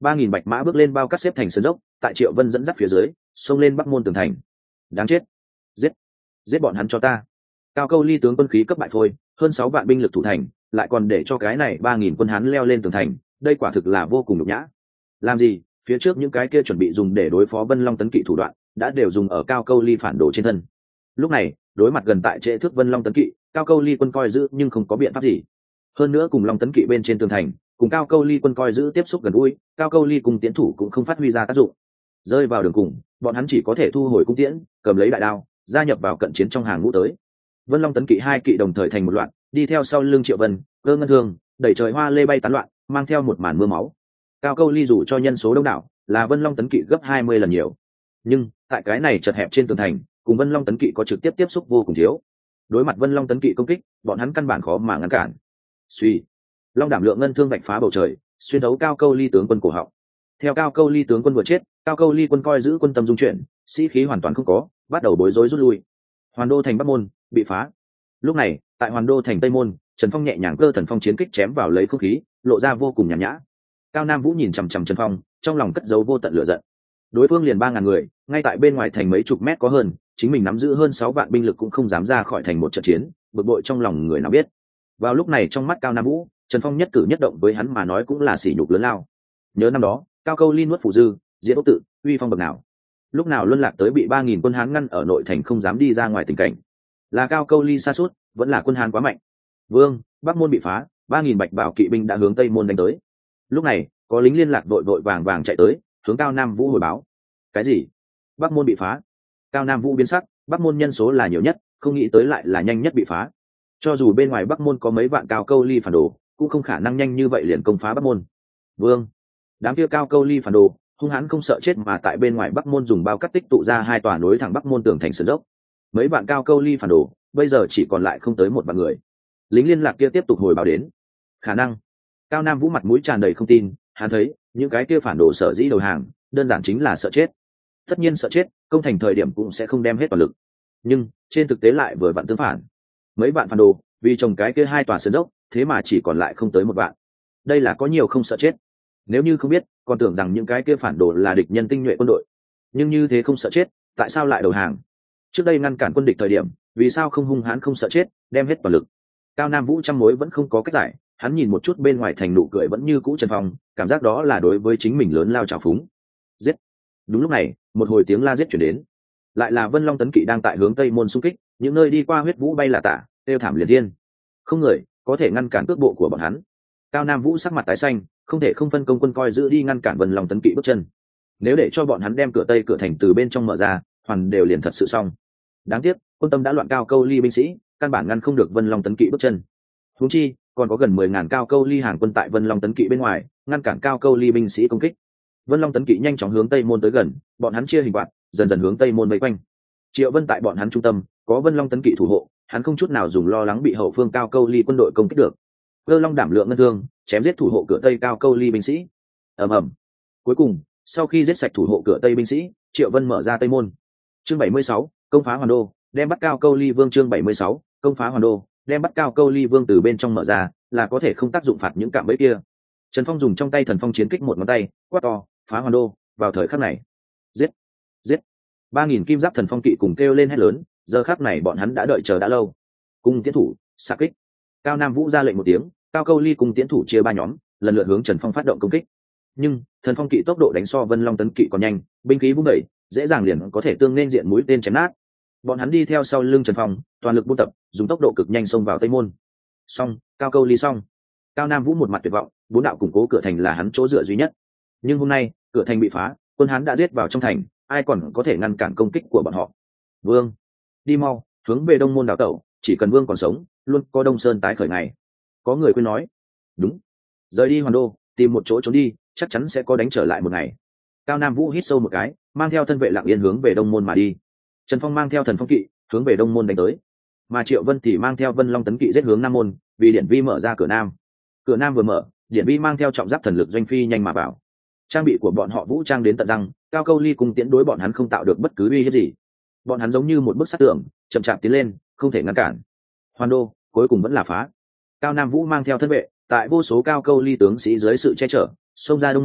ba nghìn bạch mã bước lên bao cắt xếp thành sân dốc, tại Triệu Vân dẫn dắt phía dưới xông lên bắc môn tường thành. Đáng chết, giết giết bọn hắn cho ta. Cao Câu Ly tướng quân khí cấp bại phôi, hơn sáu vạn binh lực thủ thành, lại còn để cho cái này ba nghìn quân hán leo lên tường thành, đây quả thực là vô cùng nhục nhã. Làm gì? Phía trước những cái kia chuẩn bị dùng để đối phó Vân Long tấn kỵ thủ đoạn đã đều dùng ở Cao Câu Ly phản đồ trên thân. Lúc này đối mặt gần tại trệ thước Vân Long tấn kỵ, Cao Câu Ly quân coi giữ nhưng không có biện pháp gì. Hơn nữa cùng Long tấn kỵ bên trên tường thành, cùng Cao Câu Ly quân coi giữ tiếp xúc gần gũi, Cao Câu Ly cùng tiến thủ cũng không phát huy ra tác dụng. Rơi vào đường cùng, bọn hắn chỉ có thể thu hồi cung tiễn, cầm lấy đại đao, gia nhập vào cận chiến trong hàng ngũ tới. Vân Long tấn kỵ hai kỵ đồng thời thành một loạt, đi theo sau lưng Triệu Vân, cơ ngân thương, đẩy trời hoa lê bay tán loạn, mang theo một màn mưa máu. Cao Câu Ly dù cho nhân số đông đảo, là Vân Long tấn kỵ gấp hai mươi lần nhiều, nhưng tại cái này chật hẹp trên tường thành, cùng Vân Long tấn kỵ có trực tiếp tiếp xúc vô cùng thiếu. Đối mặt Vân Long tấn kỵ công kích, bọn hắn căn bản khó mà ngăn cản. Suy, Long đảm lượng ngân thương vạch phá bầu trời, xuyên đấu Cao Câu Ly tướng quân cổ họng. Theo Cao Câu Ly tướng quân vừa chết, Cao Câu Ly quân coi giữ quân tâm dung chuyển, sĩ khí hoàn toàn không có, bắt đầu bối rối rút lui. Hoàn Đô thành Bắc môn bị phá. Lúc này, tại Hoàn Đô thành Tây môn, Trần Phong nhẹ nhàng cơ thần phong chiến kích chém vào lấy không khí, lộ ra vô cùng nhàn nhã. Cao Nam Vũ nhìn chằm chằm Trần Phong, trong lòng cất giấu vô tận lửa giận. Đối phương liền ba ngàn người, ngay tại bên ngoài thành mấy chục mét có hơn, chính mình nắm giữ hơn sáu vạn binh lực cũng không dám ra khỏi thành một trận chiến, bực bội trong lòng người nào biết. Vào lúc này trong mắt Cao Nam Vũ, Trần Phong nhất cử nhất động với hắn mà nói cũng là sỉ nhục lớn lao. Nhớ năm đó, Cao Câu Ly nuốt phủ dư, diệt ốc tự, uy phong bậc nào. Lúc nào luân lạc tới bị ba nghìn quân Hán ngăn ở nội thành không dám đi ra ngoài tình cảnh. Là Cao Câu Ly sa sút, vẫn là quân Hán quá mạnh. Vương, Bắc môn bị phá, ba nghìn bạch bảo kỵ binh đã hướng Tây môn đánh tới. Lúc này, có lính liên lạc đội vội vàng vàng chạy tới, hướng Cao Nam Vũ hồi báo. Cái gì? Bắc môn bị phá? Cao Nam Vũ biến sắc, Bắc môn nhân số là nhiều nhất, không nghĩ tới lại là nhanh nhất bị phá. Cho dù bên ngoài Bắc môn có mấy vạn Cao Câu Ly phản đồ, cũng không khả năng nhanh như vậy liền công phá Bắc môn. Vương, đám kia Cao Câu Ly phản đồ, hung hãn không sợ chết mà tại bên ngoài Bắc môn dùng bao cắt tích tụ ra hai tòa nối thẳng Bắc môn tường thành sườn dốc. Mấy vạn Cao Câu Ly phản đồ, bây giờ chỉ còn lại không tới một vạn người. Lính liên lạc kia tiếp tục hồi báo đến. Khả năng. Cao Nam Vũ mặt mũi tràn đầy không tin, hắn thấy những cái kia phản đồ sở dĩ đầu hàng, đơn giản chính là sợ chết. Tất nhiên sợ chết, công thành thời điểm cũng sẽ không đem hết toàn lực. Nhưng trên thực tế lại vừa vặn tương phản. Mấy vạn phản đồ, vì trồng cái kia hai tòa sườn dốc, thế mà chỉ còn lại không tới một vạn. Đây là có nhiều không sợ chết. Nếu như không biết, còn tưởng rằng những cái kia phản đồ là địch nhân tinh nhuệ quân đội. Nhưng như thế không sợ chết, tại sao lại đầu hàng? Trước đây ngăn cản quân địch thời điểm, vì sao không hung hãn không sợ chết, đem hết toàn lực? Cao Nam Vũ trăm mối vẫn không có cách giải, hắn nhìn một chút bên ngoài thành nụ cười vẫn như cũ Trần Phong, cảm giác đó là đối với chính mình lớn lao trào phúng. Giết! Đúng lúc này, một hồi tiếng la giết chuyển đến. Lại là Vân Long tấn kỵ đang tại hướng Tây môn xung kích, những nơi đi qua huyết vũ bay là tả, tiêu thảm liệt thiên. Không người có thể ngăn cản cước bộ của bọn hắn. Cao Nam Vũ sắc mặt tái xanh, không thể không phân công quân coi giữ đi ngăn cản Vân Long tấn kỵ bước chân. Nếu để cho bọn hắn đem cửa Tây cửa thành từ bên trong mở ra, hoàn đều liền thật sự xong. Đáng tiếc, quân tâm đã loạn Cao Câu Ly binh sĩ, căn bản ngăn không được Vân Long tấn kỵ bước chân. Huống chi, còn có gần mười ngàn Cao Câu Ly hàng quân tại Vân Long tấn kỵ bên ngoài, ngăn cản Cao Câu Ly binh sĩ công kích. Vân Long tấn kỵ nhanh chóng hướng Tây môn tới gần, bọn hắn chia hình quạt, dần dần hướng Tây môn vây quanh. Triệu Vân tại bọn hắn trung tâm, có Vân Long tấn kỵ thủ hộ, hắn không chút nào dùng lo lắng bị hậu phương Cao Câu Ly quân đội công kích được. Cơ Long đảm lượng ngân thương, chém giết thủ hộ cửa Tây Cao Câu Ly binh sĩ. Ầm ầm. Cuối cùng, sau khi giết sạch thủ hộ cửa Tây binh sĩ, Triệu Vân mở ra Tây môn. Chương bảy mươi sáu, công phá Hoàn Đô, đem bắt Cao Câu Ly vương. Chương bảy mươi sáu, công phá Hoàn Đô, đem bắt Cao Câu Ly vương từ bên trong mở ra, là có thể không tác dụng phạt những cạm bẫy kia. Trần Phong dùng trong tay thần phong chiến kích một ngón tay, quát to, phá Hoàn Đô. Vào thời khắc này, giết, giết. Ba nghìn kim giáp thần phong kỵ cùng kêu lên hét lớn, giờ khắc này bọn hắn đã đợi chờ đã lâu. Cung tiến thủ, xạ kích. Cao Nam Vũ ra lệnh một tiếng, Cao Câu Ly cùng tiến thủ chia ba nhóm, lần lượt hướng Trần Phong phát động công kích. Nhưng thần phong kỵ tốc độ đánh so Vân Long tấn kỵ còn nhanh, binh khí vung đẩy, dễ dàng liền có thể tương nên diện mũi tên chém nát. Bọn hắn đi theo sau lưng Trần Phong, toàn lực buôn tập, dùng tốc độ cực nhanh xông vào Tây môn. Xong, Cao Câu Ly xong. Cao Nam Vũ một mặt tuyệt vọng, bốn đạo củng cố cửa thành là hắn chỗ dựa duy nhất. Nhưng hôm nay, cửa thành bị phá, quân Hán đã giết vào trong thành, ai còn có thể ngăn cản công kích của bọn họ? Vương, đi mau, hướng về Đông môn đảo tẩu, chỉ cần Vương còn sống, luôn có Đông Sơn tái khởi ngày. Có người khuyên nói. Đúng. Rời đi Hoàn Đô, tìm một chỗ trốn đi, chắc chắn sẽ có đánh trở lại một ngày. Cao Nam Vũ hít sâu một cái, mang theo thân vệ lặng yên hướng về Đông môn mà đi. Trần Phong mang theo thần phong kỵ hướng về Đông môn đánh tới, mà Triệu Vân thì mang theo Vân Long tấn kỵ giết hướng Nam môn, vì Điển Vi mở ra cửa Nam. Cửa Nam vừa mở, Điển Vi mang theo trọng giáp thần lực doanh phi nhanh mà vào. Trang bị của bọn họ vũ trang đến tận răng, Cao Câu Ly cùng tiến đối bọn hắn không tạo được bất cứ uy hiếp gì. Bọn hắn giống như một bức sắt tường, chậm chạp tiến lên, không thể ngăn cản. Hoàn Đô cuối cùng vẫn là phá. Cao Nam Vũ mang theo thân vệ, tại vô số Cao Câu Ly tướng sĩ dưới sự che chở, xông ra Đông môn,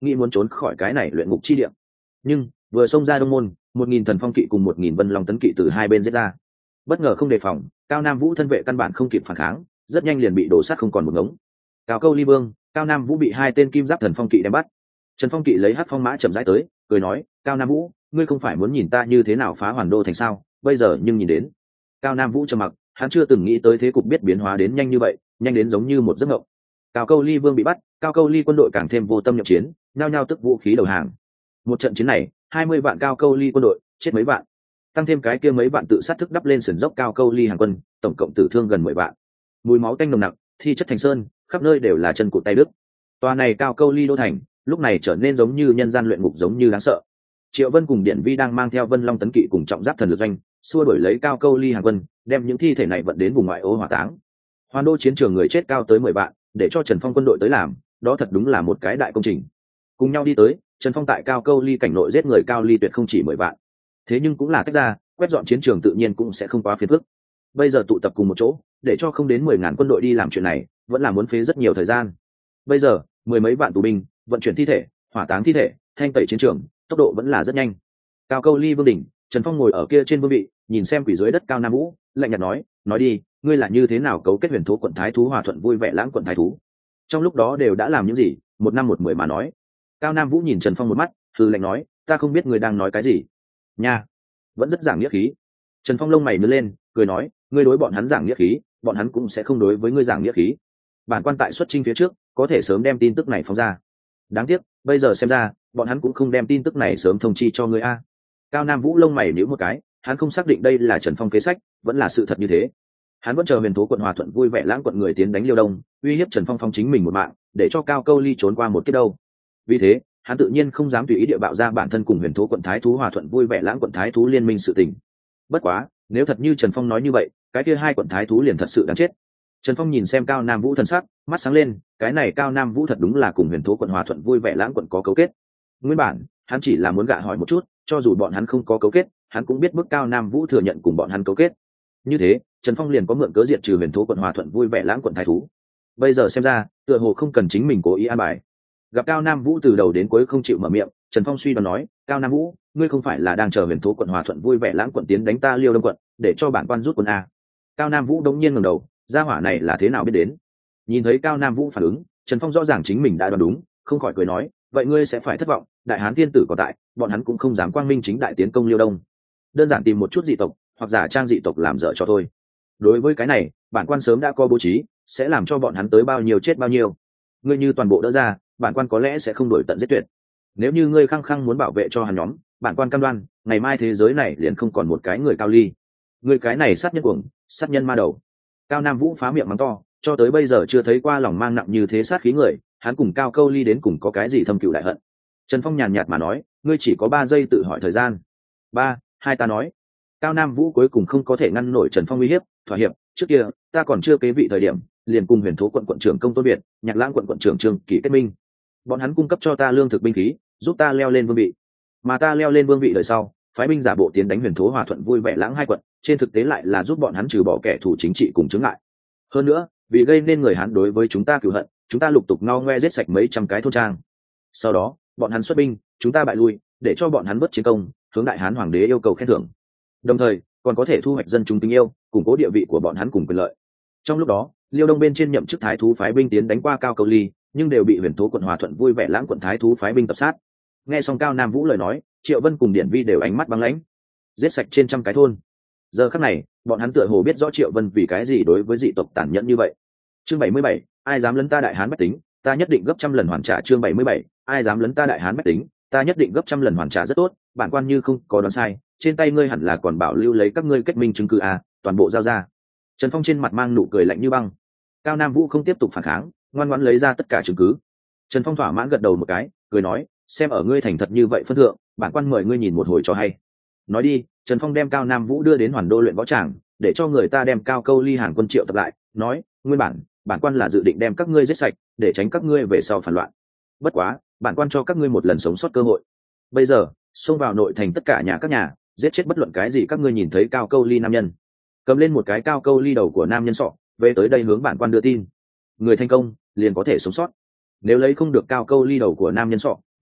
nghĩ muốn trốn khỏi cái này luyện ngục chi địa. Nhưng vừa xông ra đông môn, một nghìn thần phong kỵ cùng một nghìn vân long tấn kỵ từ hai bên giết ra. Bất ngờ không đề phòng, Cao Nam Vũ thân vệ căn bản không kịp phản kháng, rất nhanh liền bị đổ sát không còn một ngống. Cao Câu Ly Vương, Cao Nam Vũ bị hai tên kim giáp thần phong kỵ đem bắt. Trần Phong kỵ lấy hắc phong mã chậm rãi tới, cười nói: Cao Nam Vũ, ngươi không phải muốn nhìn ta như thế nào phá Hoàn Đô thành sao? Bây giờ nhưng nhìn đến. Cao Nam Vũ trầm mặc, hắn chưa từng nghĩ tới thế cục biết biến hóa đến nhanh như vậy, nhanh đến giống như một giấc mộng. Cao Câu Ly Vương bị bắt, Cao Câu Ly quân đội càng thêm vô tâm nhập chiến, nhao nhao tức vũ khí đầu hàng. Một trận chiến này, hai mươi vạn Cao Câu Ly quân đội, chết mấy vạn. Tăng thêm cái kia mấy vạn tự sát thức đắp lên sườn dốc Cao Câu Ly hàng quân, tổng cộng tử thương gần mười vạn. Mùi máu tanh nồng nặc, thi chất thành sơn, khắp nơi đều là chân cụt tay đứt. Tòa này Cao Câu Ly đô thành, lúc này trở nên giống như nhân gian luyện ngục, giống như đáng sợ. Triệu Vân cùng Điển Vi đang mang theo Vân Long tấn kỵ cùng trọng giáp thần lực doanh, xua đuổi lấy Cao Câu Ly hàng quân, đem những thi thể này vận đến vùng ngoại ô hỏa táng. Hoàn Đô chiến trường người chết cao tới mười vạn, để cho Trần Phong quân đội tới làm, đó thật đúng là một cái đại công trình. Cùng nhau đi tới, Trần Phong tại Cao Câu Ly cảnh nội giết người Cao Ly tuyệt không chỉ mười vạn. Thế nhưng cũng là tách ra, quét dọn chiến trường tự nhiên cũng sẽ không quá phiền phức. Bây giờ tụ tập cùng một chỗ, để cho không đến mười ngàn quân đội đi làm chuyện này, vẫn là muốn phế rất nhiều thời gian. Bây giờ, mười mấy vạn tù binh, vận chuyển thi thể, hỏa táng thi thể, thanh tẩy chiến trường, tốc độ vẫn là rất nhanh. Cao Câu Ly vương đỉnh, Trần Phong ngồi ở kia trên vương vị, nhìn xem quỷ dưới đất Cao Nam Vũ, lạnh nhạt nói: nói đi, ngươi là như thế nào cấu kết Huyền Thú quận thái thú hòa thuận vui vẻ lãng quận thái thú? Trong lúc đó đều đã làm những gì? Một năm một mười mà nói. Cao Nam Vũ nhìn Trần Phong một mắt, hừ lạnh nói: ta không biết ngươi đang nói cái gì. Nha, vẫn rất giảng nghĩa khí. Trần Phong lông mày nhướng lên, cười nói: ngươi đối bọn hắn giảng nghĩa khí, bọn hắn cũng sẽ không đối với ngươi giảng nghĩa khí. Bản quan tại xuất chinh phía trước, có thể sớm đem tin tức này phóng ra. Đáng tiếc, bây giờ xem ra, bọn hắn cũng không đem tin tức này sớm thông chi cho ngươi a. Cao Nam Vũ lông mày nhíu một cái, hắn không xác định đây là Trần Phong kế sách, vẫn là sự thật như thế. Hắn vẫn chờ Huyền Thú quận hòa thuận vui vẻ lãng quận người tiến đánh Liêu Đông, uy hiếp Trần Phong phong chính mình một mạng, để cho Cao Câu Ly trốn qua một kiếp đâu. Vì thế, hắn tự nhiên không dám tùy ý địa bạo ra bản thân cùng Huyền Thú quận thái thú hòa thuận vui vẻ lãng quận thái thú liên minh sự tình. Bất quá, nếu thật như Trần Phong nói như vậy, cái kia hai quận thái thú liền thật sự đáng chết. Trần Phong nhìn xem Cao Nam Vũ thần sắc, mắt sáng lên, cái này Cao Nam Vũ thật đúng là cùng Huyền Thú quận hòa thuận vui vẻ lãng quận có cấu kết. Nguyên bản, hắn chỉ là muốn gạ hỏi một chút, cho dù bọn hắn không có cấu kết, hắn cũng biết bức Cao Nam Vũ thừa nhận cùng bọn hắn cấu kết. Như thế, Trần Phong liền có mượn cớ diệt trừ Huyền Thú quận hòa thuận vui vẻ lãng quận thái thú. Bây giờ xem ra, tựa hồ không cần chính mình cố ý an bài. Gặp Cao Nam Vũ từ đầu đến cuối không chịu mở miệng, Trần Phong suy đoán nói: Cao Nam Vũ, ngươi không phải là đang chờ Huyền Thú quận hòa thuận vui vẻ lãng quận tiến đánh ta Liêu Đông quận, để cho bản quan rút quân a? Cao Nam Vũ đống nhiên ngẩng đầu, gia hỏa này là thế nào biết đến? Nhìn thấy Cao Nam Vũ phản ứng, Trần Phong rõ ràng chính mình đã đoán đúng, không khỏi cười nói: vậy ngươi sẽ phải thất vọng, đại hán tiên tử có tại, bọn hắn cũng không dám quang minh chính đại tiến công Liêu Đông. Đơn giản tìm một chút dị tộc, hoặc giả trang dị tộc làm dở cho thôi. Đối với cái này, bản quan sớm đã có bố trí, sẽ làm cho bọn hắn tới bao nhiêu chết bao nhiêu. Ngươi như toàn bộ đỡ ra, bản quan có lẽ sẽ không đổi tận giết tuyệt. Nếu như ngươi khăng khăng muốn bảo vệ cho hắn nhóm, bản quan cam đoan, ngày mai thế giới này liền không còn một cái người Cao Ly. Ngươi cái này sát nhân cuồng, sát nhân ma đầu. Cao Nam Vũ phá miệng mắng to, cho tới bây giờ chưa thấy qua lòng mang nặng như thế sát khí người, hắn cùng Cao Câu Ly đến cùng có cái gì thâm cừu đại hận. Trần Phong nhàn nhạt mà nói: ngươi chỉ có ba giây tự hỏi thời gian. Ba, hai ta nói. Cao Nam Vũ cuối cùng không có thể ngăn nổi Trần Phong uy hiếp, thỏa hiệp. Trước kia, ta còn chưa kế vị thời điểm, liền cùng Huyền Thú quận quận trưởng Công Tôn Việt, Nhạc Lãng quận quận trưởng Trương Kỳ kết minh. Bọn hắn cung cấp cho ta lương thực binh khí, giúp ta leo lên vương vị. Mà ta leo lên vương vị đời sau, phái binh giả bộ tiến đánh Huyền Thú hòa thuận vui vẻ lãng hai quận, trên thực tế lại là giúp bọn hắn trừ bỏ kẻ thù chính trị cùng chứng ngại. Hơn nữa, vì gây nên người hắn đối với chúng ta cừu hận, chúng ta lục tục ngao ngoe giết sạch mấy trăm cái thôn trang. Sau đó, bọn hắn xuất binh, chúng ta bại lui, để cho bọn hắn bất chiến công, hướng đại hán hoàng đế yêu cầu khen thưởng. Đồng thời, còn có thể thu hoạch dân chúng tình yêu, củng cố địa vị của bọn hắn cùng quyền lợi. Trong lúc đó, Liêu Đông bên trên nhậm chức thái thú phái binh tiến đánh qua Cao Câu Ly, nhưng đều bị Huyền Thú quận hòa thuận vui vẻ lãng quận thái thú phái binh tập sát. Nghe xong Cao Nam Vũ lời nói, Triệu Vân cùng Điển Vi đều ánh mắt băng lãnh. Giết sạch trên trăm cái thôn. Giờ khắc này, bọn hắn tựa hồ biết rõ Triệu Vân vì cái gì đối với dị tộc tàn nhẫn như vậy. Chương bảy mươi bảy, ai dám lấn ta đại hán bách tính, ta nhất định gấp trăm lần hoàn trả. Chương bảy mươi bảy, ai dám lấn ta đại hán bách tính, ta nhất định gấp trăm lần hoàn trả. Rất tốt, bản quan như không có đoán sai, trên tay ngươi hẳn là còn bảo lưu lấy các ngươi kết minh chứng cứ à, toàn bộ giao ra. Trần Phong trên mặt mang nụ cười lạnh như băng. Cao Nam Vũ không tiếp tục phản kháng, ngoan ngoãn lấy ra tất cả chứng cứ. Trần Phong thỏa mãn gật đầu một cái, cười nói: xem ở ngươi thành thật như vậy phân thượng, bản quan mời ngươi nhìn một hồi cho hay. Nói đi, Trần Phong đem Cao Nam Vũ đưa đến Hoàn Đô luyện võ tràng, để cho người ta đem Cao Câu Ly Hàn quân triệu tập lại, nói: nguyên bản, bản quan là dự định đem các ngươi giết sạch, để tránh các ngươi về sau phản loạn. Bất quá, bản quan cho các ngươi một lần sống sót cơ hội. Bây giờ, xông vào nội thành tất cả nhà các nhà, giết chết bất luận cái gì các ngươi nhìn thấy Cao Câu Ly nam nhân. Cầm lên một cái Cao Câu Ly đầu của nam nhân sọ, về tới đây hướng bản quan đưa tin. Người thành công, liền có thể sống sót. Nếu lấy không được Cao Câu Ly đầu của nam nhân sọ,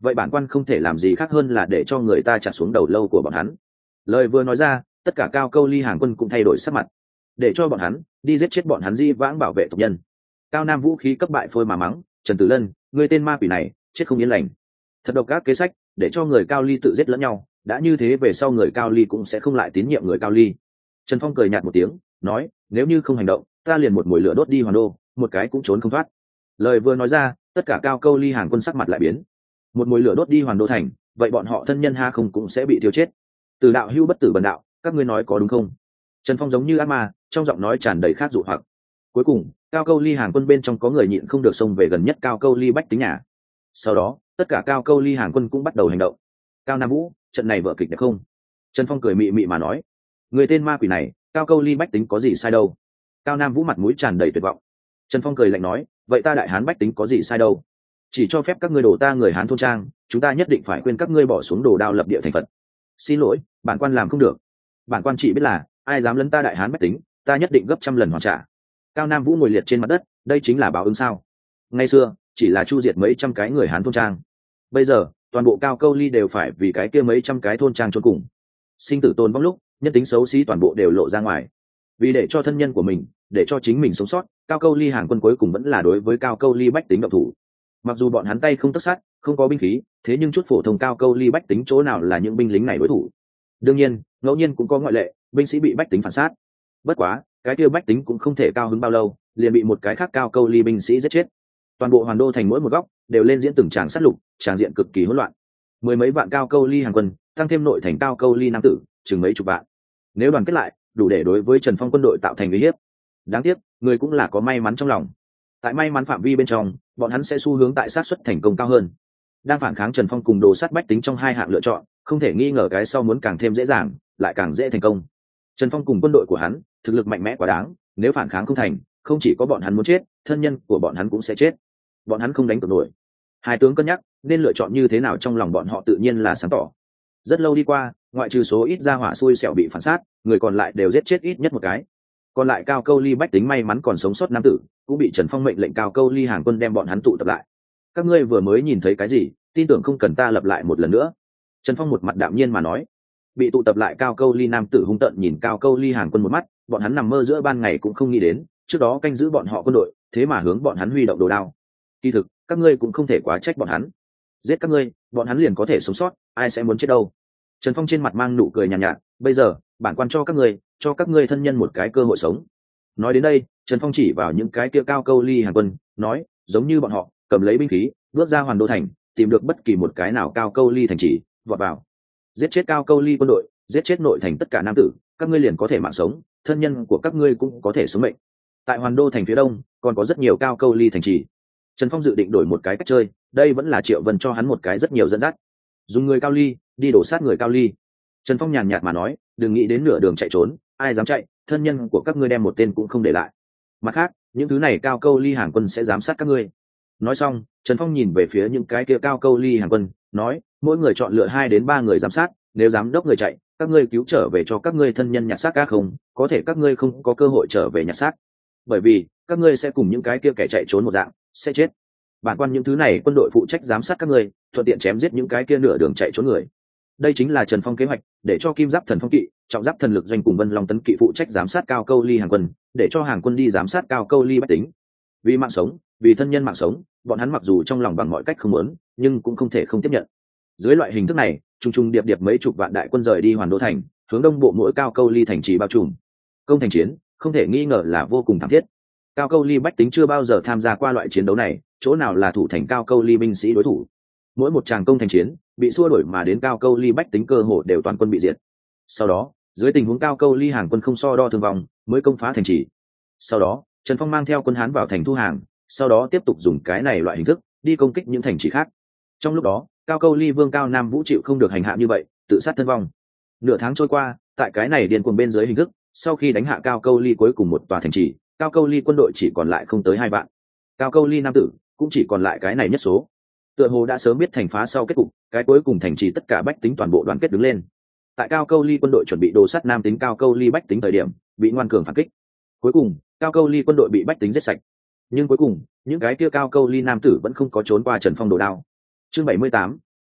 vậy bản quan không thể làm gì khác hơn là để cho người ta chặt xuống đầu lâu của bọn hắn. Lời vừa nói ra, tất cả cao câu ly hàng quân cũng thay đổi sắc mặt, để cho bọn hắn đi giết chết bọn hắn di vãng bảo vệ tộc nhân. Cao Nam vũ khí cấp bại phôi mà mắng, Trần Tử Lân, ngươi tên ma quỷ này chết không yên lành, thật độc ác kế sách để cho người cao ly tự giết lẫn nhau, đã như thế về sau người cao ly cũng sẽ không lại tín nhiệm người cao ly. Trần Phong cười nhạt một tiếng nói, nếu như không hành động ta liền một mồi lửa đốt đi Hoàn Đô, một cái cũng trốn không thoát. Lời vừa nói ra, tất cả cao câu ly hàng quân sắc mặt lại biến. Một mồi lửa đốt đi Hoàn Đô thành, vậy bọn họ thân nhân ha không cũng sẽ bị tiêu chết. Từ đạo hưu bất tử bần đạo, các ngươi nói có đúng không? Trần Phong giống như ác ma, trong giọng nói tràn đầy khát dụ hoặc. Cuối cùng cao câu ly hàng quân bên trong có người nhịn không được xông về gần nhất cao câu ly bách tính nhà. Sau đó tất cả cao câu ly hàng quân cũng bắt đầu hành động. Cao Nam vũ, trận này vở kịch đẹp không? Trần Phong cười mị mị mà nói, người tên ma quỷ này cao câu ly bách tính có gì sai đâu? Cao Nam vũ mặt mũi tràn đầy tuyệt vọng. Trần Phong cười lạnh nói, vậy ta đại hán bách tính có gì sai đâu? Chỉ cho phép các ngươi đổ ta người hán thôn trang, chúng ta nhất định phải khuyên các ngươi bỏ xuống đồ đao lập địa thành Phật. Xin lỗi, bản quan làm không được. Bản quan chỉ biết là ai dám lấn ta đại hán bách tính, ta nhất định gấp trăm lần hoàn trả. Cao Nam vũ ngồi liệt trên mặt đất, đây chính là báo ứng sao? Ngày xưa chỉ là chu diệt mấy trăm cái người hán thôn trang, bây giờ toàn bộ cao câu ly đều phải vì cái kia mấy trăm cái thôn trang chôn cùng. Sinh tử tồn vong lúc, nhân tính xấu xí toàn bộ đều lộ ra ngoài. Vì để cho thân nhân của mình, để cho chính mình sống sót, cao câu ly hàng quân cuối cùng vẫn là đối với cao câu ly bách tính động thủ. Mặc dù bọn hắn tay không tất sát, không có binh khí, thế nhưng chút phổ thông cao câu ly bách tính chỗ nào là những binh lính này đối thủ. Đương nhiên ngẫu nhiên cũng có ngoại lệ, binh sĩ bị bách tính phản sát. Bất quá cái kia bách tính cũng không thể cao hứng bao lâu, liền bị một cái khác cao câu ly binh sĩ giết chết. Toàn bộ Hoàn Đô thành mỗi một góc đều lên diễn từng tràng sát lục, tràng diện cực kỳ hỗn loạn. Mười mấy vạn cao câu ly hàng quân, tăng thêm nội thành cao câu ly nam tử, chừng mấy chục vạn. Nếu đoàn kết lại, đủ để đối với Trần Phong quân đội tạo thành uy hiếp. Đáng tiếc người cũng là có may mắn trong lòng. Tại may mắn phạm vi bên trong, bọn hắn sẽ xu hướng tại sát suất thành công cao hơn. Đang phản kháng Trần Phong cùng đồ sát bách tính trong hai hạng lựa chọn, không thể nghi ngờ cái sau muốn càng thêm dễ dàng, lại càng dễ thành công. Trần Phong cùng quân đội của hắn thực lực mạnh mẽ quá đáng, nếu phản kháng không thành, không chỉ có bọn hắn muốn chết, thân nhân của bọn hắn cũng sẽ chết. Bọn hắn không đánh cược nổi. Hai tướng cân nhắc nên lựa chọn như thế nào, trong lòng bọn họ tự nhiên là sáng tỏ. Rất lâu đi qua, ngoại trừ số ít gia hỏa xui xẻo bị phản sát, người còn lại đều giết chết ít nhất một cái. Còn lại cao câu ly bách tính may mắn còn sống sót nam tử, cũng bị Trần Phong mệnh lệnh cao câu ly hàng quân đem bọn hắn tụ tập lại. Các ngươi vừa mới nhìn thấy cái gì, tin tưởng không cần ta lặp lại một lần nữa. Trần Phong một mặt đạm nhiên mà nói. Bị tụ tập lại cao câu ly nam tử hung tợn nhìn cao câu ly hàng quân một mắt, bọn hắn nằm mơ giữa ban ngày cũng không nghĩ đến, trước đó canh giữ bọn họ quân đội, thế mà hướng bọn hắn huy động đồ đao. Kỳ thực các ngươi cũng không thể quá trách bọn hắn, giết các ngươi bọn hắn liền có thể sống sót, ai sẽ muốn chết đâu. Trần Phong trên mặt mang nụ cười nhàn nhạt, nhạt, bây giờ bản quan cho các ngươi cho các ngươi thân nhân một cái cơ hội sống. Nói đến đây, Trần Phong chỉ vào những cái kia cao câu ly hàng quân, nói, giống như bọn họ cầm lấy binh khí bước ra Hoàn Đô thành, tìm được bất kỳ một cái nào cao câu ly thành trì, vọt vào, giết chết cao câu ly quân đội, giết chết nội thành tất cả nam tử, các ngươi liền có thể mạng sống, thân nhân của các ngươi cũng có thể sống mệnh. Tại Hoàn Đô thành phía đông còn có rất nhiều cao câu ly thành trì. Trần Phong dự định đổi một cái cách chơi, đây vẫn là Triệu Vân cho hắn một cái rất nhiều dẫn dắt, dùng người cao ly đi đổ sát người cao ly. Trần Phong nhàn nhạt mà nói, đừng nghĩ đến nửa đường chạy trốn, ai dám chạy, thân nhân của các ngươi đem một tên cũng không để lại. Mặt khác, những thứ này cao câu ly hàng quân sẽ giám sát các ngươi. Nói xong, Trần Phong nhìn về phía những cái kia cao câu ly hàng quân, nói, mỗi người chọn lựa hai đến ba người giám sát, nếu giám đốc người chạy, các ngươi cứu trở về cho các ngươi thân nhân nhặt xác các không, có thể các ngươi không có cơ hội trở về nhặt xác, bởi vì các ngươi sẽ cùng những cái kia kẻ chạy trốn một dạng, sẽ chết. Bản quan những thứ này quân đội phụ trách giám sát các ngươi, thuận tiện chém giết những cái kia nửa đường chạy trốn người. Đây chính là Trần Phong kế hoạch, để cho Kim Giáp Thần Phong kỵ, Trọng Giáp Thần Lực Doanh cùng Vân Long Tấn kỵ phụ trách giám sát cao câu ly hàng quân, để cho hàng quân đi giám sát cao câu ly bách tính. Vì mạng sống, vì thân nhân mạng sống, bọn hắn mặc dù trong lòng bằng mọi cách không muốn, nhưng cũng không thể không tiếp nhận. Dưới loại hình thức này, trung trung điệp điệp mấy chục vạn đại quân rời đi Hoàn Đô thành, hướng đông bộ mỗi cao câu ly thành trì bao trùm. Công thành chiến, không thể nghi ngờ là vô cùng thảm thiết. Cao câu ly bách tính chưa bao giờ tham gia qua loại chiến đấu này, chỗ nào là thủ thành cao câu ly binh sĩ đối thủ. Mỗi một tràng công thành chiến bị xua đuổi mà đến cao câu ly bách tính cơ hồ đều toàn quân bị diệt. Sau đó, dưới tình huống cao câu ly hàng quân không so đo thương vong, mới công phá thành trì. Sau đó, Trần Phong mang theo quân Hán vào thành thu hàng, sau đó tiếp tục dùng cái này loại hình thức đi công kích những thành trì khác. Trong lúc đó, cao câu ly vương Cao Nam Vũ chịu không được hành hạ như vậy, tự sát thân vong. Nửa tháng trôi qua, tại cái này điên cuồng bên dưới hình thức, sau khi đánh hạ cao câu ly cuối cùng một tòa thành trì, cao câu ly quân đội chỉ còn lại không tới hai vạn. Cao câu ly nam tử cũng chỉ còn lại cái này nhất số. Tựa hồ đã sớm biết thành phá sau kết cục, cái cuối cùng thành trì tất cả bách tính toàn bộ đoàn kết đứng lên. Tại cao câu ly quân đội chuẩn bị đồ sắt nam tính cao câu ly bách tính thời điểm, bị ngoan cường phản kích. Cuối cùng, cao câu ly quân đội bị bách tính giết sạch. Nhưng cuối cùng, những cái kia cao câu ly nam tử vẫn không có trốn qua Trần Phong đồ đao. Chương bảy mươi tám,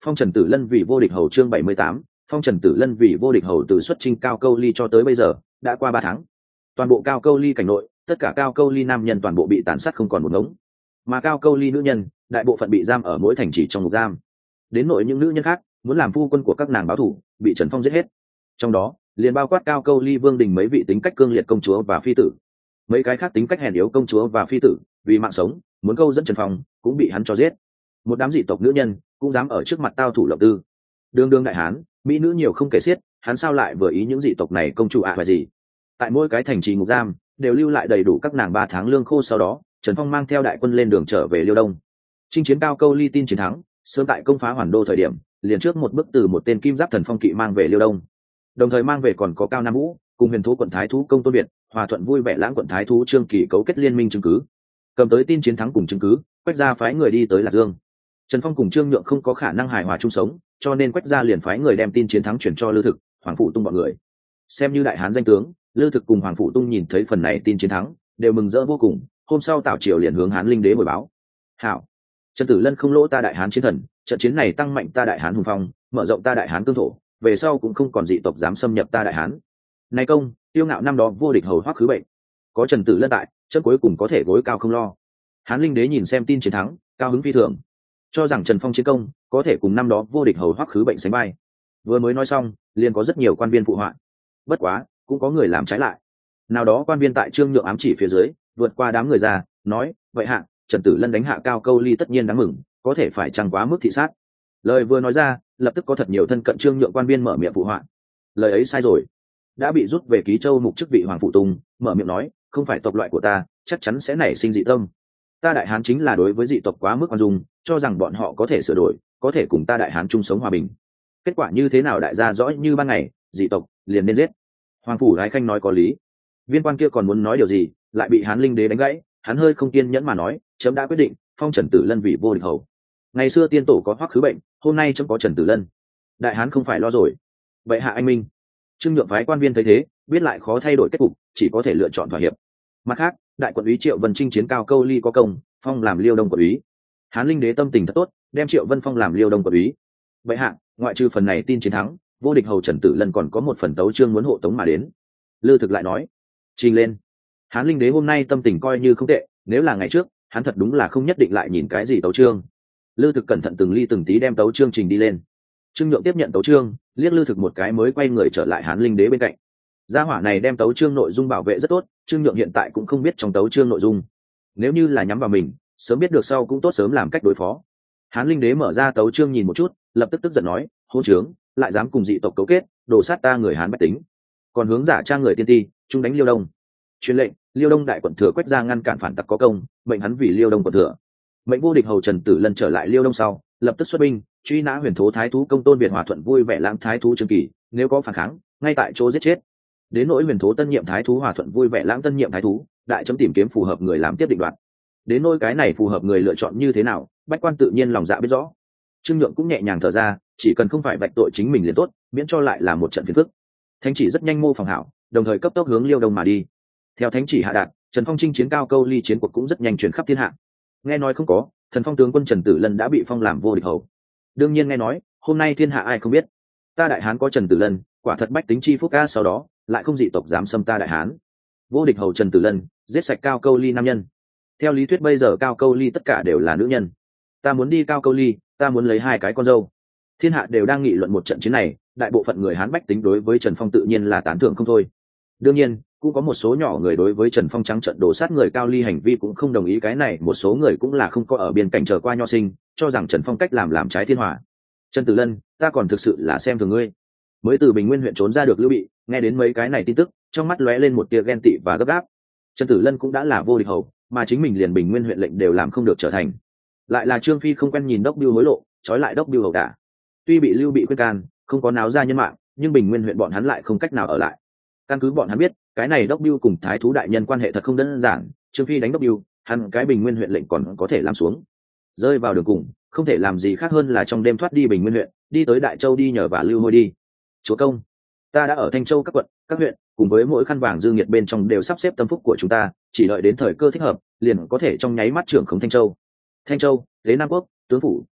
Phong Trần Tử Lân vì vô địch hầu chương bảy mươi tám, Phong Trần Tử Lân vì vô địch hầu từ xuất chinh Cao Câu Ly cho tới bây giờ đã qua ba tháng. Toàn bộ Cao Câu Ly cảnh nội, tất cả Cao Câu Ly nam nhân toàn bộ bị tàn sát không còn một ngống, mà Cao Câu Ly nữ nhân, đại bộ phận bị giam ở mỗi thành trì trong ngục giam. Đến nội những nữ nhân khác muốn làm phu quân của các nàng báo thù, bị Trần Phong giết hết. Trong đó liền bao quát Cao Câu Ly vương đình mấy vị tính cách cương liệt công chúa và phi tử, mấy cái khác tính cách hèn yếu công chúa và phi tử, vì mạng sống muốn câu dẫn Trần Phong cũng bị hắn cho giết. Một đám dị tộc nữ nhân cũng dám ở trước mặt tao thủ lộng tư. Đường đường đại hán, mỹ nữ nhiều không kể xiết, hắn sao lại vừa ý những dị tộc này công chủ ạ à phải gì? Tại mỗi cái thành trì ngục giam đều lưu lại đầy đủ các nàng ba tháng lương khô. Sau đó Trần Phong mang theo đại quân lên đường trở về Liêu Đông. Chinh chiến Cao Câu Ly tin chiến thắng, sớm tại công phá Hoàn Đô thời điểm, liền trước một bước từ một tên kim giáp thần phong kỵ mang về Liêu Đông. Đồng thời mang về còn có Cao Nam Vũ cùng huyền thú quận thái thú Công Tôn Việt, hòa thuận vui vẻ lãng quận thái thú Trương Kỳ cấu kết liên minh chứng cứ. Cầm tới tin chiến thắng cùng chứng cứ, Quách gia phái người đi tới Lạc Dương. Trần Phong cùng Trương Nhượng không có khả năng hài hòa chung sống, cho nên Quách gia liền phái người đem tin chiến thắng chuyển cho Lư Thực, Hoàng Phụ Tung bọn người. Xem như đại hán danh tướng, Lư Thực cùng Hoàng Phụ Tung nhìn thấy phần này tin chiến thắng, đều mừng rỡ vô cùng. Hôm sau Tào Triều liền hướng Hán Linh Đế bồi báo. Hảo, Trần Tử Lân không lỗ ta đại hán chiến thần, trận chiến này tăng mạnh ta đại hán hùng phong, mở rộng ta đại hán cương thổ, về sau cũng không còn dị tộc dám xâm nhập ta đại hán. Này công, tiêu ngạo năm đó vô địch hầu Hoắc Khứ Bệnh, có Trần Tử Lân tại, chân cuối cùng có thể gối cao không lo. Hán Linh Đế nhìn xem tin chiến thắng, cao hứng phi thường, cho rằng Trần Phong chiến công có thể cùng năm đó vô địch hầu Hoắc Khứ Bệnh sánh vai. Vừa mới nói xong, liền có rất nhiều quan viên phụ họa. Bất quá, cũng có người làm trái lại. Nào đó quan viên tại Trương Nhượng ám chỉ phía dưới, vượt qua đám người ra, nói: vậy hạ, Trần Tử Lân đánh hạ Cao Câu Ly tất nhiên đáng mừng, có thể phải chăng quá mức thị sát. Lời vừa nói ra, lập tức có thật nhiều thân cận Trương Nhượng quan viên mở miệng phụ họa. Lời ấy sai rồi. Đã bị rút về Ký Châu mục chức vị Hoàng Phụ Tùng, mở miệng nói: không phải tộc loại của ta, chắc chắn sẽ nảy sinh dị tâm. Ta đại hán chính là đối với dị tộc quá mức khoan dung, cho rằng bọn họ có thể sửa đổi, có thể cùng ta đại hán chung sống hòa bình. Kết quả như thế nào đại gia rõ như ban ngày, dị tộc liền nên giết. Hoàng phủ Ái Khanh nói có lý. Viên quan kia còn muốn nói điều gì, lại bị Hán Linh Đế đánh gãy. Hắn hơi không kiên nhẫn mà nói: chấm đã quyết định, phong Trần Tử Lân vì vô địch hầu. Ngày xưa tiên tổ có Hoắc Khứ Bệnh, hôm nay chấm có Trần Tử Lân, đại hán không phải lo rồi. Vậy hạ anh minh. Trương Nhượng phái quan viên thấy thế, biết lại khó thay đổi kết cục, chỉ có thể lựa chọn thỏa hiệp. Mặt khác, đại quận úy Triệu Vân chinh chiến Cao Câu Ly có công, phong làm Liêu Đông quận úy. Hán Linh Đế tâm tình thật tốt, đem Triệu Vân phong làm Liêu Đông quận úy. Vậy hạ, ngoại trừ phần này tin chiến thắng, vô địch hầu Trần Tử Lân còn có một phần tấu chương muốn hộ tống mà đến. Lư Thực lại nói: trình lên. Hán Linh Đế hôm nay tâm tình coi như không tệ, nếu là ngày trước, hắn thật đúng là không nhất định lại nhìn cái gì tấu chương. Lư Thực cẩn thận từng ly từng tí đem tấu chương trình đi lên. Trương Nhượng tiếp nhận tấu chương, liếc Lư Thực một cái mới quay người trở lại Hán Linh Đế bên cạnh. Gia hỏa này đem tấu chương nội dung bảo vệ rất tốt, Trương Nhượng hiện tại cũng không biết trong tấu chương nội dung. Nếu như là nhắm vào mình, sớm biết được sau cũng tốt sớm làm cách đối phó. Hán Linh Đế mở ra tấu chương nhìn một chút, lập tức tức giận nói: hỗn trướng, lại dám cùng dị tộc cấu kết, đổ sát ta người Hán bách tính, còn hướng giả trang người tiên ti, chúng đánh Liêu Đông. Truyền lệnh, Liêu Đông đại quận thừa Quách gia ngăn cản phản tặc có công, mệnh hắn vì Liêu Đông quận thừa. Mệnh vô địch hầu Trần Tử Lân trở lại Liêu Đông sau, lập tức xuất binh, truy nã huyền thú thái thú Công Tôn Việt, hòa thuận vui vẻ lãng thái thú Trương Kỳ, nếu có phản kháng, ngay tại chỗ giết chết. Đến nỗi huyền thú tân nhiệm thái thú hòa thuận vui vẻ lãng tân nhiệm thái thú, đại chấm tìm kiếm phù hợp người làm tiếp định đoạt. Đến nỗi cái này phù hợp người lựa chọn như thế nào, bách quan tự nhiên lòng dạ biết rõ. Trương Nhượng cũng nhẹ nhàng thở ra, chỉ cần không phải vạch tội chính mình liền tốt, miễn cho lại là một trận phiền phức. Thánh chỉ rất nhanh mô phỏng hảo, đồng thời cấp tốc hướng Liêu Đông mà đi. Theo thánh chỉ hạ đạt, Trần Phong chinh chiến Cao Câu Ly chiến cuộc cũng rất nhanh truyền khắp thiên hạ. Nghe nói không có, Thần Phong tướng quân Trần Tử Lân đã bị phong làm vô địch hầu. Đương nhiên nghe nói, hôm nay thiên hạ ai không biết. Ta đại hán có Trần Tử Lân, quả thật bách tính chi phúc ca, sau đó lại không dị tộc dám xâm ta đại hán. Vô địch hầu Trần Tử Lân giết sạch Cao Câu Ly nam nhân. Theo lý thuyết bây giờ Cao Câu Ly tất cả đều là nữ nhân. Ta muốn đi Cao Câu Ly, ta muốn lấy hai cái con dâu. Thiên hạ đều đang nghị luận một trận chiến này, đại bộ phận người Hán bách tính đối với Trần Phong tự nhiên là tán thưởng không thôi. Đương nhiên, cũng có một số nhỏ người đối với Trần Phong trắng trợn đổ sát người Cao Ly hành vi cũng không đồng ý, cái này một số người cũng là không có ở biên cảnh chờ qua nho sinh, cho rằng Trần Phong cách làm làm trái thiên hòa. Trần Tử Lân, ta còn thực sự là xem thường ngươi. Mới từ Bình Nguyên huyện trốn ra được Lưu Bị, nghe đến mấy cái này tin tức, trong mắt lóe lên một tia ghen tị và gấp gáp. Trần Tử Lân cũng đã là vô địch hầu, mà chính mình liền Bình Nguyên huyện lệnh đều làm không được trở thành. Lại là Trương Phi không quen nhìn Đốc Bưu hối lộ, trói lại Đốc Bưu hầu đả. Tuy bị Lưu Bị khuyên can, không có náo ra nhân mạng, nhưng Bình Nguyên huyện bọn hắn lại không cách nào ở lại. Căn cứ bọn hắn biết, cái này Đốc Bưu cùng Thái thú đại nhân quan hệ thật không đơn giản, Trương Phi đánh Đốc Bưu, hắn cái Bình Nguyên huyện lệnh còn có thể làm xuống. Rơi vào đường cùng, không thể làm gì khác hơn là trong đêm thoát đi Bình Nguyên huyện, đi tới Đại Châu đi nhờ và Lưu Hôi đi. Chúa công, ta đã ở Thanh Châu các quận, các huyện, cùng với mỗi khăn vàng dương nhiệt bên trong đều sắp xếp tâm phúc của chúng ta, chỉ đợi đến thời cơ thích hợp, liền có thể trong nháy mắt trưởng khống Thanh Châu. Thanh Châu, Đế Nam Quốc, tướng phủ,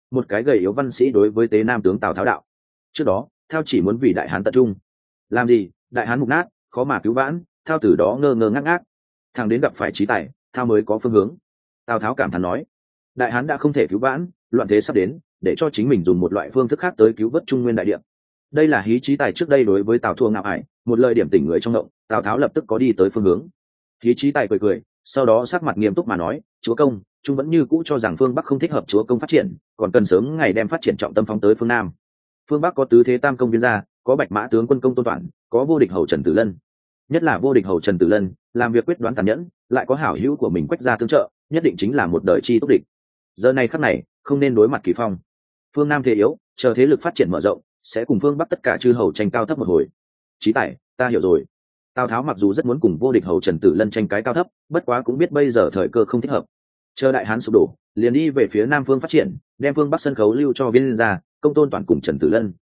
một cái gầy yếu văn sĩ đối với tế nam tướng tào tháo đạo. Trước đó thao chỉ muốn vì đại hán tập trung, làm gì đại hán mục nát khó mà cứu vãn, thao từ đó ngơ ngơ ngác ngác, thằng đến gặp phải trí tài, thao mới có phương hướng. Tào tháo cảm thán nói, đại hán đã không thể cứu vãn, loạn thế sắp đến, để cho chính mình dùng một loại phương thức khác tới cứu vớt trung nguyên đại địa. Đây là hí trí tài trước đây đối với tào thua ngạo ải một lời điểm tỉnh người trong động. Tào tháo lập tức có đi tới phương hướng. Hí trí tài cười cười, sau đó sắc mặt nghiêm túc mà nói, chúa công, chúng vẫn như cũ cho rằng phương bắc không thích hợp chúa công phát triển, còn cần sớm ngày đem phát triển trọng tâm phóng tới phương nam. Phương bắc có tứ thế tam công viên gia, có bạch mã tướng quân công tôn toản, có vô địch hầu trần tử lân. Nhất là vô địch hầu trần tử lân làm việc quyết đoán tàn nhẫn, lại có hảo hữu của mình Quách gia tương trợ, nhất định chính là một đời chi túc địch. Giờ này khắc này không nên đối mặt kỳ phong. Phương nam thế yếu, chờ thế lực phát triển mở rộng, sẽ cùng phương bắc tất cả chư hầu tranh cao thấp một hồi. Chí tài, ta hiểu rồi. Tào tháo mặc dù rất muốn cùng vô địch hầu trần tử lân tranh cái cao thấp, bất quá cũng biết bây giờ thời cơ không thích hợp. Chờ đại hán sụp đổ, liền đi về phía nam phương phát triển, đem phương bắc sân khấu lưu cho viên gia, công tôn toàn cùng trần tử lân.